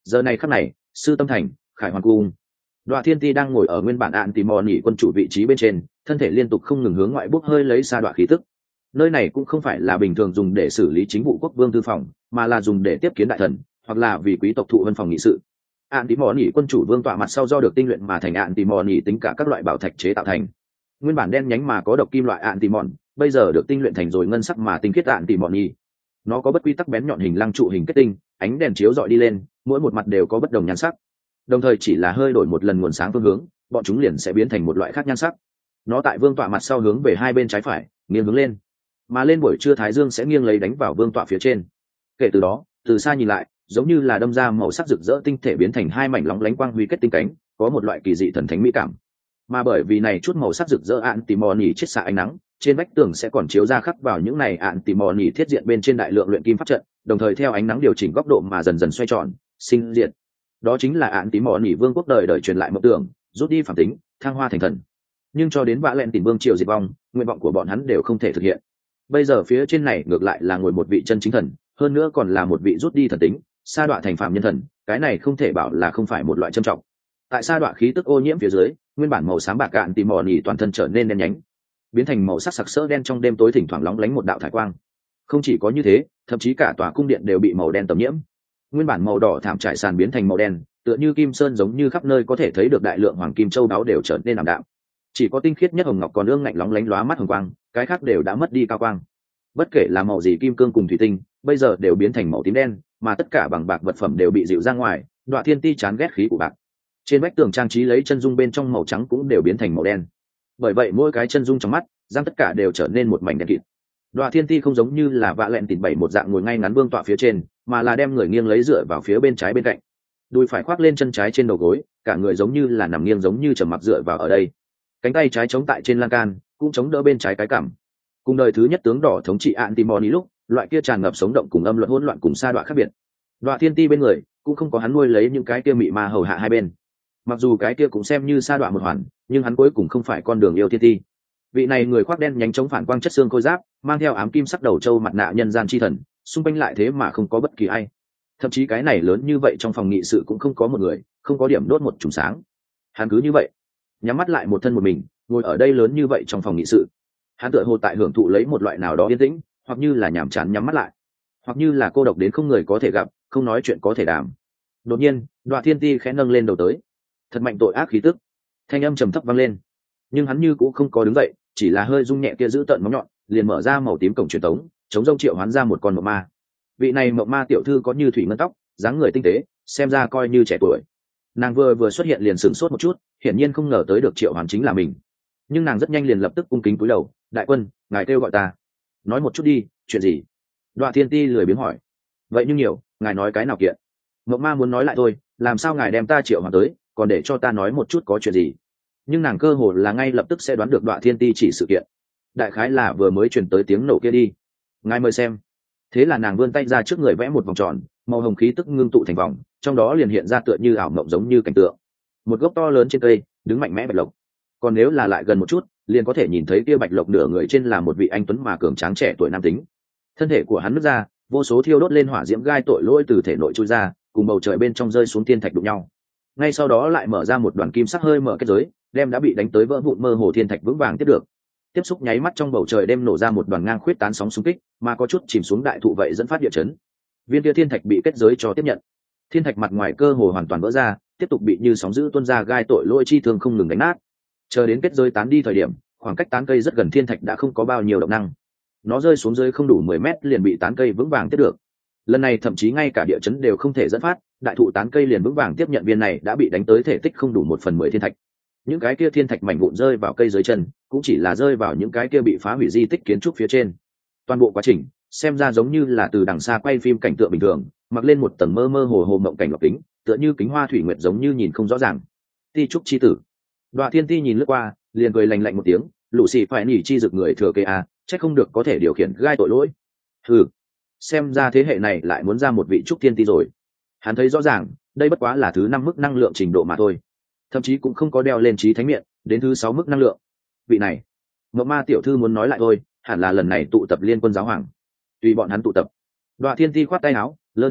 giờ này khắc này sư tâm thành khải hoàn cung, Đoạ Thiên Ti đang ngồi ở nguyên bản ạn tìm mò nỉ quân chủ vị trí bên trên, thân thể liên tục không ngừng hướng ngoại bốc hơi lấy sa đoạ khí tức. Nơi này cũng không phải là bình thường dùng để xử lý chính vụ quốc vương tư phòng, mà là dùng để tiếp kiến đại thần, hoặc là vì quý tộc thụ văn phòng nghị sự. Ạn tìm mò nỉ quân chủ vương tọa mặt sau do được tinh luyện mà thành ạn tìm mò nỉ tính cả các loại bảo thạch chế tạo thành. Nguyên bản đen nhánh mà có độc kim loại ạn tìm mòn, bây giờ được tinh luyện thành rồi ngân sắc mà tinh khiết ạn tìm mòn nỉ. Nó có bất quy tắc bén nhọn hình lăng trụ hình kết tinh, ánh đèn chiếu rọi đi lên, mỗi một mặt đều có bất đồng nhan sắc. Đồng thời chỉ là hơi đổi một lần nguồn sáng phương hướng, bọn chúng liền sẽ biến thành một loại khác nhan sắc. Nó tại vương tọa mặt sau hướng về hai bên trái phải, nghiêng hướng lên, mà lên buổi trưa thái dương sẽ nghiêng lấy đánh vào vương tọa phía trên. Kể từ đó, từ xa nhìn lại, giống như là đâm ra màu sắc rực rỡ tinh thể biến thành hai mảnh lóng lánh quang huy kết tinh cánh, có một loại kỳ dị thần thánh mỹ cảm. Mà bởi vì này chút màu sắc rực rỡ ạn tỉ mò nỉ chiết xạ ánh nắng, trên vách tường sẽ còn chiếu ra khắc vào những này ạn tỉ mò nỉ thiết diện bên trên đại lượng luyện kim pháp trận, đồng thời theo ánh nắng điều chỉnh góc độ mà dần dần xoay tròn, sinh diệt. Đó chính là ạn tí mò nỉ vương quốc đời đời truyền lại mộng tưởng, rút đi phản tính, thăng hoa thành thần. Nhưng cho đến vạ lẹn tỉnh vương triều diệt vong, nguyện vọng của bọn hắn đều không thể thực hiện. Bây giờ phía trên này ngược lại là ngồi một vị chân chính thần, hơn nữa còn là một vị rút đi thần tính, sa đọa thành phạm nhân thần, cái này không thể bảo là không phải một loại trâm trọng. Tại sa đọa khí tức ô nhiễm phía dưới, nguyên bản màu xám bạc cạn tí mò nỉ toàn thân trở nên đen nhánh, biến thành màu sắc sặc sỡ đen trong đêm tối thỉnh thoảng lóng lánh một đạo thải quang. Không chỉ có như thế, thậm chí cả tòa cung điện đều bị màu đen tầm nhiễm. Nguyên bản màu đỏ thảm trải sàn biến thành màu đen, tựa như kim sơn, giống như khắp nơi có thể thấy được đại lượng hoàng kim châu đáo đều trở nên ảm đạm. Chỉ có tinh khiết nhất hồng ngọc còn ương ngạnh lóng lánh lóa mắt hồng quang, cái khác đều đã mất đi cao quang. Bất kể là màu gì kim cương cùng thủy tinh, bây giờ đều biến thành màu tím đen, mà tất cả bằng bạc vật phẩm đều bị dịu ra ngoài. Đoạ Thiên Ti chán ghét khí của bạc. Trên vách tường trang trí lấy chân dung bên trong màu trắng cũng đều biến thành màu đen. Bởi vậy mỗi cái chân dung trong mắt, răng tất cả đều trở nên một mảnh đen kịt. Đoạ Thiên Ti không giống như là vạ lẹn tỉn bảy một dạng ngồi ngay ngắn vương tọa phía trên, mà là đem người nghiêng lấy dựa vào phía bên trái bên cạnh, đùi phải khoác lên chân trái trên đầu gối, cả người giống như là nằm nghiêng, giống như trầm mặc dựa vào ở đây. Cánh tay trái chống tại trên lan can, cũng chống đỡ bên trái cái cằm. Cùng đời thứ nhất tướng đỏ thống trị Antimony lúc, loại kia tràn ngập sống động cùng âm luận hỗn loạn cùng sa đọa khác biệt. Đoạ Thiên Ti bên người cũng không có hắn nuôi lấy những cái kia mị ma hầu hạ hai bên. Mặc dù cái kia cũng xem như sa đọa một hoàn, nhưng hắn cuối cùng không phải con đường yêu Thiên Ti. Vị này người khoác đen nhánh chống phản quang chất xương khôi giáp, mang theo ám kim sắc đầu trâu mặt nạ nhân gian chi thần, xung quanh lại thế mà không có bất kỳ ai. Thậm chí cái này lớn như vậy trong phòng nghị sự cũng không có một người, không có điểm đốt một chùm sáng. Hắn cứ như vậy, nhắm mắt lại một thân một mình, ngồi ở đây lớn như vậy trong phòng nghị sự. Hắn tựa hồ tại hưởng thụ lấy một loại nào đó yên tĩnh, hoặc như là nhàm chán nhắm mắt lại, hoặc như là cô độc đến không người có thể gặp, không nói chuyện có thể đàm. Đột nhiên, Đoạ Thiên Ti khẽ nâng lên đầu tới, thật mạnh tội ác khí tức, thanh âm trầm thấp vang lên. Nhưng hắn như cũng không có đứng dậy, chỉ là hơi rung nhẹ kia giữ tợn móng nhọn, liền mở ra màu tím cổng truyền tống, chống rông triệu hoán ra một con mộng ma. Vị này mộng ma tiểu thư có như thủy ngân tóc, dáng người tinh tế, xem ra coi như trẻ tuổi. Nàng vừa vừa xuất hiện liền sửng sốt một chút, hiển nhiên không ngờ tới được triệu hoán chính là mình. Nhưng nàng rất nhanh liền lập tức cung kính cúi đầu, đại quân, ngài kêu gọi ta, nói một chút đi, chuyện gì? Đoạ Thiên Ti lười biếng hỏi. Vậy nhưng nhiều, ngài nói cái nào kiện? Mộng ma muốn nói lại thôi, làm sao ngài đem ta triệu hoán tới, còn để cho ta nói một chút có chuyện gì? Nhưng nàng cơ hồ là ngay lập tức sẽ đoán được Đoạ Thiên Ti chỉ sự kiện. Đại khái là vừa mới truyền tới tiếng nổ kia đi. Ngài mời xem. Thế là nàng vươn tay ra trước người vẽ một vòng tròn, màu hồng khí tức ngưng tụ thành vòng, trong đó liền hiện ra tựa như ảo mộng giống như cảnh tượng. Một gốc to lớn trên cây, đứng mạnh mẽ bạch lộc. Còn nếu là lại gần một chút, liền có thể nhìn thấy kia bạch lộc nửa người trên là một vị anh tuấn mà cường tráng trẻ tuổi nam tính. Thân thể của hắn nứt ra, vô số thiêu đốt lên hỏa diễm gai tội lỗi từ thể nội chui ra, cùng bầu trời bên trong rơi xuống thiên thạch đụng nhau. Ngay sau đó lại mở ra một đoàn kim sắc hơi mở kết giới, đem đã bị đánh tới vỡ vụn mơ hồ thiên thạch vững vàng tiếp được. Tiếp xúc nháy mắt trong bầu trời đem nổ ra một đoàn ngang khuyết tán sóng xung kích, mà có chút chìm xuống đại thụ vậy dẫn phát địa chấn. Viên kia thiên thạch bị kết giới cho tiếp nhận, thiên thạch mặt ngoài cơ hồ hoàn toàn vỡ ra, tiếp tục bị như sóng dữ tuôn ra gai tội lỗi chi thương không ngừng đánh nát. Chờ đến kết giới tán đi thời điểm, khoảng cách tán cây rất gần thiên thạch đã không có bao nhiêu động năng, nó rơi xuống dưới không đủ mười mét liền bị tán cây vững vàng tiếp được. Lần này thậm chí ngay cả địa chấn đều không thể dẫn phát, đại thụ tán cây liền vững vàng tiếp nhận viên này đã bị đánh tới thể tích không đủ một phần mười thiên thạch. Những cái kia thiên thạch mảnh vụn rơi vào cây dưới chân, cũng chỉ là rơi vào những cái kia bị phá hủy di tích kiến trúc phía trên. Toàn bộ quá trình xem ra giống như là từ đằng xa quay phim cảnh tượng bình thường, mặc lên một tầng mơ mơ hồ hồ mộng cảnh lọc kính, tựa như kính hoa thủy nguyệt giống như nhìn không rõ ràng. Ti trúc chi tử. Đoạ Thiên Ti nhìn lướt qua, liền cười lành lạnh một tiếng, lũ xì phải nỉ chi rực người thừa kế à, chắc không được có thể điều khiển gai tội lỗi. Ừ, xem ra thế hệ này lại muốn ra một vị trúc thiên ti rồi. Hắn thấy rõ ràng, đây bất quá là thứ năm mức năng lượng trình độ mà thôi, thậm chí cũng không có đeo lên trí thánh miệng, đến thứ sáu mức năng lượng. Vị này, Mộng Ma tiểu thư muốn nói lại thôi, hẳn là lần này tụ tập liên quân giáo hoàng, tùy bọn hắn tụ tập. Đoạ Thiên Ti khoát tay áo, lơ đễnh,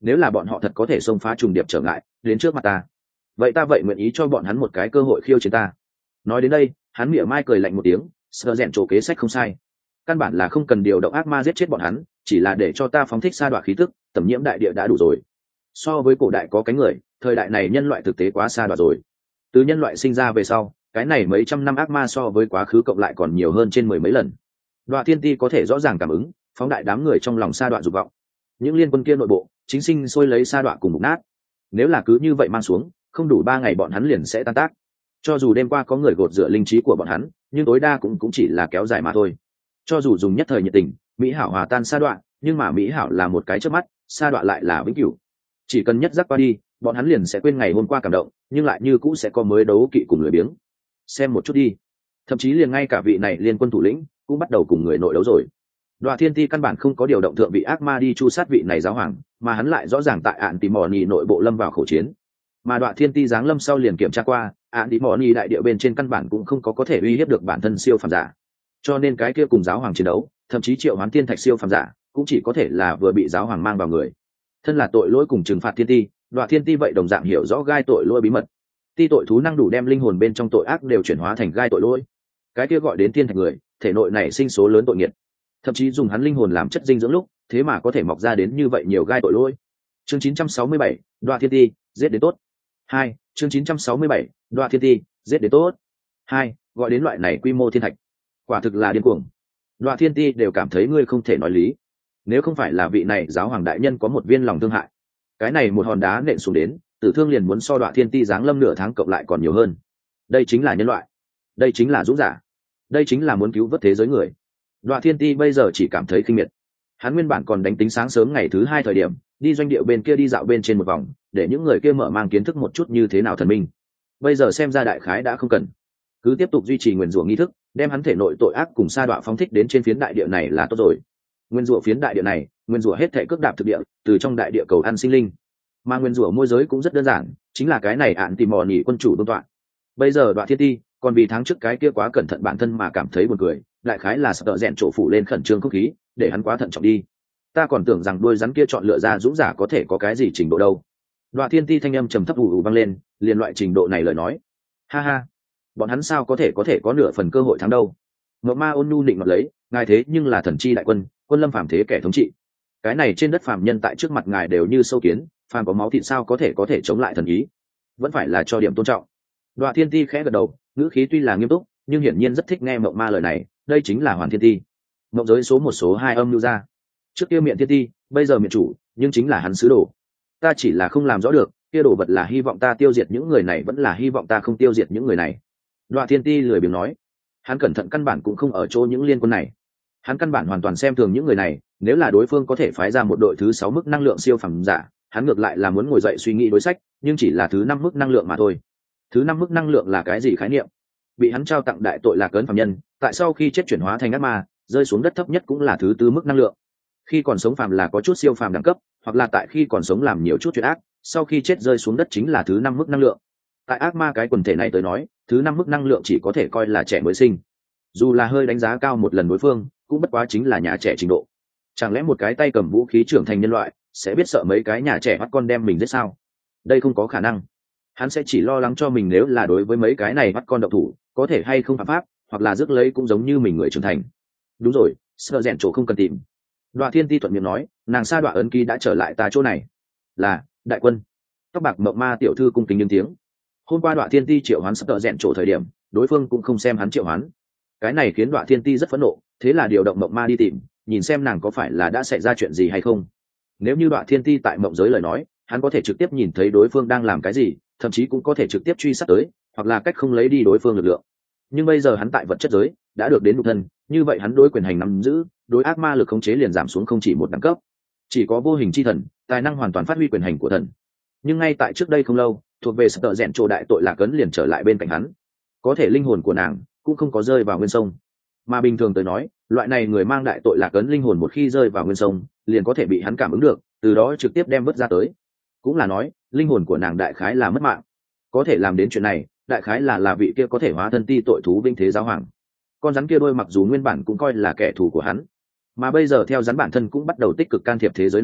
nếu là bọn họ thật có thể xông phá trùng điệp trở ngại đến trước mặt ta, vậy ta vậy nguyện ý cho bọn hắn một cái cơ hội khiêu chiến ta. Nói đến đây hắn mỉa mai cười lạnh một tiếng, sờ rèn trổ kế sách không sai, căn bản là không cần điều động ác ma giết chết bọn hắn, chỉ là để cho ta phóng thích sa đoạ khí tức, tẩm nhiễm đại địa đã đủ rồi. So với cổ đại có cánh người, thời đại này nhân loại thực tế quá xa đoạ rồi. Từ nhân loại sinh ra về sau, cái này mấy trăm năm ác ma so với quá khứ cộng lại còn nhiều hơn trên mười mấy lần. Đoạ thiên ti có thể rõ ràng cảm ứng, phóng đại đám người trong lòng sa đoạ dục vọng. Những liên quân kia nội bộ chính sinh sôi lấy sa đoạ cùng mục nát, nếu là cứ như vậy mang xuống, không đủ ba ngày bọn hắn liền sẽ tan tác. Cho dù đêm qua có người gột rửa linh trí của bọn hắn, nhưng tối đa cũng cũng chỉ là kéo dài mà thôi. Cho dù dùng nhất thời nhiệt tình, mỹ hảo hòa tan sa đoạ, nhưng mà mỹ hảo là một cái chớp mắt, sa đoạ lại là vĩnh cửu. Chỉ cần nhất giấc qua đi, bọn hắn liền sẽ quên ngày hôm qua cảm động, nhưng lại như cũ sẽ có mới đấu kỵ cùng lười biếng. Xem một chút đi, thậm chí liền ngay cả vị này liên quân thủ lĩnh cũng bắt đầu cùng người nội đấu rồi. Đoạ thiên ti căn bản không có điều động thượng vị ác ma đi chu sát vị này giáo hoàng, mà hắn lại rõ ràng tại ạn tìm mỏ nhì nội bộ lâm vào khẩu chiến. Mà Đoạ thiên ti giáng lâm sau liền kiểm tra qua, ạn tìm mỏ nhì đại địa bên trên căn bản cũng không có có thể uy hiếp được bản thân siêu phàm giả, cho nên cái kia cùng giáo hoàng chiến đấu, thậm chí triệu hoán thiên thạch siêu phàm giả cũng chỉ có thể là vừa bị giáo hoàng mang vào người. Thân là tội lỗi cùng trừng phạt thiên ti, Đoạ thiên ti vậy đồng dạng hiểu rõ gai tội lỗi bí mật. Ti tội thú năng đủ đem linh hồn bên trong tội ác đều chuyển hóa thành gai tội lỗi, cái kia gọi đến thiên thạch người thể nội này sinh số lớn tội nghiệt, thậm chí dùng hắn linh hồn làm chất dinh dưỡng lúc thế mà có thể mọc ra đến như vậy nhiều gai tội lỗi. Chương chín trăm sáu mươi bảy, Đoạ thiên ti giết đến tốt. Hai, chương chín trăm sáu mươi bảy, Đoạ thiên ti giết đến tốt. Hai, gọi đến loại này quy mô thiên thạch, quả thực là điên cuồng. Đoạ thiên ti đều cảm thấy ngươi không thể nói lý. Nếu không phải là vị này giáo hoàng đại nhân có một viên lòng thương hại, cái này một hòn đá nện xuống đến, tử thương liền muốn so Đoạ thiên ti giáng lâm nửa tháng cộng lại còn nhiều hơn. Đây chính là nhân loại, đây chính là dũng giả, đây chính là muốn cứu vớt thế giới người. Đoạ thiên ti bây giờ chỉ cảm thấy khinh miệt. Hắn nguyên bản còn đánh tính sáng sớm ngày thứ hai thời điểm đi doanh địa bên kia đi dạo bên trên một vòng, để những người kia mở mang kiến thức một chút như thế nào thần minh. Bây giờ xem ra đại khái đã không cần, cứ tiếp tục duy trì nguyên rủa nghi thức, đem hắn thể nội tội ác cùng sa đọa phóng thích đến trên phiến đại địa này là tốt rồi. Nguyên rủa phiến đại địa này, nguyên rủa hết thể cước đạp thực địa, từ trong đại địa cầu ăn sinh linh. Mà nguyên rủa môi giới cũng rất đơn giản, chính là cái này ạn tìm mò nhỉ quân chủ tôn tọa. Bây giờ Đoạ thiên ti còn vì tháng trước cái kia quá cẩn thận bản thân mà cảm thấy buồn cười, đại khái là sợ rèn chỗ phủ lên khẩn trương không khí, để hắn quá thận trọng đi. Ta còn tưởng rằng đuôi rắn kia chọn lựa ra dũng giả có thể có cái gì trình độ đâu. Đoạ thiên ti thanh âm trầm thấp ù ù vang lên, liền loại trình độ này lời nói, ha ha, bọn hắn sao có thể có thể có nửa phần cơ hội thắng đâu. Ngọc Ma ôn nhu định mặt lấy, ngài thế nhưng là thần chi đại quân, quân lâm phàm thế kẻ thống trị, cái này trên đất phàm nhân tại trước mặt ngài đều như sâu kiến, phàm có máu thịt sao có thể có thể chống lại thần ý, vẫn phải là cho điểm tôn trọng. Đoạ thiên ti khẽ gật đầu, ngữ khí tuy là nghiêm túc nhưng hiển nhiên rất thích nghe Ngọc Ma lời này. Đây chính là Hoàn thiên ti, mộng giới số một số hai âm lưu ra. Trước kia miệng thiên ti, bây giờ miệng chủ, nhưng chính là hắn sứ đồ. Ta chỉ là không làm rõ được, kia đồ vật là hy vọng ta tiêu diệt những người này vẫn là hy vọng ta không tiêu diệt những người này. Đoạ thiên ti lười biếng nói, hắn cẩn thận căn bản cũng không ở chỗ những liên quân này, hắn căn bản hoàn toàn xem thường những người này. Nếu là đối phương có thể phái ra một đội thứ sáu mức năng lượng siêu phẩm giả, hắn ngược lại là muốn ngồi dậy suy nghĩ đối sách, nhưng chỉ là thứ năm mức năng lượng mà thôi. Thứ năm mức năng lượng là cái gì khái niệm? Bị hắn trao tặng đại tội là cấn phàm nhân, tại sau khi chết chuyển hóa thành ác ma, rơi xuống đất thấp nhất cũng là thứ tư mức năng lượng. Khi còn sống phàm là có chút siêu phàm đẳng cấp, hoặc là tại khi còn sống làm nhiều chút chuyện ác, sau khi chết rơi xuống đất chính là thứ năm mức năng lượng. Tại ác ma cái quần thể này tới nói, thứ năm mức năng lượng chỉ có thể coi là trẻ mới sinh, dù là hơi đánh giá cao một lần đối phương cũng bất quá chính là nhà trẻ trình độ. Chẳng lẽ một cái tay cầm vũ khí trưởng thành nhân loại sẽ biết sợ mấy cái nhà trẻ bắt con đem mình giết sao? Đây không có khả năng. Hắn sẽ chỉ lo lắng cho mình nếu là đối với mấy cái này bắt con độc thủ có thể hay không phạm pháp, hoặc là rước lấy cũng giống như mình người trưởng thành. Đúng rồi, sợ rèn chỗ không cần tìm. Đoạ thiên ti thuận miệng nói, nàng sa đoạ ấn ký đã trở lại ta chỗ này. Là đại quân. Tóc bạc mộng ma tiểu thư cung kính những tiếng. Hôm qua Đoạ thiên ti triệu hoán sợ rèn chỗ thời điểm đối phương cũng không xem hắn triệu hoán, cái này khiến Đoạ thiên ti rất phẫn nộ, thế là điều động mộng ma đi tìm, nhìn xem nàng có phải là đã xảy ra chuyện gì hay không. Nếu như Đoạ thiên ti tại mộng giới lời nói, hắn có thể trực tiếp nhìn thấy đối phương đang làm cái gì, thậm chí cũng có thể trực tiếp truy sát tới, hoặc là cách không lấy đi đối phương lực lượng. Nhưng bây giờ hắn tại vật chất giới đã được đến nhục thân, như vậy hắn đối quyền hành nắm giữ, đối ác ma lực khống chế liền giảm xuống không chỉ một đẳng cấp. Chỉ có vô hình chi thần tài năng hoàn toàn phát huy quyền hành của thần. Nhưng ngay tại trước đây không lâu, thuộc về sợ rèn trổ đại tội lạc ấn liền trở lại bên cạnh hắn, có thể linh hồn của nàng cũng không có rơi vào nguyên sông. Mà bình thường tới nói, loại này người mang đại tội lạc ấn linh hồn một khi rơi vào nguyên sông liền có thể bị hắn cảm ứng được, từ đó trực tiếp đem vứt ra tới. Cũng là nói linh hồn của nàng đại khái là mất mạng. Có thể làm đến chuyện này đại khái là là vị kia có thể hóa thân ti tội thú vinh thế giáo hoàng. Con rắn kia đôi mặc dù nguyên bản cũng coi là kẻ thù của hắn, mà bây giờ theo rắn bản thân cũng bắt đầu tích cực can thiệp thế giới này,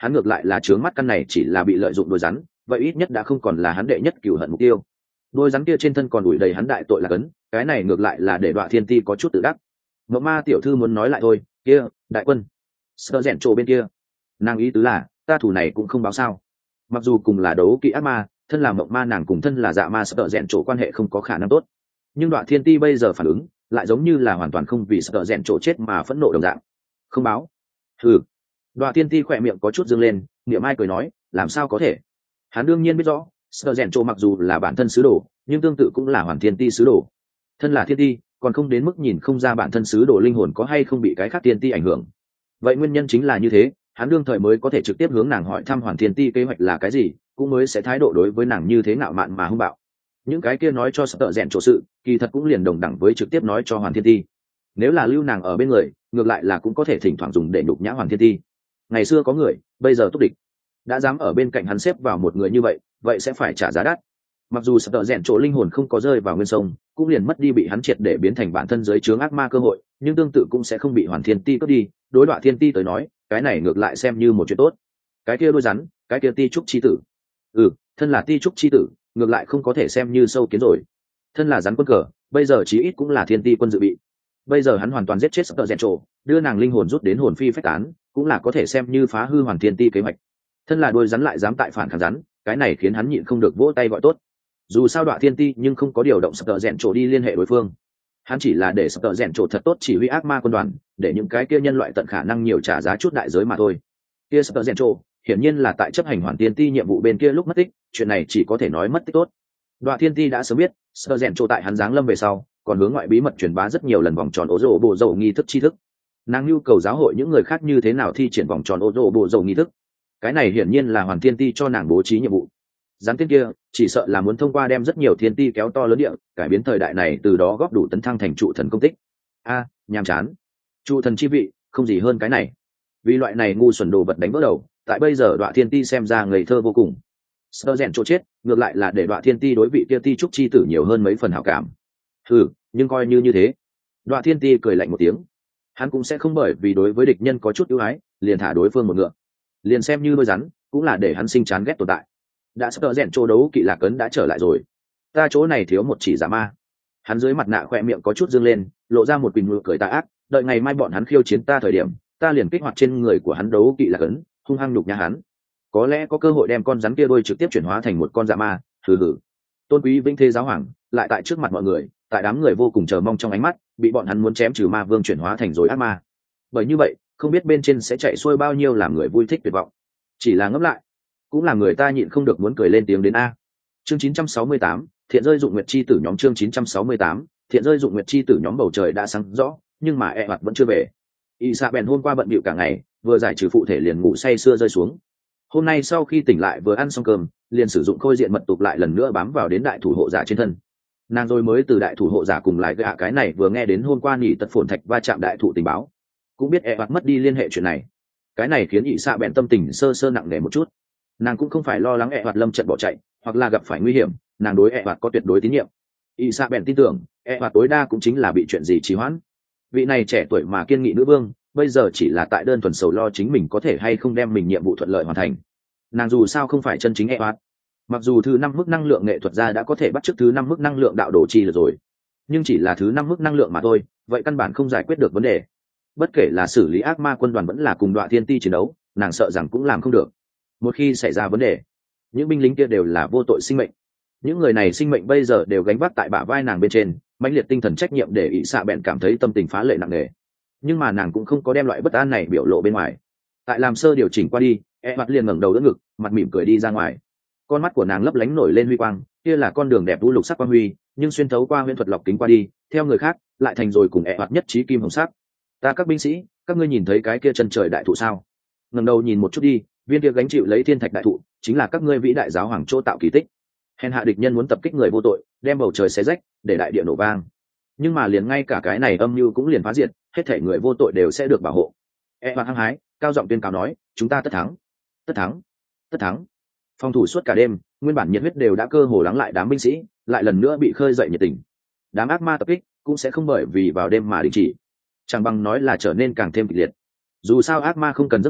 hắn ngược lại là trướng mắt căn này chỉ là bị lợi dụng đôi rắn, vậy ít nhất đã không còn là hắn đệ nhất cửu hận mục tiêu. Đôi rắn kia trên thân còn đuổi đầy hắn đại tội là cấn, cái này ngược lại là để Đoạ Thiên Ti có chút tự đắc. Mộng Ma tiểu thư muốn nói lại thôi, kia, đại quân, Sơ rèn trộ bên kia, nàng ý tứ là, ta thủ này cũng không báo sao. Mặc dù cùng là đấu kỵ ác ma, thân là Mộng Ma nàng cùng thân là dạ ma Sơ rèn trộ quan hệ không có khả năng tốt. Nhưng Đoạ Thiên Ti bây giờ phản ứng, lại giống như là hoàn toàn không vì Sơ rèn trộ chết mà phẫn nộ đồng dạng. Không báo? Ừ. Đoạ Thiên Ti khỏe miệng có chút dương lên, niệm ai cười nói, làm sao có thể? Hắn đương nhiên biết rõ, Sơ rèn trộ mặc dù là bản thân sứ đồ, nhưng tương tự cũng là Hoàn Thiên Ti sứ đồ. Thân là Thiên Ti, còn không đến mức nhìn không ra bản thân sứ đồ linh hồn có hay không bị cái khác Thiên Ti ảnh hưởng. Vậy nguyên nhân chính là như thế, hắn đương thời mới có thể trực tiếp hướng nàng hỏi thăm Hoàn Thiên Ti kế hoạch là cái gì, cũng mới sẽ thái độ đối với nàng như thế ngạo mạn mà hung bạo. Những cái kia nói cho Sơ rèn trộ sự, kỳ thật cũng liền đồng đẳng với trực tiếp nói cho Hoàn Thiên Ti. Nếu là lưu nàng ở bên người, ngược lại là cũng có thể thỉnh thoảng dùng để nhục nhã Hoàn Thiên Ti. Ngày xưa có người, bây giờ túc địch, đã dám ở bên cạnh hắn xếp vào một người như vậy, vậy sẽ phải trả giá đắt. Mặc dù Sơ rèn trộ linh hồn không có rơi vào nguyên sông, cũng liền mất đi bị hắn triệt để biến thành bản thân dưới trướng ác ma cơ hội, nhưng tương tự cũng sẽ không bị Hoàn Thiên Ti cướp đi. Đối Đoạ Thiên Ti tới nói, cái này ngược lại xem như một chuyện tốt. Cái kia đôi rắn, cái kia Ti trúc chi tử, ừ, thân là Ti trúc chi tử, ngược lại không có thể xem như sâu kiến rồi. Thân là rắn quân cờ, bây giờ chí ít cũng là Thiên Ti quân dự bị. Bây giờ hắn hoàn toàn giết chết Sơ rèn trộ, đưa nàng linh hồn rút đến hồn phi phách tán, cũng là có thể xem như phá hư Hoàn Thiên Ti kế hoạch. Thân là đôi rắn lại dám tại phản kháng rắn, cái này khiến hắn nhịn không được vỗ tay gọi tốt. Dù sao Đoạ Thiên Ti nhưng không có điều động Sơ rèn trộ đi liên hệ đối phương, hắn chỉ là để Sơ rèn trộ thật tốt chỉ huy ác ma quân đoàn, để những cái kia nhân loại tận khả năng nhiều trả giá chút đại giới mà thôi. Kia Sơ rèn trộ hiển nhiên là tại chấp hành Hoàn Thiên Ti nhiệm vụ bên kia lúc mất tích, chuyện này chỉ có thể nói mất tích tốt. Đoạ Thiên Ti đã sớm biết, Sơ rèn trộ tại hắn giáng lâm về sau, còn hướng ngoại bí mật truyền bá rất nhiều lần vòng tròn ố rồ bộ dầu nghi thức tri thức. Nàng nhu cầu giáo hội những người khác như thế nào thi triển vòng tròn ố rồ bộ dầu nghi thức. Cái này hiển nhiên là Hoàn Thiên Ti cho nàng bố trí nhiệm vụ. Gián tiên kia chỉ sợ là muốn thông qua đem rất nhiều thiên ti kéo to lớn địa, cải biến thời đại này, từ đó góp đủ tấn thăng thành trụ thần công tích. A, à, nhàm chán. Trụ thần chi vị, không gì hơn cái này. Vì loại này ngu xuẩn đồ vật đánh vỡ đầu, tại bây giờ Đoạ Thiên Ti xem ra ngây thơ vô cùng. Sơ rèn chỗ chết, ngược lại là để Đoạ Thiên Ti đối vị kia Ti trúc chi tử nhiều hơn mấy phần hảo cảm. Ừ, nhưng coi như như thế. Đoạ Thiên Ti cười lạnh một tiếng. Hắn cũng sẽ không bởi vì đối với địch nhân có chút ưu ái, liền thả đối phương một ngựa. Liền xem như đôi rắn, cũng là để hắn sinh chán ghét tồn tại. Đã Sơ rèn chỗ đấu kỵ lạc ấn đã trở lại rồi, ta chỗ này thiếu một chỉ giả ma. Hắn dưới mặt nạ khoe miệng có chút dương lên, lộ ra một bình ngựa cười tà ác, đợi ngày mai bọn hắn khiêu chiến ta thời điểm, ta liền kích hoạt trên người của hắn đấu kỵ lạc ấn, hung hăng nhục nhã hắn. Có lẽ có cơ hội đem con rắn kia đôi trực tiếp chuyển hóa thành một con dạ ma. Hừ hừ. Tôn quý vinh thế giáo hoàng lại tại trước mặt mọi người, tại đám người vô cùng chờ mong trong ánh mắt, bị bọn hắn muốn chém trừ ma vương chuyển hóa thành rồi ác ma. Bởi như vậy, không biết bên trên sẽ chạy xuôi bao nhiêu làm người vui thích tuyệt vọng. Chỉ là ngẫm lại, cũng là người ta nhịn không được muốn cười lên tiếng đến a. Chương chín trăm sáu mươi tám, thiện rơi dụng nguyệt chi tử nhóm. Chương chín trăm sáu mươi tám, thiện rơi dụng nguyệt chi tử nhóm. Bầu trời đã sáng rõ, nhưng mà e mặt vẫn chưa về. Y Sa bèn hôm qua bận bịu cả ngày, vừa giải trừ phụ thể liền ngủ say sưa rơi xuống. Hôm nay sau khi tỉnh lại vừa ăn xong cơm, liền sử dụng khôi diện mật tục lại lần nữa bám vào đến đại thủ hộ giả trên thân. Nàng rồi mới từ đại thủ hộ giả cùng lại gạ cái này vừa nghe đến hôm qua nhỉ tật phồn thạch va chạm đại thủ tình báo, cũng biết e mặt mất đi liên hệ chuyện này. Cái này khiến Y Sa bèn tâm tình sơ sơ nặng nề một chút. Nàng cũng không phải lo lắng e hoạt lâm trận bỏ chạy hoặc là gặp phải nguy hiểm, nàng đối e hoạt có tuyệt đối tín nhiệm. Y Sa bèn tin tưởng e hoạt tối đa cũng chính là bị chuyện gì trì hoãn. Vị này trẻ tuổi mà kiên nghị nữ vương bây giờ chỉ là tại đơn thuần sầu lo chính mình có thể hay không đem mình nhiệm vụ thuận lợi hoàn thành. Nàng dù sao không phải chân chính e hoạt, mặc dù thứ năm mức năng lượng nghệ thuật gia đã có thể bắt chước thứ năm mức năng lượng đạo đồ chi được rồi, nhưng chỉ là thứ năm mức năng lượng mà thôi, vậy căn bản không giải quyết được vấn đề. Bất kể là xử lý ác ma quân đoàn vẫn là cùng Đoạ Thiên Ti chiến đấu, nàng sợ rằng cũng làm không được. Một khi xảy ra vấn đề, những binh lính kia đều là vô tội sinh mệnh, những người này sinh mệnh bây giờ đều gánh vác tại bả vai nàng bên trên, mãnh liệt tinh thần trách nhiệm để ỷ xạ bèn cảm thấy tâm tình phá lệ nặng nề. Nhưng mà nàng cũng không có đem loại bất an này biểu lộ bên ngoài. Tại làm sơ điều chỉnh qua đi, e mặt liền ngẩng đầu đỡ ngực, mặt mỉm cười đi ra ngoài. Con mắt của nàng lấp lánh nổi lên huy quang, kia là con đường đẹp vũ lục sắc quang huy, nhưng xuyên thấu qua huyễn thuật lọc kính qua đi, theo người khác lại thành rồi cùng e mặt nhất trí kim hồng sắc. Ta các binh sĩ, các ngươi nhìn thấy cái kia chân trời đại thụ sao? Ngẩng đầu nhìn một chút đi, viên kia gánh chịu lấy thiên thạch đại thụ chính là các ngươi vĩ đại giáo hoàng chỗ tạo kỳ tích. Hèn hạ địch nhân muốn tập kích người vô tội, đem bầu trời xé rách, để đại địa nổ vang. Nhưng mà liền ngay cả cái này âm mưu cũng liền phá diệt, hết thảy người vô tội đều sẽ được bảo hộ. E và hăng hái, cao giọng tuyên cáo nói, chúng ta tất thắng, tất thắng, tất thắng. Phòng thủ suốt cả đêm, nguyên bản nhiệt huyết đều đã cơ hồ lắng lại, đám binh sĩ lại lần nữa bị khơi dậy nhiệt tình. Đám ác ma tập kích cũng sẽ không bởi vì vào đêm mà đình chỉ, chẳng bằng nói là trở nên càng thêm kịch liệt. Dù sao ác ma không cần giấc ngủ,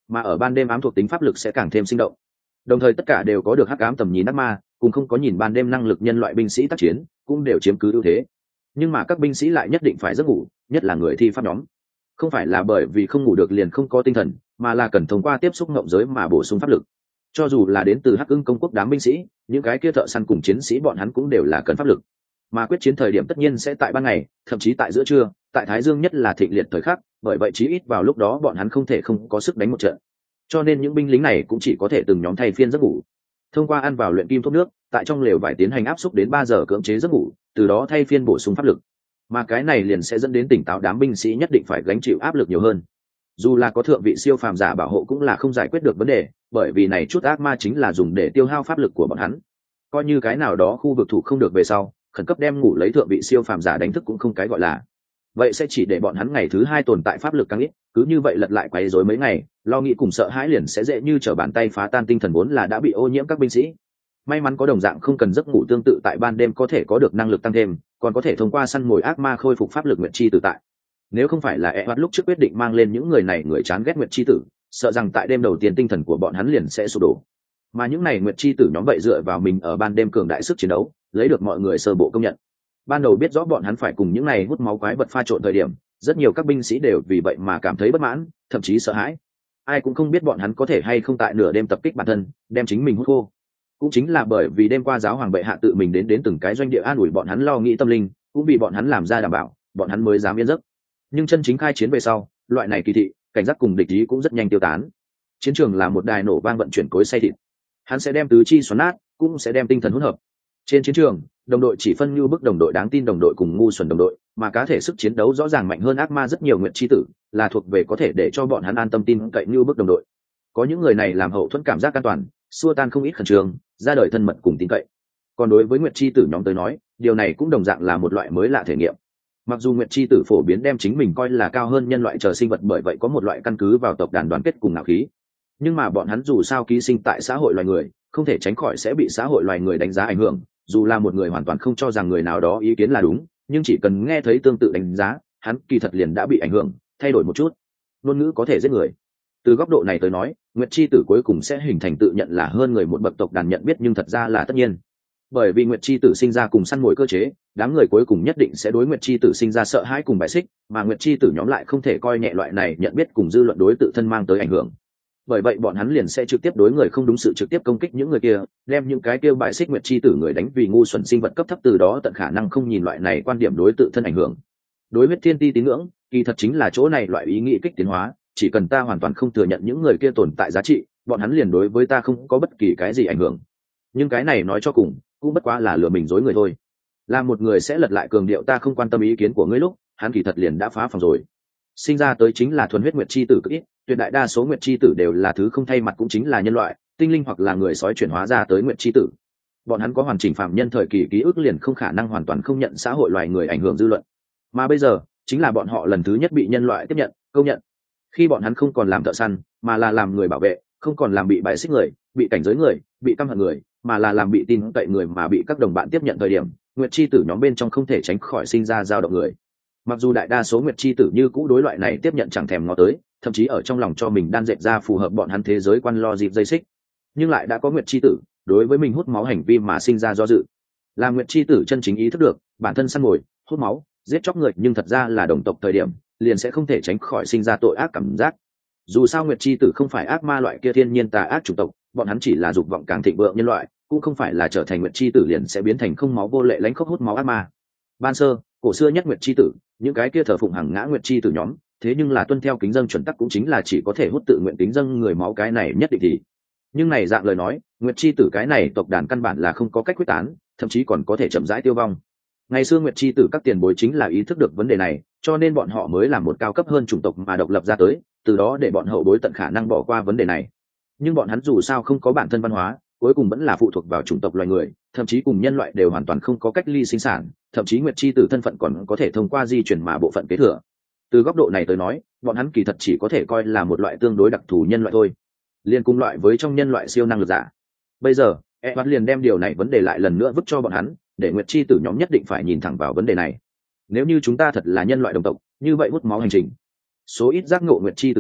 mà ở ban đêm ám thuộc tính pháp lực sẽ càng thêm sinh động. Đồng thời tất cả đều có được hắc ám tầm nhìn ác ma, cùng không có nhìn ban đêm năng lực nhân loại binh sĩ tác chiến, cũng đều chiếm cứ ưu thế. Nhưng mà các binh sĩ lại nhất định phải giấc ngủ, nhất là người thi pháp nhóm. Không phải là bởi vì không ngủ được liền không có tinh thần, mà là cần thông qua tiếp xúc ngộng giới mà bổ sung pháp lực. Cho dù là đến từ Hắc Ưng công quốc đám binh sĩ, những cái kia thợ săn cùng chiến sĩ bọn hắn cũng đều là cần pháp lực. Mà quyết chiến thời điểm tất nhiên sẽ tại ban ngày, thậm chí tại giữa trưa, tại Thái Dương nhất là thịnh liệt thời khắc, bởi vậy chí ít vào lúc đó bọn hắn không thể không có sức đánh một trận. Cho nên những binh lính này cũng chỉ có thể từng nhóm thay phiên giấc ngủ. Thông qua ăn vào luyện kim thuốc nước, tại trong lều vải tiến hành áp xúc đến ba giờ cưỡng chế giấc ngủ, từ đó thay phiên bổ sung pháp lực. Mà cái này liền sẽ dẫn đến tỉnh táo đám binh sĩ nhất định phải gánh chịu áp lực nhiều hơn. Dù là có thượng vị siêu phàm giả bảo hộ cũng là không giải quyết được vấn đề, bởi vì này chút ác ma chính là dùng để tiêu hao pháp lực của bọn hắn. Coi như cái nào đó khu vực thủ không được về sau, khẩn cấp đem ngủ lấy thượng vị siêu phàm giả đánh thức cũng không cái gọi là. Vậy sẽ chỉ để bọn hắn ngày thứ hai tồn tại pháp lực càng ít, cứ như vậy lật lại quấy rối mấy ngày, lo nghĩ cùng sợ hãi liền sẽ dễ như trở bàn tay phá tan tinh thần vốn là đã bị ô nhiễm các binh sĩ. May mắn có đồng dạng không cần giấc ngủ tương tự tại ban đêm có thể có được năng lực tăng thêm, còn có thể thông qua săn mồi ác ma khôi phục pháp lực nguyệt chi tử tại. Nếu không phải là e bắt lúc trước quyết định mang lên những người này người chán ghét nguyệt chi tử, sợ rằng tại đêm đầu tiên tinh thần của bọn hắn liền sẽ sụp đổ. Mà những này nguyệt chi tử nhóm vậy dựa vào mình ở ban đêm cường đại sức chiến đấu, lấy được mọi người sơ bộ công nhận. Ban đầu biết rõ bọn hắn phải cùng những này hút máu quái vật pha trộn thời điểm, rất nhiều các binh sĩ đều vì vậy mà cảm thấy bất mãn, thậm chí sợ hãi. Ai cũng không biết bọn hắn có thể hay không tại nửa đêm tập kích bản thân, đem chính mình hút khô. Cũng chính là bởi vì đêm qua giáo hoàng bệ hạ tự mình đến đến từng cái doanh địa an ủi bọn hắn lo nghĩ tâm linh, cũng vì bọn hắn làm ra đảm bảo, bọn hắn mới dám yên giấc. Nhưng chân chính khai chiến về sau, loại này kỳ thị, cảnh giác cùng địch ý cũng rất nhanh tiêu tán. Chiến trường là một đài nổ vang vận chuyển cối xay thịt, hắn sẽ đem tứ chi xoắn nát, cũng sẽ đem tinh thần hỗn hợp. Trên chiến trường, đồng đội chỉ phân như bức đồng đội đáng tin đồng đội cùng ngu xuẩn đồng đội, mà cá thể sức chiến đấu rõ ràng mạnh hơn ác ma rất nhiều nguyện chi tử, là thuộc về có thể để cho bọn hắn an tâm tin cậy như bức đồng đội. Có những người này làm hậu thuẫn cảm giác an toàn, xua tan không ít khẩn trương, ra đời thân mật cùng tin cậy. Còn đối với nguyệt chi tử nhóm tới nói, điều này cũng đồng dạng là một loại mới lạ thể nghiệm. Mặc dù nguyệt chi tử phổ biến đem chính mình coi là cao hơn nhân loại chờ sinh vật, bởi vậy có một loại căn cứ vào tộc đàn đoàn kết cùng ngạo khí, nhưng mà bọn hắn dù sao ký sinh tại xã hội loài người, không thể tránh khỏi sẽ bị xã hội loài người đánh giá ảnh hưởng. Dù là một người hoàn toàn không cho rằng người nào đó ý kiến là đúng, nhưng chỉ cần nghe thấy tương tự đánh giá, hắn kỳ thật liền đã bị ảnh hưởng, thay đổi một chút. Ngôn ngữ có thể giết người. Từ góc độ này tới nói, nguyệt chi tử cuối cùng sẽ hình thành tự nhận là hơn người một bậc tộc đàn nhận biết, nhưng thật ra là tất nhiên. Bởi vì nguyệt chi tử sinh ra cùng săn mồi cơ chế, đám người cuối cùng nhất định sẽ đối nguyệt chi tử sinh ra sợ hãi cùng bài xích, mà nguyệt chi tử nhóm lại không thể coi nhẹ loại này nhận biết cùng dư luận đối tự thân mang tới ảnh hưởng. Bởi vậy bọn hắn liền sẽ trực tiếp đối người không đúng sự trực tiếp công kích những người kia, đem những cái kia bài xích nguyệt chi tử người đánh vì ngu xuẩn sinh vật cấp thấp, từ đó tận khả năng không nhìn loại này quan điểm đối tự thân ảnh hưởng. Đối huyết thiên ti tín ngưỡng, kỳ thật chính là chỗ này loại ý nghĩ kích tiến hóa, chỉ cần ta hoàn toàn không thừa nhận những người kia tồn tại giá trị, bọn hắn liền đối với ta không có bất kỳ cái gì ảnh hưởng. Nhưng cái này nói cho cùng cũng bất quá là lừa mình dối người thôi. Là một người sẽ lật lại cường điệu ta không quan tâm ý kiến của ngươi lúc, hắn kỳ thật liền đã phá phòng rồi. Sinh ra tới chính là thuần huyết nguyệt chi tử cực ít, tuyệt đại đa số nguyệt chi tử đều là thứ không thay mặt, cũng chính là nhân loại, tinh linh hoặc là người sói chuyển hóa ra tới nguyệt chi tử. Bọn hắn có hoàn chỉnh phạm nhân thời kỳ ký ức, liền không khả năng hoàn toàn không nhận xã hội loài người ảnh hưởng dư luận. Mà bây giờ, chính là bọn họ lần thứ nhất bị nhân loại tiếp nhận, công nhận. Khi bọn hắn không còn làm thợ săn, mà là làm người bảo vệ, không còn làm bị bài xích người, bị cảnh giới người, bị căm hận người, mà là làm bị tin cậy người mà bị các đồng bạn tiếp nhận thời điểm, nguyệt chi tử nhóm bên trong không thể tránh khỏi sinh ra dao động người. Mặc dù đại đa số nguyệt chi tử như cũ đối loại này tiếp nhận chẳng thèm ngó tới, thậm chí ở trong lòng cho mình đan dệt ra phù hợp bọn hắn thế giới quan lo dịp dây xích, nhưng lại đã có nguyệt chi tử đối với mình hút máu hành vi mà sinh ra do dự. Là nguyệt chi tử chân chính ý thức được bản thân săn mồi, hút máu, giết chóc người nhưng thật ra là đồng tộc thời điểm, liền sẽ không thể tránh khỏi sinh ra tội ác cảm giác. Dù sao nguyệt chi tử không phải ác ma loại kia thiên nhiên tà ác chủng tộc, bọn hắn chỉ là dục vọng càng thịnh vượng nhân loại, cũng không phải là trở thành nguyệt chi tử liền sẽ biến thành không máu vô lệ lánh khóc hút máu ác ma. Ban sơ, cổ xưa nhất nguyệt chi tử, những cái kia thờ phụng hàng ngã nguyệt chi tử nhóm, thế nhưng là tuân theo kính dâng chuẩn tắc, cũng chính là chỉ có thể hút tự nguyện kính dâng người máu cái này nhất định thì. Nhưng này dạng lời nói, nguyệt chi tử cái này tộc đàn căn bản là không có cách quyết tán, thậm chí còn có thể chậm rãi tiêu vong. Ngày xưa nguyệt chi tử các tiền bối chính là ý thức được vấn đề này, cho nên bọn họ mới làm một cao cấp hơn chủng tộc mà độc lập ra tới, từ đó để bọn hậu bối tận khả năng bỏ qua vấn đề này. Nhưng bọn hắn dù sao không có bản thân văn hóa, cuối cùng vẫn là phụ thuộc vào chủng tộc loài người, thậm chí cùng nhân loại đều hoàn toàn không có cách ly sinh sản, thậm chí nguyệt chi tử thân phận còn có thể thông qua di chuyển mà bộ phận kế thừa. Từ góc độ này tới nói, bọn hắn kỳ thật chỉ có thể coi là một loại tương đối đặc thù nhân loại thôi, liên cùng loại với trong nhân loại siêu năng lực giả. Bây giờ Evan liền đem điều này vấn đề lại lần nữa vứt cho bọn hắn, để nguyệt chi tử nhóm nhất định phải nhìn thẳng vào vấn đề này. Nếu như chúng ta thật là nhân loại đồng tộc, như vậy hút máu hành trình, số ít giác ngộ nguyệt chi tử nhóm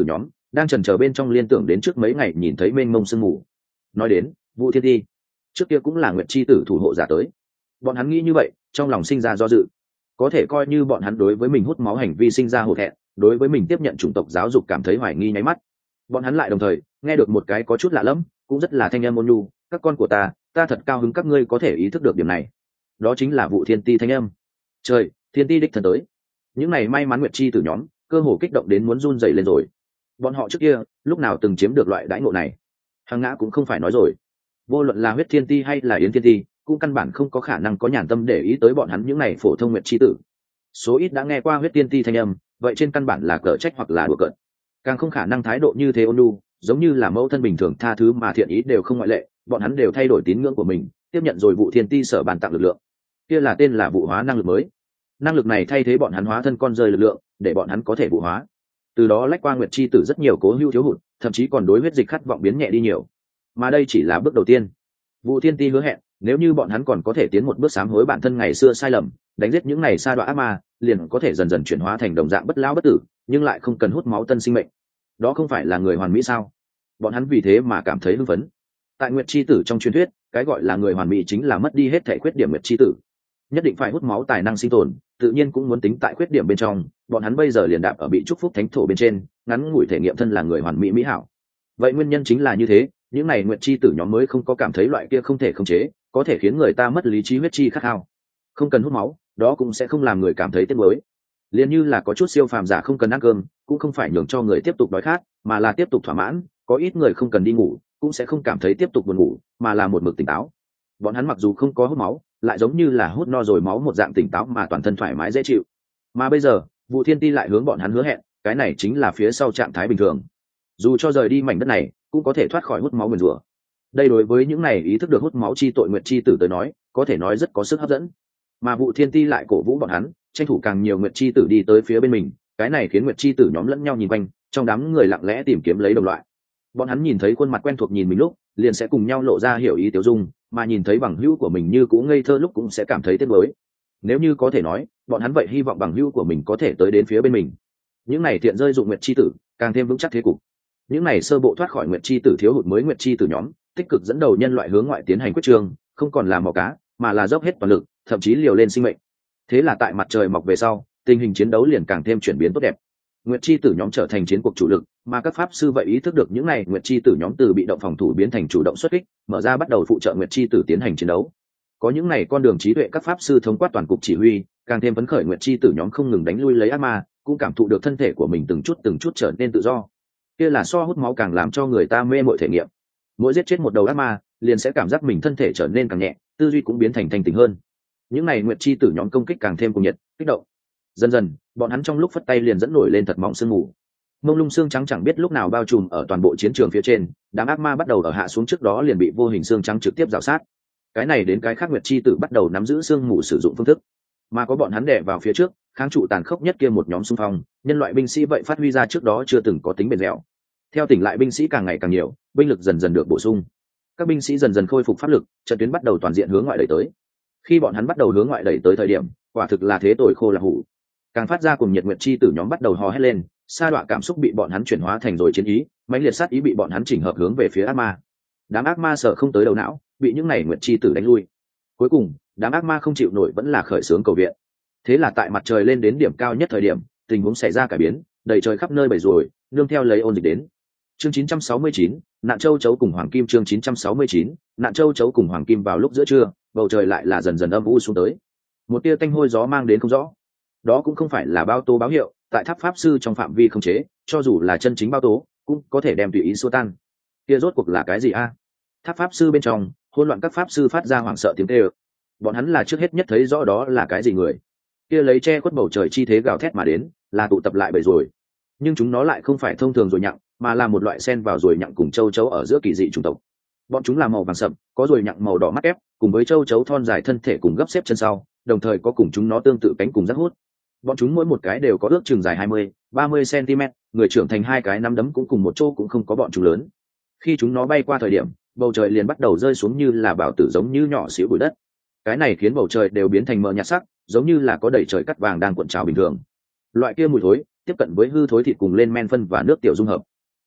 đang chần chờ bên trong liên tưởng đến trước mấy ngày nhìn thấy mênh mông sương mù. Nói đến Vũ Thiên Ti, trước kia cũng là Nguyệt chi tử thủ hộ giả tới. Bọn hắn nghĩ như vậy, trong lòng sinh ra do dự. Có thể coi như bọn hắn đối với mình hút máu hành vi sinh ra hổ thẹn, đối với mình tiếp nhận chủng tộc giáo dục cảm thấy hoài nghi nháy mắt. Bọn hắn lại đồng thời nghe được một cái có chút lạ lẫm, cũng rất là thanh âm ôn nhu, các con của ta, ta thật cao hứng các ngươi có thể ý thức được điểm này. Đó chính là Vũ Thiên Ti thanh âm. Trời, Thiên Ti đích thân tới. Những này may mắn Nguyệt chi tử nhóm, cơ hồ kích động đến muốn run rẩy lên rồi. Bọn họ trước kia lúc nào từng chiếm được loại đãi ngộ này? Hàng ngã cũng không phải nói rồi. Vô luận là Huyết Thiên Ti hay là Yến Thiên Ti, cũng căn bản không có khả năng có nhàn tâm để ý tới bọn hắn những này phổ thông Nguyệt chi tử. Số ít đã nghe qua Huyết Thiên Ti thanh âm, vậy trên căn bản là cỡ trách hoặc là đùa cợt. Càng không khả năng thái độ như thế ôn nhu, giống như là mẫu thân bình thường tha thứ mà thiện ý đều không ngoại lệ, bọn hắn đều thay đổi tín ngưỡng của mình, tiếp nhận rồi Vũ Thiên Ti sở bàn tặng lực lượng. Kia là tên là vụ hóa năng lực mới. Năng lực này thay thế bọn hắn hóa thân con rơi lực lượng, để bọn hắn có thể vụ hóa. Từ đó lách qua Nguyệt chi tử rất nhiều cố hữu thiếu hụt, thậm chí còn đối huyết dịch khát vọng biến nhẹ đi nhiều. Mà đây chỉ là bước đầu tiên. Vũ Thiên Ti hứa hẹn, nếu như bọn hắn còn có thể tiến một bước sám hối bản thân ngày xưa sai lầm, đánh giết những này sa đọa ác ma, liền có thể dần dần chuyển hóa thành đồng dạng bất lão bất tử, nhưng lại không cần hút máu tân sinh mệnh. Đó không phải là người hoàn mỹ sao? Bọn hắn vì thế mà cảm thấy hưng phấn. Tại Nguyệt chi tử trong truyền thuyết, cái gọi là người hoàn mỹ chính là mất đi hết thể khuyết điểm Nguyệt chi tử. Nhất định phải hút máu tài năng sinh tồn, tự nhiên cũng muốn tính tại khuyết điểm bên trong, bọn hắn bây giờ liền đạp ở bị chúc phúc thánh thổ bên trên, ngắn ngủi thể nghiệm thân là người hoàn mỹ mỹ hảo. Vậy nguyên nhân chính là như thế, những này Nguyệt chi tử nhóm mới không có cảm thấy loại kia không thể khống chế, có thể khiến người ta mất lý trí huyết chi khát khao. Không cần hút máu, đó cũng sẽ không làm người cảm thấy tiếc nuối. Liền như là có chút siêu phàm giả không cần ăn cơm, cũng không phải nhường cho người tiếp tục đói khát, mà là tiếp tục thỏa mãn, có ít người không cần đi ngủ, cũng sẽ không cảm thấy tiếp tục buồn ngủ, mà là một mực tỉnh táo. Bọn hắn mặc dù không có hút máu, lại giống như là hút no rồi máu một dạng tỉnh táo mà toàn thân thoải mái dễ chịu. Mà bây giờ, Vũ Thiên Ti lại hướng bọn hắn hứa hẹn, cái này chính là phía sau trạng thái bình thường. Dù cho rời đi mảnh đất này, cũng có thể thoát khỏi hút máu nguyền rủa. Đây đối với những này ý thức được hút máu chi tội nguyện chi tử tới nói, có thể nói rất có sức hấp dẫn. Mà Vũ Thiên Ti lại cổ vũ bọn hắn, tranh thủ càng nhiều nguyện chi tử đi tới phía bên mình, cái này khiến nguyện chi tử nhóm lẫn nhau nhìn quanh, trong đám người lặng lẽ tìm kiếm lấy đồng loại. Bọn hắn nhìn thấy khuôn mặt quen thuộc nhìn mình lúc, liền sẽ cùng nhau lộ ra hiểu ý tiêu dung, mà nhìn thấy bằng hữu của mình như cũ ngây thơ lúc cũng sẽ cảm thấy tiếc nuối. Nếu như có thể nói, bọn hắn vậy hy vọng bằng hữu của mình có thể tới đến phía bên mình. Những này thiện rơi dụng nguyệt chi tử, càng thêm vững chắc thế cục. Những này sơ bộ thoát khỏi nguyệt chi tử thiếu hụt mới nguyệt chi tử nhóm, tích cực dẫn đầu nhân loại hướng ngoại tiến hành quyết trường, không còn là mò cá, mà là dốc hết toàn lực, thậm chí liều lên sinh mệnh. Thế là tại mặt trời mọc về sau, tình hình chiến đấu liền càng thêm chuyển biến tốt đẹp. Nguyệt chi tử nhóm trở thành chiến cuộc chủ lực, mà các pháp sư vậy ý thức được những này Nguyệt chi tử nhóm từ bị động phòng thủ biến thành chủ động xuất kích, mở ra bắt đầu phụ trợ Nguyệt chi tử tiến hành chiến đấu. Có những này con đường trí tuệ các pháp sư thống quát toàn cục chỉ huy, càng thêm phấn khởi Nguyệt chi tử nhóm không ngừng đánh lui lấy ác ma, cũng cảm thụ được thân thể của mình từng chút từng chút trở nên tự do. Kia là so hút máu càng làm cho người ta mê mội thể nghiệm. Mỗi giết chết một đầu ác ma, liền sẽ cảm giác mình thân thể trở nên càng nhẹ, tư duy cũng biến thành thanh tỉnh hơn. Những này Nguyệt chi tử nhóm công kích càng thêm cuồng nhiệt, kích động. Dần dần, bọn hắn trong lúc phất tay liền dẫn nổi lên thật mỏng sương mù. Mông lung xương trắng chẳng biết lúc nào bao trùm ở toàn bộ chiến trường phía trên, đám ác ma bắt đầu ở hạ xuống trước đó liền bị vô hình xương trắng trực tiếp rào sát. Cái này đến cái khác Nguyệt chi tử bắt đầu nắm giữ xương mù sử dụng phương thức, mà có bọn hắn đè vào phía trước, kháng trụ tàn khốc nhất kia một nhóm xung phong, nhân loại binh sĩ vậy phát huy ra trước đó chưa từng có tính bền dẻo. Theo tỉnh lại binh sĩ càng ngày càng nhiều, binh lực dần dần được bổ sung. Các binh sĩ dần dần khôi phục pháp lực, trận tuyến bắt đầu toàn diện hướng ngoại đẩy tới. Khi bọn hắn bắt đầu hướng ngoại đẩy tới thời điểm, quả thực là thế tội khô là hủ. Càng phát ra cùng nhiệt nguyệt chi tử nhóm bắt đầu hò hét lên, sa đọa cảm xúc bị bọn hắn chuyển hóa thành rồi chiến ý, mãnh liệt sát ý bị bọn hắn chỉnh hợp hướng về phía ác ma. Đám ác ma sợ không tới đầu não, bị những này nguyệt chi tử đánh lui. Cuối cùng, đám ác ma không chịu nổi vẫn là khởi xướng cầu viện. Thế là tại mặt trời lên đến điểm cao nhất thời điểm, tình huống xảy ra cải biến, đầy trời khắp nơi bầy ruồi, nương theo lấy ôn dịch đến. Chương chín trăm sáu mươi chín, nạn châu chấu cùng hoàng kim chương chín trăm sáu mươi chín, nạn châu chấu cùng hoàng kim vào lúc giữa trưa, bầu trời lại là dần dần âm u xuống tới. Một tia tanh hôi gió mang đến không rõ. Đó cũng không phải là bao tố báo hiệu, tại tháp pháp sư trong phạm vi không chế, cho dù là chân chính bao tố, cũng có thể đem tùy ý xua tan. Kia rốt cuộc là cái gì a? Tháp pháp sư bên trong, hỗn loạn các pháp sư phát ra hoảng sợ tiếng kêu. Bọn hắn là trước hết nhất thấy rõ đó là cái gì người. Kia lấy che khuất bầu trời chi thế gào thét mà đến, là tụ tập lại bầy rồi. Nhưng chúng nó lại không phải thông thường rồi nhặng, mà là một loại sen vào rồi nhặng cùng châu chấu ở giữa kỳ dị chủng tộc. Bọn chúng là màu vàng sậm, có rồi nhặng màu đỏ mắt ép, cùng với châu chấu thon dài thân thể cùng gấp xếp chân sau, đồng thời có cùng chúng nó tương tự cánh cùng rác hút. Bọn chúng mỗi một cái đều có ước chừng dài hai mươi, ba mươi xăng-ti-mét, người trưởng thành hai cái nắm đấm cũng cùng một chỗ cũng không có bọn chúng lớn. Khi chúng nó bay qua thời điểm, bầu trời liền bắt đầu rơi xuống như là bảo tử giống như nhỏ xíu bụi đất. Cái này khiến bầu trời đều biến thành mờ nhạt sắc, giống như là có đầy trời cắt vàng đang cuộn trào bình thường. Loại kia mùi thối, tiếp cận với hư thối thịt cùng lên men phân và nước tiểu dung hợp.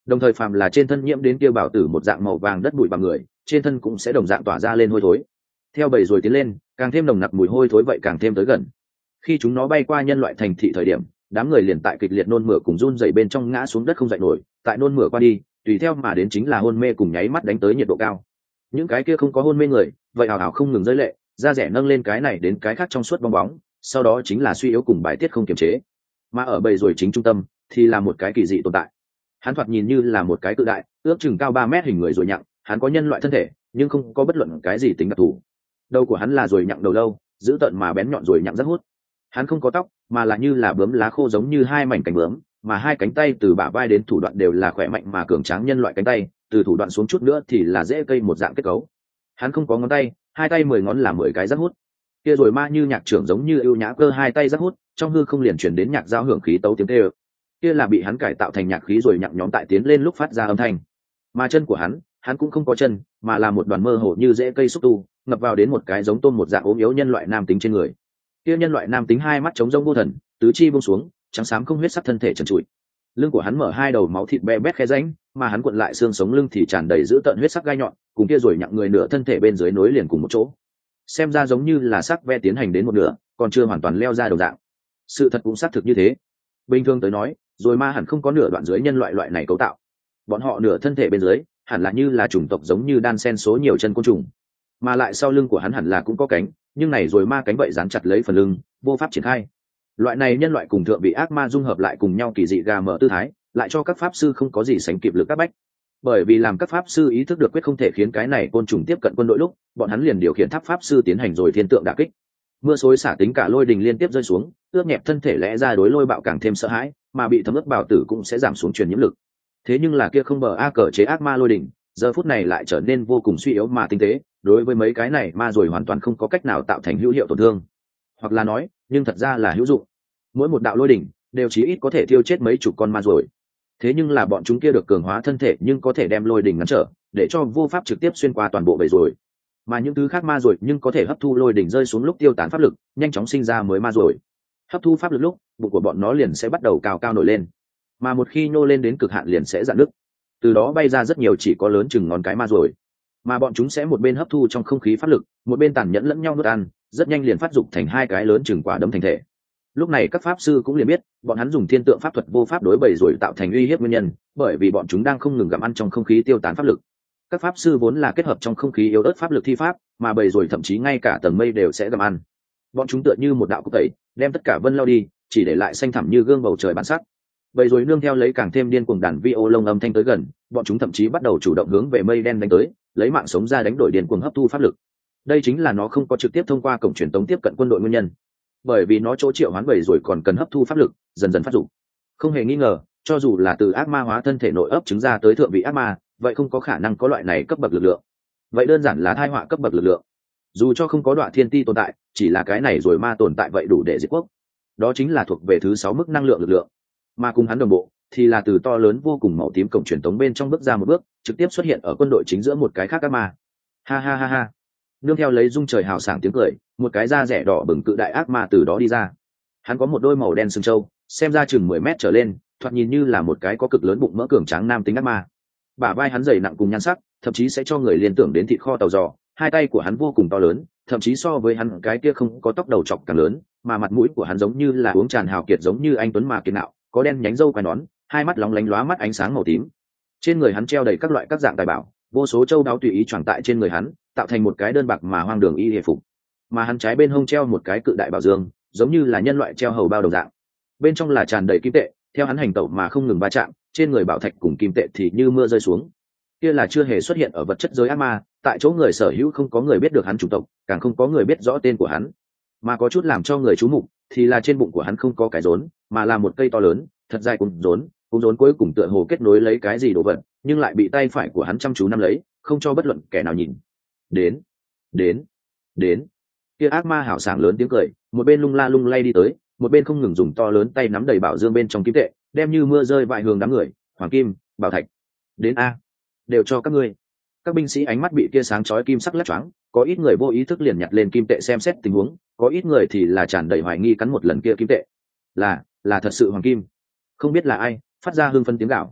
đồng thời phàm là trên thân nhiễm đến kia bảo tử một dạng màu vàng đất bụi bằng người trên thân cũng sẽ đồng dạng tỏa ra lên hôi thối. Theo bầy rồi tiến lên, càng thêm nồng nặc mùi hôi thối vậy càng thêm tới gần. Khi chúng nó bay qua nhân loại thành thị thời điểm, đám người liền tại kịch liệt nôn mửa cùng run rẩy bên trong ngã xuống đất không dậy nổi, tại nôn mửa qua đi, tùy theo mà đến chính là hôn mê cùng nháy mắt đánh tới nhiệt độ cao. Những cái kia không có hôn mê người, vậy hào hào không ngừng rơi lệ, da rẻ nâng lên cái này đến cái khác trong suốt bong bóng, sau đó chính là suy yếu cùng bài tiết không kiềm chế. Mà ở bầy rồi chính trung tâm thì là một cái kỳ dị tồn tại. Hắn thoạt nhìn như là một cái cự đại, ước chừng cao ba mét hình người rồi nhặng, hắn có nhân loại thân thể, nhưng không có bất luận cái gì tính đặc thù. Đầu của hắn là rồi nhặng đầu lâu, giữ tợn mà bén nhọn rồi nhặng rất hút. Hắn không có tóc, mà là như là bướm lá khô giống như hai mảnh cánh bướm, mà hai cánh tay từ bả vai đến thủ đoạn đều là khỏe mạnh mà cường tráng nhân loại cánh tay, từ thủ đoạn xuống chút nữa thì là rễ cây một dạng kết cấu. Hắn không có ngón tay, hai tay mười ngón là mười cái rất hút. Kia rồi ma như nhạc trưởng giống như ưu nhã cơ hai tay rất hút, trong hư không liền truyền đến nhạc giao hưởng khí tấu tiếng kêu. Kia là bị hắn cải tạo thành nhạc khí rồi nhặng nhóm tại tiến lên lúc phát ra âm thanh. Mà chân của hắn, hắn cũng không có chân, mà là một đoàn mơ hồ như rễ cây xúc tu, ngập vào đến một cái giống tôm một dạng ốm yếu nhân loại nam tính trên người. Kia nhân loại nam tính hai mắt trống rỗng vô thần, tứ chi buông xuống, trắng xám không huyết sắc thân thể trần trụi. Lưng của hắn mở hai đầu máu thịt be bét khe rãnh, mà hắn cuộn lại xương sống lưng thì tràn đầy dữ tợn huyết sắc gai nhọn, cùng kia rồi nhặng người nửa thân thể bên dưới nối liền cùng một chỗ. Xem ra giống như là sắc ve tiến hành đến một nửa, còn chưa hoàn toàn leo ra đồng dạng. Sự thật cũng xác thực như thế. Bình thường tới nói, rồi ma hẳn không có nửa đoạn dưới nhân loại loại này cấu tạo. Bọn họ nửa thân thể bên dưới, hẳn là như là chủng tộc giống như đan sen số nhiều chân côn trùng, mà lại sau lưng của hắn hẳn là cũng có cánh, nhưng này rồi ma cánh vậy dán chặt lấy phần lưng, vô pháp triển khai. Loại này nhân loại cùng thượng vị ác ma dung hợp lại cùng nhau kỳ dị gà mở tư thái, lại cho các pháp sư không có gì sánh kịp lực các bách. Bởi vì làm các pháp sư ý thức được quyết không thể khiến cái này côn trùng tiếp cận quân đội lúc, bọn hắn liền điều khiển tháp pháp sư tiến hành rồi thiên tượng đả kích. Mưa xối xả tính cả lôi đình liên tiếp rơi xuống, ướt nhẹp thân thể lẽ ra đối lôi bạo càng thêm sợ hãi, mà bị thấm ướt bào tử cũng sẽ giảm xuống truyền nhiễm lực. Thế nhưng là kia không bờ a cờ chế ác ma lôi đình, giờ phút này lại trở nên vô cùng suy yếu mà tinh tế, đối với mấy cái này ma rồi hoàn toàn không có cách nào tạo thành hữu hiệu tổn thương, hoặc là nói, nhưng thật ra là hữu dụng. Mỗi một đạo lôi đỉnh đều chí ít có thể tiêu chết mấy chục con ma rồi. Thế nhưng là bọn chúng kia được cường hóa thân thể nhưng có thể đem lôi đỉnh ngăn trở, để cho vô pháp trực tiếp xuyên qua toàn bộ bầy rồi. Mà những thứ khác ma rồi nhưng có thể hấp thu lôi đỉnh rơi xuống lúc tiêu tán pháp lực, nhanh chóng sinh ra mới ma rồi. Hấp thu pháp lực lúc, bụng của bọn nó liền sẽ bắt đầu cao cao nổi lên, mà một khi nô lên đến cực hạn liền sẽ dạn nứt. Từ đó bay ra rất nhiều chỉ có lớn chừng ngón cái ma rồi, mà bọn chúng sẽ một bên hấp thu trong không khí pháp lực, một bên tàn nhẫn lẫn nhau nuốt ăn, rất nhanh liền phát dục thành hai cái lớn chừng quả đấm thành thể. Lúc này các pháp sư cũng liền biết, bọn hắn dùng thiên tượng pháp thuật vô pháp đối bầy rồi tạo thành uy hiếp nguyên nhân, bởi vì bọn chúng đang không ngừng gặm ăn trong không khí tiêu tán pháp lực. Các pháp sư vốn là kết hợp trong không khí yếu ớt pháp lực thi pháp, mà bầy rồi thậm chí ngay cả tầng mây đều sẽ gặm ăn. Bọn chúng tựa như một đạo cúc tẩy, đem tất cả vân lao đi, chỉ để lại xanh thẳm như gương bầu trời bản sắc. Bầy rồi nương theo lấy càng thêm điên cuồng đàn vi ô lông âm thanh tới gần, bọn chúng thậm chí bắt đầu chủ động hướng về mây đen đánh tới, lấy mạng sống ra đánh đổi điên cuồng hấp thu pháp lực. Đây chính là nó không có trực tiếp thông qua cổng truyền tống tiếp cận quân đội nguyên nhân, bởi vì nó chỗ triệu hoán bầy rồi còn cần hấp thu pháp lực, dần dần phát dụng. Không hề nghi ngờ, cho dù là từ ác ma hóa thân thể nội ấp trứng ra tới thượng vị ác ma, vậy không có khả năng có loại này cấp bậc lực lượng. Vậy đơn giản là tai họa cấp bậc lực lượng. Dù cho không có đoạn thiên ti tồn tại, chỉ là cái này rồi ma tồn tại vậy đủ để diệt quốc. Đó chính là thuộc về thứ sáu mức năng lượng lực lượng. Mà cùng hắn đồng bộ thì là từ to lớn vô cùng màu tím cổng truyền tống bên trong bước ra một bước, trực tiếp xuất hiện ở quân đội chính giữa một cái khác ác ma. Ha ha ha ha. Nương theo lấy rung trời hào sảng tiếng cười, một cái da rẻ đỏ bừng cự đại ác ma từ đó đi ra. Hắn có một đôi màu đen sừng trâu, xem ra chừng mười mét trở lên, thoạt nhìn như là một cái có cực lớn bụng mỡ cường tráng nam tính ác ma. Bả vai hắn dày nặng cùng nhan sắc, thậm chí sẽ cho người liên tưởng đến thịt kho tàu giò. Hai tay của hắn vô cùng to lớn, thậm chí so với hắn cái kia không có tóc đầu trọc càng lớn, mà mặt mũi của hắn giống như là uống tràn hào kiệt giống như anh tuấn mà kiệt nạo, có đen nhánh râu quai nón, hai mắt lóng lánh lóa mắt ánh sáng màu tím. Trên người hắn treo đầy các loại các dạng tài bảo, vô số châu đáo tùy ý choàng tại trên người hắn, tạo thành một cái đơn bạc mà hoang đường y hề phục. Mà hắn trái bên hông treo một cái cự đại bảo dương, giống như là nhân loại treo hầu bao đồng dạng. Bên trong là tràn đầy kim tệ, theo hắn hành tẩu mà không ngừng va chạm, trên người bảo thạch cùng kim tệ thì như mưa rơi xuống. Kia là chưa hề xuất hiện ở vật chất giới ác ma, tại chỗ người sở hữu không có người biết được hắn chủng tộc, càng không có người biết rõ tên của hắn. Mà có chút làm cho người chú mục thì là trên bụng của hắn không có cái rốn, mà là một cây to lớn, thật dài cùng rốn, cùng rốn cuối cùng tựa hồ kết nối lấy cái gì đồ vật, nhưng lại bị tay phải của hắn chăm chú nắm lấy, không cho bất luận kẻ nào nhìn. Đến, đến, đến. Kia ác ma hảo sảng lớn tiếng cười, một bên lung la lung lay đi tới, một bên không ngừng dùng to lớn tay nắm đầy bảo dương bên trong kim tệ, đem như mưa rơi vại hướng đám người, hoàng kim, bảo thạch. Đến a, đều cho các ngươi. Các binh sĩ ánh mắt bị kia sáng chói kim sắc lấp choáng, có ít người vô ý thức liền nhặt lên kim tệ xem xét tình huống, có ít người thì là tràn đầy hoài nghi cắn một lần kia kim tệ. Là, là thật sự hoàng kim. Không biết là ai phát ra hưng phân tiếng gạo.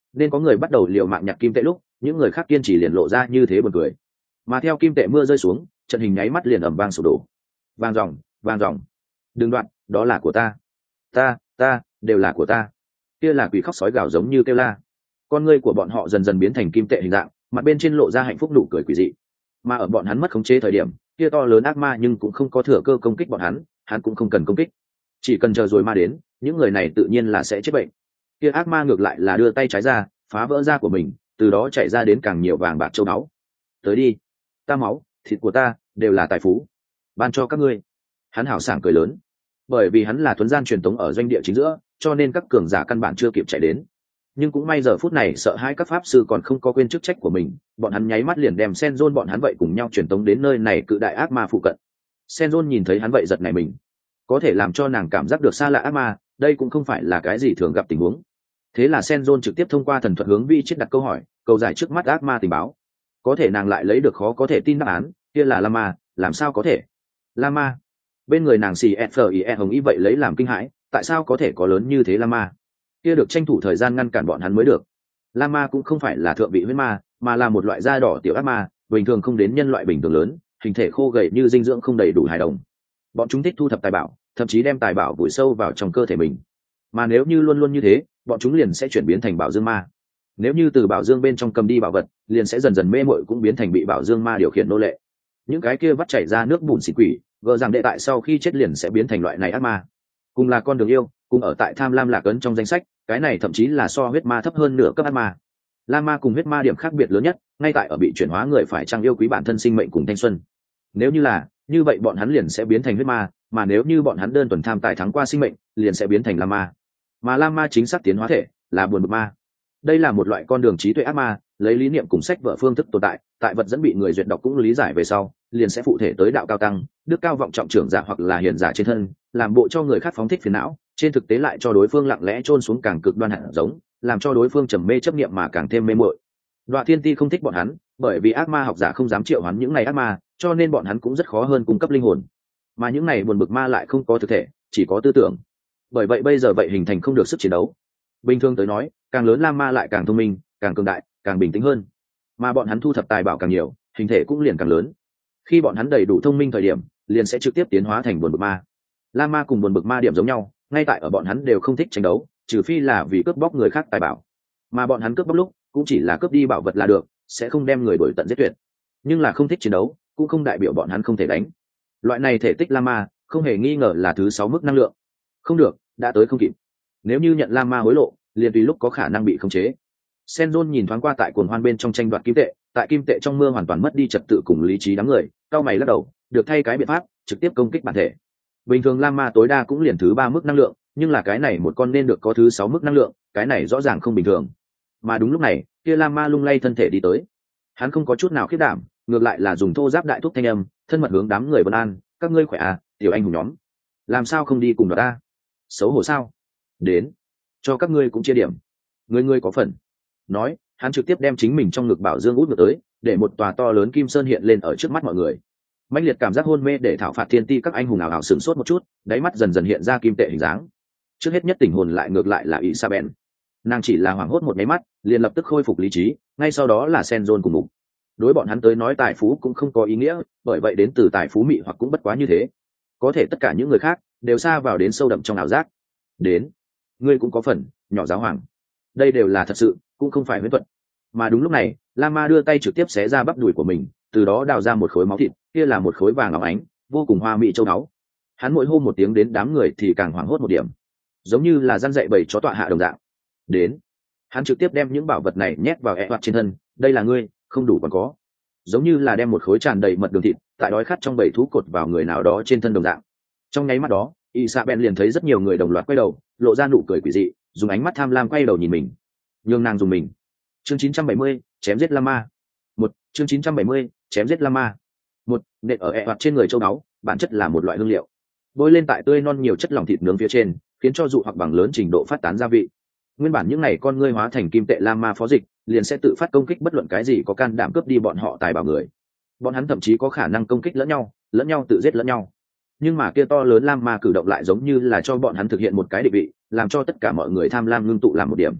nên có người bắt đầu liều mạng nhặt kim tệ lúc những người khác kiên trì liền lộ ra như thế buồn cười. Mà theo kim tệ mưa rơi xuống, trận hình nháy mắt liền ầm vang sụp đổ. Vang dòng, vang dòng. Đừng đoạn, đó là của ta. Ta, ta, đều là của ta. Kia là quỷ khóc sói gào giống như kêu la. Con ngươi của bọn họ dần dần biến thành kim tệ hình dạng, mặt bên trên lộ ra hạnh phúc nụ cười quỷ dị. Mà ở bọn hắn mất khống chế thời điểm, kia to lớn ác ma nhưng cũng không có thừa cơ công kích bọn hắn, hắn cũng không cần công kích. Chỉ cần chờ rồi ma đến, những người này tự nhiên là sẽ chết bệnh. Kia ác ma ngược lại là đưa tay trái ra, phá vỡ da của mình, từ đó chạy ra đến càng nhiều vàng bạc châu báu. Tới đi, ta máu, thịt của ta đều là tài phú, ban cho các ngươi. Hắn hào sảng cười lớn, bởi vì hắn là thuấn gian truyền tống ở doanh địa chính giữa, cho nên các cường giả căn bản chưa kịp chạy đến. Nhưng cũng may giờ phút này sợ hai các pháp sư còn không có quên chức trách của mình, bọn hắn nháy mắt liền đem Senzon bọn hắn vậy cùng nhau truyền tống đến nơi này cự đại ác ma phụ cận. Senzon nhìn thấy hắn vậy giật nảy mình, có thể làm cho nàng cảm giác được xa lạ ác ma, đây cũng không phải là cái gì thường gặp tình huống. Thế là Senzon trực tiếp thông qua thần thuật hướng Vi Chết đặt câu hỏi, cầu giải trước mắt ác ma tình báo. Có thể nàng lại lấy được khó có thể tin đáp án, kia là Lama, làm sao có thể? Lama? Bên người nàng xì F hồng y vậy lấy làm kinh hãi, tại sao có thể có lớn như thế Lama? Kia được tranh thủ thời gian ngăn cản bọn hắn mới được. Lama cũng không phải là thượng vị huyết ma, mà là một loại da đỏ tiểu ác ma, bình thường không đến nhân loại bình thường lớn, hình thể khô gầy như dinh dưỡng không đầy đủ hài đồng. Bọn chúng thích thu thập tài bảo, thậm chí đem tài bảo vùi sâu vào trong cơ thể mình. Mà nếu như luôn luôn như thế, bọn chúng liền sẽ chuyển biến thành bảo dương ma. Nếu như từ bảo dương bên trong cầm đi bảo vật, liền sẽ dần dần mê muội cũng biến thành bị bảo dương ma điều khiển nô lệ. Những cái kia vắt chảy ra nước bùn xịt quỷ, gờ rằng đệ tại sau khi chết liền sẽ biến thành loại này ác ma. Cùng là con đường yêu, cùng ở tại tham lam lạc ấn trong danh sách, cái này thậm chí là so huyết ma thấp hơn nửa cấp ác ma. La ma cùng huyết ma điểm khác biệt lớn nhất, ngay tại ở bị chuyển hóa người phải trang yêu quý bản thân sinh mệnh cùng thanh xuân. Nếu như là như vậy, bọn hắn liền sẽ biến thành huyết ma, mà nếu như bọn hắn đơn thuần tham tài thắng qua sinh mệnh, liền sẽ biến thành la ma. Mà la ma chính xác tiến hóa thể là buồn bực ma. Đây là một loại con đường trí tuệ ác ma, lấy lý niệm cùng sách vở phương thức tồn tại, tại vật dẫn bị người duyệt đọc cũng lý giải về sau, liền sẽ phụ thể tới đạo cao tăng, đức cao vọng trọng trưởng giả hoặc là hiền giả trên thân, làm bộ cho người khác phóng thích phiền não, trên thực tế lại cho đối phương lặng lẽ chôn xuống càng cực đoan hạt giống, làm cho đối phương trầm mê chấp niệm mà càng thêm mê muội. Đoạ Thiên Ti không thích bọn hắn, bởi vì ác ma học giả không dám triệu hoán những này ác ma, cho nên bọn hắn cũng rất khó hơn cung cấp linh hồn. Mà những này buồn bực ma lại không có thực thể, chỉ có tư tưởng. Bởi vậy bây giờ vậy hình thành không được sức chiến đấu. Bình thường tới nói, càng lớn lam ma lại càng thông minh, càng cường đại, càng bình tĩnh hơn. Mà bọn hắn thu thập tài bảo càng nhiều, hình thể cũng liền càng lớn. Khi bọn hắn đầy đủ thông minh thời điểm, liền sẽ trực tiếp tiến hóa thành buồn bực ma. Lam ma cùng buồn bực ma điểm giống nhau, ngay tại ở bọn hắn đều không thích tranh đấu, trừ phi là vì cướp bóc người khác tài bảo. Mà bọn hắn cướp bóc lúc, cũng chỉ là cướp đi bảo vật là được, sẽ không đem người đuổi tận giết tuyệt. Nhưng là không thích chiến đấu, cũng không đại biểu bọn hắn không thể đánh. Loại này thể tích Lam ma, không hề nghi ngờ là thứ sáu mức năng lượng. Không được, đã tới không kịp. Nếu như nhận Lam ma hối lộ, liền tùy lúc có khả năng bị khống chế. Senzon nhìn thoáng qua tại cuồng hoan bên trong tranh đoạt kim tệ, tại kim tệ trong mưa hoàn toàn mất đi trật tự cùng lý trí đám người, cao mày lắc đầu, được thay cái biện pháp, trực tiếp công kích bản thể. Bình thường Lam ma tối đa cũng liền thứ ba mức năng lượng, nhưng là cái này một con nên được có thứ sáu mức năng lượng, cái này rõ ràng không bình thường. Mà đúng lúc này, kia Lam ma lung lay thân thể đi tới. Hắn không có chút nào khiếp đảm, ngược lại là dùng thô giáp đại thúc thanh âm, thân mật hướng đám người vân an, các ngươi khỏe à, tiểu anh hùng nhóm, làm sao không đi cùng đoạt ta? Xấu hổ sao? Đến, cho các ngươi cũng chia điểm, người ngươi có phần. Nói, hắn trực tiếp đem chính mình trong ngực bảo dương út ngược tới, để một tòa to lớn kim sơn hiện lên ở trước mắt mọi người. Mãnh liệt cảm giác hôn mê để thảo phạt thiên ti các anh hùng ảo ảo sửng sốt một chút, đáy mắt dần dần hiện ra kim tệ hình dáng. Trước hết nhất tình hồn lại ngược lại là Isabel. Nàng chỉ là hoảng hốt một máy mắt, liền lập tức khôi phục lý trí, ngay sau đó là Senzon cùng mục. Đối bọn hắn tới nói tài phú cũng không có ý nghĩa, bởi vậy đến từ tài phú mị hoặc cũng bất quá như thế. Có thể tất cả những người khác đều xa vào đến sâu đậm trong ảo giác. Đến, ngươi cũng có phần, nhỏ giáo hoàng. Đây đều là thật sự, cũng không phải huyễn thuật. Mà đúng lúc này, Lama đưa tay trực tiếp xé ra bắp đùi của mình, từ đó đào ra một khối máu thịt, kia là một khối vàng óng ánh, vô cùng hoa mỹ châu báu. Hắn mỗi hô một tiếng đến đám người thì càng hoảng hốt một điểm, giống như là răn dạy bầy chó tọa hạ đồng dạng. Đến, hắn trực tiếp đem những bảo vật này nhét vào ẹ hoạt trên thân, đây là ngươi, không đủ còn có. Giống như là đem một khối tràn đầy mật đường thịt, tại đói khát trong bầy thú cột vào người nào đó trên thân đồng dạng. Trong nháy mắt đó, Isabel liền thấy rất nhiều người đồng loạt quay đầu, lộ ra nụ cười quỷ dị, dùng ánh mắt tham lam quay đầu nhìn mình. Nhường nàng dùng mình. Chương chín trăm bảy mươi, chém giết Lama. Một, chương chín trăm bảy mươi, chém giết Lama. Một, nện ở ẹ hoạt trên người châu báu, bản chất là một loại hương liệu. Bôi lên tại tươi non nhiều chất lỏng thịt nướng phía trên, khiến cho dụ hoặc bằng lớn trình độ phát tán gia vị. Nguyên bản những này con ngươi hóa thành kim tệ Lama phó dịch, liền sẽ tự phát công kích bất luận cái gì có can đảm cướp đi bọn họ tài bảo người. Bọn hắn thậm chí có khả năng công kích lẫn nhau, lẫn nhau tự giết lẫn nhau. Nhưng mà kia to lớn Lama cử động lại giống như là cho bọn hắn thực hiện một cái định vị, làm cho tất cả mọi người tham lam ngưng tụ làm một điểm.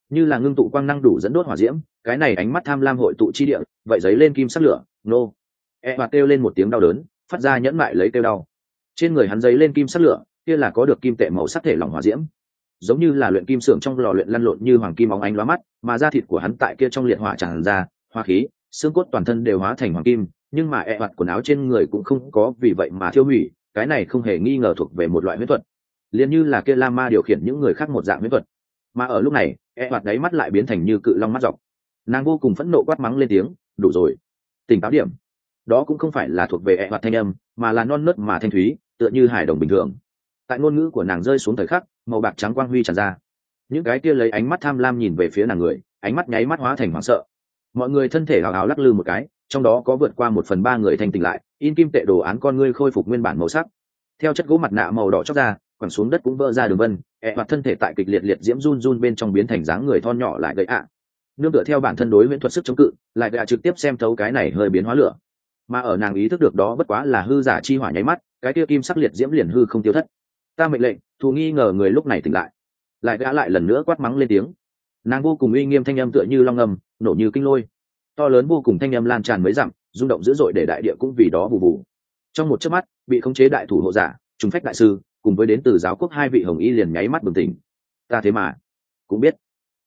như là ngưng tụ quang năng đủ dẫn đốt hỏa diễm, cái này ánh mắt tham lam hội tụ chi địa, vậy giấy lên kim sắc lửa, nô. E hoạt kêu lên một tiếng đau đớn, phát ra nhẫn mại lấy kêu đau. Trên người hắn giấy lên kim sắc lửa, kia là có được kim tệ màu sắc thể lỏng hỏa diễm, giống như là luyện kim xưởng trong lò luyện lăn lộn như hoàng kim óng ánh lóa mắt, mà da thịt của hắn tại kia trong liệt hỏa tràn ra, hoa khí, xương cốt toàn thân đều hóa thành hoàng kim, nhưng mà E hoạt quần áo trên người cũng không có vì vậy mà thiêu hủy, cái này không hề nghi ngờ thuộc về một loại huyễn thuật, liền như là kia la ma điều khiển những người khác một dạng huyễn thuật. Mà ở lúc này, E hoạt đáy mắt lại biến thành như cự long mắt dọc, nàng vô cùng phẫn nộ quát mắng lên tiếng, đủ rồi, tỉnh táo điểm. Đó cũng không phải là thuộc về E hoạt thanh âm, mà là non nớt mà thanh thúy, tựa như hải đồng bình thường. Tại ngôn ngữ của nàng rơi xuống thời khắc, màu bạc trắng quang huy tràn ra, những cái kia lấy ánh mắt tham lam nhìn về phía nàng người, ánh mắt nháy mắt hóa thành hoảng sợ. Mọi người thân thể hào hào lắc lư một cái, trong đó có vượt qua một phần ba người thanh tỉnh lại, in kim tệ đồ án con ngươi khôi phục nguyên bản màu sắc, theo chất gỗ mặt nạ màu đỏ chóc ra, quẳng xuống đất cũng vỡ ra đường vân. E hoạt thân thể tại kịch liệt liệt diễm run run bên trong biến thành dáng người thon nhỏ lại gậy ạ. Nương tựa theo bản thân đối huyễn thuật sức chống cự, lại gậy trực tiếp xem thấu cái này hơi biến hóa lửa. Mà ở nàng ý thức được đó bất quá là hư giả chi hỏa nháy mắt, cái kia kim sắc liệt diễm liền hư không tiêu thất. Ta mệnh lệnh, thù nghi ngờ người lúc này tỉnh lại. Lại gã lại lần nữa quát mắng lên tiếng. Nàng vô cùng uy nghiêm thanh âm tựa như long ngầm, nổ như kinh lôi. To lớn vô cùng thanh âm lan tràn mấy dặm, rung động dữ dội để đại địa cũng vì đó bù bù. Trong một chớp mắt, bị khống chế đại thủ hộ giả, trùng phách đại sư, cùng với đến từ giáo quốc hai vị hồng y liền nháy mắt bừng tỉnh. Ta thế mà cũng biết.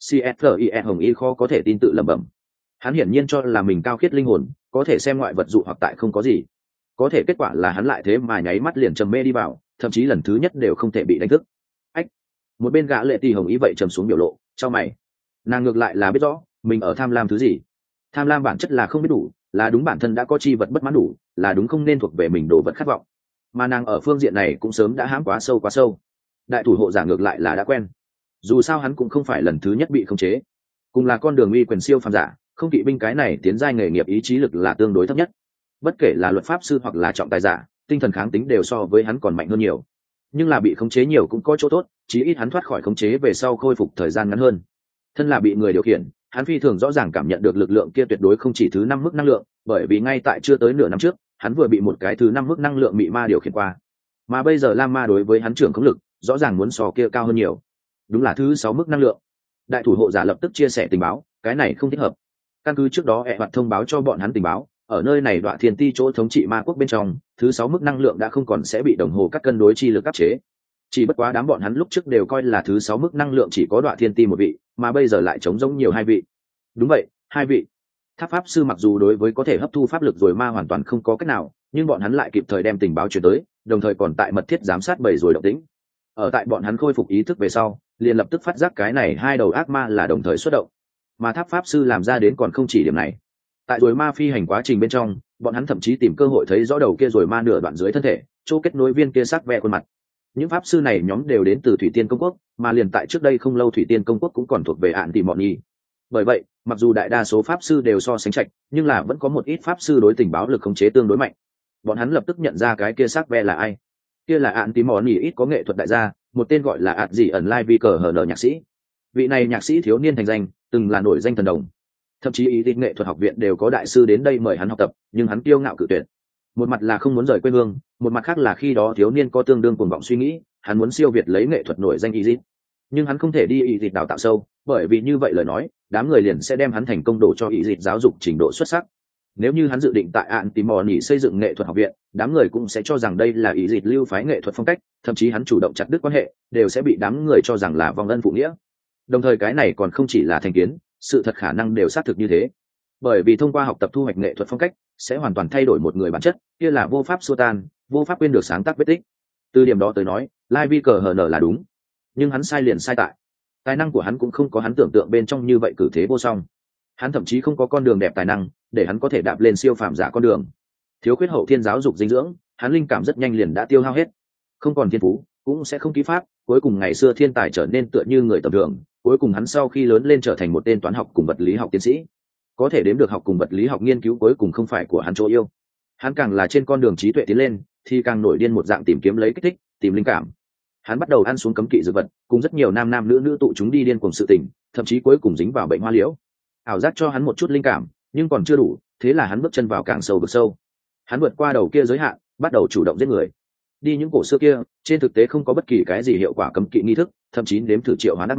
CSGIE hồng y khó có thể tin tự lẩm bẩm. Hắn hiển nhiên cho là mình cao khiết linh hồn, có thể xem ngoại vật dụ hoặc tại không có gì. Có thể kết quả là hắn lại thế mà nháy mắt liền trầm mê đi vào, thậm chí lần thứ nhất đều không thể bị đánh thức. Ách. Một bên gã lệ tỷ hồng y vậy trầm xuống biểu lộ, cho mày. Nàng ngược lại là biết rõ, mình ở tham lam thứ gì. Tham lam bản chất là không biết đủ, là đúng bản thân đã có chi vật bất mãn đủ, là đúng không nên thuộc về mình đồ vật khát vọng. Mà nàng ở phương diện này cũng sớm đã hãm quá sâu quá sâu. Đại thủ hộ giả ngược lại là đã quen, dù sao hắn cũng không phải lần thứ nhất bị khống chế, cùng là con đường uy quyền siêu phàm giả, không kỵ binh cái này tiến giai nghề nghiệp ý chí lực là tương đối thấp nhất. Bất kể là luật pháp sư hoặc là trọng tài giả, tinh thần kháng tính đều so với hắn còn mạnh hơn nhiều. Nhưng là bị khống chế nhiều cũng có chỗ tốt, chí ít hắn thoát khỏi khống chế về sau khôi phục thời gian ngắn hơn. Thân là bị người điều khiển, hắn phi thường rõ ràng cảm nhận được lực lượng kia tuyệt đối không chỉ thứ năm mức năng lượng, bởi vì ngay tại chưa tới nửa năm trước, hắn vừa bị một cái thứ năm mức năng lượng mị ma điều khiển qua, mà bây giờ lam ma đối với hắn trưởng khống lực rõ ràng muốn so kia cao hơn nhiều, đúng là thứ sáu mức năng lượng. Đại thủ hộ giả lập tức chia sẻ tình báo, cái này không thích hợp. Căn cứ trước đó E hoạt thông báo cho bọn hắn tình báo, ở nơi này Đoạ Thiên Ti chỗ thống trị ma quốc bên trong, thứ sáu mức năng lượng đã không còn sẽ bị đồng hồ các cân đối chi lực áp chế. Chỉ bất quá đám bọn hắn lúc trước đều coi là thứ sáu mức năng lượng chỉ có Đoạ Thiên Ti một vị, mà bây giờ lại trống rỗng nhiều hai vị. Đúng vậy, hai vị. Tháp pháp sư mặc dù đối với có thể hấp thu pháp lực rồi ma hoàn toàn không có cách nào, nhưng bọn hắn lại kịp thời đem tình báo truyền tới, đồng thời còn tại mật thiết giám sát bầy rồi động tĩnh. Ở tại bọn hắn khôi phục ý thức về sau, liền lập tức phát giác cái này hai đầu ác ma là đồng thời xuất động, mà tháp pháp sư làm ra đến còn không chỉ điểm này. Tại rồi ma phi hành quá trình bên trong, bọn hắn thậm chí tìm cơ hội thấy rõ đầu kia rồi ma nửa đoạn dưới thân thể, chỗ kết nối viên kia sắc vẽ khuôn mặt. Những pháp sư này nhóm đều đến từ Thủy Tiên Công Quốc, mà liền tại trước đây không lâu Thủy Tiên Công Quốc cũng còn thuộc về ạn tỷ mọn nhi. Bởi vậy, mặc dù đại đa số pháp sư đều so sánh chạch, nhưng là vẫn có một ít pháp sư đối tình báo lực khống chế tương đối mạnh. Bọn hắn lập tức nhận ra cái kia sắc ve là ai. Kia là ạn tí món nhỉ ít có nghệ thuật đại gia, một tên gọi là ạt gì ẩn lai vi cờ hờ nở nhạc sĩ. Vị này nhạc sĩ thiếu niên thành danh, từng là nổi danh thần đồng. Thậm chí ý định nghệ thuật học viện đều có đại sư đến đây mời hắn học tập, nhưng hắn kiêu ngạo cự tuyệt. Một mặt là không muốn rời quê hương, một mặt khác là khi đó thiếu niên có tương đương cuồng vọng suy nghĩ, hắn muốn siêu việt lấy nghệ thuật nổi danh ý dịch. Nhưng hắn không thể đi ý dịch đào tạo sâu, bởi vì như vậy lời nói, đám người liền sẽ đem hắn thành công đổ cho ý dịch giáo dục trình độ xuất sắc. Nếu như hắn dự định tại ạn tìm mò nhỉ xây dựng nghệ thuật học viện, đám người cũng sẽ cho rằng đây là ý dịch lưu phái nghệ thuật phong cách, thậm chí hắn chủ động chặt đứt quan hệ, đều sẽ bị đám người cho rằng là vong ân phụ nghĩa. Đồng thời cái này còn không chỉ là thành kiến, sự thật khả năng đều xác thực như thế. Bởi vì thông qua học tập thu hoạch nghệ thuật phong cách, sẽ hoàn toàn thay đổi một người bản chất, kia là vô pháp xua tan, vô pháp quên được sáng tác vết tích. Từ điểm đó tới nói, Lai Vi cờ hờ nở là đúng, nhưng hắn sai liền sai tại tài năng của hắn cũng không có hắn tưởng tượng bên trong như vậy cử thế vô song. Hắn thậm chí không có con đường đẹp tài năng để hắn có thể đạp lên siêu phàm giả con đường. Thiếu khuyết hậu thiên giáo dục dinh dưỡng, hắn linh cảm rất nhanh liền đã tiêu hao hết. Không còn thiên phú, cũng sẽ không ký pháp, cuối cùng ngày xưa thiên tài trở nên tựa như người tầm thường, cuối cùng hắn sau khi lớn lên trở thành một tên toán học cùng vật lý học tiến sĩ. Có thể đếm được học cùng vật lý học nghiên cứu cuối cùng không phải của hắn chỗ yêu. Hắn càng là trên con đường trí tuệ tiến lên, thì càng nổi điên một dạng tìm kiếm lấy kích thích, tìm linh cảm. Hắn bắt đầu ăn xuống cấm kỵ dược vật, cùng rất nhiều nam nam nữ nữ tụ chúng đi điên cuồng sự tình, thậm chí cuối cùng dính vào bệnh hoa liễu. Ảo giác cho hắn một chút linh cảm, nhưng còn chưa đủ, thế là hắn bước chân vào càng sâu vực sâu. Hắn vượt qua đầu kia giới hạn, bắt đầu chủ động giết người. Đi những cổ xưa kia, trên thực tế không có bất kỳ cái gì hiệu quả cấm kỵ nghi thức, thậm chí nếm thử triệu hoán ác ma,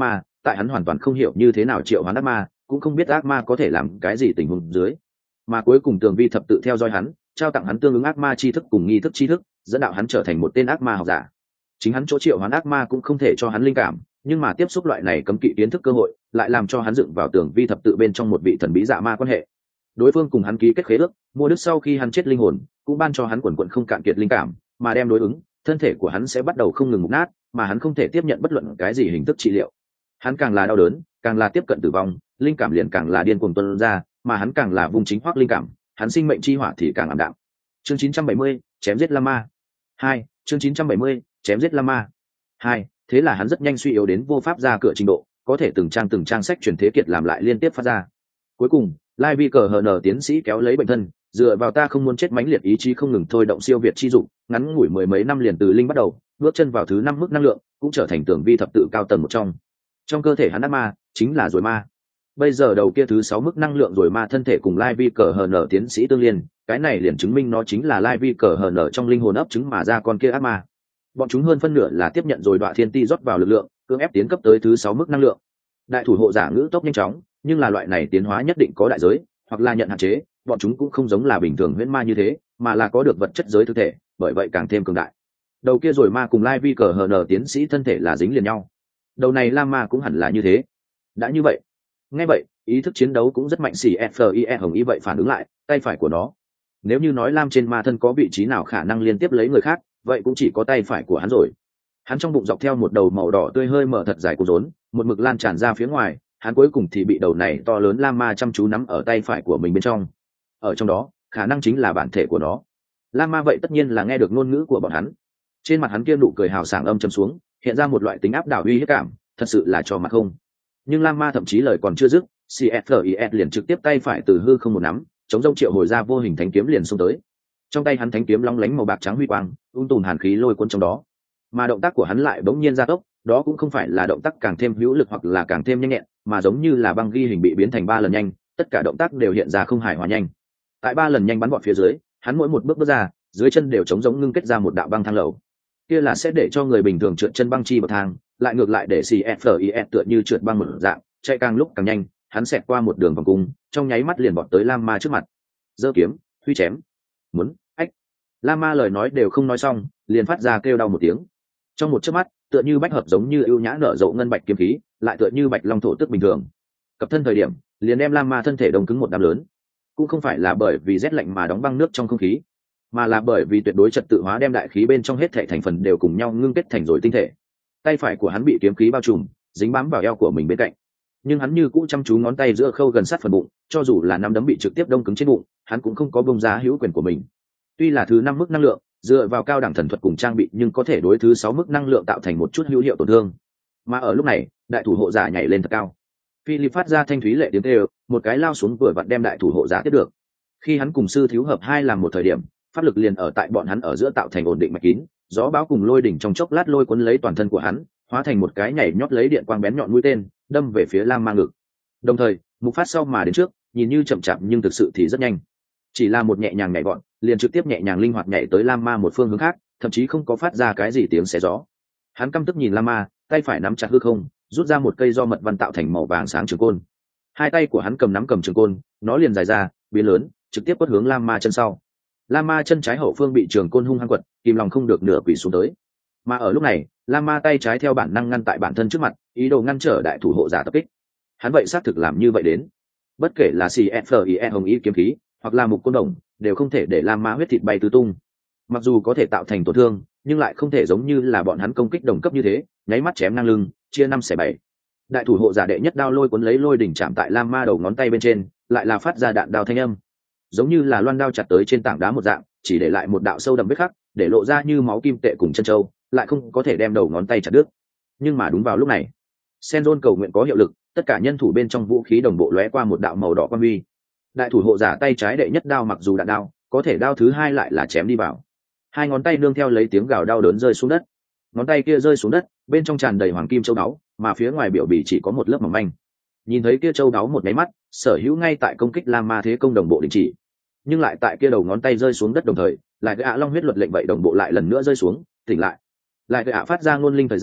tại hắn hoàn toàn không hiểu như thế nào triệu hoán ác ma, cũng không biết ác ma có thể làm cái gì tình huống dưới, mà cuối cùng tường vi thập tự theo dõi hắn, trao tặng hắn tương ứng ác ma tri thức cùng nghi thức tri thức, dẫn đạo hắn trở thành một tên ác ma học giả. Chính hắn chỗ triệu hoán ác ma cũng không thể cho hắn linh cảm, nhưng mà tiếp xúc loại này cấm kỵ kiến thức cơ hội lại làm cho hắn dựng vào tường vi thập tự bên trong một vị thần bí dạ ma quan hệ. Đối phương cùng hắn ký kết khế ước, mua đức sau khi hắn chết linh hồn cũng ban cho hắn quần quận không cạn kiệt linh cảm, mà đem đối ứng thân thể của hắn sẽ bắt đầu không ngừng mục nát, mà hắn không thể tiếp nhận bất luận cái gì hình thức trị liệu. Hắn càng là đau đớn, càng là tiếp cận tử vong, linh cảm liền càng là điên cuồng tuôn ra, mà hắn càng là vùng chính hoác linh cảm, hắn sinh mệnh chi hỏa thì càng ảm đạm. Chương chín trăm bảy mươi, chém giết Lama. hai, chương chín trăm bảy mươi, chém giết Lama. hai, thế là hắn rất nhanh suy yếu đến vô pháp ra cửa trình độ, có thể từng trang từng trang sách truyền thế kiệt làm lại liên tiếp phát ra. Cuối cùng, Lai Vi cờ hờ nở tiến sĩ kéo lấy bệnh thân, dựa vào ta không muốn chết mãnh liệt ý chí không ngừng thôi động siêu việt chi dụng, ngắn ngủi mười mấy năm liền từ linh bắt đầu, bước chân vào thứ năm mức năng lượng, cũng trở thành tưởng vi thập tự cao tầng một trong. Trong cơ thể hắn ác ma chính là rồi ma. Bây giờ đầu kia thứ sáu mức năng lượng rồi ma thân thể cùng Lai Vi cờ hờ nở tiến sĩ tương liên, cái này liền chứng minh nó chính là Lai Vi cờ hờ nở trong linh hồn ấp trứng mà ra con kia ác ma. Bọn chúng hơn phân nửa là tiếp nhận rồi đoạn thiên ti rót vào lực lượng, cưỡng ép tiến cấp tới thứ sáu mức năng lượng. Đại thủ hộ giả ngữ tốc nhanh chóng, nhưng là loại này tiến hóa nhất định có đại giới, hoặc là nhận hạn chế, bọn chúng cũng không giống là bình thường huyễn ma như thế, mà là có được vật chất giới thực thể, bởi vậy càng thêm cường đại. Đầu kia rồi ma cùng Lai Vi cờ hờ nở tiến sĩ thân thể là dính liền nhau. Đầu này Lam ma cũng hẳn là như thế. Đã như vậy, nghe vậy, ý thức chiến đấu cũng rất mạnh. Xì Fie hồng ý vậy phản ứng lại, tay phải của nó. Nếu như nói Lam trên ma thân có vị trí nào khả năng liên tiếp lấy người khác, vậy cũng chỉ có tay phải của hắn rồi. Hắn trong bụng dọc theo một đầu màu đỏ tươi hơi mở thật dài của rốn, một mực lan tràn ra phía ngoài, hắn cuối cùng thì bị đầu này to lớn Lam ma chăm chú nắm ở tay phải của mình bên trong. Ở trong đó, khả năng chính là bản thể của nó. Lam ma vậy tất nhiên là nghe được ngôn ngữ của bọn hắn. Trên mặt hắn kia nụ cười hào sảng âm trầm xuống, hiện ra một loại tính áp đảo uy hiếp cảm, thật sự là cho mặt không. Nhưng Lam ma thậm chí lời còn chưa dứt, xê ép i ét liền trực tiếp tay phải từ hư không một nắm, chống rông triệu hồi ra vô hình thánh kiếm liền xông tới. Trong tay hắn thánh kiếm long lánh màu bạc trắng huy quang, ung tùm hàn khí lôi cuốn trong đó. Mà động tác của hắn lại bỗng nhiên gia tốc, đó cũng không phải là động tác càng thêm hữu lực hoặc là càng thêm nhanh nhẹn, mà giống như là băng ghi hình bị biến thành ba lần nhanh, tất cả động tác đều hiện ra không hài hòa nhanh. Tại ba lần nhanh bắn vọt phía dưới, hắn mỗi một bước bước ra, dưới chân đều chống giống ngưng kết ra một đạo băng thang lầu. Kia là sẽ để cho người bình thường trượt chân băng chi bậc thang, lại ngược lại để xê ép i ét tựa như trượt băng một dạng, chạy càng lúc càng nhanh, hắn xẹt qua một đường vòng cung, trong nháy mắt liền vọt tới Lam ma trước mặt. Giơ kiếm, huy chém. Muốn, ách. Lam ma lời nói đều không nói xong, liền phát ra kêu đau một tiếng. Trong một chớp mắt, tựa như bách hợp giống như ưu nhã nở rộ ngân bạch kiếm khí, lại tựa như bạch long thổ tức bình thường. Cập thân thời điểm, liền đem Lam ma thân thể đông cứng một đám lớn. Cũng không phải là bởi vì rét lạnh mà đóng băng nước trong không khí, mà là bởi vì tuyệt đối trật tự hóa đem đại khí bên trong hết thể thành phần đều cùng nhau ngưng kết thành rồi tinh thể. Tay phải của hắn bị kiếm khí bao trùm, dính bám vào eo của mình bên cạnh, nhưng hắn như cũ chăm chú ngón tay giữa khâu gần sát phần bụng, cho dù là nắm đấm bị trực tiếp đông cứng trên bụng, hắn cũng không có bông giá hữu quyền của mình. Tuy là thứ năm mức năng lượng, dựa vào cao đẳng thần thuật cùng trang bị, nhưng có thể đối thứ sáu mức năng lượng tạo thành một chút hữu hiệu tổn thương. Mà ở lúc này, đại thủ hộ giả nhảy lên thật cao. Philip phát ra thanh thúy lệ tiếng kêu, một cái lao xuống vừa vặn đem đại thủ hộ giả tiếp được. Khi hắn cùng sư thiếu hợp hai làm một thời điểm, pháp lực liền ở tại bọn hắn ở giữa tạo thành ổn định mạch kín, gió bão cùng lôi đỉnh trong chốc lát lôi cuốn lấy toàn thân của hắn, hóa thành một cái nhảy nhót lấy điện quang bén nhọn mũi tên, đâm về phía Lam ma ngực. Đồng thời, mục phát sau mà đến trước, nhìn như chậm chạp nhưng thực sự thì rất nhanh. Chỉ là một nhẹ nhàng nhảy vọt, liền trực tiếp nhẹ nhàng linh hoạt nhảy tới Lam ma một phương hướng khác, thậm chí không có phát ra cái gì tiếng xé gió. Hắn căm tức nhìn Lam ma, tay phải nắm chặt hư không, rút ra một cây do mật văn tạo thành màu vàng sáng trường côn. Hai tay của hắn cầm nắm cầm trường côn, nó liền dài ra, biến lớn, trực tiếp quất hướng Lam ma chân sau. Lam ma chân trái hậu phương bị trường côn hung hăng quật, kìm lòng không được nửa quỳ xuống tới. Mà ở lúc này, Lam ma tay trái theo bản năng ngăn tại bản thân trước mặt, ý đồ ngăn trở đại thủ hộ giả tập kích. Hắn vậy xác thực làm như vậy đến. Bất kể là xê ép i ét hồng ý kiếm khí, hoặc là mục côn đồng, đều không thể để Lam ma huyết thịt bay tứ tung. Mặc dù có thể tạo thành tổn thương, nhưng lại không thể giống như là bọn hắn công kích đồng cấp như thế, nháy mắt chém ngang lưng, chia năm xẻ bảy. Đại thủ hộ giả đệ nhất đao lôi cuốn lấy lôi đỉnh chạm tại Lam ma đầu ngón tay bên trên, lại là phát ra đạn đao thanh âm, giống như là loan đao chặt tới trên tảng đá một dạng, chỉ để lại một đạo sâu đậm vết khắc, để lộ ra như máu kim tệ cùng chân châu, lại không có thể đem đầu ngón tay chặt đứt. Nhưng mà đúng vào lúc này, Senzon cầu nguyện có hiệu lực, tất cả nhân thủ bên trong vũ khí đồng bộ lóe qua một đạo màu đỏ quang huy. Đại thủ hộ giả tay trái đệ nhất đao mặc dù đạn đao, có thể đao thứ hai lại là chém đi vào. Hai ngón tay nương theo lấy tiếng gào đau đớn rơi xuống đất. Ngón tay kia rơi xuống đất, bên trong tràn đầy hoàng kim châu báu, mà phía ngoài biểu bì chỉ có một lớp mỏng manh. Nhìn thấy kia châu báu một máy mắt, sở hữu ngay tại công kích Lam ma thế công đồng bộ đình chỉ. Nhưng lại tại kia đầu ngón tay rơi xuống đất đồng thời, lại cái ạ long huyết luật lệnh vậy đồng bộ lại lần nữa rơi xuống, tỉnh lại. Lại cái ạ phát ra ngôn linh thời gian,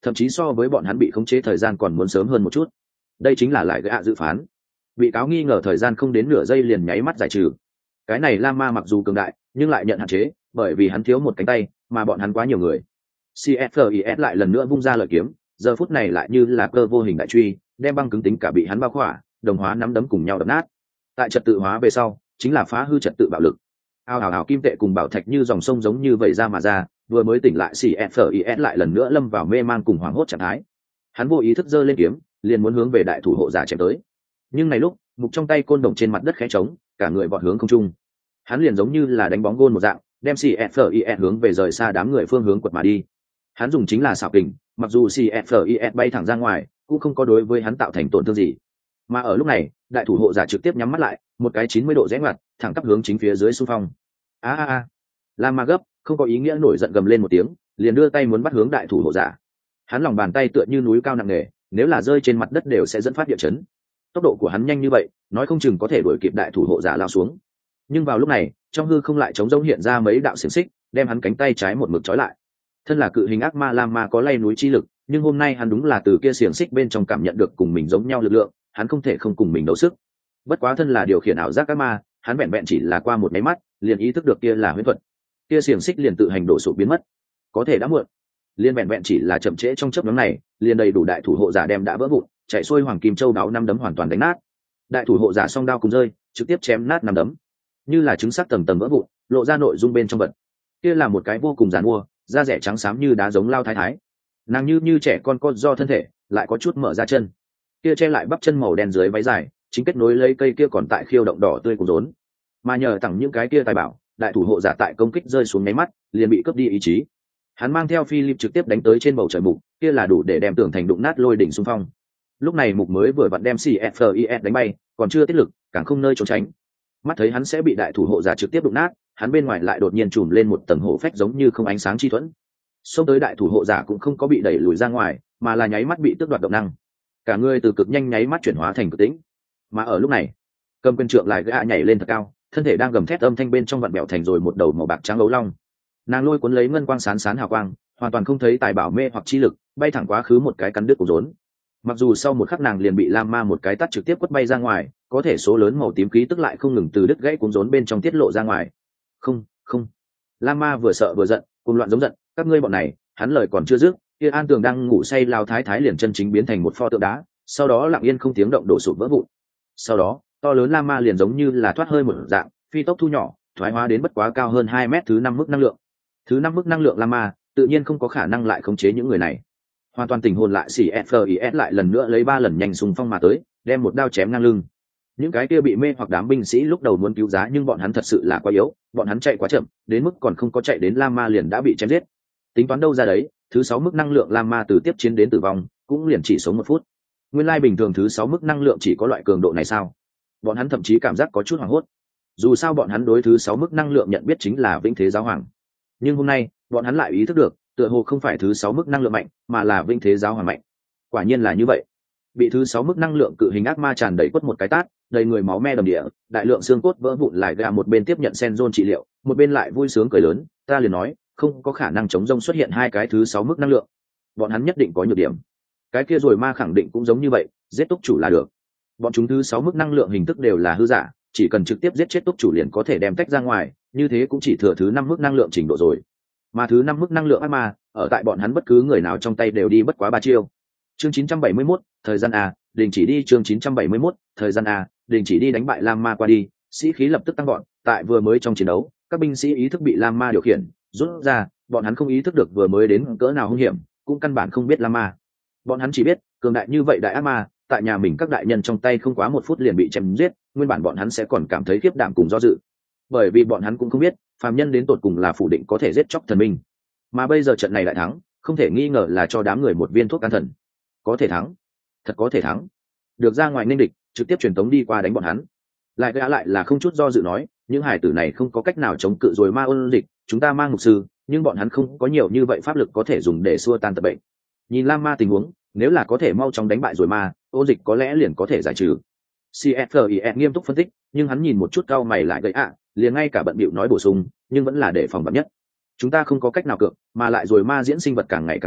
thậm chí so với bọn hắn bị khống chế thời gian còn muốn sớm hơn một chút. Đây chính là lại gạ dự phán. Bị cáo nghi ngờ thời gian không đến nửa giây liền nháy mắt giải trừ. Cái này Lama mặc dù cường đại nhưng lại nhận hạn chế, bởi vì hắn thiếu một cánh tay mà bọn hắn quá nhiều người. xê ép i ét lại lần nữa vung ra lợi kiếm, giờ phút này lại như là cơ vô hình đại truy, đem băng cứng tính cả bị hắn bao khỏa, đồng hóa nắm đấm cùng nhau đập nát. Tại trật tự hóa về sau chính là phá hư trật tự bạo lực. Ao ào ào kim tệ cùng bảo thạch như dòng sông giống như vậy ra mà ra, vừa mới tỉnh lại xê ép i ét lại lần nữa lâm vào mê man cùng hoảng hốt trạng thái. Hắn vô ý thức giơ lên kiếm, liền muốn hướng về đại thủ hộ giả chém tới. Nhưng này lúc, mục trong tay côn đồng trên mặt đất khẽ trống, cả người vọt hướng không trung. Hắn liền giống như là đánh bóng gôn một dạng, đem xê ép i ét hướng về rời xa đám người phương hướng quật mà đi. Hắn dùng chính là xảo kình, mặc dù xê ép i ét bay thẳng ra ngoài, cũng không có đối với hắn tạo thành tổn thương gì. Mà ở lúc này, đại thủ hộ giả trực tiếp nhắm mắt lại, một cái chín mươi độ rẽ ngoặt, thẳng tắp hướng chính phía dưới xung phong. A a a. Lama gấp, không có ý nghĩa nổi giận gầm lên một tiếng, liền đưa tay muốn bắt hướng đại thủ hộ giả. Hắn lòng bàn tay tựa như núi cao nặng nề, nếu là rơi trên mặt đất đều sẽ dẫn phát địa chấn. Tốc độ của hắn nhanh như vậy, nói không chừng có thể đuổi kịp đại thủ hộ giả lao xuống. Nhưng vào lúc này, trong hư không lại trống rỗng hiện ra mấy đạo xiềng xích, đem hắn cánh tay trái một mực trói lại. Thân là cự hình ác ma Lama có lay núi chi lực, nhưng hôm nay hắn đúng là từ kia xiềng xích bên trong cảm nhận được cùng mình giống nhau lực lượng, hắn không thể không cùng mình đấu sức. Bất quá thân là điều khiển ảo giác ác ma, hắn vẹn vẹn chỉ là qua một máy mắt, liền ý thức được kia là huyễn thuật. Kia xiềng xích liền tự hành đổ sụp biến mất. Có thể đã muộn. Liên vẹn vẹn chỉ là chậm trễ trong chớp nhoáng này, liền đầy đủ đại thủ hộ giả đem đã vỡ vụn, chạy xuôi hoàng kim châu đáo năm đấm hoàn toàn đánh nát. Đại thủ hộ giả song đao cùng rơi, trực tiếp chém nát năm đấm, như là trứng sắc tầng tầng vỡ vụn, lộ ra nội dung bên trong vật. Kia là một cái vô cùng giàn mua, da rẻ trắng xám như đá giống lao thái thái. Nàng như như trẻ con con do thân thể, lại có chút mở ra chân. Kia che lại bắp chân màu đen dưới váy dài, chính kết nối lấy cây kia còn tại khiêu động đỏ tươi cùng rốn. Mà nhờ thẳng những cái kia tài bảo, đại thủ hộ giả tại công kích rơi xuống nháy mắt, liền bị cướp đi ý chí. Hắn mang theo Philip trực tiếp đánh tới trên bầu trời mục, kia là đủ để đem tường thành đụng nát lôi đỉnh xung phong. Lúc này mục mới vừa vặn đem xê ép i ét đánh bay, còn chưa tiết lực, càng không nơi trốn tránh. Mắt thấy hắn sẽ bị đại thủ hộ giả trực tiếp đụng nát, hắn bên ngoài lại đột nhiên trùm lên một tầng hổ phách giống như không ánh sáng chi thuẫn. Xông tới đại thủ hộ giả cũng không có bị đẩy lùi ra ngoài, mà là nháy mắt bị tước đoạt động năng. Cả người từ cực nhanh nháy mắt chuyển hóa thành cực tĩnh. Mà ở lúc này, cầm quyền trượng lại gã nhảy lên thật cao, thân thể đang gầm thét âm thanh bên trong vặn bẹo thành rồi một đầu màu bạc trắng ấu long. Nàng lôi cuốn lấy ngân quang sán sán hào quang, hoàn toàn không thấy tài bảo mê hoặc chi lực, bay thẳng quá khứ một cái cắn đứt của rốn. Mặc dù sau một khắc nàng liền bị Lama một cái tát trực tiếp quất bay ra ngoài, có thể số lớn màu tím khí tức lại không ngừng từ đứt gãy cuốn rốn bên trong tiết lộ ra ngoài. Không, không. Lama vừa sợ vừa giận, cùng loạn giống giận, các ngươi bọn này, hắn lời còn chưa dứt, kia An Tường đang ngủ say lao thái thái liền chân chính biến thành một pho tượng đá, sau đó lặng yên không tiếng động đổ sụp vỡ vụn. Sau đó, to lớn Lama liền giống như là thoát hơi một dạng, phi tốc thu nhỏ, thoái hóa đến bất quá cao hơn hai mét thứ năm mức năng lượng. Thứ năm mức năng lượng Lama, tự nhiên không có khả năng lại khống chế những người này. Hoàn toàn tình hồn lại xỉ ép i ét lại lần nữa lấy ba lần nhanh xung phong mà tới, đem một đao chém ngang lưng. Những cái kia bị mê hoặc đám binh sĩ lúc đầu muốn cứu giá nhưng bọn hắn thật sự là quá yếu, bọn hắn chạy quá chậm, đến mức còn không có chạy đến Lama liền đã bị chém giết. Tính toán đâu ra đấy, thứ sáu mức năng lượng Lama từ tiếp chiến đến tử vong, cũng liền chỉ sống một phút. Nguyên lai bình thường thứ sáu mức năng lượng chỉ có loại cường độ này sao? Bọn hắn thậm chí cảm giác có chút hoảng hốt. Dù sao bọn hắn đối thứ sáu mức năng lượng nhận biết chính là vĩnh thế giáo hoàng. Nhưng hôm nay, bọn hắn lại ý thức được, tựa hồ không phải thứ sáu mức năng lượng mạnh, mà là vĩnh thế giáo hoàng mạnh. Quả nhiên là như vậy. Bị thứ sáu mức năng lượng cự hình ác ma tràn đầy quất một cái tát, đầy người máu me đầm địa, đại lượng xương cốt vỡ vụn lại gà một bên tiếp nhận Senzon trị liệu, một bên lại vui sướng cười lớn, ta liền nói, không có khả năng chống rông xuất hiện hai cái thứ sáu mức năng lượng. Bọn hắn nhất định có nhược điểm. Cái kia rồi ma khẳng định cũng giống như vậy, giết túc chủ là được. Bọn chúng thứ sáu mức năng lượng hình thức đều là hư giả, chỉ cần trực tiếp giết chết túc chủ liền có thể đem tách ra ngoài, như thế cũng chỉ thừa thứ năm mức năng lượng trình độ rồi. Mà thứ năm mức năng lượng ác ma, ở tại bọn hắn bất cứ người nào trong tay đều đi bất quá ba chiêu. Chương chín trăm bảy mươi mốt, thời gian a, đình chỉ đi. Chương chín trăm bảy mươi mốt, thời gian a, đình chỉ đi. Đánh bại Lam Ma qua đi, sĩ khí lập tức tăng vọt. Tại vừa mới trong chiến đấu, các binh sĩ ý thức bị Lam Ma điều khiển, rút ra, bọn hắn không ý thức được vừa mới đến cỡ nào hung hiểm, cũng căn bản không biết Lam Ma. Bọn hắn chỉ biết, cường đại như vậy đại ác ma, tại nhà mình các đại nhân trong tay không quá một phút liền bị chém giết, nguyên bản bọn hắn sẽ còn cảm thấy khiếp đảm cùng do dự. Bởi vì bọn hắn cũng không biết, phàm nhân đến tột cùng là phủ định có thể giết chóc thần minh. Mà bây giờ trận này lại thắng, không thể nghi ngờ là cho đám người một viên thuốc can thần. Có thể thắng, thật có thể thắng. Được ra ngoài nên địch, trực tiếp truyền tống đi qua đánh bọn hắn. Lại gã lại là không chút do dự nói, những hải tử này không có cách nào chống cự rồi ma ôn địch, chúng ta mang mục sư, nhưng bọn hắn không có nhiều như vậy pháp lực có thể dùng để xua tan tật bệnh. Nhìn Lam Ma tình huống, nếu là có thể mau chóng đánh bại rồi ma, ôn dịch có lẽ liền có thể giải trừ. xê ép i ét nghiêm túc phân tích, nhưng hắn nhìn một chút cau mày lại gậy ạ, liền ngay cả bận bịu nói bổ sung, nhưng vẫn là để phòng vạn nhất. Chúng ta không có cách nào cược, mà lại rồi ma diễn sinh vật càng ngày càng nhiều,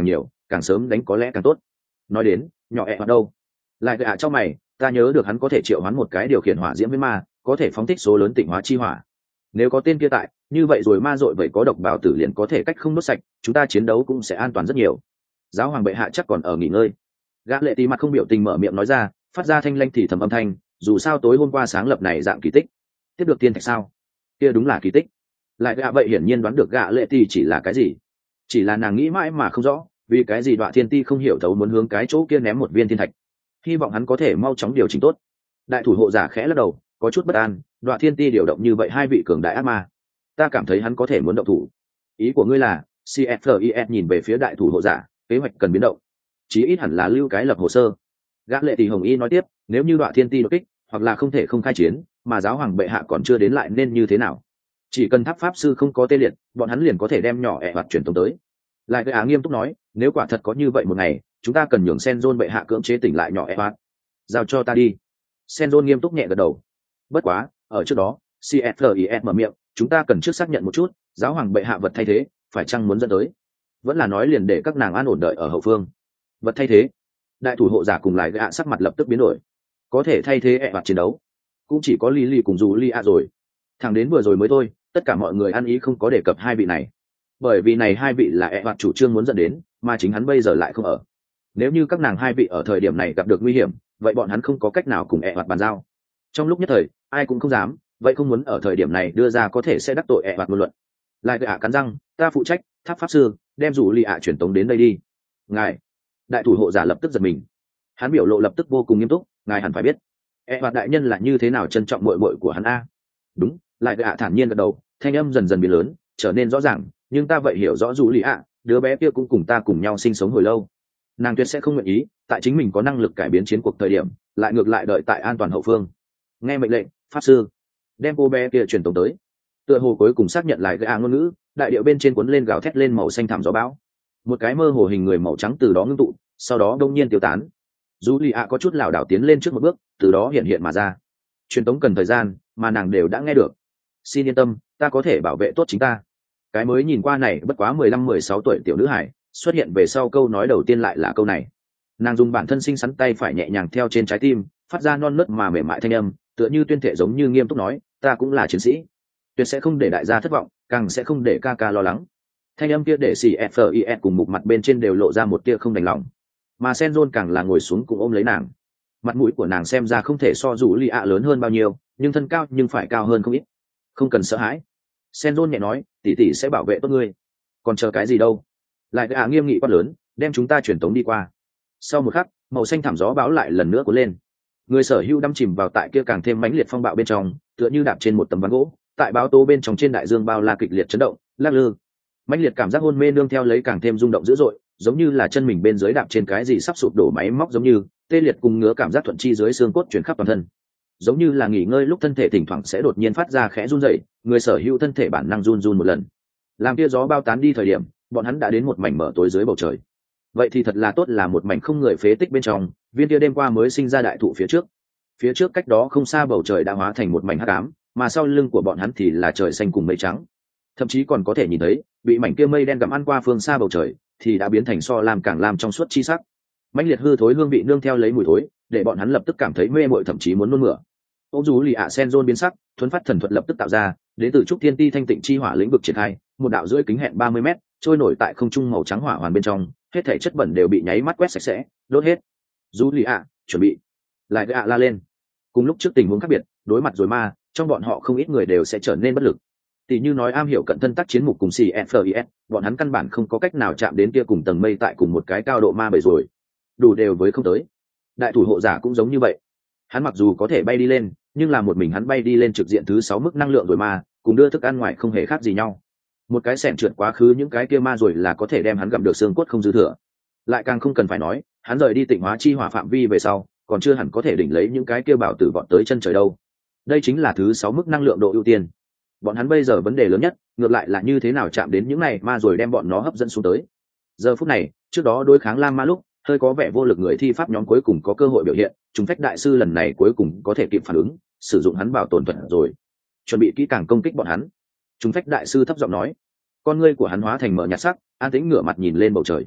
càng sớm đánh có lẽ càng tốt. Nói đến nhỏ ẹ hoạt đâu, lại gạ cho mày, ta nhớ được hắn có thể triệu hoán một cái điều khiển hỏa diễm với ma, có thể phóng thích số lớn tịnh hóa chi hỏa. Nếu có tên kia tại, như vậy rồi ma dội vậy có độc bào tử liền có thể cách không đốt sạch, chúng ta chiến đấu cũng sẽ an toàn rất nhiều. Giáo hoàng bệ hạ chắc còn ở nghỉ ngơi. Gã lệ tí mặt không biểu tình mở miệng nói ra, phát ra thanh lanh thì thầm âm thanh, dù sao tối hôm qua sáng lập này dạng kỳ tích. Tiếp được tiên thạch sao? Kia đúng là kỳ tích. Lại gã vậy hiển nhiên đoán được gã lệ tí chỉ là cái gì, chỉ là nàng nghĩ mãi mà không rõ, vì cái gì Đoạ Thiên Ti không hiểu thấu muốn hướng cái chỗ kia ném một viên thiên thạch. Hy vọng hắn có thể mau chóng điều chỉnh tốt. Đại thủ hộ giả khẽ lắc đầu, có chút bất an, Đoạ Thiên Ti điều động như vậy hai vị cường đại ác ma, ta cảm thấy hắn có thể muốn động thủ. Ý của ngươi là? xê ép rờ i ét nhìn về phía đại thủ hộ giả, kế hoạch cần biến động, chí ít hẳn là lưu cái lập hồ sơ. Gã lệ tỷ hồng y nói tiếp, nếu như Đoạ Thiên Ti đột kích, hoặc là không thể không khai chiến, mà giáo hoàng bệ hạ còn chưa đến lại nên như thế nào? Chỉ cần tháp pháp sư không có tê liệt, bọn hắn liền có thể đem nhỏ ẹ hoạt chuyển tống tới. Lại cái á nghiêm túc nói, nếu quả thật có như vậy một ngày, chúng ta cần nhường Senzon bệ hạ cưỡng chế tỉnh lại nhỏ ẹ hoạt. Giao cho ta đi. Senzon nghiêm túc nhẹ gật đầu. Bất quá, ở trước đó, xê ép rờ i ét mở miệng, chúng ta cần trước xác nhận một chút, giáo hoàng bệ hạ vật thay thế, phải chăng muốn dẫn tới? Vẫn là nói liền để các nàng an ổn đợi ở hậu phương. Vật thay thế? Đại thủ hộ giả cùng lại gạ sắc mặt lập tức biến đổi. Có thể thay thế ẹ hoạt chiến đấu, cũng chỉ có Lily cùng dù Lia rồi. Thẳng đến vừa rồi mới thôi, tất cả mọi người ăn ý không có đề cập hai vị này, bởi vì này hai vị là ẹ hoạt chủ trương muốn dẫn đến, mà chính hắn bây giờ lại không ở. Nếu như các nàng hai vị ở thời điểm này gặp được nguy hiểm, vậy bọn hắn không có cách nào cùng ẹ hoạt bàn giao. Trong lúc nhất thời, ai cũng không dám, vậy không muốn ở thời điểm này đưa ra có thể sẽ đắc tội ẹ hoạt ngôn luận. Lại gạ cắn răng, ta phụ trách, tháp pháp sư, đem rủ lì ạ truyền tống đến đây đi. Ngài, đại thủ hộ giả lập tức giật mình, hắn biểu lộ lập tức vô cùng nghiêm túc, ngài hẳn phải biết, ẹ hoạt đại nhân là như thế nào trân trọng muội muội của hắn a. Đúng, lại gạ thản nhiên gật đầu, thanh âm dần dần biến lớn, trở nên rõ ràng, nhưng ta vậy hiểu rõ rủ lì ạ, đứa bé kia cũng cùng ta cùng nhau sinh sống hồi lâu, nàng tuyệt sẽ không nguyện ý tại chính mình có năng lực cải biến chiến cuộc thời điểm lại ngược lại đợi tại an toàn hậu phương. Nghe mệnh lệnh, pháp sư, đem cô bé kia truyền tống tới. Tựa hồ cuối cùng xác nhận lại cái a ngôn ngữ, đại điệu bên trên cuốn lên gào thét lên màu xanh thảm gió bão, một cái mơ hồ hình người màu trắng từ đó ngưng tụ, sau đó đông nhiên tiêu tán. Dù lì ạ có chút lảo đảo tiến lên trước một bước, từ đó hiện hiện mà ra. Truyền tống cần thời gian, mà nàng đều đã nghe được. Xin yên tâm, ta có thể bảo vệ tốt chính ta. Cái mới nhìn qua này bất quá mười lăm mười sáu tuổi tiểu nữ hải xuất hiện về sau câu nói đầu tiên lại là câu này. Nàng dùng bản thân xinh xắn tay phải nhẹ nhàng theo trên trái tim, phát ra non nớt mà mềm mại thanh âm, tựa như tuyên thệ giống như nghiêm túc nói, ta cũng là chiến sĩ, tuyệt sẽ không để đại gia thất vọng, càng sẽ không để ca ca lo lắng. Thanh âm kia để xì ép i ét cùng mục mặt bên trên đều lộ ra một tia không đành lòng, mà Senzon càng là ngồi xuống cùng ôm lấy nàng. Mặt mũi của nàng xem ra không thể so dù Ly ạ lớn hơn bao nhiêu, nhưng thân cao nhưng phải cao hơn không ít. Không cần sợ hãi, Senzon nhẹ nói, tỷ tỷ sẽ bảo vệ tốt ngươi. Còn chờ cái gì đâu? Lại ạ nghiêm nghị quát lớn, đem chúng ta truyền tống đi qua. Sau một khắc, màu xanh thảm gió bão lại lần nữa cuốn lên. Người sở hữu đâm chìm vào tại kia càng thêm mãnh liệt phong bạo bên trong, tựa như đạp trên một tấm ván gỗ, tại báo tố bên trong trên đại dương bao la kịch liệt chấn động, lắc lư. Mãnh liệt cảm giác hôn mê nương theo lấy càng thêm rung động dữ dội, giống như là chân mình bên dưới đạp trên cái gì sắp sụp đổ máy móc giống như, tê liệt cùng ngứa cảm giác thuận chi dưới xương cốt truyền khắp toàn thân. Giống như là nghỉ ngơi lúc thân thể thỉnh thoảng sẽ đột nhiên phát ra khẽ run rẩy, người sở hữu thân thể bản năng run run một lần. Làm kia gió bao tán đi thời điểm, bọn hắn đã đến một mảnh mở tối dưới bầu trời. Vậy thì thật là tốt, là một mảnh không người phế tích bên trong, viên kia đêm qua mới sinh ra đại thụ phía trước. Phía trước cách đó không xa bầu trời đã hóa thành một mảnh hắc ám, mà sau lưng của bọn hắn thì là trời xanh cùng mây trắng. Thậm chí còn có thể nhìn thấy, bị mảnh kia mây đen gặm ăn qua phương xa bầu trời, thì đã biến thành so làm càng làm trong suốt chi sắc. Mãnh liệt hư thối hương vị nương theo lấy mùi thối, để bọn hắn lập tức cảm thấy mê mội, thậm chí muốn nôn mửa. Ông dù lì ạ Senzon biến sắc, thuấn phát thần thuật lập tức tạo ra, đến từ trúc thiên ti thanh tịnh chi hỏa lĩnh vực triển khai, một đạo rưỡi kính hẹn ba mươi mét, trôi nổi tại không trung màu trắng hỏa hoàn bên trong, hết thảy chất bẩn đều bị nháy mắt quét sạch sẽ, đốt hết. Dù lì ạ, chuẩn bị. Lại gạ la lên. Cùng lúc trước tình huống khác biệt, đối mặt rồi ma, trong bọn họ không ít người đều sẽ trở nên bất lực. Tỷ như nói am hiểu cận thân tác chiến mục cùng xê ép i ét, bọn hắn căn bản không có cách nào chạm đến kia cùng tầng mây tại cùng một cái cao độ ma bầy rồi, đủ đều với không tới. Đại thủ hộ giả cũng giống như vậy, hắn mặc dù có thể bay đi lên, nhưng là một mình hắn bay đi lên trực diện thứ sáu mức năng lượng rồi ma, cùng đưa thức ăn ngoài không hề khác gì nhau. Một cái xẻng trượt quá khứ những cái kia ma rồi là có thể đem hắn gặm được xương cốt không dư thừa. Lại càng không cần phải nói, hắn rời đi tịnh hóa chi hỏa phạm vi về sau, còn chưa hẳn có thể đỉnh lấy những cái kia bảo tử vọt tới chân trời đâu. Đây chính là thứ sáu mức năng lượng độ ưu tiên. Bọn hắn bây giờ vấn đề lớn nhất, ngược lại là như thế nào chạm đến những này ma rồi đem bọn nó hấp dẫn xuống tới. Giờ phút này, trước đó đối kháng Lam Ma lúc, hơi có vẻ vô lực người thi pháp nhóm cuối cùng có cơ hội biểu hiện, chúng phách đại sư lần này cuối cùng có thể kịp phản ứng, sử dụng hắn bảo tồn thuật rồi. Chuẩn bị kỹ càng công kích bọn hắn. Chúng phách đại sư thấp giọng nói, con ngươi của hắn hóa thành mở nhạt sắc, an tĩnh ngửa mặt nhìn lên bầu trời.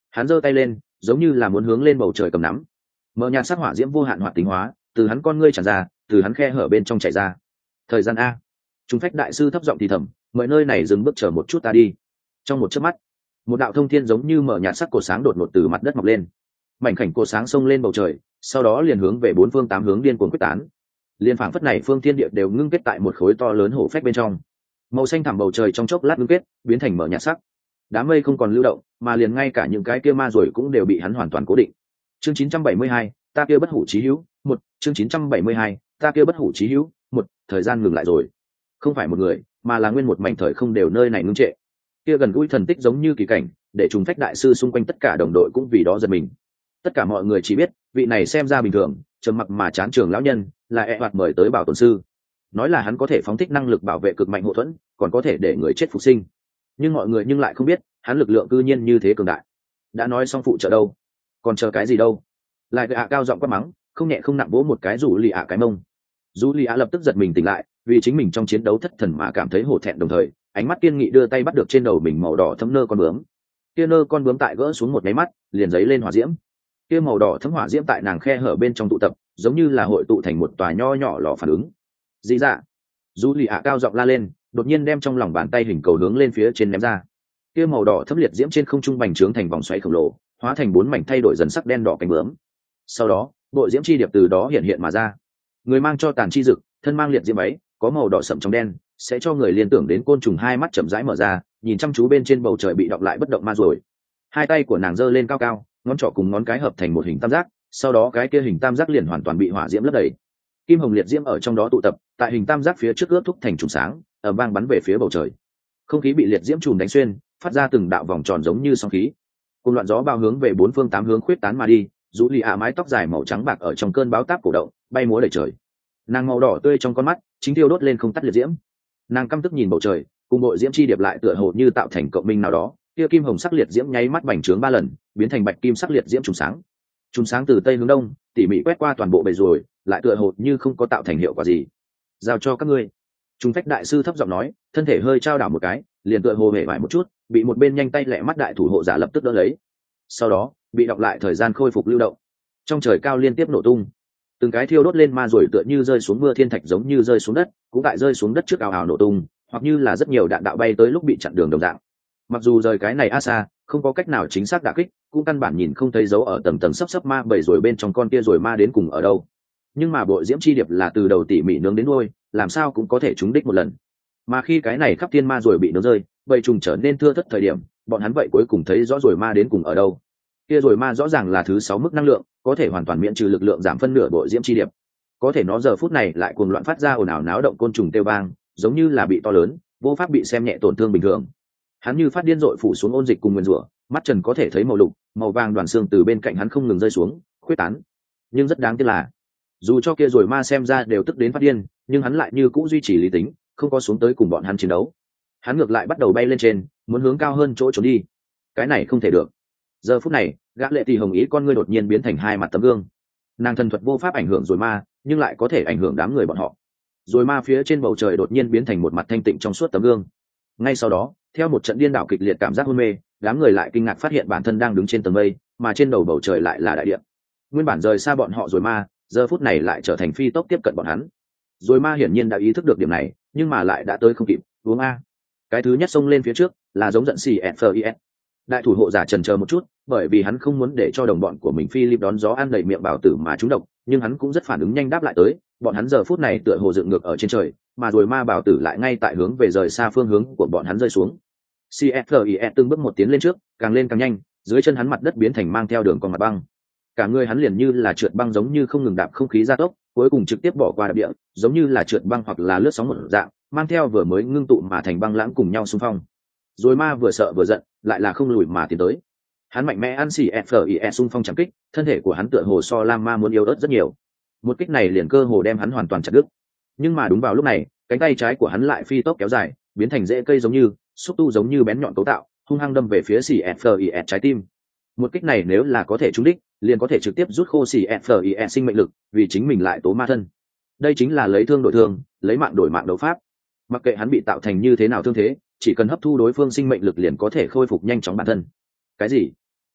Hắn giơ tay lên giống như là muốn hướng lên bầu trời cầm nắm. Mở nhạt sắc hỏa diễm vô hạn hoạt tính hóa từ hắn con ngươi tràn ra, từ hắn khe hở bên trong chảy ra. Thời gian a. Trung phách đại sư thấp giọng thì thầm, mời nơi này dừng bước chờ một chút ta đi. Trong một chớp mắt, một đạo thông thiên giống như mở nhạt sắc cột sáng đột ngột từ mặt đất mọc lên. Mảnh khảnh cột sáng xông lên bầu trời, sau đó liền hướng về bốn phương tám hướng điên cuồng quyết tán. Liên phảng phất này phương thiên địa đều ngưng kết tại một khối to lớn hổ phách bên trong. Màu xanh thẳm bầu trời trong chốc lát ngưng kết, biến thành mở nhạt sắc. Đám mây không còn lưu động, mà liền ngay cả những cái kia ma rồi cũng đều bị hắn hoàn toàn cố định. Chương chín trăm bảy mươi hai, ta kia bất hủ chí hữu, một, chương chín trăm bảy mươi hai, ta kia bất hủ chí hữu, một, thời gian ngừng lại rồi. Không phải một người, mà là nguyên một mảnh thời không đều nơi này ngưng trệ. Kia gần gũi thần tích giống như kỳ cảnh, để trùng phách đại sư xung quanh tất cả đồng đội cũng vì đó giật mình. Tất cả mọi người chỉ biết, vị này xem ra bình thường, trầm mặc mà chán trường lão nhân, là e hoạt mời tới bảo tồn sư. Nói là hắn có thể phóng thích năng lực bảo vệ cực mạnh hộ thuẫn, còn có thể để người chết phục sinh. Nhưng mọi người nhưng lại không biết, hắn lực lượng cư nhiên như thế cường đại. Đã nói xong phụ trợ đâu, còn chờ cái gì đâu? Lại gạ cao giọng quát mắng, không nhẹ không nặng vỗ một cái rủ lì ạ cái mông. Rủ lì ạ lập tức giật mình tỉnh lại, vì chính mình trong chiến đấu thất thần mà cảm thấy hổ thẹn, đồng thời ánh mắt kiên nghị đưa tay bắt được trên đầu mình màu đỏ thấm nơ con bướm. Kia nơ con bướm tại gỡ xuống một cái mắt, liền giấy lên hỏa diễm. Kia màu đỏ thấm hỏa diễm tại nàng khe hở bên trong tụ tập, giống như là hội tụ thành một tòa nho nhỏ lò phản ứng. Dị dạ. Rủ lì ạ cao giọng la lên, đột nhiên đem trong lòng bàn tay hình cầu hướng lên phía trên ném ra. Kia màu đỏ thấm liệt diễm trên không trung bành trướng thành vòng xoáy khổng lồ, hóa thành bốn mảnh thay đổi dần sắc đen đỏ cánh bướm. Sau đó, bộ diễm chi điệp từ đó hiện hiện mà ra. Người mang cho tàn chi dực, thân mang liệt diễm váy, có màu đỏ sậm trong đen, sẽ cho người liên tưởng đến côn trùng hai mắt chậm rãi mở ra, nhìn chăm chú bên trên bầu trời bị đọng lại bất động ma rồi. Hai tay của nàng giơ lên cao cao, ngón trỏ cùng ngón cái hợp thành một hình tam giác, sau đó cái kia hình tam giác liền hoàn toàn bị hỏa diễm lấp đầy. Kim hồng liệt diễm ở trong đó tụ tập, tại hình tam giác phía trước ướt thúc thành trùng sáng, ầm vang bắn về phía bầu trời. Không khí bị liệt diễm chùm đánh xuyên, phát ra từng đạo vòng tròn giống như sóng khí. Cùng loạn gió bao hướng về bốn phương tám hướng khuyết tán mà đi, rũ lì ạ mái tóc dài màu trắng bạc ở trong cơn bão táp cổ động, bay múa đầy trời. Nàng màu đỏ tươi trong con mắt chính thiêu đốt lên không tắt liệt diễm. Nàng căm tức nhìn bầu trời, cùng bội diễm chi điệp lại tựa hồ như tạo thành cộng minh nào đó. Kia kim hồng sắc liệt diễm nháy mắt bành trướng ba lần, biến thành bạch kim sắc liệt diễm trùng sáng. Trùng sáng từ tây hướng đông, tỉ mỉ quét qua toàn bộ bầy rồi, lại tựa hồ như không có tạo thành hiệu quả gì. Giao cho các ngươi. Trung phách đại sư thấp giọng nói, thân thể hơi trao đảo một cái, liền tựa hồ hề vải một chút, bị một bên nhanh tay lẹ mắt đại thủ hộ giả lập tức đỡ lấy. Sau đó, bị đọc lại thời gian khôi phục lưu động. Trong trời cao liên tiếp nổ tung, từng cái thiêu đốt lên ma rồi tựa như rơi xuống mưa thiên thạch giống như rơi xuống đất, cũng tại rơi xuống đất trước ào ào nổ tung, hoặc như là rất nhiều đạn đạo bay tới lúc bị chặn đường đồng dạng. Mặc dù rời cái này a xa, không có cách nào chính xác đả kích, cũng căn bản nhìn không thấy dấu ở tầng tầng sấp sấp ma bầy rồi bên trong con kia rồi ma đến cùng ở đâu. Nhưng mà bộ diễm chi điệp là từ đầu tỉ mỉ nướng đến đuôi, làm sao cũng có thể trúng đích một lần. Mà khi cái này khắp thiên ma rồi bị nướng rơi, bầy trùng trở nên thưa thất thời điểm, bọn hắn vậy cuối cùng thấy rõ rồi ma đến cùng ở đâu. Kia rồi ma rõ ràng là thứ sáu mức năng lượng, có thể hoàn toàn miễn trừ lực lượng giảm phân nửa bộ diễm chi điệp. Có thể nó giờ phút này lại cuồng loạn phát ra ồn ào náo động côn trùng tiêu vang, giống như là bị to lớn, vô pháp bị xem nhẹ tổn thương bình thường. Hắn như phát điên dội phủ xuống ôn dịch cùng nguyên rủa, mắt trần có thể thấy màu lục, màu vàng đoàn xương từ bên cạnh hắn không ngừng rơi xuống, khuyết tán. Nhưng rất đáng tiếc là, dù cho kia rồi ma xem ra đều tức đến phát điên, nhưng hắn lại như cũ duy trì lý tính, không có xuống tới cùng bọn hắn chiến đấu. Hắn ngược lại bắt đầu bay lên trên, muốn hướng cao hơn chỗ trốn đi. Cái này không thể được. Giờ phút này, gã lệ tỷ hồng ý con ngươi đột nhiên biến thành hai mặt tấm gương. Nàng thần thuật vô pháp ảnh hưởng rồi ma, nhưng lại có thể ảnh hưởng đám người bọn họ. Rồi ma phía trên bầu trời đột nhiên biến thành một mặt thanh tịnh trong suốt tấm gương. Ngay sau đó, theo một trận điên đảo kịch liệt cảm giác hôn mê, đám người lại kinh ngạc phát hiện bản thân đang đứng trên tầng mây, mà trên đầu bầu trời lại là đại địa. Nguyên bản rời xa bọn họ rồi ma, giờ phút này lại trở thành phi tốc tiếp cận bọn hắn. Rồi ma hiển nhiên đã ý thức được điểm này, nhưng mà lại đã tới không kịp. Uống a. Cái thứ nhất xông lên phía trước là giống giận xì Fis. Đại thủ hộ giả chần chờ một chút, bởi vì hắn không muốn để cho đồng bọn của mình Philip đón gió ăn đầy miệng bảo tử mà trúng độc, nhưng hắn cũng rất phản ứng nhanh đáp lại tới, bọn hắn giờ phút này tựa hồ dựng ngược ở trên trời, mà rồi ma bảo tử lại ngay tại hướng về rời xa phương hướng của bọn hắn rơi xuống. xê ép i e từng bước một tiến lên trước, càng lên càng nhanh, dưới chân hắn mặt đất biến thành mang theo đường con mặt băng. Cả người hắn liền như là trượt băng giống như không ngừng đạp không khí gia tốc, cuối cùng trực tiếp bỏ qua đạp địa, giống như là trượt băng hoặc là lướt sóng một dạng, mang theo vừa mới ngưng tụ mà thành băng lãng cùng nhau xung phong. Rồi ma vừa sợ vừa giận, lại là không lùi mà tiến tới. Hắn mạnh mẽ ăn xì ép i e xung phong chẳng kích, thân thể của hắn tựa hồ so Lam Ma muốn yếu ớt rất nhiều. Một kích này liền cơ hồ đem hắn hoàn toàn chặt đứt. Nhưng mà đúng vào lúc này, cánh tay trái của hắn lại phi tốc kéo dài, biến thành rễ cây giống như, xúc tu giống như bén nhọn cấu tạo, hung hăng đâm về phía xì ép i e trái tim. Một kích này nếu là có thể trúng đích, liền có thể trực tiếp rút khô xì ép i e sinh mệnh lực, vì chính mình lại tố ma thân. Đây chính là lấy thương đổi thương, lấy mạng đổi mạng đấu pháp. Mặc kệ hắn bị tạo thành như thế nào thương thế, chỉ cần hấp thu đối phương sinh mệnh lực liền có thể khôi phục nhanh chóng bản thân. Cái gì?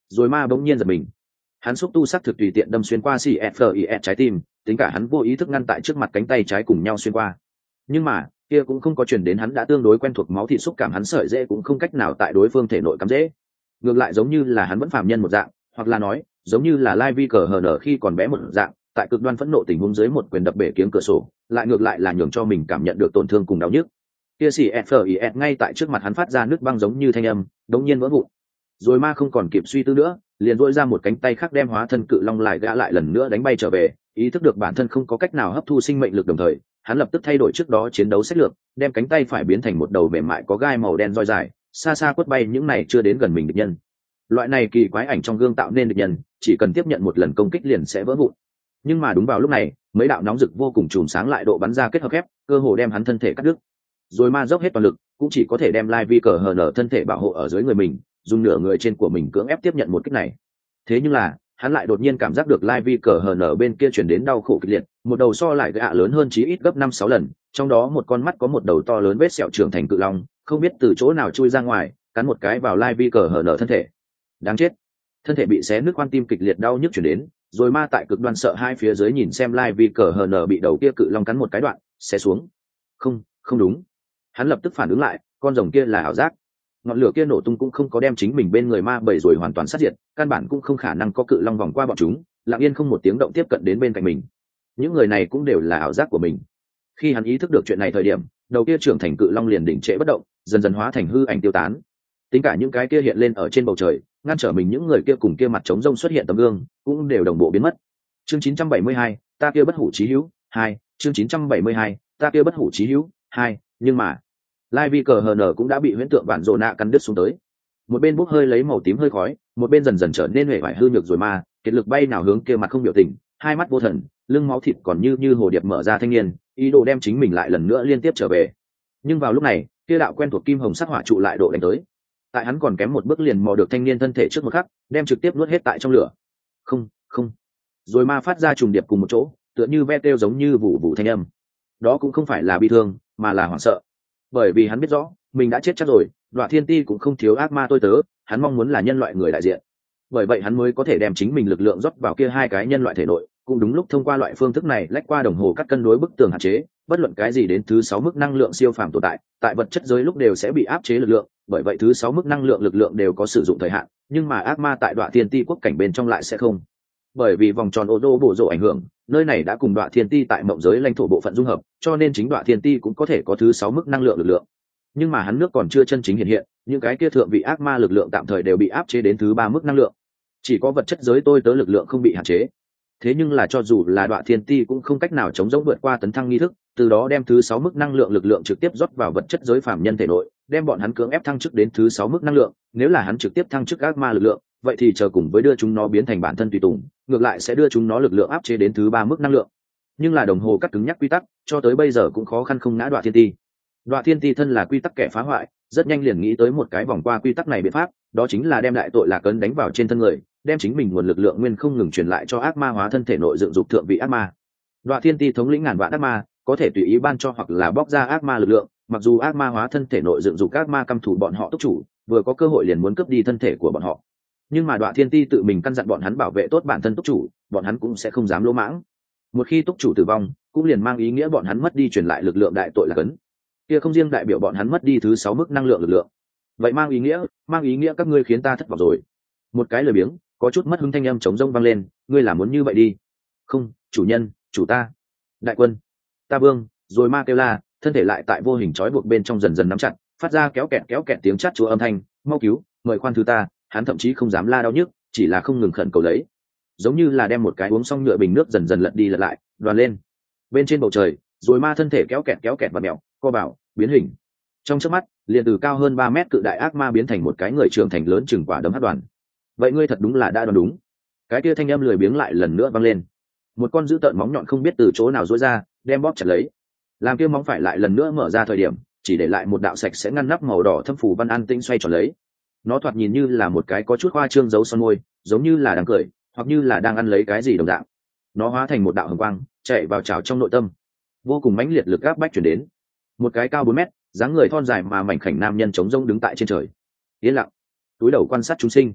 Rồi ma bỗng nhiên giật mình, hắn xúc tu sắc thực tùy tiện đâm xuyên qua cfis trái tim, tính cả hắn vô ý thức ngăn tại trước mặt cánh tay trái cùng nhau xuyên qua, nhưng mà kia cũng không có truyền đến hắn đã tương đối quen thuộc máu thịt xúc cảm, hắn sợi dễ cũng không cách nào tại đối phương thể nội cắm dễ, ngược lại giống như là hắn vẫn phàm nhân một dạng, hoặc là nói giống như là lai vi cờ hờ nở khi còn bé một dạng, tại cực đoan phẫn nộ tình huống dưới một quyền đập bể kiếng cửa sổ, lại ngược lại là nhường cho mình cảm nhận được tổn thương cùng đau nhức. Kia cfis ngay tại trước mặt hắn phát ra nước băng giống như thanh âm, đống nhiên vỡ vụn. Rồi ma không còn kịp suy tư nữa, liền duỗi ra một cánh tay khác đem hóa thân cự long lại gã lại lần nữa đánh bay trở về, ý thức được bản thân không có cách nào hấp thu sinh mệnh lực, đồng thời hắn lập tức thay đổi trước đó chiến đấu sách lược, đem cánh tay phải biến thành một đầu mềm mại có gai màu đen roi dài, xa xa quất bay những này chưa đến gần mình địch nhân. Loại này kỳ quái ảnh trong gương tạo nên địch nhân chỉ cần tiếp nhận một lần công kích liền sẽ vỡ vụn, nhưng mà đúng vào lúc này mấy đạo nóng rực vô cùng chùm sáng lại độ bắn ra kết hợp ép, cơ hồ đem hắn thân thể cắt đứt. Rồi ma dốc hết toàn lực cũng chỉ có thể đem lai vi cờ hờ nở thân thể bảo hộ ở dưới người mình, dùng nửa người trên của mình cưỡng ép tiếp nhận một kích này. Thế nhưng là hắn lại đột nhiên cảm giác được lai vi cờ hờ nở bên kia chuyển đến đau khổ kịch liệt, một đầu so lại gạ lớn hơn chí ít gấp năm sáu lần, trong đó một con mắt có một đầu to lớn vết sẹo trưởng thành cự long, không biết từ chỗ nào chui ra ngoài, cắn một cái vào lai vi cờ hờ nở thân thể. Đáng chết! Thân thể bị xé nứt, khoan tim kịch liệt đau nhức chuyển đến, rồi ma tại cực đoan sợ hai phía dưới nhìn xem lai vi cờ hờ nở bị đầu kia cự long cắn một cái đoạn xé xuống. Không, không đúng. Hắn lập tức phản ứng lại, con rồng kia là ảo giác. Ngọn lửa kia nổ tung cũng không có đem chính mình bên người ma bầy rồi hoàn toàn sát diệt, căn bản cũng không khả năng có cự long vòng qua bọn chúng, lặng yên không một tiếng động tiếp cận đến bên cạnh mình. Những người này cũng đều là ảo giác của mình. Khi hắn ý thức được chuyện này thời điểm, đầu kia trưởng thành cự long liền đỉnh trệ bất động, dần dần hóa thành hư ảnh tiêu tán. Tính cả những cái kia hiện lên ở trên bầu trời, ngăn trở mình những người kia cùng kia mặt trống rông xuất hiện tấm gương, cũng đều đồng bộ biến mất. Chương chín trăm bảy mươi hai, ta kia bất hủ chí hữu, hai, chương chín trăm bảy mươi hai, ta kia bất hủ chí hữu, hai, nhưng mà lai vi cờ hờ nở cũng đã bị huyễn tượng vạn rồ nạ cắn đứt xuống tới. Một bên bốc hơi lấy màu tím hơi khói, một bên dần dần trở nên huệ vải hư nhược rồi ma, kiệt lực bay nào hướng kia mặt không biểu tình, hai mắt vô thần, lưng máu thịt còn như như hồ điệp mở ra thanh niên, ý đồ đem chính mình lại lần nữa liên tiếp trở về. Nhưng vào lúc này, kia đạo quen thuộc kim hồng sắc hỏa trụ lại độ đánh tới. Tại hắn còn kém một bước liền mò được thanh niên thân thể trước một khắc, đem trực tiếp nuốt hết tại trong lửa. Không, không. Rồi ma phát ra trùng điệp cùng một chỗ, tựa như ve kêu giống như vụ vụ thanh âm. Đó cũng không phải là bi thương, mà là hoảng sợ. Bởi vì hắn biết rõ mình đã chết chắc rồi, Đoạ Thiên Ti cũng không thiếu ác ma tôi tớ, hắn mong muốn là nhân loại người đại diện. Bởi vậy hắn mới có thể đem chính mình lực lượng rót vào kia hai cái nhân loại thể nội, cũng đúng lúc thông qua loại phương thức này lách qua đồng hồ cắt cân đối bức tường hạn chế, bất luận cái gì đến thứ sáu mức năng lượng siêu phàm tồn tại, tại vật chất giới lúc đều sẽ bị áp chế lực lượng, bởi vậy thứ sáu mức năng lượng lực lượng đều có sử dụng thời hạn, nhưng mà ác ma tại Đoạ Thiên Ti quốc cảnh bên trong lại sẽ không. Bởi vì vòng tròn ô tô bổ rộ ảnh hưởng, nơi này đã cùng Đoạ Thiên Ti tại mộng giới lãnh thổ bộ phận dung hợp, cho nên chính Đoạ Thiên Ti cũng có thể có thứ sáu mức năng lượng lực lượng. Nhưng mà hắn nước còn chưa chân chính hiện hiện, những cái kia thượng vị ác ma lực lượng tạm thời đều bị áp chế đến thứ ba mức năng lượng. Chỉ có vật chất giới tôi tớ lực lượng không bị hạn chế. Thế nhưng là cho dù là Đoạ Thiên Ti cũng không cách nào chống giống vượt qua tấn thăng nghi thức, từ đó đem thứ sáu mức năng lượng lực lượng trực tiếp rót vào vật chất giới phàm nhân thể nội, đem bọn hắn cưỡng ép thăng chức đến thứ sáu mức năng lượng. Nếu là hắn trực tiếp thăng chức ác ma lực lượng, vậy thì chờ cùng với đưa chúng nó biến thành bản thân tùy tùng, ngược lại sẽ đưa chúng nó lực lượng áp chế đến thứ ba mức năng lượng. Nhưng là đồng hồ cắt cứng nhắc quy tắc, cho tới bây giờ cũng khó khăn không ngã Đoạ Thiên Ti. Đoạ Thiên Ti thân là quy tắc kẻ phá hoại, rất nhanh liền nghĩ tới một cái vòng qua quy tắc này biện pháp, đó chính là đem đại tội lạc ấn đánh vào trên thân người, đem chính mình nguồn lực lượng nguyên không ngừng truyền lại cho ác ma hóa thân thể nội dựng dục thượng vị ác ma. Đoạ Thiên Ti thống lĩnh ngàn vạn ác ma, có thể tùy ý ban cho hoặc là bóc ra ác ma lực lượng, mặc dù ác ma hóa thân thể nội dựng dục ác ma căm thù bọn họ túc chủ, vừa có cơ hội liền muốn cướp đi thân thể của bọn họ. Nhưng mà Đoạ Thiên Ti tự mình căn dặn bọn hắn bảo vệ tốt bản thân túc chủ, bọn hắn cũng sẽ không dám lỗ mãng. Một khi túc chủ tử vong, cũng liền mang ý nghĩa bọn hắn mất đi truyền lại lực lượng đại tội lạc ấn. Kia không riêng đại biểu bọn hắn mất đi thứ sáu mức năng lượng lực lượng, vậy mang ý nghĩa, mang ý nghĩa các ngươi khiến ta thất vọng rồi. Một cái lời biếng, có chút mất hứng thanh âm chống rông vang lên, ngươi là muốn như vậy đi? Không, chủ nhân, chủ ta, đại quân, ta vương. Rồi ma kêu la, thân thể lại tại vô hình trói buộc bên trong dần dần nắm chặt, phát ra kéo kẹt kéo kẹt tiếng chát chúa âm thanh, mau cứu, mời khoan thứ ta. Hắn thậm chí không dám la đau nhức, chỉ là không ngừng khẩn cầu lấy, giống như là đem một cái uống xong nhựa bình nước dần dần lật đi lật lại, đoàn lên. Bên trên bầu trời, rồi ma thân thể kéo kẹt kéo kẹt và mèo, co bảo, biến hình. Trong chớp mắt, liền từ cao hơn ba mét cự đại ác ma biến thành một cái người trưởng thành lớn chừng quả đấm hát đoàn. Vậy ngươi thật đúng là đã đoán đúng. Cái kia thanh âm lười biếng lại lần nữa vang lên. Một con dữ tợn móng nhọn không biết từ chỗ nào rối ra, đem bóp chặt lấy. Làm kia móng phải lại lần nữa mở ra thời điểm, chỉ để lại một đạo sạch sẽ ngăn nắp màu đỏ thâm phù văn an tinh xoay tròn lấy. Nó thoạt nhìn như là một cái có chút khoa trương dấu son môi, giống như là đang cười, hoặc như là đang ăn lấy cái gì đồng dạng. Nó hóa thành một đạo hồng quang, chạy vào trào trong nội tâm. Vô cùng mãnh liệt lực áp bách truyền đến. Một cái cao bốn mét, dáng người thon dài mà mảnh khảnh nam nhân chống rông đứng tại trên trời, yên lặng, túi đầu quan sát chúng sinh.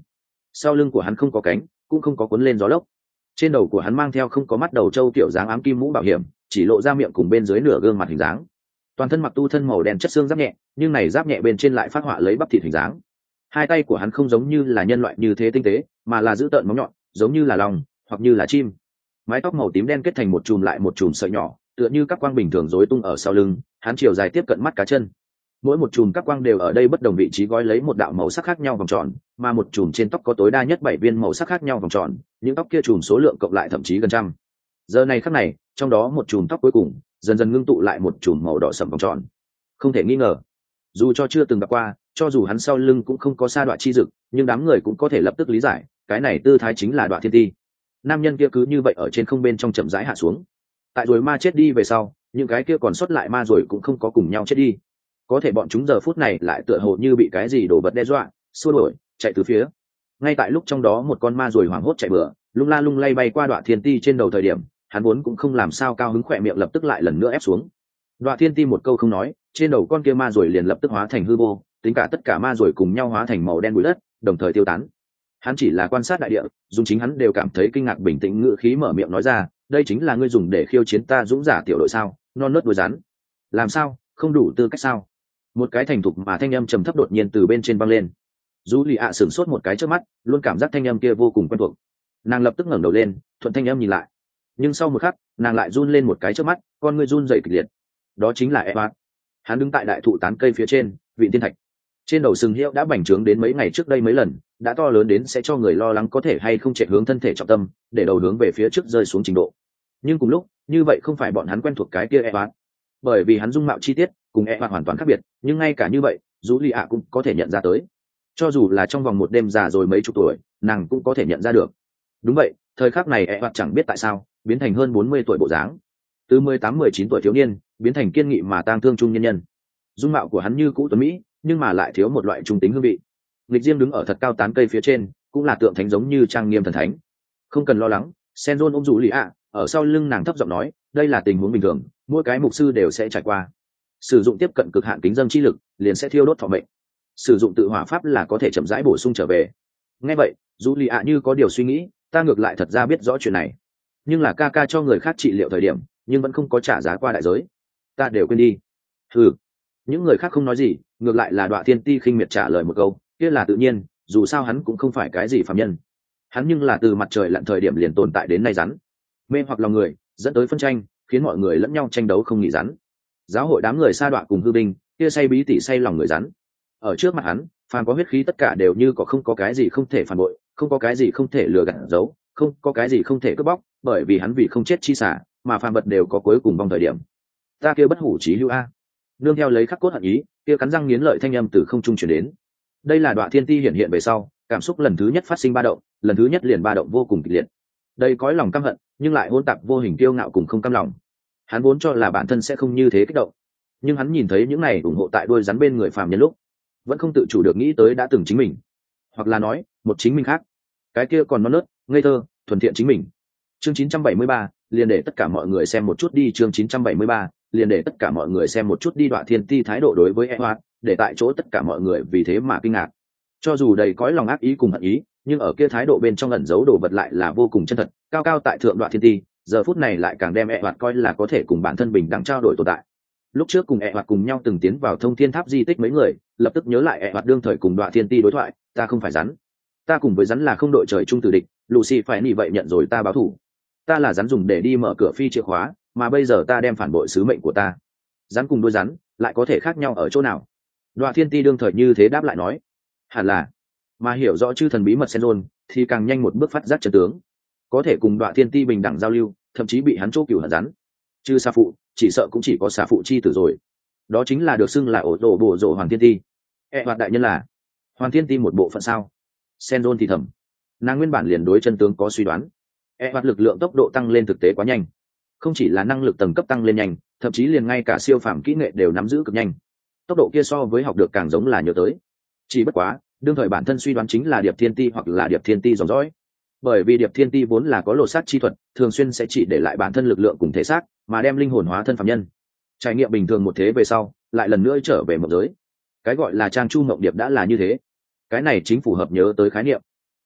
sau lưng của hắn không có cánh, cũng không có cuốn lên gió lốc. Trên đầu của hắn mang theo không có mắt đầu trâu kiểu dáng ám kim mũ bảo hiểm, chỉ lộ ra miệng cùng bên dưới nửa gương mặt hình dáng. Toàn thân mặc tu thân màu đen chất xương giáp nhẹ, nhưng này giáp nhẹ bên trên lại phát họa lấy bắp thịt hình dáng. Hai tay của hắn không giống như là nhân loại như thế tinh tế, mà là giữ tợn móng nhọn, giống như là lòng hoặc như là chim. Mái tóc màu tím đen kết thành một chùm lại một chùm sợi nhỏ, tựa như các quang bình thường rối tung ở sau lưng, hắn chiều dài tiếp cận mắt cá chân. Mỗi một chùm các quang đều ở đây bất đồng vị trí gói lấy một đạo màu sắc khác nhau vòng tròn, mà một chùm trên tóc có tối đa nhất bảy viên màu sắc khác nhau vòng tròn, những tóc kia chùm số lượng cộng lại thậm chí gần trăm. Giờ này khắc này, trong đó một chùm tóc cuối cùng dần dần ngưng tụ lại một chùm màu đỏ sẫm vòng tròn. Không thể nghi ngờ, dù cho chưa từng gặp qua, cho dù hắn sau lưng cũng không có sa đoạ chi dực, nhưng đám người cũng có thể lập tức lý giải, cái này tư thái chính là Đoạ Thiên Ti. Nam nhân kia cứ như vậy ở trên không bên trong chậm rãi hạ xuống. Tại rồi ma chết đi về sau, những cái kia còn sót lại ma rồi cũng không có cùng nhau chết đi. Có thể bọn chúng giờ phút này lại tựa hồ như bị cái gì đổ vật đe dọa, xua đuổi, chạy từ phía. Ngay tại lúc trong đó một con ma rồi hoảng hốt chạy bừa, lung la lung lay bay qua Đoạ Thiên Ti trên đầu thời điểm, hắn vốn cũng không làm sao cao hứng, khỏe miệng lập tức lại lần nữa ép xuống. Đoạ Thiên Ti một câu không nói, trên đầu con kia ma rồi liền lập tức hóa thành hư vô, tính cả tất cả ma rồi cùng nhau hóa thành màu đen bụi đất, đồng thời tiêu tán. Hắn chỉ là quan sát đại địa, dùng chính hắn đều cảm thấy kinh ngạc bình tĩnh ngữ khí mở miệng nói ra, đây chính là ngươi dùng để khiêu chiến ta dũng giả tiểu đội sao? Non nớt đuôi rắn. Làm sao? Không đủ tư cách sao? Một cái thành thục mà thanh âm trầm thấp đột nhiên từ bên trên vang lên. Dù lì ạ sửng sốt một cái trước mắt, luôn cảm giác thanh âm kia vô cùng quen thuộc. Nàng lập tức ngẩng đầu lên, thuận thanh âm nhìn lại. Nhưng sau một khắc, nàng lại run lên một cái trước mắt, con ngươi run rẩy kịch liệt. Đó chính là Edward. Hắn đứng tại đại thụ tán cây phía trên, vịn thiên thạch. Trên đầu sừng hiệu đã bành trướng đến mấy ngày trước đây mấy lần, đã to lớn đến sẽ cho người lo lắng có thể hay không chạy hướng thân thể trọng tâm, để đầu hướng về phía trước rơi xuống trình độ. Nhưng cùng lúc, như vậy không phải bọn hắn quen thuộc cái kia Edward, bởi vì hắn dung mạo chi tiết cùng Edward hoàn toàn khác biệt, nhưng ngay cả như vậy, dù lì ạ cũng có thể nhận ra tới. Cho dù là trong vòng một đêm già rồi mấy chục tuổi, nàng cũng có thể nhận ra được. Đúng vậy, thời khắc này Edward chẳng biết tại sao biến thành hơn bốn mươi tuổi bộ dáng, từ mười tám mười chín tuổi thiếu niên biến thành kiên nghị mà tang thương trung nhân nhân. Dung mạo của hắn như cũ tuấn mỹ, nhưng mà lại thiếu một loại trung tính hương vị. Lịch Diêm đứng ở thật cao tán cây phía trên, cũng là tượng thánh giống như trang nghiêm thần thánh. Không cần lo lắng, Senjon ôm dù lì ạ, ở sau lưng nàng thấp giọng nói, đây là tình huống bình thường, mỗi cái mục sư đều sẽ trải qua. Sử dụng tiếp cận cực hạn kính dâng chi lực, liền sẽ thiêu đốt thọ mệnh. Sử dụng tự hỏa pháp là có thể chậm rãi bổ sung trở về. Nghe vậy, dù lì ạ như có điều suy nghĩ, ta ngược lại thật ra biết rõ chuyện này, nhưng là ca ca cho người khác trị liệu thời điểm, nhưng vẫn không có trả giá qua đại giới, ta đều quên đi. Ừ, những người khác không nói gì, ngược lại là Đoạ Thiên Ti khinh miệt trả lời một câu, kia là tự nhiên, dù sao hắn cũng không phải cái gì phàm nhân, hắn nhưng là từ mặt trời lặn thời điểm liền tồn tại đến nay rắn, mê hoặc lòng người, dẫn tới phân tranh, khiến mọi người lẫn nhau tranh đấu không nghỉ rắn. Giáo hội đám người sa đọa cùng hư binh, kia say bí tỉ say lòng người rắn. Ở trước mặt hắn, phàm có huyết khí tất cả đều như có không có cái gì không thể phản bội, không có cái gì không thể lừa gạt giấu, không có cái gì không thể cướp bóc, bởi vì hắn vì không chết chi xả, mà phàm vật đều có cuối cùng vong thời điểm. Ta kia bất hủ chí hữu a. Nương theo lấy khắc cốt hận ý, kia cắn răng nghiến lợi thanh âm từ không trung truyền đến. Đây là Đoạ Thiên Ti hiện hiện về sau, cảm xúc lần thứ nhất phát sinh ba động, lần thứ nhất liền ba động vô cùng kịch liệt. Đây cõi lòng căm hận, nhưng lại hỗn tạp vô hình kiêu ngạo cùng không cam lòng. Hắn vốn cho là bản thân sẽ không như thế kích động, nhưng hắn nhìn thấy những này ủng hộ tại đuôi rắn bên người phàm nhân lúc, vẫn không tự chủ được nghĩ tới đã từng chính mình, hoặc là nói một chính mình khác, cái kia còn non nớt, ngây thơ, thuần thiện chính mình. Chương chín trăm bảy mươi ba, liền để tất cả mọi người xem một chút đi. Chương chín trăm bảy mươi ba, liền để tất cả mọi người xem một chút đi. Đoạ Thiên Ti thái độ đối với Edward, để tại chỗ tất cả mọi người vì thế mà kinh ngạc. Cho dù đầy cõi lòng ác ý cùng hận ý, nhưng ở kia thái độ bên trong ẩn giấu đồ vật lại là vô cùng chân thật, cao cao tại thượng. Đoạ Thiên Ti giờ phút này lại càng đem Edward coi là có thể cùng bản thân bình đẳng trao đổi tồn tại. Lúc trước cùng Edward cùng nhau từng tiến vào Thông Thiên Tháp di tích mấy người, lập tức nhớ lại Edward đương thời cùng Đoạ Thiên Ti đối thoại, ta không phải rắn, ta cùng với rắn là không đội trời chung tử địch, Lucy phải nỉ vậy nhận rồi ta báo thù. Ta là rắn dùng để đi mở cửa phi chìa khóa, mà bây giờ ta đem phản bội sứ mệnh của ta. Rắn cùng đôi rắn lại có thể khác nhau ở chỗ nào? Đoạ Thiên Ti đương thời như thế đáp lại nói, hẳn là, mà hiểu rõ chư thần bí mật Senjon thì càng nhanh một bước phát giác chân tướng, có thể cùng Đoạ Thiên Ti bình đẳng giao lưu, thậm chí bị hắn chỗ cửu hận rắn. Chứ xà phụ, chỉ sợ cũng chỉ có xà phụ chi tử rồi. Đó chính là được xưng là ổ rổ bổ rổ Hoàng Thiên Ti. E hoạt đại nhân là Hoàng Thiên Ti một bộ phận sao? Senjon thì thầm, nàng nguyên bản liền đối chân tướng có suy đoán. E hoạt lực lượng tốc độ tăng lên thực tế quá nhanh, không chỉ là năng lực tầng cấp tăng lên nhanh, thậm chí liền ngay cả siêu phàm kỹ nghệ đều nắm giữ cực nhanh. Tốc độ kia so với học được càng giống là nhớ tới. Chỉ bất quá, đương thời bản thân suy đoán chính là Điệp Thiên Ti hoặc là Điệp Thiên Ti dòng dõi. Bởi vì Điệp Thiên Ti vốn là có lột xác chi thuật, thường xuyên sẽ chỉ để lại bản thân lực lượng cùng thể xác, mà đem linh hồn hóa thân phàm nhân. Trải nghiệm bình thường một thế về sau, lại lần nữa trở về mộng giới. Cái gọi là trang chu mộng điệp đã là như thế. Cái này chính phù hợp nhớ tới khái niệm.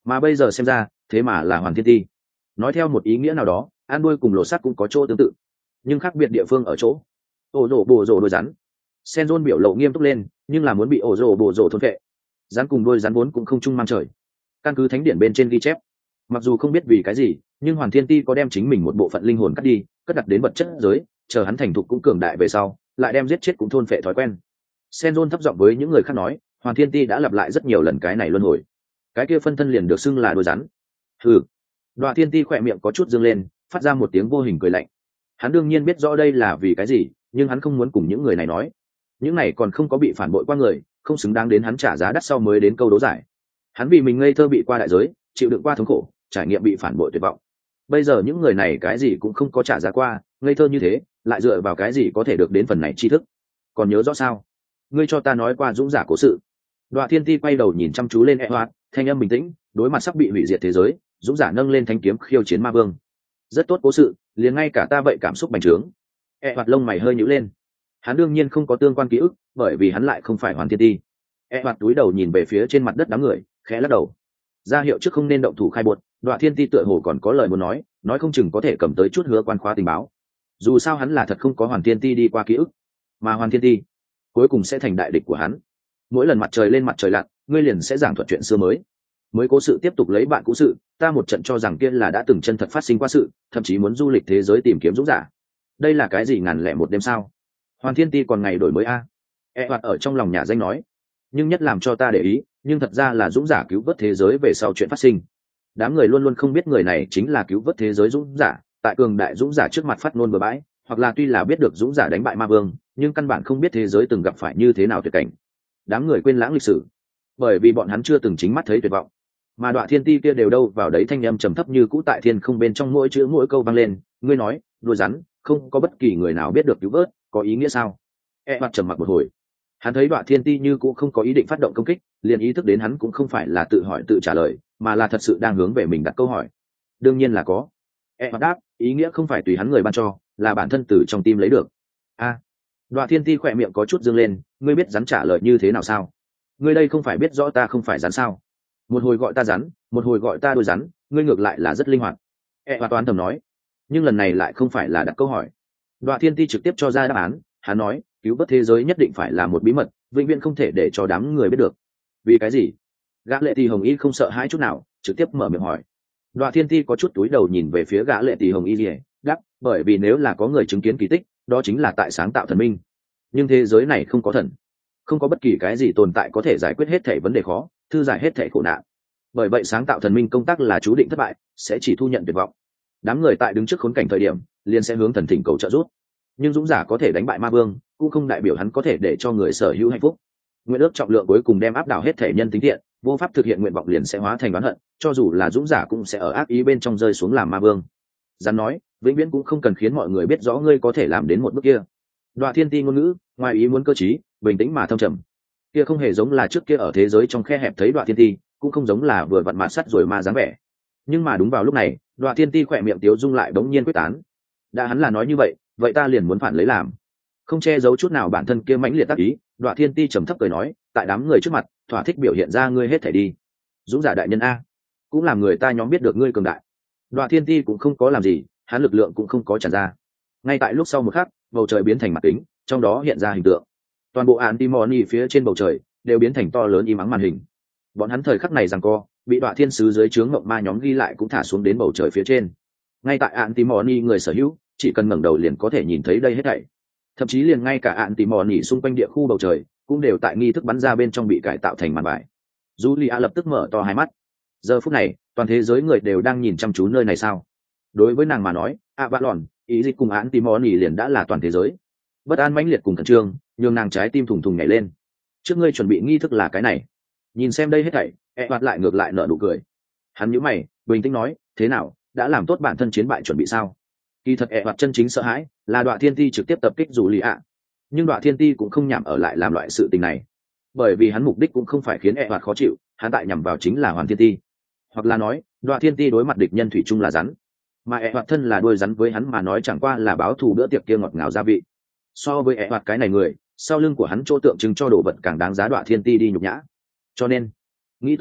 mà bây giờ xem ra thế mà là Hoàn Thiên Ti. Nói theo một ý nghĩa nào đó, ăn đuôi cùng lột xác cũng có chỗ tương tự, nhưng khác biệt địa phương ở chỗ ổ rổ bồ rổ đôi rắn. Senzon biểu lộ nghiêm túc lên, nhưng là muốn bị ổ rổ bồ rổ thôn vệ. Rắn cùng đôi rắn vốn cũng không chung mang trời. Căn cứ thánh điển bên trên ghi chép, mặc dù không biết vì cái gì, nhưng Hoàn Thiên Ti có đem chính mình một bộ phận linh hồn cắt đi, cất đặt đến vật chất giới, chờ hắn thành thục cũng cường đại về sau, lại đem giết chết cũng thôn phệ thói quen. Senzon thấp giọng với những người khác nói, Hoàn Thiên Ti đã lặp lại rất nhiều lần cái này luân hồi. Cái kia phân thân liền được xưng là đôi rắn. Hừ. Đoạ Thiên Ti khỏe miệng có chút dương lên, phát ra một tiếng vô hình cười lạnh. Hắn đương nhiên biết rõ đây là vì cái gì, nhưng hắn không muốn cùng những người này nói. Những này còn không có bị phản bội qua người, không xứng đáng đến hắn trả giá đắt sau mới đến câu đố giải. Hắn vì mình ngây thơ bị qua đại giới, chịu đựng qua thống khổ, trải nghiệm bị phản bội tuyệt vọng. Bây giờ những người này cái gì cũng không có trả giá qua, ngây thơ như thế, lại dựa vào cái gì có thể được đến phần này tri thức? Còn nhớ rõ sao? Ngươi cho ta nói qua dũng giả cố sự. Đoạ Thiên Ti quay đầu nhìn chăm chú lên Eoat, thanh âm bình tĩnh, đối mặt sắp bị hủy diệt thế giới, dũng giả nâng lên thanh kiếm khiêu chiến ma vương. Rất tốt cố sự, liền ngay cả ta vậy cảm xúc bành trướng. Eoat lông mày hơi nhíu lên. Hắn đương nhiên không có tương quan ký ức, bởi vì hắn lại không phải Hoàn Thiên Ti. Eoat túi đầu nhìn về phía trên mặt đất đám người, khẽ lắc đầu. Ra hiệu trước không nên động thủ khai buột, Đoạ Thiên Ti tựa hồ còn có lời muốn nói, nói không chừng có thể cầm tới chút hứa quan khóa tình báo. Dù sao hắn là thật không có Hoàn Thiên Ti đi qua ký ức, mà Hoàn Thiên Ti cuối cùng sẽ thành đại địch của hắn. Mỗi lần mặt trời lên mặt trời lặn, ngươi liền sẽ giảng thuật chuyện xưa mới. Mới cố sự tiếp tục lấy bạn cũ sự, ta một trận cho rằng kia là đã từng chân thật phát sinh qua sự, thậm chí muốn du lịch thế giới tìm kiếm dũng giả. Đây là cái gì ngàn lẻ một đêm sao? Hoàn Thiên Ti còn ngày đổi mới a? E hoạt ở trong lòng nhà danh nói. Nhưng nhất làm cho ta để ý, nhưng thật ra là dũng giả cứu vớt thế giới về sau chuyện phát sinh. Đám người luôn luôn không biết người này chính là cứu vớt thế giới dũng giả, tại cường đại dũng giả trước mặt phát ngôn bừa bãi, hoặc là tuy là biết được dũng giả đánh bại ma vương, nhưng căn bản không biết thế giới từng gặp phải như thế nào tuyệt cảnh. Đám người quên lãng lịch sử, bởi vì bọn hắn chưa từng chính mắt thấy tuyệt vọng. Mà Đoạ Thiên Ti kia đều đâu vào đấy thanh âm trầm thấp như cũ tại thiên không bên trong mỗi chữ mỗi câu vang lên, ngươi nói, đuôi rắn, không có bất kỳ người nào biết được cứu vớt, có ý nghĩa sao? E mặt trầm mặc một hồi. Hắn thấy Đoạ Thiên Ti như cũ không có ý định phát động công kích, liền ý thức đến hắn cũng không phải là tự hỏi tự trả lời, mà là thật sự đang hướng về mình đặt câu hỏi. Đương nhiên là có. E mặt đáp, ý nghĩa không phải tùy hắn người ban cho, là bản thân từ trong tim lấy được. A. À, Đoạ Thiên Ti khỏe miệng có chút dương lên, ngươi biết rắn trả lời như thế nào sao? Ngươi đây không phải biết rõ ta không phải rắn sao? Một hồi gọi ta rắn, một hồi gọi ta đôi rắn, ngươi ngược lại là rất linh hoạt. E và toán thầm nói, nhưng lần này lại không phải là đặt câu hỏi. Đoạ Thiên Ti trực tiếp cho ra đáp án, hắn nói, cứu vớt thế giới nhất định phải là một bí mật, vĩnh viễn không thể để cho đám người biết được. Vì cái gì? Gã Lệ Tỷ Hồng Y không sợ hãi chút nào, trực tiếp mở miệng hỏi. Đoạ Thiên Ti có chút túi đầu nhìn về phía Gã Lệ Tỷ Hồng Y liễu, đáp, bởi vì nếu là có người chứng kiến kỳ tích, đó chính là tại sáng tạo thần minh. Nhưng thế giới này không có thần, không có bất kỳ cái gì tồn tại có thể giải quyết hết thảy vấn đề khó, thư giải hết thảy khổ nạn. Bởi vậy sáng tạo thần minh công tác là chú định thất bại, sẽ chỉ thu nhận tuyệt vọng. Đám người tại đứng trước khốn cảnh thời điểm, liền sẽ hướng thần thỉnh cầu trợ giúp. Nhưng dũng giả có thể đánh bại ma vương, cũng không đại biểu hắn có thể để cho người sở hữu hạnh phúc. Nguyện ước trọng lượng cuối cùng đem áp đảo hết thể nhân tính thiện, vô pháp thực hiện nguyện vọng liền sẽ hóa thành oán hận, cho dù là dũng giả cũng sẽ ở ác ý bên trong rơi xuống làm ma vương. Gián nói, vĩnh viễn cũng không cần khiến mọi người biết rõ ngươi có thể làm đến một bước kia. Đoạ Thiên Ti ngôn ngữ, ngoài ý muốn cơ trí, bình tĩnh mà thâm trầm. Kia không hề giống là trước kia ở thế giới trong khe hẹp thấy Đoạ Thiên Ti, cũng không giống là vừa vặn mạt sắt rồi ma dáng vẻ. Nhưng mà đúng vào lúc này, Đoạ Thiên Ti khỏe miệng tiếu dung lại bỗng nhiên quyết tán. Đã hắn là nói như vậy, vậy ta liền muốn phản lấy làm. Không che giấu chút nào bản thân kia mãnh liệt tác ý, Đoạ Thiên Ti trầm thấp cười nói, tại đám người trước mặt, thỏa thích biểu hiện ra ngươi hết thể đi. Dũng giả đại nhân a, cũng làm người ta nhóm biết được ngươi cường đại. Đoạ Thiên Ti cũng không có làm gì, hắn lực lượng cũng không có tràn ra. Ngay tại lúc sau một khắc, bầu trời biến thành mặt kính, trong đó hiện ra hình tượng. Toàn bộ Antimony phía trên bầu trời đều biến thành to lớn im ắng màn hình. Bọn hắn thời khắc này giằng co, bị Đoạ Thiên sứ dưới trướng ngộng ma nhóm ghi lại cũng thả xuống đến bầu trời phía trên. Ngay tại Antimony người sở hữu, chỉ cần ngẩng đầu liền có thể nhìn thấy đây hết thảy. Thậm chí liền ngay cả Antimony xung quanh địa khu bầu trời cũng đều tại nghi thức bắn ra bên trong bị cải tạo thành màn bài. Julia lập tức mở to hai mắt. Giờ phút này, toàn thế giới người đều đang nhìn chăm chú nơi này sao? Đối với nàng mà nói, Avalon, ý dịch cùng Antimony liền đã là toàn thế giới. Bất an mãnh liệt cùng khẩn trương, nhường nàng trái tim thùng thùng nhảy lên. Trước ngươi chuẩn bị nghi thức là cái này. Nhìn xem đây hết thảy, e hoạt lại ngược lại nở nụ cười. Hắn nhíu mày, bình tĩnh nói, thế nào, đã làm tốt bản thân chiến bại chuẩn bị sao? Kỳ thật e hoạt chân chính sợ hãi là Đoạ Thiên Ti trực tiếp tập kích dù lì ạ, nhưng Đoạ Thiên Ti cũng không nhảm ở lại làm loại sự tình này, bởi vì hắn mục đích cũng không phải khiến e hoạt khó chịu, hắn tại nhằm vào chính là Hoàn Thiên Ti, hoặc là nói, Đoạ Thiên Ti đối mặt địch nhân thủy chung là rắn, mà e hoạt thân là đuôi rắn với hắn mà nói chẳng qua là báo thù bữa tiệc kia ngọt ngào gia vị. So với e hoạt cái này người, sau lưng của hắn chỗ tượng trưng cho đồ vật càng đáng giá Đoạ Thiên Ti đi nhục nhã. Cho nên, nghĩ tới đây,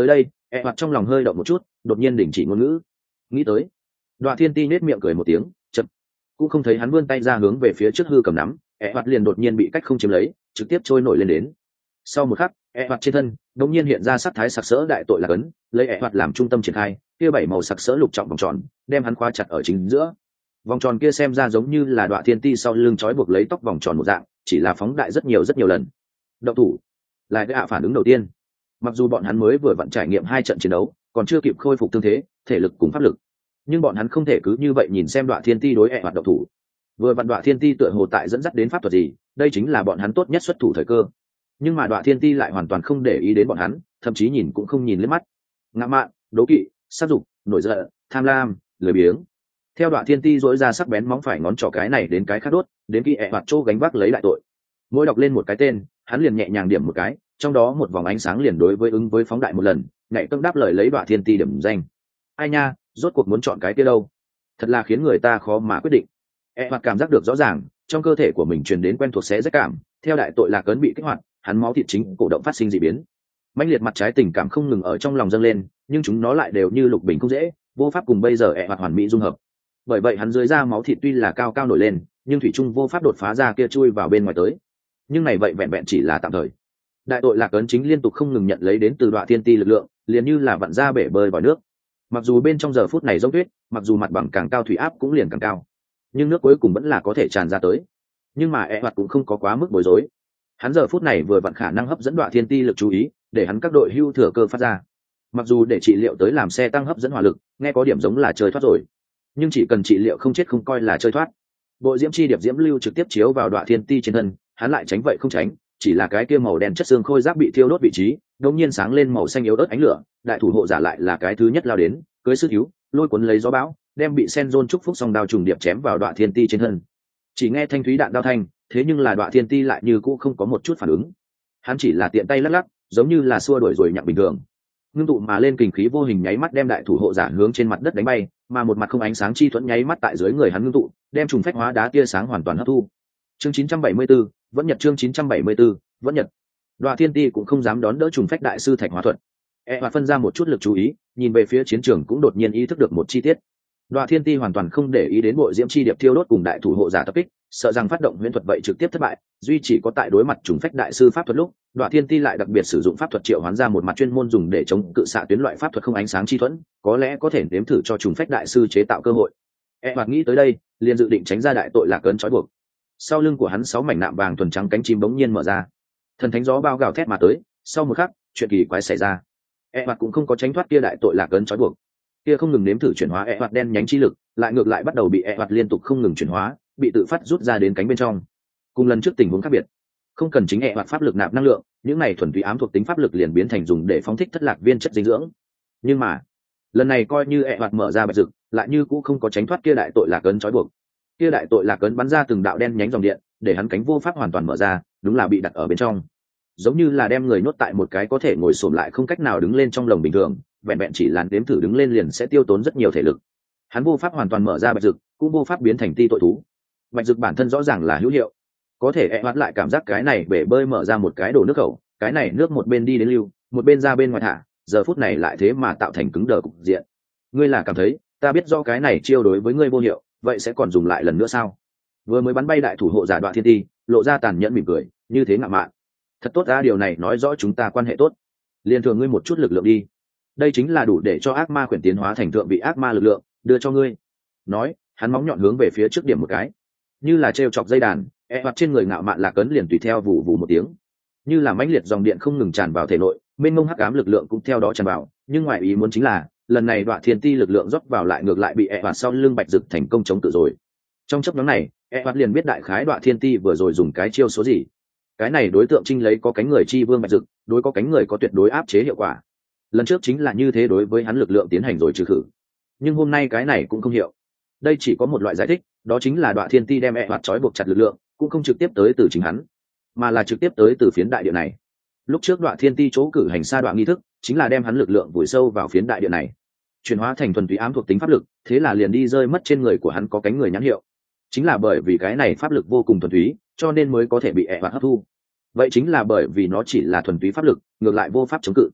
E hoặc trong lòng hơi động một chút, đột nhiên đình chỉ ngôn ngữ. Nghĩ tới, Đoạn Thiên Ti nết miệng cười một tiếng, chậm, cũng không thấy hắn vươn tay ra hướng về phía trước hư cầm nắm, E hoặc liền đột nhiên bị cách không chiếm lấy, trực tiếp trôi nổi lên đến. Sau một khắc, E hoặc trên thân đột nhiên hiện ra sắc thái sặc sỡ đại tội là cấn, lấy E hoặc làm trung tâm triển khai, kia bảy màu sặc sỡ lục trọng vòng tròn, đem hắn khóa chặt ở chính giữa. Vòng tròn kia xem ra giống như là Đoạn Thiên Ti sau lưng trói buộc lấy tóc vòng tròn một dạng, chỉ là phóng đại rất nhiều rất nhiều lần. Động thủ, lại cái hạ phản ứng đầu tiên. Mặc dù bọn hắn mới vừa vặn trải nghiệm hai trận chiến đấu, còn chưa kịp khôi phục tương thế, thể lực cùng pháp lực, nhưng bọn hắn không thể cứ như vậy nhìn xem Đoạn Thiên Ti đối E hoạt động thủ. Vừa vặn Đoạn Thiên Ti tựa hồ tại dẫn dắt đến pháp thuật gì, đây chính là bọn hắn tốt nhất xuất thủ thời cơ. Nhưng mà Đoạn Thiên Ti lại hoàn toàn không để ý đến bọn hắn, thậm chí nhìn cũng không nhìn lên mắt. Ngạo mạn, đố kỵ, sát dục, nổi giận, tham lam, lười biếng. Theo Đoạn Thiên Ti dỗi ra sắc bén móng phải ngón trỏ cái này đến cái khác đốt, đến khi E hoạt chỗ gánh vác lấy lại tội. Mỗi đọc lên một cái tên, hắn liền nhẹ nhàng điểm một cái, trong đó một vòng ánh sáng liền đối với ứng với phóng đại một lần, nhạy tâm đáp lời lấy Đoạn Thiên Ti điểm danh. Ai nha, rốt cuộc muốn chọn cái kia đâu? Thật là khiến người ta khó mà quyết định. E hoạt cảm giác được rõ ràng, trong cơ thể của mình truyền đến quen thuộc xé rách cảm, theo đại tội lạc ấn bị kích hoạt, hắn máu thịt chính cổ động phát sinh dị biến. Mãnh liệt mặt trái tình cảm không ngừng ở trong lòng dâng lên, nhưng chúng nó lại đều như lục bình không dễ, vô pháp cùng bây giờ E hoạt hoàn mỹ dung hợp. Bởi vậy hắn dưới da máu thịt tuy là cao cao nổi lên, nhưng thủy trung vô pháp đột phá ra kia chui vào bên ngoài tới. Nhưng này vậy vẹn vẹn chỉ là tạm thời. Đại tội lạc ấn chính liên tục không ngừng nhận lấy đến từ Đoạn Thiên Ti lực lượng, liền như là vặn ra bể bơi vào nước. Mặc dù bên trong giờ phút này dốc tuyết, mặc dù mặt bằng càng cao thủy áp cũng liền càng cao, nhưng nước cuối cùng vẫn là có thể tràn ra tới. Nhưng mà E hoạt cũng không có quá mức bối rối. Hắn giờ phút này vừa vặn khả năng hấp dẫn Đoạn Thiên Ti lực chú ý, để hắn các đội hưu thừa cơ phát ra. Mặc dù để trị liệu tới làm xe tăng hấp dẫn hỏa lực, nghe có điểm giống là chơi thoát rồi, nhưng chỉ cần trị liệu không chết không coi là chơi thoát. Bộ diễm chi điệp diễm lưu trực tiếp chiếu vào Đoạn Thiên Ti trên thân, hắn lại tránh vậy không tránh, chỉ là cái kia màu đen chất xương khôi giáp bị thiêu đốt vị trí đột nhiên sáng lên màu xanh yếu ớt ánh lửa. Đại thủ hộ giả lại là cái thứ nhất lao đến, cưới sư thiếu lôi cuốn lấy gió bão, đem bị sen rôn chúc phúc song đao trùng điệp chém vào Đoạn Thiên Ti trên thân. Chỉ nghe thanh thúy đạn đao thanh, thế nhưng là Đoạn Thiên Ti lại như cũ không có một chút phản ứng. Hắn chỉ là tiện tay lắc lắc, giống như là xua đuổi rồi nhặng bình thường. Ngưng tụ mà lên kình khí vô hình nháy mắt đem đại thủ hộ giả hướng trên mặt đất đánh bay, mà một mặt không ánh sáng chi thuẫn nháy mắt tại dưới người hắn ngưng tụ, đem trùng phách hóa đá tia sáng hoàn toàn hấp thu. Chương chín trăm bảy mươi 74, vẫn nhật chương chín trăm bảy mươi 74, vẫn nhật. Đoạn Thiên Ti cũng không dám đón đỡ trùng phách đại sư Thạch Hóa thuật. E hoạt phân ra một chút lực chú ý, nhìn về phía chiến trường cũng đột nhiên ý thức được một chi tiết. Đoạn Thiên Ti hoàn toàn không để ý đến bộ diễm chi điệp thiêu đốt cùng đại thủ hộ giả tập kích, sợ rằng phát động huyễn thuật vậy trực tiếp thất bại, duy chỉ có tại đối mặt trùng phách đại sư pháp thuật lúc, Đoạn Thiên Ti lại đặc biệt sử dụng pháp thuật triệu hoán ra một mặt chuyên môn dùng để chống cự xạ tuyến loại pháp thuật không ánh sáng chi thuẫn, có lẽ có thể nếm thử cho trùng phách đại sư chế tạo cơ hội. E hoạt nghĩ tới đây, liền dự định tránh ra đại tội lạc ấn trói buộc. Sau lưng của hắn sáu mảnh nạm vàng thuần trắng cánh chim bỗng nhiên mở ra, thần thánh gió bao gào thét mà tới. Sau một khắc, chuyện kỳ quái xảy ra. E hoạt cũng không có tránh thoát kia đại tội lạc ấn trói buộc, kia không ngừng nếm thử chuyển hóa E hoạt đen nhánh chi lực, lại ngược lại bắt đầu bị E hoạt liên tục không ngừng chuyển hóa, bị tự phát rút ra đến cánh bên trong. Cùng lần trước tình huống khác biệt, không cần chính E hoạt pháp lực nạp năng lượng, những này thuần túy ám thuộc tính pháp lực liền biến thành dùng để phóng thích thất lạc viên chất dinh dưỡng. Nhưng mà lần này coi như E hoạt mở ra bạch rực, lại như cũng không có tránh thoát kia đại tội lạc ấn trói buộc. Kia đại tội lạc ấn bắn ra từng đạo đen nhánh dòng điện, để hắn cánh vô pháp hoàn toàn mở ra, đúng là bị đặt ở bên trong, giống như là đem người nhốt tại một cái có thể ngồi xổm lại không cách nào đứng lên trong lồng bình thường, vẹn vẹn chỉ làn đếm thử đứng lên liền sẽ tiêu tốn rất nhiều thể lực. Hắn vô pháp hoàn toàn mở ra bạch rực, cũng vô pháp biến thành ti tội thú. Bạch rực bản thân rõ ràng là hữu hiệu, có thể E hoạt lại cảm giác cái này bể bơi mở ra một cái đổ nước khẩu, cái này nước một bên đi đến lưu, một bên ra bên ngoài thả, giờ phút này lại thế mà tạo thành cứng đờ cục diện. Ngươi là cảm thấy ta biết do cái này chiêu đối với ngươi vô hiệu, vậy sẽ còn dùng lại lần nữa sao? Vừa mới bắn bay đại thủ hộ giả Đoạn Thiên Ti, lộ ra tàn nhẫn mỉm cười, như thế ngạo mạn. Thật tốt ra, điều này nói rõ chúng ta quan hệ tốt. Liên thường ngươi một chút lực lượng đi, đây chính là đủ để cho ác ma khuyển tiến hóa thành thượng vị ác ma lực lượng, đưa cho ngươi. Nói, hắn móng nhọn hướng về phía trước điểm một cái, như là treo chọc dây đàn, E hoạt trên người ngạo mạn lạc ấn liền tùy theo vù vù một tiếng, như là mãnh liệt dòng điện không ngừng tràn vào thể nội, mênh mông hắc ám lực lượng cũng theo đó tràn vào. Nhưng ngoài ý muốn chính là lần này Đoạn Thiên Ti lực lượng rót vào lại ngược lại bị E hoạt sau lưng bạch rực thành công chống cự rồi. Trong chốc ngắn này, E hoạt liền biết đại khái Đoạn Thiên Ti vừa rồi dùng cái chiêu số gì. Cái này đối tượng trinh lấy có cánh người chi vương bạch rực, đối có cánh người có tuyệt đối áp chế hiệu quả. Lần trước chính là như thế đối với hắn lực lượng tiến hành rồi trừ khử, nhưng hôm nay cái này cũng không hiệu. Đây chỉ có một loại giải thích, đó chính là Đoạn Thiên Ti đem E hoạt trói buộc chặt lực lượng cũng không trực tiếp tới từ chính hắn, mà là trực tiếp tới từ phiến đại địa này. Lúc trước Đoạn Thiên Ti chỗ cử hành sa đoạn nghi thức chính là đem hắn lực lượng vùi sâu vào phiến đại địa này, chuyển hóa thành thuần túy ám thuộc tính pháp lực, thế là liền đi rơi mất trên người của hắn có cánh người nhãn hiệu. Chính là bởi vì cái này pháp lực vô cùng thuần túy, cho nên mới có thể bị E hoạt hấp thu. Vậy chính là bởi vì nó chỉ là thuần túy pháp lực, ngược lại vô pháp chống cự.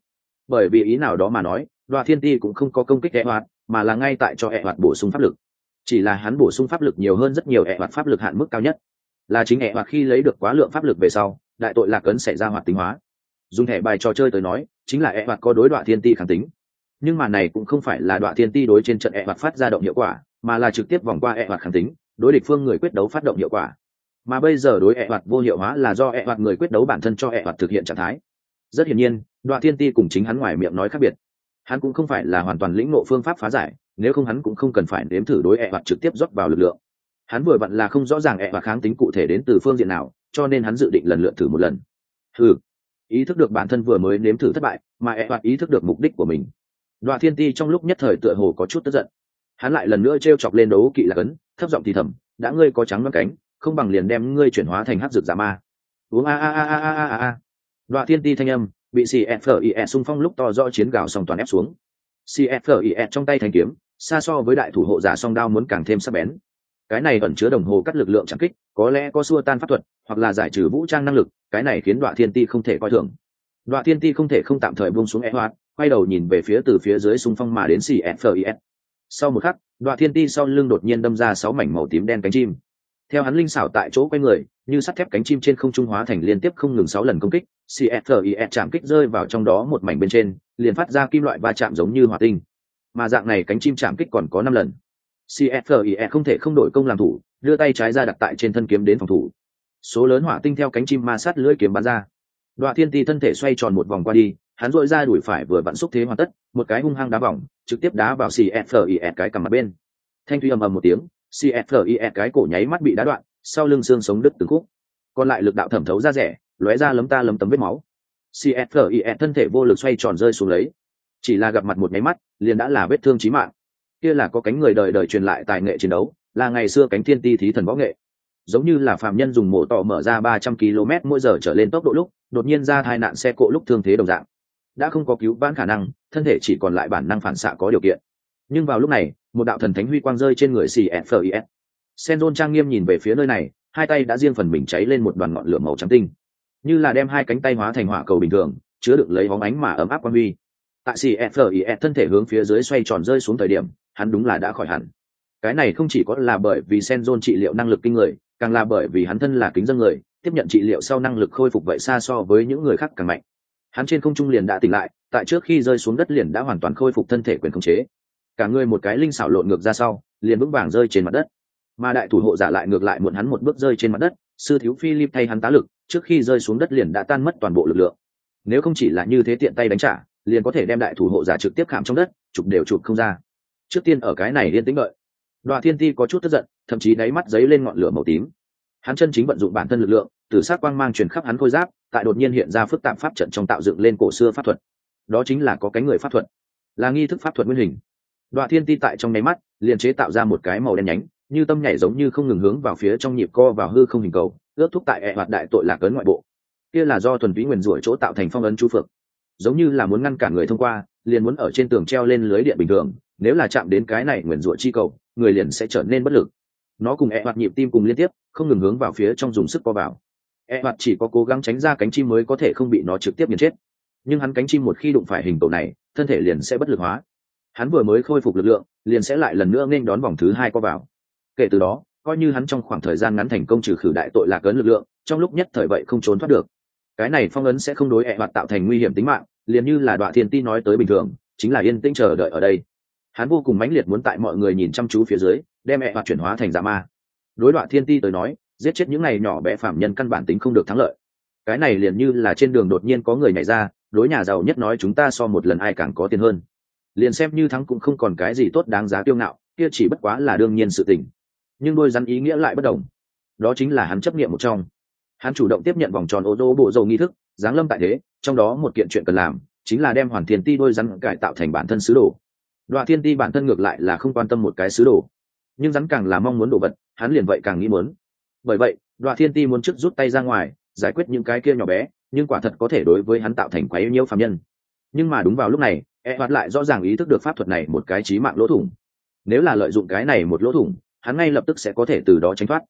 bởi vì ý nào đó mà nói Đoạ Thiên Ti cũng không có công kích ẹ hoạt, mà là ngay tại cho ẹ hoạt bổ sung pháp lực. Chỉ là hắn bổ sung pháp lực nhiều hơn rất nhiều ẹ hoạt pháp lực hạn mức cao nhất, là chính ẹ hoạt khi lấy được quá lượng pháp lực về sau đại tội lạc ấn xảy ra hoạt tính hóa. Dùng thẻ bài trò chơi tới nói chính là ẹ hoạt có đối Đoạ Thiên Ti kháng tính, nhưng mà này cũng không phải là Đoạ Thiên Ti đối trên trận ẹ hoạt phát ra động hiệu quả, mà là trực tiếp vòng qua ẹ hoạt kháng tính đối địch phương người quyết đấu phát động hiệu quả. Mà bây giờ đối ẹ hoạt vô hiệu hóa là do ẹ hoạt người quyết đấu bản thân cho ẹ hoạt thực hiện trạng thái. Rất hiển nhiên Đoạ Thiên Ti cùng chính hắn ngoài miệng nói khác biệt, hắn cũng không phải là hoàn toàn lĩnh ngộ phương pháp phá giải, nếu không hắn cũng không cần phải nếm thử đối ẹ hoạt trực tiếp rót vào lực lượng. Hắn vừa vặn là không rõ ràng ẹ hoạt kháng tính cụ thể đến từ phương diện nào, cho nên hắn dự định lần lượt thử một lần. Ừ, ý thức được bản thân vừa mới nếm thử thất bại, mà ẹ hoạt ý thức được mục đích của mình. Đoạ Thiên Ti trong lúc nhất thời tựa hồ có chút tức giận, hắn lại lần nữa trêu chọc lên đấu kỵ Lạc Ấn, thấp giọng thì thầm, đã ngươi có trắng đoán cánh, không bằng liền đem ngươi chuyển hóa thành hắc dược giả ma. Uống a a a a a a a. Đoạ Thiên Ti thanh âm bị xê ép i e xung phong lúc to rõ chiến gào song toàn ép xuống. xê ép i e trong tay thanh kiếm xa so với đại thủ hộ giả song đao muốn càng thêm sắc bén. Cái này ẩn chứa đồng hồ cắt lực lượng chẳng kích, có lẽ có xua tan pháp thuật hoặc là giải trừ vũ trang năng lực, cái này khiến Đoạ Thiên Ti không thể coi thường. Đoạ Thiên Ti không thể không tạm thời buông xuống ẹ hoạt, quay đầu nhìn về phía từ phía dưới xung phong mà đến xê ép i e. Sau một khắc Đoạ Thiên Ti sau lưng đột nhiên đâm ra sáu mảnh màu tím đen cánh chim. Theo hắn linh xảo tại chỗ quay người, như sắt thép cánh chim trên không trung hóa thành liên tiếp không ngừng sáu lần công kích, xê ép i e chạm kích rơi vào trong đó một mảnh bên trên, liền phát ra kim loại va chạm giống như hỏa tinh. Mà dạng này cánh chim chạm kích còn có năm lần. xê ép i e không thể không đổi công làm thủ, đưa tay trái ra đặt tại trên thân kiếm đến phòng thủ. Số lớn hỏa tinh theo cánh chim ma sát lưỡi kiếm bắn ra. Đoạ Thiên Ti thân thể xoay tròn một vòng qua đi, hắn duỗi ra đùi phải vừa vặn xúc thế hoàn tất, một cái hung hăng đá vòng, trực tiếp đá vào xê ép i e cái cằm mặt bên. Thanh thủy ầm ầm một tiếng, xê ép i e cái cổ nháy mắt bị đá đoạn, sau lưng xương sống đứt từng khúc, còn lại lực đạo thẩm thấu ra rẻ, lóe ra lấm ta lấm tấm vết máu. xê ép i e thân thể vô lực xoay tròn rơi xuống lấy, chỉ là gặp mặt một nháy mắt liền đã là vết thương chí mạng. Kia là có cánh người đời đời truyền lại tài nghệ chiến đấu, là ngày xưa cánh thiên ti thí thần võ nghệ, giống như là phàm nhân dùng mổ tỏ mở ra ba trăm ki lô mét mỗi giờ trở lên tốc độ lúc đột nhiên ra tai nạn xe cộ lúc thương thế đồng dạng, đã không có cứu vãn khả năng, thân thể chỉ còn lại bản năng phản xạ có điều kiện. Nhưng vào lúc này một đạo thần thánh huy quang rơi trên người xê ép i e. Senzon trang nghiêm nhìn về phía nơi này, hai tay đã riêng phần mình cháy lên một đoàn ngọn lửa màu trắng tinh, như là đem hai cánh tay hóa thành hỏa cầu bình thường, chứa đựng lấy bóng ánh mà ấm áp quang huy. Tại xê ép i e thân thể hướng phía dưới xoay tròn rơi xuống thời điểm, hắn đúng là đã khỏi hẳn. Cái này không chỉ có là bởi vì Senzon trị liệu năng lực kinh người, càng là bởi vì hắn thân là kính dân người, tiếp nhận trị liệu sau năng lực khôi phục vậy xa so với những người khác càng mạnh. Hắn trên không trung liền đã tỉnh lại, tại trước khi rơi xuống đất liền đã hoàn toàn khôi phục thân thể quyền khống chế. Cả người một cái linh xảo lộn ngược ra sau, liền vững vàng rơi trên mặt đất. Mà đại thủ hộ giả lại ngược lại muộn hắn một bước rơi trên mặt đất, sư thiếu Philip thay hắn tá lực, trước khi rơi xuống đất liền đã tan mất toàn bộ lực lượng. Nếu không chỉ là như thế tiện tay đánh trả, liền có thể đem đại thủ hộ giả trực tiếp khảm trong đất, chụp đều chụp không ra. Trước tiên ở cái này yên tĩnh đợi. Đoạ Thiên Ti có chút tức giận, thậm chí đáy mắt giấy lên ngọn lửa màu tím. Hắn chân chính vận dụng bản thân lực lượng, tử sát quang mang truyền khắp hắn khôi giáp, tại đột nhiên hiện ra phức tạp pháp trận trong tạo dựng lên cổ xưa pháp thuật. Đó chính là có cánh người pháp thuật, là nghi thức pháp thuật nguyên hình. Đoạ Thiên Ti tại trong nháy mắt liền chế tạo ra một cái màu đen nhánh, như tâm nhảy giống như không ngừng hướng vào phía trong nhịp co vào hư không hình cầu, ước thúc tại ẹ hoạt đại tội lạc ấn ngoại bộ. Kia là do thuần túy nguyên rủa chỗ tạo thành phong ấn chú phượng, giống như là muốn ngăn cản người thông qua, liền muốn ở trên tường treo lên lưới điện bình thường, nếu là chạm đến cái này nguyên rủa chi cầu, người liền sẽ trở nên bất lực. Nó cùng ẹ hoạt nhịp tim cùng liên tiếp, không ngừng hướng vào phía trong dùng sức co vào. ẹ hoạt chỉ có cố gắng tránh ra cánh chim mới có thể không bị nó trực tiếp nghiền chết. Nhưng hắn cánh chim một khi đụng phải hình cầu này, thân thể liền sẽ bất lực hóa. Hắn vừa mới khôi phục lực lượng, liền sẽ lại lần nữa nên đón vòng thứ hai co vào. Kể từ đó, coi như hắn trong khoảng thời gian ngắn thành công trừ khử đại tội lạc ấn lực lượng, trong lúc nhất thời vậy không trốn thoát được. Cái này phong ấn sẽ không đối ẹ hoạt tạo thành nguy hiểm tính mạng, liền như là Đoạ Thiên Ti nói tới bình thường, chính là yên tĩnh chờ đợi ở đây. Hắn vô cùng mãnh liệt muốn tại mọi người nhìn chăm chú phía dưới, đem ẹ hoạt chuyển hóa thành giả ma. Đối Đoạ Thiên Ti tới nói, giết chết những này nhỏ bé phạm nhân căn bản tính không được thắng lợi. Cái này liền như là trên đường đột nhiên có người nhảy ra, đối nhà giàu nhất nói chúng ta so một lần ai càng có tiền hơn. Liền xem như thắng cũng không còn cái gì tốt đáng giá kiêu ngạo, kia chỉ bất quá là đương nhiên sự tình. Nhưng đôi rắn ý nghĩa lại bất đồng. Đó chính là hắn chấp niệm một trong. Hắn chủ động tiếp nhận vòng tròn ô tô bộ dầu nghi thức, giáng lâm tại thế, trong đó một kiện chuyện cần làm chính là đem Hoàn Thiên Ti đôi rắn cải tạo thành bản thân sứ đồ. Đoạ Thiên Ti bản thân ngược lại là không quan tâm một cái sứ đồ, nhưng rắn càng là mong muốn đồ vật, hắn liền vậy càng nghĩ muốn. Bởi vậy, Đoạ Thiên Ti muốn trước rút tay ra ngoài, giải quyết những cái kia nhỏ bé, nhưng quả thật có thể đối với hắn tạo thành quá yêu nhiêu phàm nhân. Nhưng mà đúng vào lúc này, e hoạt lại rõ ràng ý thức được pháp thuật này một cái chí mạng lỗ thủng. Nếu là lợi dụng cái này một lỗ thủng, hắn ngay lập tức sẽ có thể từ đó tránh thoát.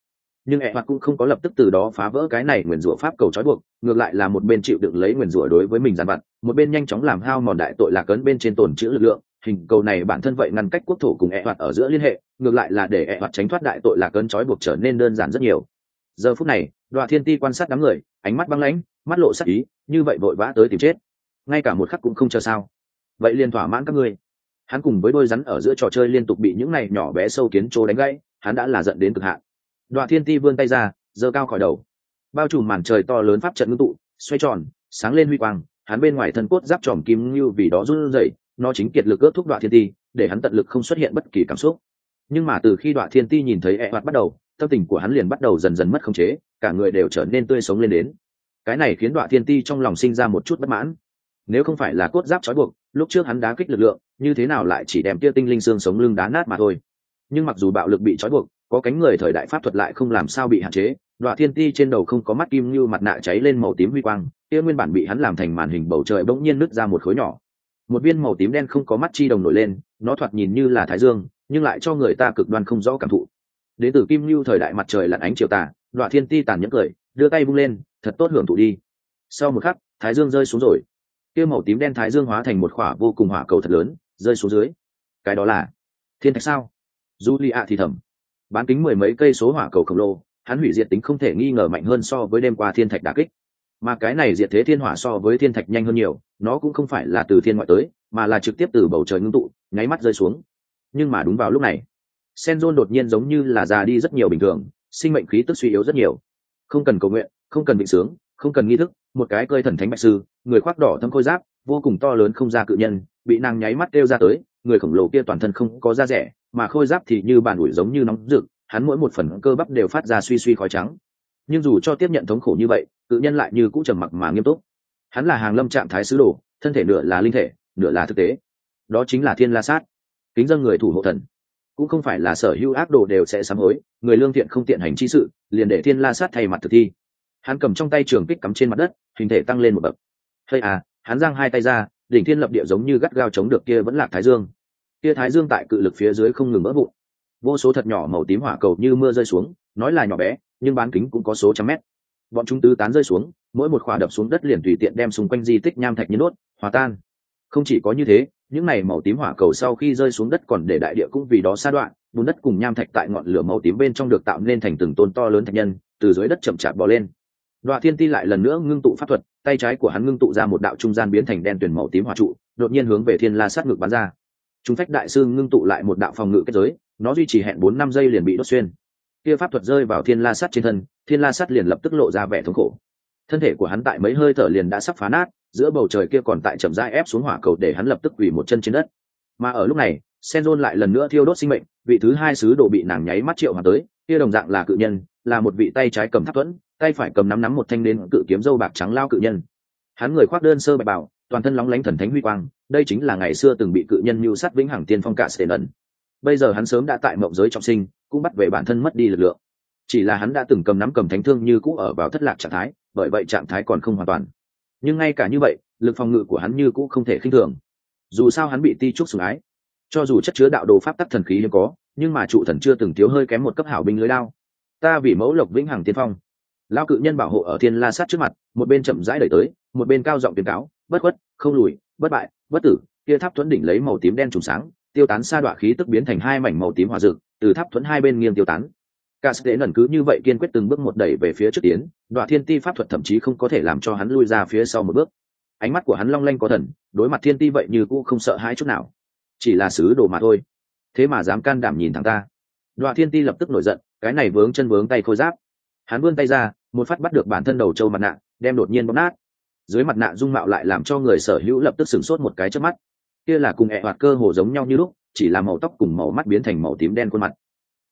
nhưng ẹ hoặc cũng không có lập tức từ đó phá vỡ cái này nguyền rủa pháp cầu trói buộc, ngược lại là một bên chịu đựng lấy nguyền rủa đối với mình giàn vặt, một bên nhanh chóng làm hao mòn đại tội lạc ấn bên trên tồn chữ lực lượng. Hình cầu này bản thân vậy ngăn cách quốc thổ cùng ẹ hoặc ở giữa liên hệ, ngược lại là để ẹ hoặc tránh thoát đại tội lạc ấn trói buộc trở nên đơn giản rất nhiều. Giờ phút này, Đoạ Thiên Ti quan sát đám người, ánh mắt băng lãnh, mắt lộ sắc ý, như vậy vội vã tới tìm chết, ngay cả một khắc cũng không chờ sao? Vậy liền thỏa mãn các ngươi. Hắn cùng với đôi rắn ở giữa trò chơi liên tục bị những này nhỏ bé sâu kiến trô đánh gãy, hắn đã là giận đến cực hạn. Đoạ Thiên Ti vươn tay ra, giơ cao khỏi đầu, bao trùm màn trời to lớn pháp trận ngưng tụ, xoay tròn, sáng lên huy quang. Hắn bên ngoài thân cốt giáp tròm kim như vì đó run rẩy, nó chính kiệt lực ước thúc Đoạ Thiên Ti, để hắn tận lực không xuất hiện bất kỳ cảm xúc. Nhưng mà từ khi Đoạ Thiên Ti nhìn thấy ẹ hoạt bắt đầu, tâm tình của hắn liền bắt đầu dần dần mất khống chế, cả người đều trở nên tươi sống lên đến. Cái này khiến Đoạ Thiên Ti trong lòng sinh ra một chút bất mãn. Nếu không phải là cốt giáp trói buộc, lúc trước hắn đá kích lực lượng, như thế nào lại chỉ đem tia tinh linh xương sống lưng đá nát mà thôi. Nhưng mặc dù bạo lực bị trói buộc, có cánh người thời đại pháp thuật lại không làm sao bị hạn chế. Đoạ Thiên Ti trên đầu không có mắt kim như mặt nạ cháy lên màu tím huy quang, tia nguyên bản bị hắn làm thành màn hình bầu trời bỗng nhiên nứt ra một khối nhỏ. Một viên màu tím đen không có mắt chi đồng nổi lên, nó thoạt nhìn như là thái dương, nhưng lại cho người ta cực đoan không rõ cảm thụ. Đến từ kim như thời đại mặt trời lặn ánh chiều tà, Đoạ Thiên Ti tàn nhẫn cười, đưa tay vung lên, thật tốt hưởng thụ đi. Sau một khắc, thái dương rơi xuống rồi. Kia màu tím đen thái dương hóa thành một khỏa vô cùng hỏa cầu thật lớn, rơi xuống dưới. Cái đó là thiên thạch sao? Julia thì thầm. Bán kính mười mấy cây số hỏa cầu khổng lồ, hắn hủy diệt tính không thể nghi ngờ mạnh hơn so với đêm qua thiên thạch đả kích. Mà cái này diệt thế thiên hỏa so với thiên thạch nhanh hơn nhiều, nó cũng không phải là từ thiên ngoại tới, mà là trực tiếp từ bầu trời ngưng tụ, nháy mắt rơi xuống. Nhưng mà đúng vào lúc này, Senzon đột nhiên giống như là già đi rất nhiều bình thường, sinh mệnh khí tức suy yếu rất nhiều. Không cần cầu nguyện, không cần vịnh sướng, không cần nghi thức, một cái cơi thần thánh bạch sư, người khoác đỏ thâm khôi giáp, vô cùng to lớn không ra cự nhân, bị nàng nháy mắt kêu ra tới. Người khổng lồ kia toàn thân không có da rẻ, mà khôi giáp thì như bàn ủi giống như nóng rực, hắn mỗi một phần cơ bắp đều phát ra suy suy khói trắng. Nhưng dù cho tiếp nhận thống khổ như vậy, cự nhân lại như cũ trầm mặc mà nghiêm túc. Hắn là hàng lâm trạng thái sứ đồ, thân thể nửa là linh thể, nửa là thực tế. Đó chính là Thiên La Sát, kính dâng người thủ hộ thần. Cũng không phải là sở hữu ác đồ đều sẽ sám hối, người lương thiện không tiện hành chi sự, liền để Thiên La Sát thay mặt thực thi. Hắn cầm trong tay trường kích cắm trên mặt đất, hình thể tăng lên một bậc. Hay à, hắn giang hai tay ra, đỉnh thiên lập địa giống như gắt gao chống được kia vẫn là thái dương. Kia thái dương tại cự lực phía dưới không ngừng vỡ vụn. Vô số thật nhỏ màu tím hỏa cầu như mưa rơi xuống, nói là nhỏ bé, nhưng bán kính cũng có số trăm mét. Bọn chúng tứ tán rơi xuống, mỗi một khỏa đập xuống đất liền tùy tiện đem xung quanh di tích nham thạch như đốt, hòa tan. Không chỉ có như thế, những này màu tím hỏa cầu sau khi rơi xuống đất còn để đại địa cũng vì đó sa đoạn, bùn đất cùng nham thạch tại ngọn lửa màu tím bên trong được tạo nên thành từng tôn to lớn thạch nhân, từ dưới đất chậm chạp bò lên. Đoạ Thiên Ti lại lần nữa ngưng tụ pháp thuật, tay trái của hắn ngưng tụ ra một đạo trung gian biến thành đen tuyền màu tím hỏa trụ, đột nhiên hướng về Thiên La Sát ngực bắn ra. Trung phách đại sư ngưng tụ lại một đạo phòng ngự kết giới, nó duy trì hẹn bốn năm giây liền bị đốt xuyên. Kia pháp thuật rơi vào Thiên La Sát trên thân, Thiên La Sát liền lập tức lộ ra vẻ thống khổ. Thân thể của hắn tại mấy hơi thở liền đã sắp phá nát, giữa bầu trời kia còn tại chậm rãi ép xuống hỏa cầu để hắn lập tức quỳ một chân trên đất. Mà ở lúc này, Senzon lại lần nữa thiêu đốt sinh mệnh, vị thứ hai sứ đồ bị nàng nháy mắt triệu hoàn tới, kia đồng dạng là cự nhân, là một vị tay trái cầm tháp thuẫn, tay phải cầm nắm nắm một thanh đến cự kiếm dâu bạc trắng lao cự nhân. Hắn người khoác đơn sơ bạch bào, toàn thân lóng lánh thần thánh huy quang, đây chính là ngày xưa từng bị cự nhân mưu sát vĩnh hằng tiên phong cả Stenen. Bây giờ hắn sớm đã tại mộng giới trọng sinh, cũng bắt về bản thân mất đi lực lượng. Chỉ là hắn đã từng cầm nắm cầm thánh thương như cũ ở vào thất lạc trạng thái, bởi vậy trạng thái còn không hoàn toàn. Nhưng ngay cả như vậy, lực phòng ngự của hắn như cũ không thể khinh thường. Dù sao hắn bị ti trúc sủng ái, cho dù chất chứa đạo đồ pháp tắc thần khí hiếm có, nhưng mà trụ thần chưa từng thiếu hơi kém một cấp hảo binh lưới lao. Ta vì mẫu lộc vĩnh hằng tiên phong. Lao cự nhân bảo hộ ở Thiên La Sát trước mặt, một bên chậm rãi đẩy tới, một bên cao giọng tuyên cáo, bất khuất, không lùi, bất bại, bất tử. Kia tháp thuẫn đỉnh lấy màu tím đen trùng sáng, tiêu tán sa đọa khí tức biến thành hai mảnh màu tím hỏa rực, từ tháp thuẫn hai bên nghiêng tiêu tán. Cả Stế nần cứ như vậy kiên quyết từng bước một đẩy về phía trước tiến, Đoạ Thiên Ti pháp thuật thậm chí không có thể làm cho hắn lui ra phía sau một bước. Ánh mắt của hắn long lanh có thần, đối mặt Thiên Ti vậy như cũ không sợ hãi chút nào. Chỉ là sứ đồ mà thôi, thế mà dám can đảm nhìn thẳng ta. Đoạ Thiên Ti lập tức nổi giận, cái này vướng chân vướng tay khôi giáp. Hắn vươn tay ra, một phát bắt được bản thân đầu châu mặt nạ, đem đột nhiên bóp nát. Dưới mặt nạ dung mạo lại làm cho người sở hữu lập tức sửng sốt một cái chớp mắt. Kia là cùng ẹ hoạt cơ hồ giống nhau như lúc, chỉ là màu tóc cùng màu mắt biến thành màu tím đen khuôn mặt.